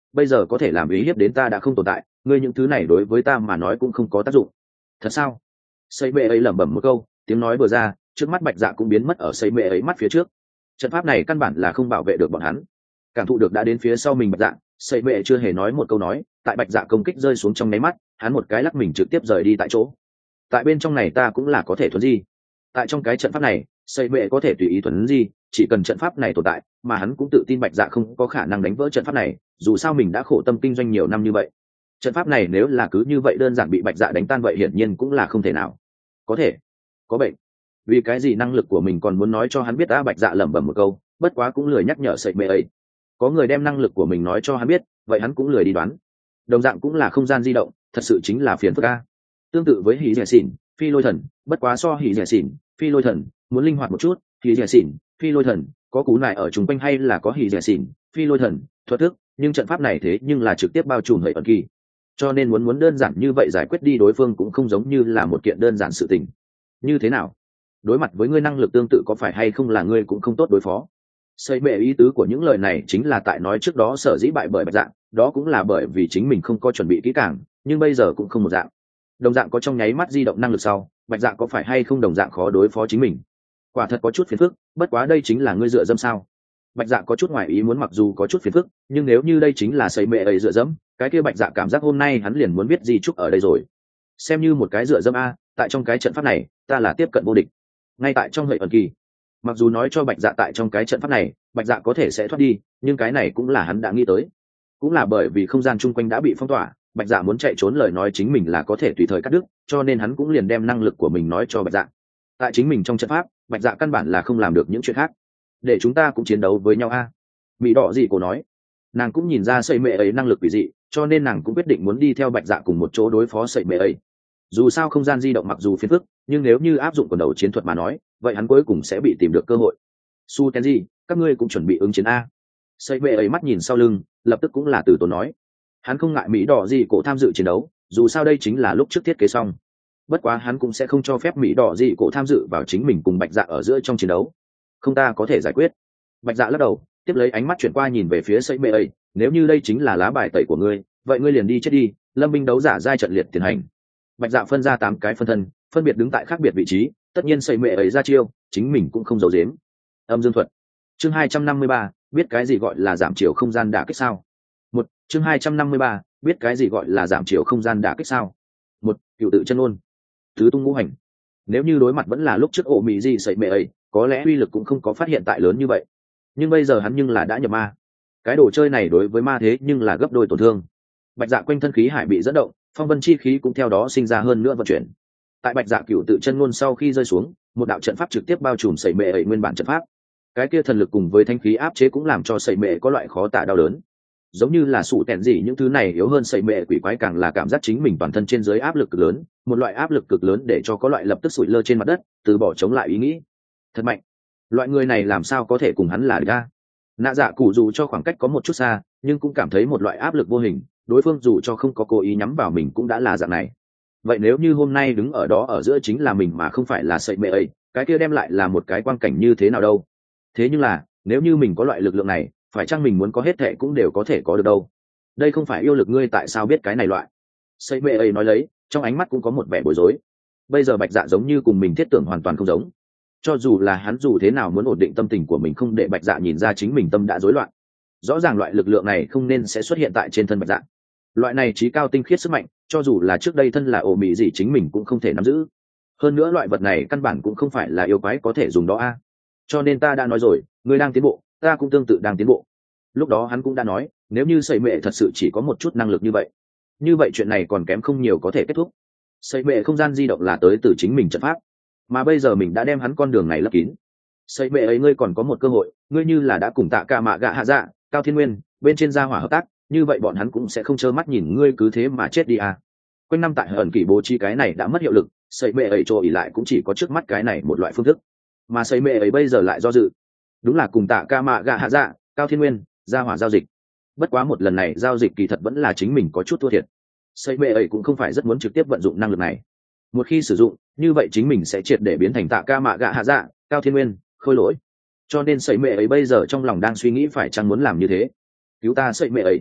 bây giờ có thể làm ý hiếp đến ta đã không tồn tại, ngươi những thứ này đối với ta mà nói cũng không có tác dụng. Thật sao? Xây bệ ấy lẩm bẩm một câu, tiếng nói vừa ra, trước mắt Bạch Dạ cũng biến mất ở xây bệ ấy mắt phía trước. Trận pháp này căn bản là không bảo vệ được bọn hắn. Cảm thụ được đã đến phía sau mình Bạch Dạ, xây bệ chưa hề nói một câu nói, tại Bạch Dạ công kích rơi xuống trong nháy mắt, hắn một cái lắc mình trực tiếp rời đi tại chỗ. Tại bên trong này ta cũng là có thể thuần di. Tại trong cái trận pháp này, xây bệ có thể tùy ý thuần di, chỉ cần trận pháp này tồn tại, mà hắn cũng tự tin Bạch Dạ không có khả năng đánh vỡ trận pháp này, dù sao mình đã khổ tâm kinh doanh nhiều năm như vậy. Trận pháp này nếu là cứ như vậy đơn giản bị Bạch Dạ đánh tan vậy hiển nhiên cũng là không thể nào. Có thể, có bệnh. Vì cái gì năng lực của mình còn muốn nói cho hắn biết? Bạch Dạ lẩm bẩm một câu, bất quá cũng lười nhắc nhở sậy mê ấy. Có người đem năng lực của mình nói cho hắn biết, vậy hắn cũng lười đi đoán. Đồng dạng cũng là không gian di động, thật sự chính là phiền phức a. Tương tự với hỉ rẻ xỉn, phi lôi thần, bất quá so hỉ rẻ xỉn, phi lôi thần muốn linh hoạt một chút. Hỉ rẻ xỉn, phi lôi thần có cú này ở chung quanh hay là có hỉ rẻ xỉn, phi lôi thần thuật thức, nhưng trận pháp này thế nhưng là trực tiếp bao trùm hệ ẩn kỳ, cho nên muốn đơn giản như vậy giải quyết đi đối phương cũng không giống như là một kiện đơn giản sự tình. Như thế nào? Đối mặt với ngươi năng lực tương tự có phải hay không là ngươi cũng không tốt đối phó? Xây bệ ý tứ của những lời này chính là tại nói trước đó sở dĩ bại bởi Bạch Dạ, đó cũng là bởi vì chính mình không có chuẩn bị kỹ càng, nhưng bây giờ cũng không một dạng. Đồng dạng có trong nháy mắt di động năng lực sau, Bạch Dạ có phải hay không đồng dạng khó đối phó chính mình? Quả thật có chút phiền phức, bất quá đây chính là ngươi dựa dẫm sao? Bạch Dạ có chút ngoài ý muốn, mặc dù có chút phiền phức, nhưng nếu như đây chính là xây bệ ấy dựa dẫm, cái kia Bạch Dạ cảm giác hôm nay hắn liền muốn biết gì chúc ở đây rồi. Xem như một cái dựa dẫm a, tại trong cái trận pháp này, ta là tiếp cận vô địch. Ngay tại trong hệ ẩn kỳ, mặc dù nói cho Bạch Dạ tại trong cái trận pháp này Bạch Dạ có thể sẽ thoát đi, nhưng cái này cũng là hắn đã nghĩ tới. Cũng là bởi vì không gian chung quanh đã bị phong tỏa, Bạch Dạ muốn chạy trốn lời nói chính mình là có thể tùy thời cắt đứt, cho nên hắn cũng liền đem năng lực của mình nói cho Bạch Dạ. Tại chính mình trong trận pháp, Bạch Dạ căn bản là không làm được những chuyện khác. Để chúng ta cũng chiến đấu với nhau a. Mỹ đỏ gì cô nói, nàng cũng nhìn ra sậy mẹ ấy năng lực quỷ dị, cho nên nàng cũng quyết định muốn đi theo Bạch Dạ cùng một chỗ đối phó sậy mẹ ấy. Dù sao không gian di động mặc dù phiền phức, nhưng nếu như áp dụng quần đầu chiến thuật mà nói, vậy hắn cuối cùng sẽ bị tìm được cơ hội. Su Tenji, các ngươi cũng chuẩn bị ứng chiến a. Sậy mẹ ấy mắt nhìn sau lưng, lập tức cũng là từ tốn nói, hắn không ngại Mỹ đỏ gì cổ tham dự chiến đấu, dù sao đây chính là lúc trước thiết kế xong. Bất quá hắn cũng sẽ không cho phép Mỹ đỏ gì cổ tham dự vào chính mình cùng Bạch Dạ ở giữa trong chiến đấu. Không, ta có thể giải quyết. Bạch Dạ lắc đầu, tiếp lấy ánh mắt chuyển qua nhìn về phía sậy mẹ ấy, nếu như đây chính là lá bài tẩy của ngươi, vậy ngươi liền đi chết đi. Lâm binh đấu giả giai trận liệt tiến hành. Bạch Dạ phân ra 8 cái phân thân, phân biệt đứng tại khác biệt vị trí, tất nhiên sậy mẹ ấy ra chiêu, chính mình cũng không giấu giếm. Âm dương thuật. Chương 253, biết cái gì gọi là giảm chiều không gian đả kích sao? Chương 253, biết cái gì gọi là giảm chiều không gian đả kích sao? Cựu tự chân ôn. Tứ tung ngũ hành. Nếu như đối mặt vẫn là lúc trước ổ mị gì sậy mẹ ấy, có lẽ uy lực cũng không có phát hiện tại lớn như vậy. Nhưng bây giờ hắn nhưng là đã nhập ma. Cái đồ chơi này đối với ma thế nhưng là gấp đôi tổn thương. Bạch Dạ quanh thân khí hải bị dẫn động, phong vân chi khí cũng theo đó sinh ra hơn nữa vận chuyển. Tại Bạch Dạ cựu tự chân ngôn sau khi rơi xuống, một đạo trận pháp trực tiếp bao trùm sậy mẹ ấy nguyên bản trận pháp. Cái kia thần lực cùng với thanh khí áp chế cũng làm cho sậy mẹ có loại khó tả đau đớn. Giống như là sụ tẹn gì những thứ này yếu hơn sậy mẹ quỷ quái càng là cảm giác chính mình toàn thân trên dưới áp lực cực lớn, một loại áp lực cực lớn để cho có loại lập tức sụi lơ trên mặt đất, từ bỏ chống lại ý nghĩ. Thật mạnh. Loại người này làm sao có thể cùng hắn là địch? Nạ Dạ Cụ dù cho khoảng cách có một chút xa, nhưng cũng cảm thấy một loại áp lực vô hình, đối phương dù cho không có cố ý nhắm vào mình cũng đã là dạng này. Vậy nếu như hôm nay đứng ở đó ở giữa chính là mình mà không phải là sậy mẹ ấy, cái kia đem lại là một cái quang cảnh như thế nào đâu? Thế nhưng là, nếu như mình có loại lực lượng này, phải chăng mình muốn có hết thệ cũng đều có thể có được đâu? Đây không phải yêu lực, ngươi tại sao biết cái này loại? Sậy mẹ ấy nói lấy, trong ánh mắt cũng có một vẻ bối rối. Bây giờ Bạch Dạ giống như cùng mình thiết tưởng hoàn toàn không giống. Cho dù là hắn dù thế nào muốn ổn định tâm tình của mình không để Bạch Dạ nhìn ra chính mình tâm đã rối loạn. Rõ ràng loại lực lượng này không nên sẽ xuất hiện tại trên thân Bạch Dạ. Loại này trí cao tinh khiết sức mạnh, cho dù là trước đây thân là ổ mị gì chính mình cũng không thể nắm giữ. Hơn nữa loại vật này căn bản cũng không phải là yêu quái có thể dùng đó a. Cho nên ta đã nói rồi, ngươi đang tiến bộ, ta cũng tương tự đang tiến bộ. Lúc đó hắn cũng đã nói, nếu như sậy mẹ thật sự chỉ có một chút năng lực như vậy chuyện này còn kém không nhiều có thể kết thúc. Sậy mẹ không gian di động là tới từ chính mình trận pháp, mà bây giờ mình đã đem hắn con đường này lấp kín. Sậy mẹ ấy, ngươi còn có một cơ hội, ngươi như là đã cùng Tạ Cả Mạ Gạ Hạ Dạ, Cao Thiên Nguyên bên trên gia hỏa hợp tác, như vậy bọn hắn cũng sẽ không trơ mắt nhìn ngươi cứ thế mà chết đi à. Quanh năm tại ẩn kỷ bố trí cái này đã mất hiệu lực, sậy mẹ ấy trôi lại cũng chỉ có trước mắt cái này một loại phương thức, mà sậy mẹ ấy bây giờ lại do dự. Đúng là cùng Tạ Cả Mạ Gạ Hạ Dạ, Cao Thiên Nguyên gia hỏa giao dịch, bất quá một lần này giao dịch kỳ thật vẫn là chính mình có chút thua thiệt. Sậy mẹ ấy cũng không phải rất muốn trực tiếp vận dụng năng lực này, một khi sử dụng như vậy chính mình sẽ triệt để biến thành Tạ Cả Mạ Gạ Hạ Dạ, Cao Thiên Nguyên khôi lỗi, cho nên sậy mẹ ấy bây giờ trong lòng đang suy nghĩ phải chăng muốn làm như thế. Cứu ta sậy mẹ ấy.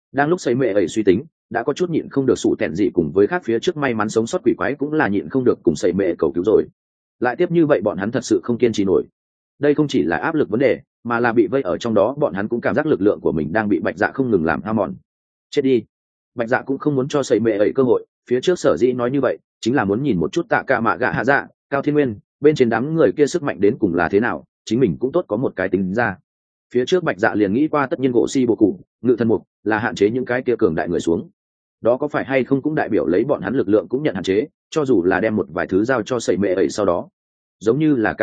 Đang lúc xây mệ ấy suy tính, đã có chút nhịn không được sụ tẹn dị cùng với khác phía trước may mắn sống sót quỷ quái cũng là nhịn không được cùng xây mệ cầu cứu rồi. Lại tiếp như vậy bọn hắn thật sự không kiên trì nổi. Đây không chỉ là áp lực vấn đề, mà là bị vây ở trong đó bọn hắn cũng cảm giác lực lượng của mình đang bị bạch dạ không ngừng làm hao mòn. Chết đi. Bạch dạ cũng không muốn cho xây mệ ấy cơ hội, phía trước sở dĩ nói như vậy chính là muốn nhìn một chút Tạ Cả Mạ Gạ Hạ Dạ, Cao Thiên Nguyên bên trên đám người kia sức mạnh đến cùng là thế nào, chính mình cũng tốt có một cái tính ra. Phía trước bạch dạ liền nghĩ qua tất nhiên gỗ si bộ cụ ngự thần mục là hạn chế những cái kia cường đại người xuống, đó có phải hay không cũng đại biểu lấy bọn hắn lực lượng cũng nhận hạn chế, cho dù là đem một vài thứ giao cho sẩy mệ ấy sau đó. Giống như là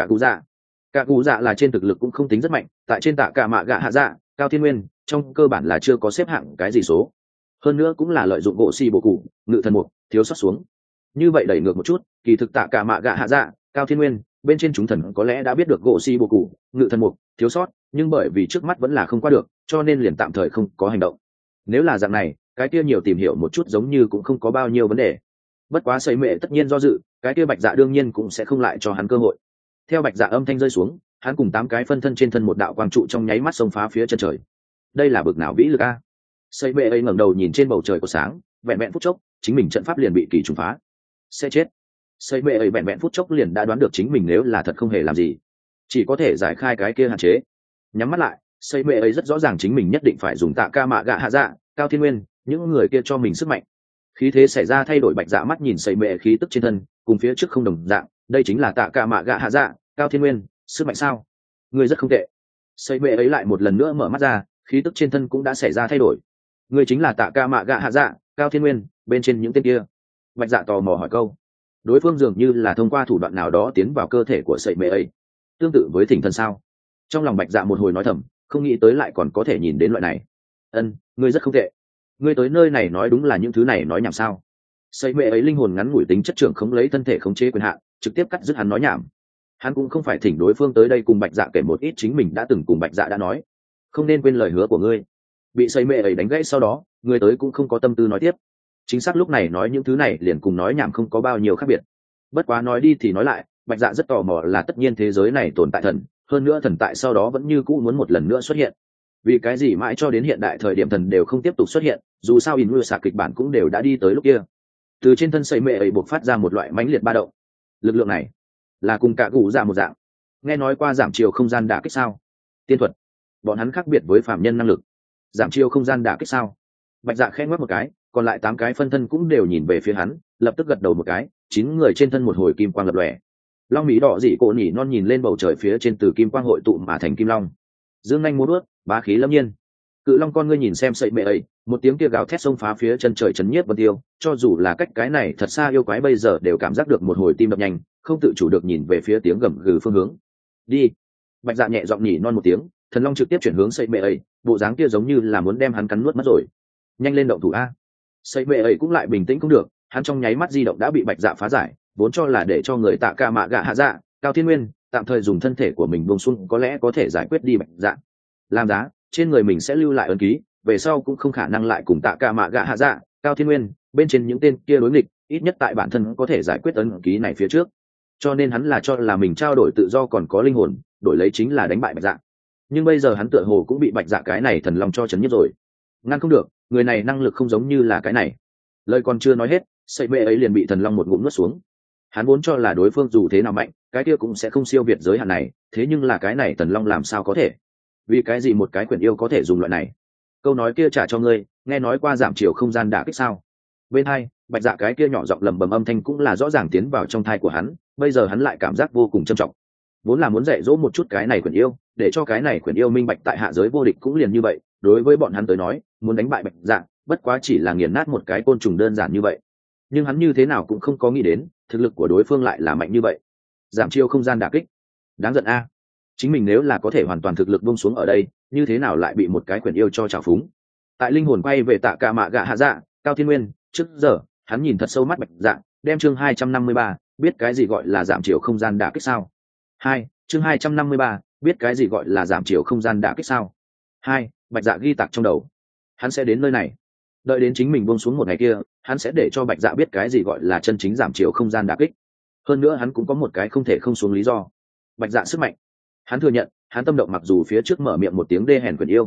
cả cụ dạ là trên thực lực cũng không tính rất mạnh, tại trên Tạ Cả Mạ Gạ Hạ Dạ, Cao Thiên Nguyên trong cơ bản là chưa có xếp hạng cái gì số, hơn nữa cũng là lợi dụng gỗ si bộ cụ ngự thần mục thiếu sót xuống. Như vậy đẩy ngược một chút, kỳ thực Tạ Cả Mạ Gạ Hạ Dạ, Cao Thiên Nguyên bên trên chúng thần có lẽ đã biết được gỗ si bộ cụ ngự thần mục thiếu sót, nhưng bởi vì trước mắt vẫn là không qua được, cho nên liền tạm thời không có hành động. Nếu là dạng này, cái kia nhiều tìm hiểu một chút giống như cũng không có bao nhiêu vấn đề. Bất quá sẩy mệ tất nhiên do dự, cái kia bạch dạ đương nhiên cũng sẽ không lại cho hắn cơ hội. Theo bạch dạ âm thanh rơi xuống, hắn cùng 8 cái phân thân trên thân một đạo quang trụ trong nháy mắt xông phá phía chân trời. Đây là bực nào vĩ lực a! Sẩy mệ ấy ngẩng đầu nhìn trên bầu trời của sáng, vẹn vẹn phút chốc, chính mình trận pháp liền bị kỳ trùng phá. Sẽ chết. Sẩy mệ ấy vẹn vẹn phút chốc liền đã đoán được chính mình nếu là thật không hề làm gì, chỉ có thể giải khai cái kia hạn chế. Nhắm mắt lại, sẩy mệ ấy rất rõ ràng chính mình nhất định phải dùng Tạ Cả Mạ Gạ Hạ Dạ, Cao Thiên Nguyên những người kia cho mình sức mạnh. Khí thế xảy ra thay đổi, bạch dạ mắt nhìn sẩy mệ khí tức trên thân cùng phía trước không đồng dạng, đây chính là Tạ Cả Mạ Gạ Hạ Dạ, Cao Thiên Nguyên sức mạnh sao? Ngươi rất không tệ. Sẩy mệ ấy lại một lần nữa mở mắt ra, khí tức trên thân cũng đã xảy ra thay đổi. Ngươi chính là Tạ Cả Mạ Gạ Hạ Dạ, Cao Thiên Nguyên bên trên những tên kia? Bạch dạ tò mò hỏi câu. Đối phương dường như là thông qua thủ đoạn nào đó tiến vào cơ thể của sẩy mệ ấy, tương tự với thỉnh thần sao? Trong lòng bạch dạ một hồi nói thầm, không nghĩ tới lại còn có thể nhìn đến loại này. Ngươi rất không tệ. Ngươi tới nơi này nói đúng là những thứ này nói nhảm sao? Sẩy mệ ấy linh hồn ngắn ngủi tính chất trưởng không lấy thân thể khống chế quyền hạn, trực tiếp cắt dứt hắn nói nhảm. Hắn cũng không phải thỉnh đối phương tới đây cùng bạch dạ kể một ít chính mình đã từng cùng bạch dạ đã nói. Không nên quên lời hứa của ngươi. Bị sẩy mệ ấy đánh gãy sau đó, người tới cũng không có tâm tư nói tiếp. Chính xác lúc này nói những thứ này liền cùng nói nhảm không có bao nhiêu khác biệt. Bất quá nói đi thì nói lại, bạch dạ rất tò mò là tất nhiên thế giới này tồn tại thần, hơn nữa thần tại sau đó vẫn như cũ muốn một lần nữa xuất hiện. Vì cái gì mãi cho đến hiện đại thời điểm thần đều không tiếp tục xuất hiện, dù sao in xạ kịch bản cũng đều đã đi tới lúc kia. Từ trên thân sẩy mệ ấy buộc phát ra một loại mãnh liệt ba động. Lực lượng này là cùng cả cụ dạ một dạng. Nghe nói qua giảm chiều không gian đả kích sao? Tiên thuật. Bọn hắn khác biệt với phạm nhân năng lực. Giảm chiều không gian đả kích sao? Bạch dạ khẽ ngoắc một cái, còn lại 8 cái phân thân cũng đều nhìn về phía hắn, lập tức gật đầu một cái, 9 người trên thân một hồi kim quang lập lòe. Long mỹ đỏ dị cổ nhỉ non nhìn lên bầu trời phía trên, từ kim quang hội tụ mà thành kim long. Dương nhanh múa bước, bá khí lâm nhiên. Cự long con ngươi nhìn xem sẩy mệ ấy, một tiếng kia gào thét xông phá phía chân trời chấn nhiếp vân tiêu, cho dù là cách cái này thật xa yêu quái bây giờ đều cảm giác được một hồi tim đập nhanh, không tự chủ được nhìn về phía tiếng gầm gừ phương hướng. Đi. Bạch dạ nhẹ giọng nhỉ non một tiếng, thần long trực tiếp chuyển hướng sẩy mệ ấy, bộ dáng kia giống như là muốn đem hắn cắn nuốt mất rồi. Nhanh lên động thủ a. Sẩy mệ ấy cũng lại bình tĩnh cũng được, hắn trong nháy mắt di động đã bị bạch dạ phá giải, vốn cho là để cho người Tạ Cả Mạ Gạ Hạ Dạ, Cao Thiên Nguyên tạm thời dùng thân thể của mình buông xuống có lẽ có thể giải quyết đi bạch dạ. Làm giá, trên người mình sẽ lưu lại ấn ký, về sau cũng không khả năng lại cùng Tạ Cả Mạ Gạ Hạ Dạ, Cao Thiên Nguyên bên trên những tên kia đối nghịch, ít nhất tại bản thân có thể giải quyết ấn ký này phía trước. Cho nên hắn là cho là mình trao đổi tự do còn có linh hồn, đổi lấy chính là đánh bại bạch dạ. Nhưng bây giờ hắn tựa hồ cũng bị bạch dạ cái này thần long cho chấn nhất rồi. Ngăn không được, người này năng lực không giống như là cái này. Lời còn chưa nói hết, sẩy mệ ấy liền bị thần long một ngụm nuốt xuống. Hắn vốn cho là đối phương dù thế nào mạnh, cái kia cũng sẽ không siêu việt giới hạn này, thế nhưng là cái này thần long làm sao có thể? Vì cái gì một cái quyển yêu có thể dùng loại này? Câu nói kia trả cho ngươi, nghe nói qua giảm chiều không gian đả kích sao? Bên hai, bạch dạ cái kia nhỏ giọng lầm bầm âm thanh cũng là rõ ràng tiến vào trong thai của hắn, bây giờ hắn lại cảm giác vô cùng trầm trọng. Vốn là muốn dạy dỗ một chút cái này quyển yêu, để cho cái này quyển yêu minh bạch tại hạ giới vô địch cũng liền như vậy, đối với bọn hắn tới nói, muốn đánh bại bạch dạ, bất quá chỉ là nghiền nát một cái côn trùng đơn giản như vậy. Nhưng hắn như thế nào cũng không có nghĩ đến, thực lực của đối phương lại là mạnh như vậy. Giảm chiêu không gian đả kích, đáng giận a. Chính mình nếu là có thể hoàn toàn thực lực buông xuống ở đây, như thế nào lại bị một cái quyển yêu cho trào phúng. Tại linh hồn quay về Tạ Cả Mạ Gạ Hạ Dạ, Cao Thiên Nguyên trước giờ hắn nhìn thật sâu mắt bạch dạ, đem chương 253, biết cái gì gọi là giảm chiều không gian đả kích sao? Chương 253, biết cái gì gọi là giảm chiều không gian đả kích sao? Bạch dạ ghi tạc trong đầu. Hắn sẽ đến nơi này. Đợi đến chính mình buông xuống một ngày kia, hắn sẽ để cho bạch dạ biết cái gì gọi là chân chính giảm chiều không gian đả kích. Hơn nữa hắn cũng có một cái không thể không xuống lý do. Bạch dạ sức mạnh. Hắn thừa nhận, hắn tâm động mặc dù phía trước mở miệng một tiếng đê hèn quyền yêu.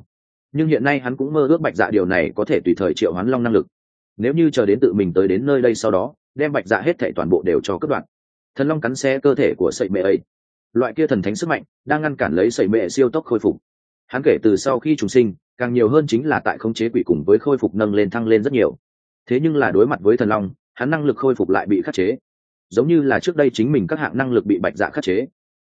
nhưng hiện nay hắn cũng mơ ước bạch dạ điều này có thể tùy thời triệu hoán long năng lực. Nếu như chờ đến tự mình tới đến nơi đây sau đó đem bạch dạ hết thảy toàn bộ đều cho cất đoạn. Thần long cắn xé cơ thể của sậy mệ ấy, loại kia thần thánh sức mạnh đang ngăn cản lấy sậy mệ siêu tốc khôi phục. Hắn kể từ sau khi trùng sinh càng nhiều hơn chính là tại khống chế quỷ cùng với khôi phục nâng lên thăng lên rất nhiều. Thế nhưng là đối mặt với thần long, hắn năng lực khôi phục lại bị khắc chế, giống như là trước đây chính mình các hạng năng lực bị bạch dạ khắc chế.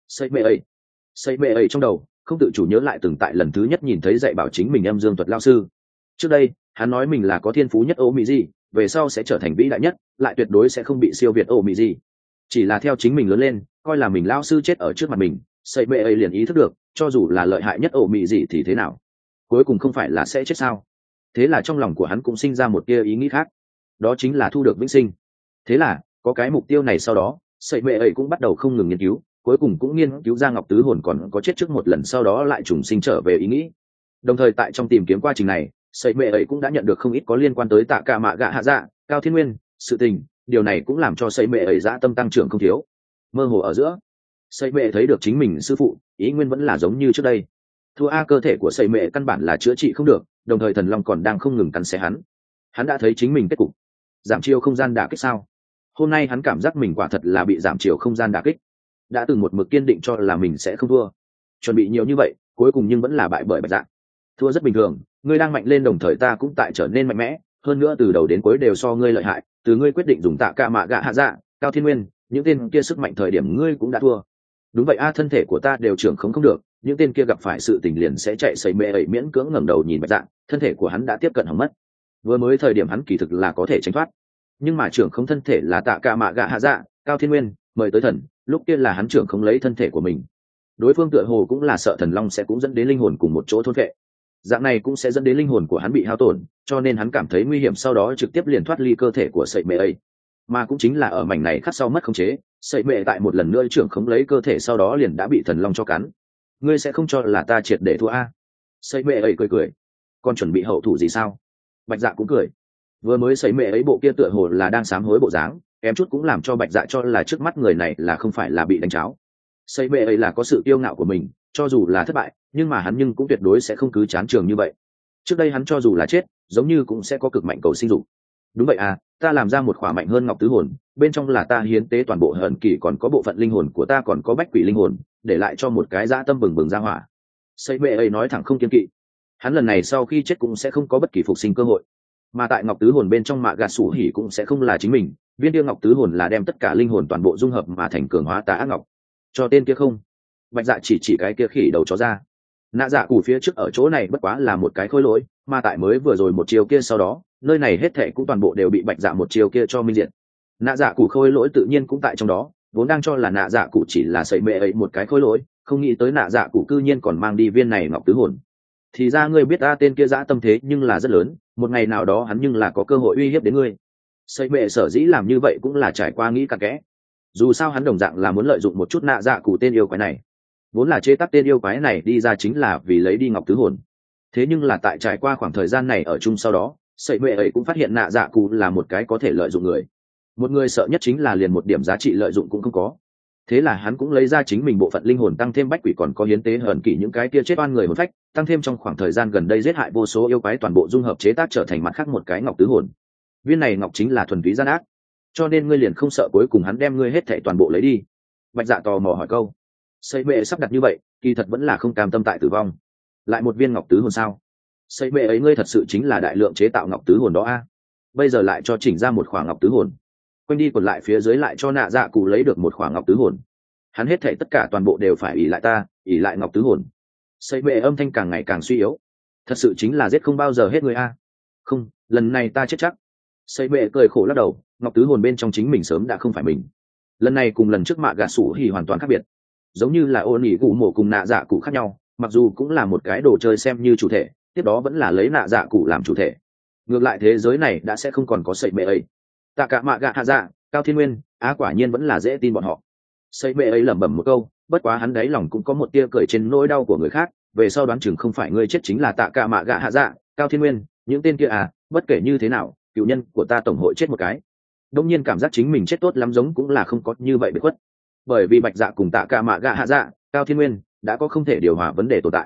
Sậy mệ ấy trong đầu không tự chủ nhớ lại từng tại lần thứ nhất nhìn thấy dạy bảo chính mình âm dương thuật lao sư. Trước đây hắn nói mình là có thiên phú nhất ô mỹ gì, về sau sẽ trở thành vĩ đại nhất, lại tuyệt đối sẽ không bị siêu việt ô mỹ gì. Chỉ là theo chính mình lớn lên, coi là mình lao sư chết ở trước mặt mình, sậy mệ ấy liền ý thức được, cho dù là lợi hại nhất ô mỹ gì thì thế nào, cuối cùng không phải là sẽ chết sao. Thế là trong lòng của hắn cũng sinh ra một tia ý nghĩ khác, đó chính là thu được vĩnh sinh. Thế là có cái mục tiêu này sau đó, sậy mệ ấy cũng bắt đầu không ngừng nghiên cứu, cuối cùng cũng nghiên cứu ra ngọc tứ hồn còn có chết trước một lần sau đó lại trùng sinh trở về ý nghĩ. Đồng thời tại trong tìm kiếm quá trình này, sậy mệ ấy cũng đã nhận được không ít có liên quan tới Tạ Cả Mạ Gạ Hạ Dạ, Cao Thiên Nguyên sự tình, điều này cũng làm cho sậy mệ ấy dã tâm tăng trưởng không thiếu. Mơ hồ ở giữa, sậy mệ thấy được chính mình sư phụ ý nguyên vẫn là giống như trước đây. Thua a, cơ thể của sậy mệ căn bản là chữa trị không được, đồng thời thần long còn đang không ngừng cắn xé hắn. Hắn đã thấy chính mình kết cục, giảm chiêu không gian đả kích sao. Hôm nay hắn cảm giác mình quả thật là bị giảm chiều không gian đả kích, đã từng một mực kiên định cho là mình sẽ không thua, chuẩn bị nhiều như vậy cuối cùng nhưng vẫn là bại bởi bạch dạ. Thua rất bình thường, ngươi đang mạnh lên đồng thời ta cũng tại trở nên mạnh mẽ hơn nữa, từ đầu đến cuối đều so ngươi lợi hại. Từ ngươi quyết định dùng Tạ Cả Mạ Gạ Hạ Dạ, Cao Thiên Nguyên những tên kia sức mạnh thời điểm ngươi cũng đã thua. Đúng vậy a, thân thể của ta đều trưởng không được, những tên kia gặp phải sự tình liền sẽ chạy. Sậy mệ ấy miễn cưỡng ngẩng đầu nhìn bạch dạ, thân thể của hắn đã tiếp cận hỏng mất. Vừa mới thời điểm hắn kỳ thực là có thể tránh thoát, nhưng mà trưởng không thân thể là Tạ Cả Mạ Gạ Hạ Dạ, Cao Thiên Nguyên mời tới thần, lúc kia là hắn trưởng không lấy thân thể của mình. Đối phương tựa hồ cũng là sợ thần long sẽ cũng dẫn đến linh hồn cùng một chỗ thôn phệ, dạng này cũng sẽ dẫn đến linh hồn của hắn bị hao tổn, cho nên hắn cảm thấy nguy hiểm, sau đó trực tiếp liền thoát ly cơ thể của sậy mệ ấy. Mà cũng chính là ở mảnh này khắc sau mất khống chế, sậy mệ tại một lần nữa trưởng không lấy cơ thể sau đó liền đã bị thần long cho cắn. Ngươi sẽ không cho là ta triệt để thua a? Sậy mệ ấy cười cười. Còn chuẩn bị hậu thủ gì sao? Bạch dạ cũng cười. Vừa mới sậy mệ ấy bộ kia tựa hồ là đang sám hối bộ dáng, em chút cũng làm cho bạch dạ cho là trước mắt người này là không phải là bị đánh cháo. Sậy mệ ấy là có sự kiêu ngạo của mình, cho dù là thất bại nhưng mà hắn nhưng cũng tuyệt đối sẽ không cứ chán trường như vậy. Trước đây hắn cho dù là chết giống như cũng sẽ có cực mạnh cầu sinh dục. Đúng vậy à, ta làm ra một khỏa mạnh hơn ngọc tứ hồn, bên trong là ta hiến tế toàn bộ hận kỳ, còn có bộ phận linh hồn của ta, còn có bách quỷ linh hồn, để lại cho một cái dã tâm bừng bừng ra hỏa. Sậy mệ ấy nói thẳng không kiên kỵ, hắn lần này sau khi chết cũng sẽ không có bất kỳ phục sinh cơ hội. Mà tại ngọc tứ hồn bên trong Mạ Gà Sủ Hỉ cũng sẽ không là chính mình, viên kia ngọc tứ hồn là đem tất cả linh hồn toàn bộ dung hợp mà thành cường hóa tà ác ngọc. Cho tên kia không. Bạch dạ chỉ cái kia khỉ đầu chó ra. Nạ dạ cù phía trước ở chỗ này bất quá là một cái khối lỗi, mà tại mới vừa rồi một chiều kia sau đó nơi này hết thệ cũng toàn bộ đều bị bạch dạ một chiều kia cho minh diện. Nạ dạ cù khối lỗi tự nhiên cũng tại trong đó, vốn đang cho là nạ dạ cù chỉ là sậy mệ ấy một cái khối lỗi, không nghĩ tới nạ dạ cù cư nhiên còn mang đi viên này ngọc tứ hồn. Thì ra ngươi biết ta tên kia dã tâm thế nhưng là rất lớn, một ngày nào đó hắn nhưng là có cơ hội uy hiếp đến ngươi. Sậy mệ sở dĩ làm như vậy cũng là trải qua nghĩ cặn kẽ, dù sao hắn đồng dạng là muốn lợi dụng một chút nạ dạ cù tên yêu quái này, vốn là chế tác tên yêu quái này đi ra chính là vì lấy đi ngọc tứ hồn. Thế nhưng là tại trải qua khoảng thời gian này ở chung sau đó, sậy mệ ấy cũng phát hiện nạ dạ cù là một cái có thể lợi dụng người, một người sợ nhất chính là liền một điểm giá trị lợi dụng cũng không có. Thế là hắn cũng lấy ra chính mình bộ phận linh hồn, tăng thêm bách quỷ, còn có hiến tế hờn kỷ những cái kia chết oan người hồn phách, tăng thêm trong khoảng thời gian gần đây giết hại vô số yêu quái toàn bộ dung hợp chế tác trở thành mặt khác một cái ngọc tứ hồn. Viên này ngọc chính là thuần túy gian ác, cho nên ngươi liền không sợ cuối cùng hắn đem ngươi hết thảy toàn bộ lấy đi? Bạch dạ tò mò hỏi câu. Sậy mệ sắp đặt như vậy kỳ thật vẫn là không cam tâm tại tử vong. Lại một viên ngọc tứ hồn sao? Sậy mệ ấy ngươi thật sự chính là đại lượng chế tạo ngọc tứ hồn đó a? Bây giờ lại cho chỉnh ra một khoảng ngọc tứ hồn, quanh đi còn lại phía dưới lại cho nạ dạ cụ lấy được một khoảng ngọc tứ hồn. Hắn hết thảy tất cả toàn bộ đều phải ỷ lại ta, ỷ lại ngọc tứ hồn. Sậy mệ âm thanh càng ngày càng suy yếu. Thật sự chính là giết không bao giờ hết người a. Không, lần này ta chết chắc. Sậy mệ cười khổ lắc đầu, ngọc tứ hồn bên trong chính mình sớm đã không phải mình. Lần này cùng lần trước Mạ Gà Sủ Hỉ hoàn toàn khác biệt, giống như là ô nỉ cụ mổ cùng nạ dạ cụ khác nhau, mặc dù cũng là một cái đồ chơi xem như chủ thể, tiếp đó vẫn là lấy nạ dạ cụ làm chủ thể. Ngược lại thế giới này đã sẽ không còn có sậy mệ ấy. Tạ Cả Mạ Gà Hạ Dạ, Cao Thiên Nguyên quả nhiên vẫn là dễ tin bọn họ. Sậy mệ ấy lẩm bẩm một câu, bất quá hắn đáy lòng cũng có một tia cười trên nỗi đau của người khác, về sau đoán chừng không phải ngươi chết chính là Tạ Cả Mạ Gà Hạ Dạ, Cao Thiên Nguyên những tên kia bất kể như thế nào cựu nhân của ta tổng hội chết một cái. Đông nhiên cảm giác chính mình chết tốt lắm, giống cũng là không có như vậy bị khuất, bởi vì bạch dạ cùng Tạ Cả Mạ Gà Hạ Dạ, Cao Thiên Nguyên đã có không thể điều hòa vấn đề tồn tại.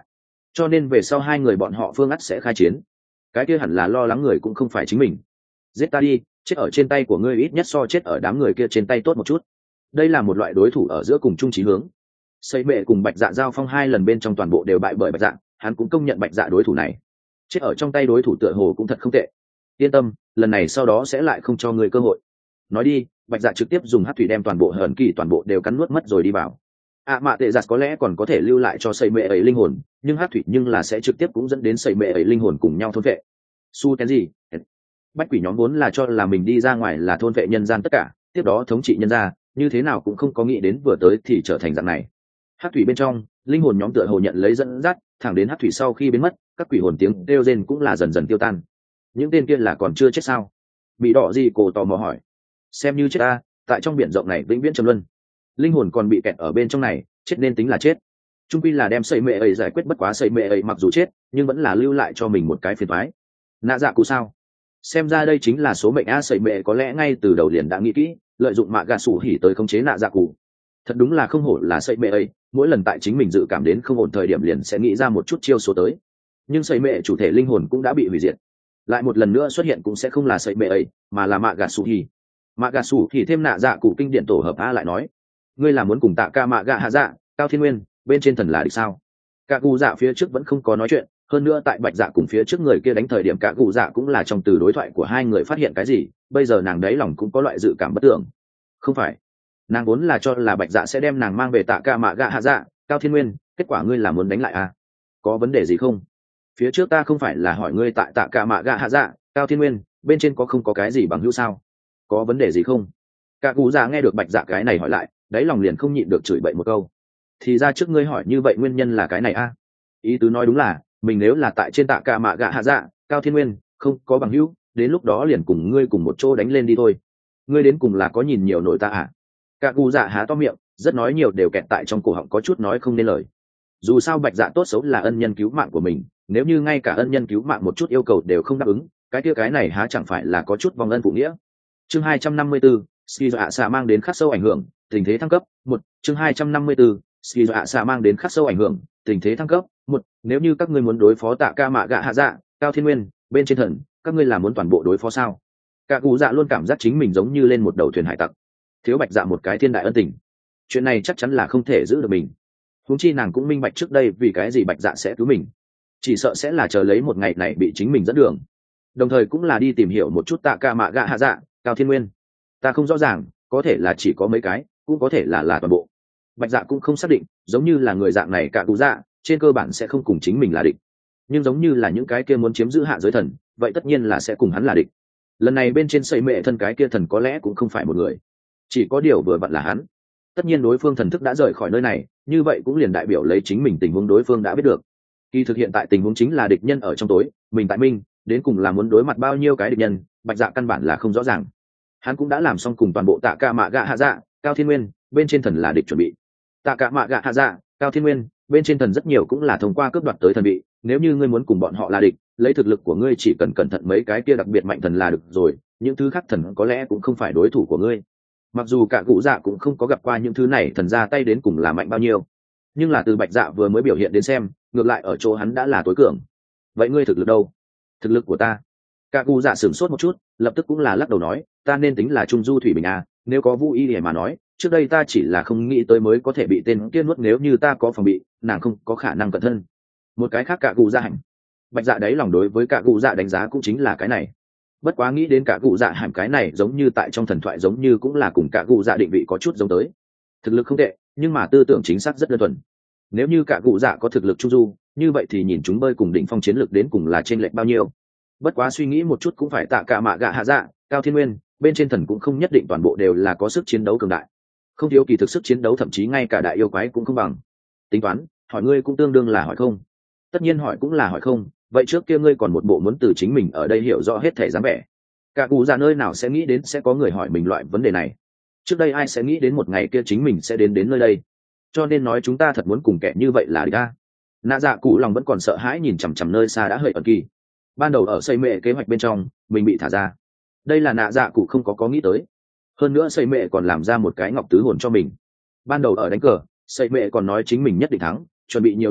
cho nên về sau hai người bọn họ phương ắt sẽ khai chiến. Cái kia hẳn là lo lắng người cũng không phải chính mình. Giết ta đi, chết ở trên tay của ngươi ít nhất so chết ở đám người kia trên tay tốt một chút. Đây là một loại đối thủ ở giữa cùng chung chí hướng. Xây Mệ cùng Bạch Dạ giao phong 2 lần bên trong toàn bộ đều bại bởi Bạch Dạ, hắn cũng công nhận Bạch Dạ đối thủ này. Chết ở trong tay đối thủ tựa hồ cũng thật không tệ. Yên tâm, lần này sau đó sẽ lại không cho ngươi cơ hội. Nói đi, Bạch Dạ trực tiếp dùng hắc thủy đem toàn bộ hờn kỳ toàn bộ đều cắn nuốt mất rồi đi vào. Mạ Tệ Giặt có lẽ còn có thể lưu lại cho Xây Mệ ấy linh hồn, nhưng hắc thủy nhưng là sẽ trực tiếp cũng dẫn đến Xây Mệ ấy linh hồn cùng nhau thôn vệ. Su cái gì? Bách quỷ nhóm vốn là cho là mình đi ra ngoài là thôn vệ nhân gian tất cả, tiếp đó thống trị nhân gia, như thế nào cũng không có nghĩ đến vừa tới thì trở thành dạng này. Hắc thủy bên trong, linh hồn nhóm tựa hồ nhận lấy dẫn dắt, thẳng đến hắc thủy sau khi biến mất, các quỷ hồn tiếng kêu rên cũng là dần dần tiêu tan. Những tên kia là còn chưa chết sao? Bị đỏ gì cổ tò mò hỏi. Xem như chết ta, tại trong biển rộng này vĩnh viễn trầm luân. Linh hồn còn bị kẹt ở bên trong này, chết nên tính là chết. Trung quy là đem Xây Mệ ấy giải quyết, bất quá Xây Mệ ấy mặc dù chết, nhưng vẫn là lưu lại cho mình một cái phiền toái. Nạ dạ cụ sao? Xem ra đây chính là số mệnh a. Xây Mệ có lẽ ngay từ đầu liền đã nghĩ kỹ, lợi dụng mạ gà sủ hỉ tới khống chế nạ dạ cụ. Thật đúng là không hổ là Xây Mệ ấy, mỗi lần tại chính mình dự cảm đến không ổn thời điểm liền sẽ nghĩ ra một chút chiêu số tới. Nhưng Xây Mệ chủ thể linh hồn cũng đã bị hủy diệt, lại một lần nữa xuất hiện cũng sẽ không là Xây Mệ ấy, mà là mạ gà sủ hỉ. Mạ gà sủ hỉ thêm nạ dạ cụ kinh điển tổ hợp a lại nói, ngươi là muốn cùng tạ ca mạ gà hạ dạ Cao Thiên Nguyên bên trên thần là địch sao? Cả cụ dạ phía trước vẫn không có nói chuyện, hơn nữa tại Bạch Dạ cùng phía trước người kia đánh thời điểm cả cụ dạ cũng là trong từ đối thoại của hai người phát hiện cái gì, bây giờ nàng đấy lòng cũng có loại dự cảm bất tưởng. Không phải, nàng vốn là cho là Bạch Dạ sẽ đem nàng mang về tạ ca mạ gạ hạ dạ Cao Thiên Nguyên, kết quả ngươi là muốn đánh lại à? Có vấn đề gì không? Phía trước ta không phải là hỏi ngươi tại tạ ca mạ gạ hạ dạ Cao Thiên Nguyên bên trên có không có cái gì bằng hữu sao? Có vấn đề gì không? Cả cụ dạ nghe được Bạch Dạ cái này hỏi lại, đáy lòng liền không nhịn được chửi bậy một câu. Thì ra trước ngươi hỏi như vậy nguyên nhân là cái này a? Ý tứ nói đúng là mình nếu là tại trên tạ ca mạ gạ hạ dạ Cao Thiên Nguyên không có bằng hữu, đến lúc đó liền cùng ngươi cùng một chỗ đánh lên đi thôi. Ngươi đến cùng là có nhìn nhiều nổi ta à? Cả cụ dạ há to miệng, rất nói nhiều đều kẹt tại trong cổ họng, có chút nói không nên lời. Dù sao Bạch Dạ tốt xấu là ân nhân cứu mạng của mình, nếu như ngay cả ân nhân cứu mạng một chút yêu cầu đều không đáp ứng, cái kia cái này há chẳng phải là có chút vong ân phụ nghĩa. Chương 254, Ski Dạ Xạ mang đến khắc sâu ảnh hưởng, tình thế thăng cấp. Một, chương 254, Ski Dạ Xạ mang đến khắc sâu ảnh hưởng, tình thế thăng cấp. Một, nếu như các ngươi muốn đối phó tạ ca mạ gạ hạ dạ Cao Thiên Nguyên bên trên thần, các ngươi là muốn toàn bộ đối phó sao? Cả cụ dạ luôn cảm giác chính mình giống như lên một đầu thuyền hải tặc, thiếu Bạch Dạ một cái thiên đại ân tình, chuyện này chắc chắn là không thể giữ được mình. Huống chi nàng cũng minh bạch trước đây vì cái gì Bạch Dạ sẽ cứu mình, chỉ sợ sẽ là chờ lấy một ngày này bị chính mình dẫn đường, đồng thời cũng là đi tìm hiểu một chút tạ ca mạ gạ hạ dạ Cao Thiên Nguyên. Ta không rõ ràng, có thể là chỉ có mấy cái, cũng có thể là toàn bộ. Bạch Dạ cũng không xác định, giống như là người dạng này cả cụ dạ trên cơ bản sẽ không cùng chính mình là địch, nhưng giống như là những cái kia muốn chiếm giữ hạ giới thần, vậy tất nhiên là sẽ cùng hắn là địch. Lần này bên trên Xây Mệ thân cái kia thần có lẽ cũng không phải một người, chỉ có điều vừa vặn là hắn. Tất nhiên đối phương thần thức đã rời khỏi nơi này, như vậy cũng liền đại biểu lấy chính mình tình huống đối phương đã biết được. Kỳ thực hiện tại tình huống chính là địch nhân ở trong tối, mình tại minh, đến cùng là muốn đối mặt bao nhiêu cái địch nhân, Bạch Dạ căn bản là không rõ ràng. Hắn cũng đã làm xong cùng toàn bộ tạ ca mạ gạ hạ dạ Cao Thiên Nguyên bên trên thần là địch chuẩn bị. Tạ ca mạ gạ hạ dạ Cao Thiên Nguyên bên trên thần rất nhiều cũng là thông qua cướp đoạt tới thần bị, nếu như ngươi muốn cùng bọn họ là địch, lấy thực lực của ngươi chỉ cần cẩn thận mấy cái kia đặc biệt mạnh thần là được rồi, những thứ khác thần có lẽ cũng không phải đối thủ của ngươi. Mặc dù cả cụ dạ cũng không có gặp qua những thứ này thần ra tay đến cùng là mạnh bao nhiêu, nhưng là từ Bạch Dạ vừa mới biểu hiện đến xem, ngược lại ở chỗ hắn đã là tối cường. Vậy ngươi thực lực đâu? Thực lực của ta? Cả cụ dạ sửng sốt một chút, lập tức cũng là lắc đầu nói, ta nên tính là trung du thủy bình à, nếu có Vũ Y để mà nói, trước đây ta chỉ là không nghĩ tới mới có thể bị tên kia nuốt, nếu như ta có phòng bị, nàng không có khả năng cẩn thân. Một cái khác cả cụ dạ hẳn. Bạch Dạ đấy lòng đối với cả cụ dạ đánh giá cũng chính là cái này. Bất quá nghĩ đến cả cụ dạ hàm cái này giống như tại trong thần thoại giống như cũng là cùng cả cụ dạ định vị có chút giống tới. Thực lực không tệ, nhưng mà tư tưởng chính xác rất đơn thuần. Nếu như cả cụ dạ có thực lực trung du, như vậy thì nhìn chúng bơi cùng đỉnh phong chiến lực đến cùng là trên lệch bao nhiêu. Bất quá suy nghĩ một chút cũng phải tạ cả mạ gạ hạ dạ Cao Thiên Nguyên bên trên thần cũng không nhất định toàn bộ đều là có sức chiến đấu cường đại, không thiếu kỳ thực sức chiến đấu, thậm chí ngay cả đại yêu quái cũng không bằng. Tính toán hỏi ngươi cũng tương đương là hỏi không. Tất nhiên hỏi cũng là hỏi không, vậy trước kia ngươi còn một bộ muốn từ chính mình ở đây hiểu rõ hết thể dáng vẻ. Cả cụ già nơi nào sẽ nghĩ đến sẽ có người hỏi mình loại vấn đề này. Trước đây ai sẽ nghĩ đến một ngày kia chính mình sẽ đến nơi đây. Cho nên nói chúng ta thật muốn cùng kẻ như vậy là đi ta. Nạ dạ cụ lòng vẫn còn sợ hãi nhìn chằm chằm nơi xa đã hơi ẩn kỳ. Ban đầu ở Xây Mệ kế hoạch bên trong mình bị thả ra, đây là nạ dạ cụ không có nghĩ tới. Hơn nữa Xây Mệ còn làm ra một cái ngọc tứ hồn cho mình. Ban đầu ở đánh cờ, Xây Mệ còn nói chính mình nhất định thắng, chuẩn bị nhiều như vậy,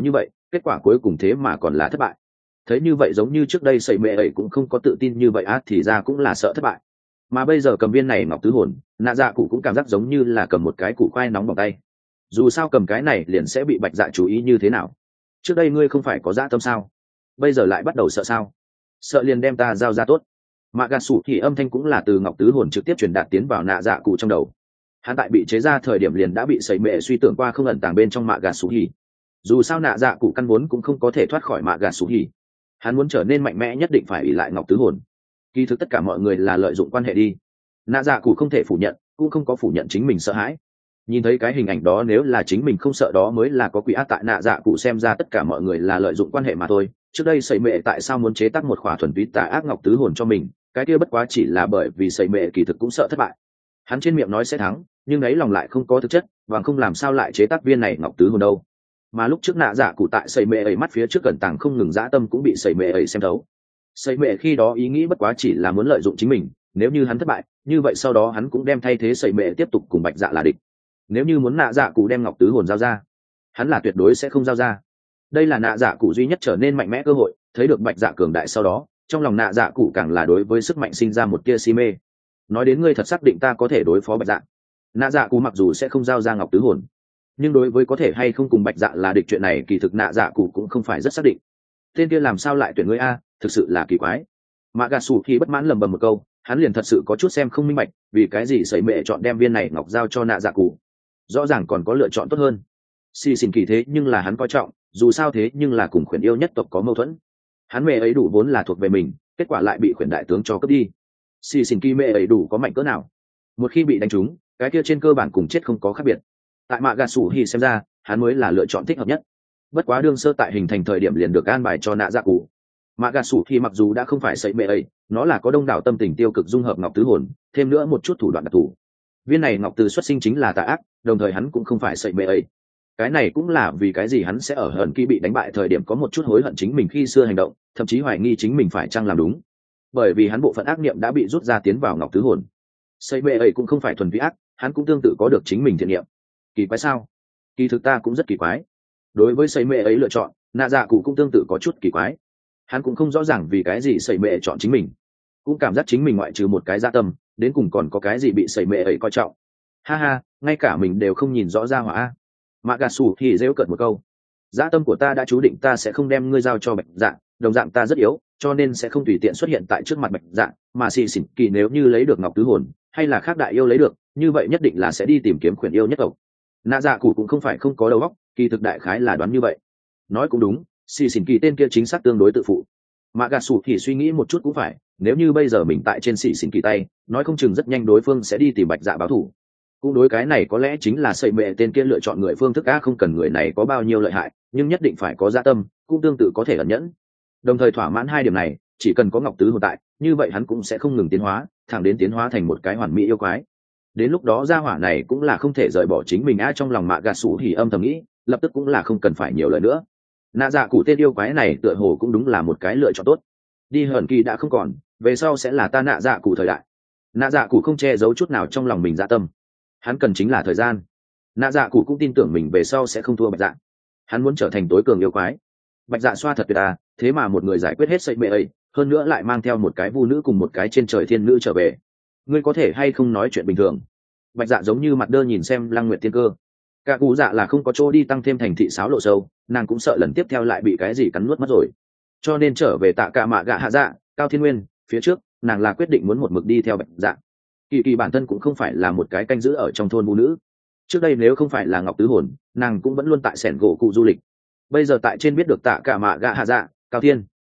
kết quả cuối cùng thế mà còn là thất bại. Thấy như vậy giống như trước đây sẩy mẹ ấy cũng không có tự tin như vậy thì ra cũng là sợ thất bại. Mà bây giờ cầm viên này ngọc tứ hồn, nạ dạ cụ cũng cảm giác giống như là cầm một cái củ khoai nóng bằng tay. Dù sao cầm cái này liền sẽ bị bạch dạ chú ý như thế nào. Trước đây ngươi không phải có dã tâm sao, bây giờ lại bắt đầu sợ sao? Sợ liền đem ta giao ra tốt. Mạ gà sủ thì âm thanh cũng là từ ngọc tứ hồn trực tiếp truyền đạt tiến vào nạ dạ cụ trong đầu. Hắn tại bị chế ra thời điểm liền đã bị sẩy mẹ suy tưởng qua không ẩn tàng bên trong mạ gà sủ hỉ. Dù sao nạ dạ cụ căn vốn cũng không có thể thoát khỏi mạ gà sủ hỉ. Hắn muốn trở nên mạnh mẽ nhất định phải ỷ lại ngọc tứ hồn. Kỳ thực tất cả mọi người là lợi dụng quan hệ đi. Nạ dạ cụ không thể phủ nhận, cũng không có phủ nhận chính mình sợ hãi. Nhìn thấy cái hình ảnh đó, nếu là chính mình không sợ đó mới là có quỷ ác. Tại nạ dạ cụ xem ra tất cả mọi người là lợi dụng quan hệ mà thôi. Trước đây sẩy mẹ tại sao muốn chế tác một khỏa thuần túy tà ác ngọc tứ hồn cho mình, cái kia bất quá chỉ là bởi vì sẩy mẹ kỳ thực cũng sợ thất bại. Hắn trên miệng nói sẽ thắng, nhưng ấy lòng lại không có thực chất, và không làm sao lại chế tác viên này ngọc tứ hồn đâu. Mà lúc trước nạ dạ cụ tại sẩy mẹ ấy mắt phía trước gần tàng không ngừng dã tâm cũng bị sẩy mẹ ấy xem thấu. Sẩy mẹ khi đó ý nghĩ bất quá chỉ là muốn lợi dụng chính mình, nếu như hắn thất bại, như vậy sau đó hắn cũng đem thay thế sẩy mẹ tiếp tục cùng bạch dạ là địch. Nếu như muốn nạ dạ cụ đem ngọc tứ hồn giao ra, hắn là tuyệt đối sẽ không giao ra. Đây là nạ dạ cụ duy nhất trở nên mạnh mẽ cơ hội. Thấy được bạch dạ cường đại sau đó, trong lòng nạ dạ cụ càng là đối với sức mạnh sinh ra một tia si mê. Nói đến ngươi thật xác định ta có thể đối phó bạch dạ? Nạ dạ cụ mặc dù sẽ không giao ra ngọc tứ hồn, nhưng đối với có thể hay không cùng bạch dạ là địch chuyện này kỳ thực nạ dạ cụ cũng không phải rất xác định. Tên kia làm sao lại tuyển ngươi a, thực sự là kỳ quái. Mạ gà sủ khi bất mãn lầm bầm một câu, hắn liền thật sự có chút xem không minh bạch, vì cái gì sẩy mẹ chọn đem viên này ngọc giao cho nạ dạ cụ, rõ ràng còn có lựa chọn tốt hơn. Xì xìn kỳ thế nhưng là hắn coi trọng, dù sao thế nhưng là cùng khuyển yêu nhất tộc có mâu thuẫn. Hắn mẹ ấy đủ vốn là thuộc về mình, kết quả lại bị khuyển đại tướng cho cướp đi. Xì xìn kỳ mẹ ấy đủ có mạnh cỡ nào, một khi bị đánh trúng, cái kia trên cơ bản cùng chết không có khác biệt. Tại mạ gà sủ hỉ xem ra, hắn mới là lựa chọn thích hợp nhất. Bất quá đương sơ tại hình thành thời điểm liền được an bài cho nạ dạ cụ. Mạ gà sủ hỉ mặc dù đã không phải sẩy mẹ ấy, nó là có đông đảo tâm tình tiêu cực dung hợp ngọc tứ hồn, thêm nữa một chút thủ đoạn đặc thù. Viên này ngọc từ xuất sinh chính là tà ác, đồng thời hắn cũng không phải sẩy mẹ ấy. Cái này cũng là vì cái gì hắn sẽ ở hận kỳ bị đánh bại thời điểm có một chút hối hận chính mình khi xưa hành động, thậm chí hoài nghi chính mình phải chăng làm đúng, bởi vì hắn bộ phận ác niệm đã bị rút ra tiến vào ngọc tứ hồn. Sẩy mẹ ấy cũng không phải thuần vi ác, hắn cũng tương tự có được chính mình thiện niệm. Kỳ quái sao? Kỳ thực ta cũng rất kỳ quái. Đối với sẩy mẹ ấy lựa chọn, nạ dạ cụ cũng tương tự có chút kỳ quái. Hắn cũng không rõ ràng vì cái gì sẩy mẹ chọn chính mình, cũng cảm giác chính mình ngoại trừ một cái dạ tâm, đến cùng còn có cái gì bị sẩy mẹ ấy coi trọng. Ha ha, ngay cả mình đều không nhìn rõ ra hỏa. Mạ gà sủ thì rêu cợt một câu, dã tâm của ta đã chú định ta sẽ không đem ngươi giao cho bạch dạ, đồng dạng ta rất yếu, cho nên sẽ không tùy tiện xuất hiện tại trước mặt bạch dạ, mà xì xỉn kỳ nếu như lấy được ngọc tứ hồn, hay là khác đại yêu lấy được, như vậy nhất định là sẽ đi tìm kiếm khuyển yêu nhất tộc. Nạ dạ cụ cũng không phải không có đầu óc, kỳ thực đại khái là đoán như vậy. Nói cũng đúng, xì xỉn kỳ tên kia chính xác tương đối tự phụ. Mạ gà sủ thì suy nghĩ một chút cũng phải, nếu như bây giờ mình tại trên xì xỉn kỳ tay, nói không chừng rất nhanh đối phương sẽ đi tìm bạch dạ báo thù. Cũng đối, cái này có lẽ chính là sẩy mẹ tên kia lựa chọn người phương thức a, không cần người này có bao nhiêu lợi hại, nhưng nhất định phải có dạ tâm, cũng tương tự có thể ẩn nhẫn. Đồng thời thỏa mãn hai điểm này, chỉ cần có ngọc tứ hồn tại, như vậy hắn cũng sẽ không ngừng tiến hóa, thẳng đến tiến hóa thành một cái hoàn mỹ yêu quái. Đến lúc đó gia hỏa này cũng là không thể rời bỏ chính mình a, trong lòng mạ gà sủ hỉ âm thầm nghĩ, lập tức cũng là không cần phải nhiều lời nữa. Nạ dạ cụ tên yêu quái này tựa hồ cũng đúng là một cái lựa chọn tốt. Đi hờn kỳ đã không còn, về sau sẽ là ta nạ dạ cụ thời đại. Nạ dạ cụ không che giấu chút nào trong lòng mình dạ tâm, hắn cần chính là thời gian. Nạ dạ cụ cũng tin tưởng mình về sau sẽ không thua bạch dạ, hắn muốn trở thành tối cường yêu quái. Bạch dạ xoa thật tuyệt à, thế mà một người giải quyết hết sẩy mẹ ấy, hơn nữa lại mang theo một cái vu nữ cùng một cái trên trời thiên nữ trở về. Ngươi có thể hay không nói chuyện bình thường? Bạch dạ giống như mặt đơ nhìn xem Lăng Nguyệt tiên cơ. Cả cụ dạ là không có chỗ đi tăng thêm thành thị sáo lộ sâu, nàng cũng sợ lần tiếp theo lại bị cái gì cắn nuốt mất rồi, cho nên trở về tạ cả mạ gạ hạ dạ cao thiên nguyên phía trước, nàng là quyết định muốn một mực đi theo bạch dạ. Kỳ kỳ bản thân cũng không phải là một cái canh giữ ở trong thôn vũ nữ, trước đây nếu không phải là ngọc tứ hồn, nàng cũng vẫn luôn tại sẻn gỗ cụ du lịch. Bây giờ tại trên biết được tạ cả mạ gạ hạ dạ cao thiên,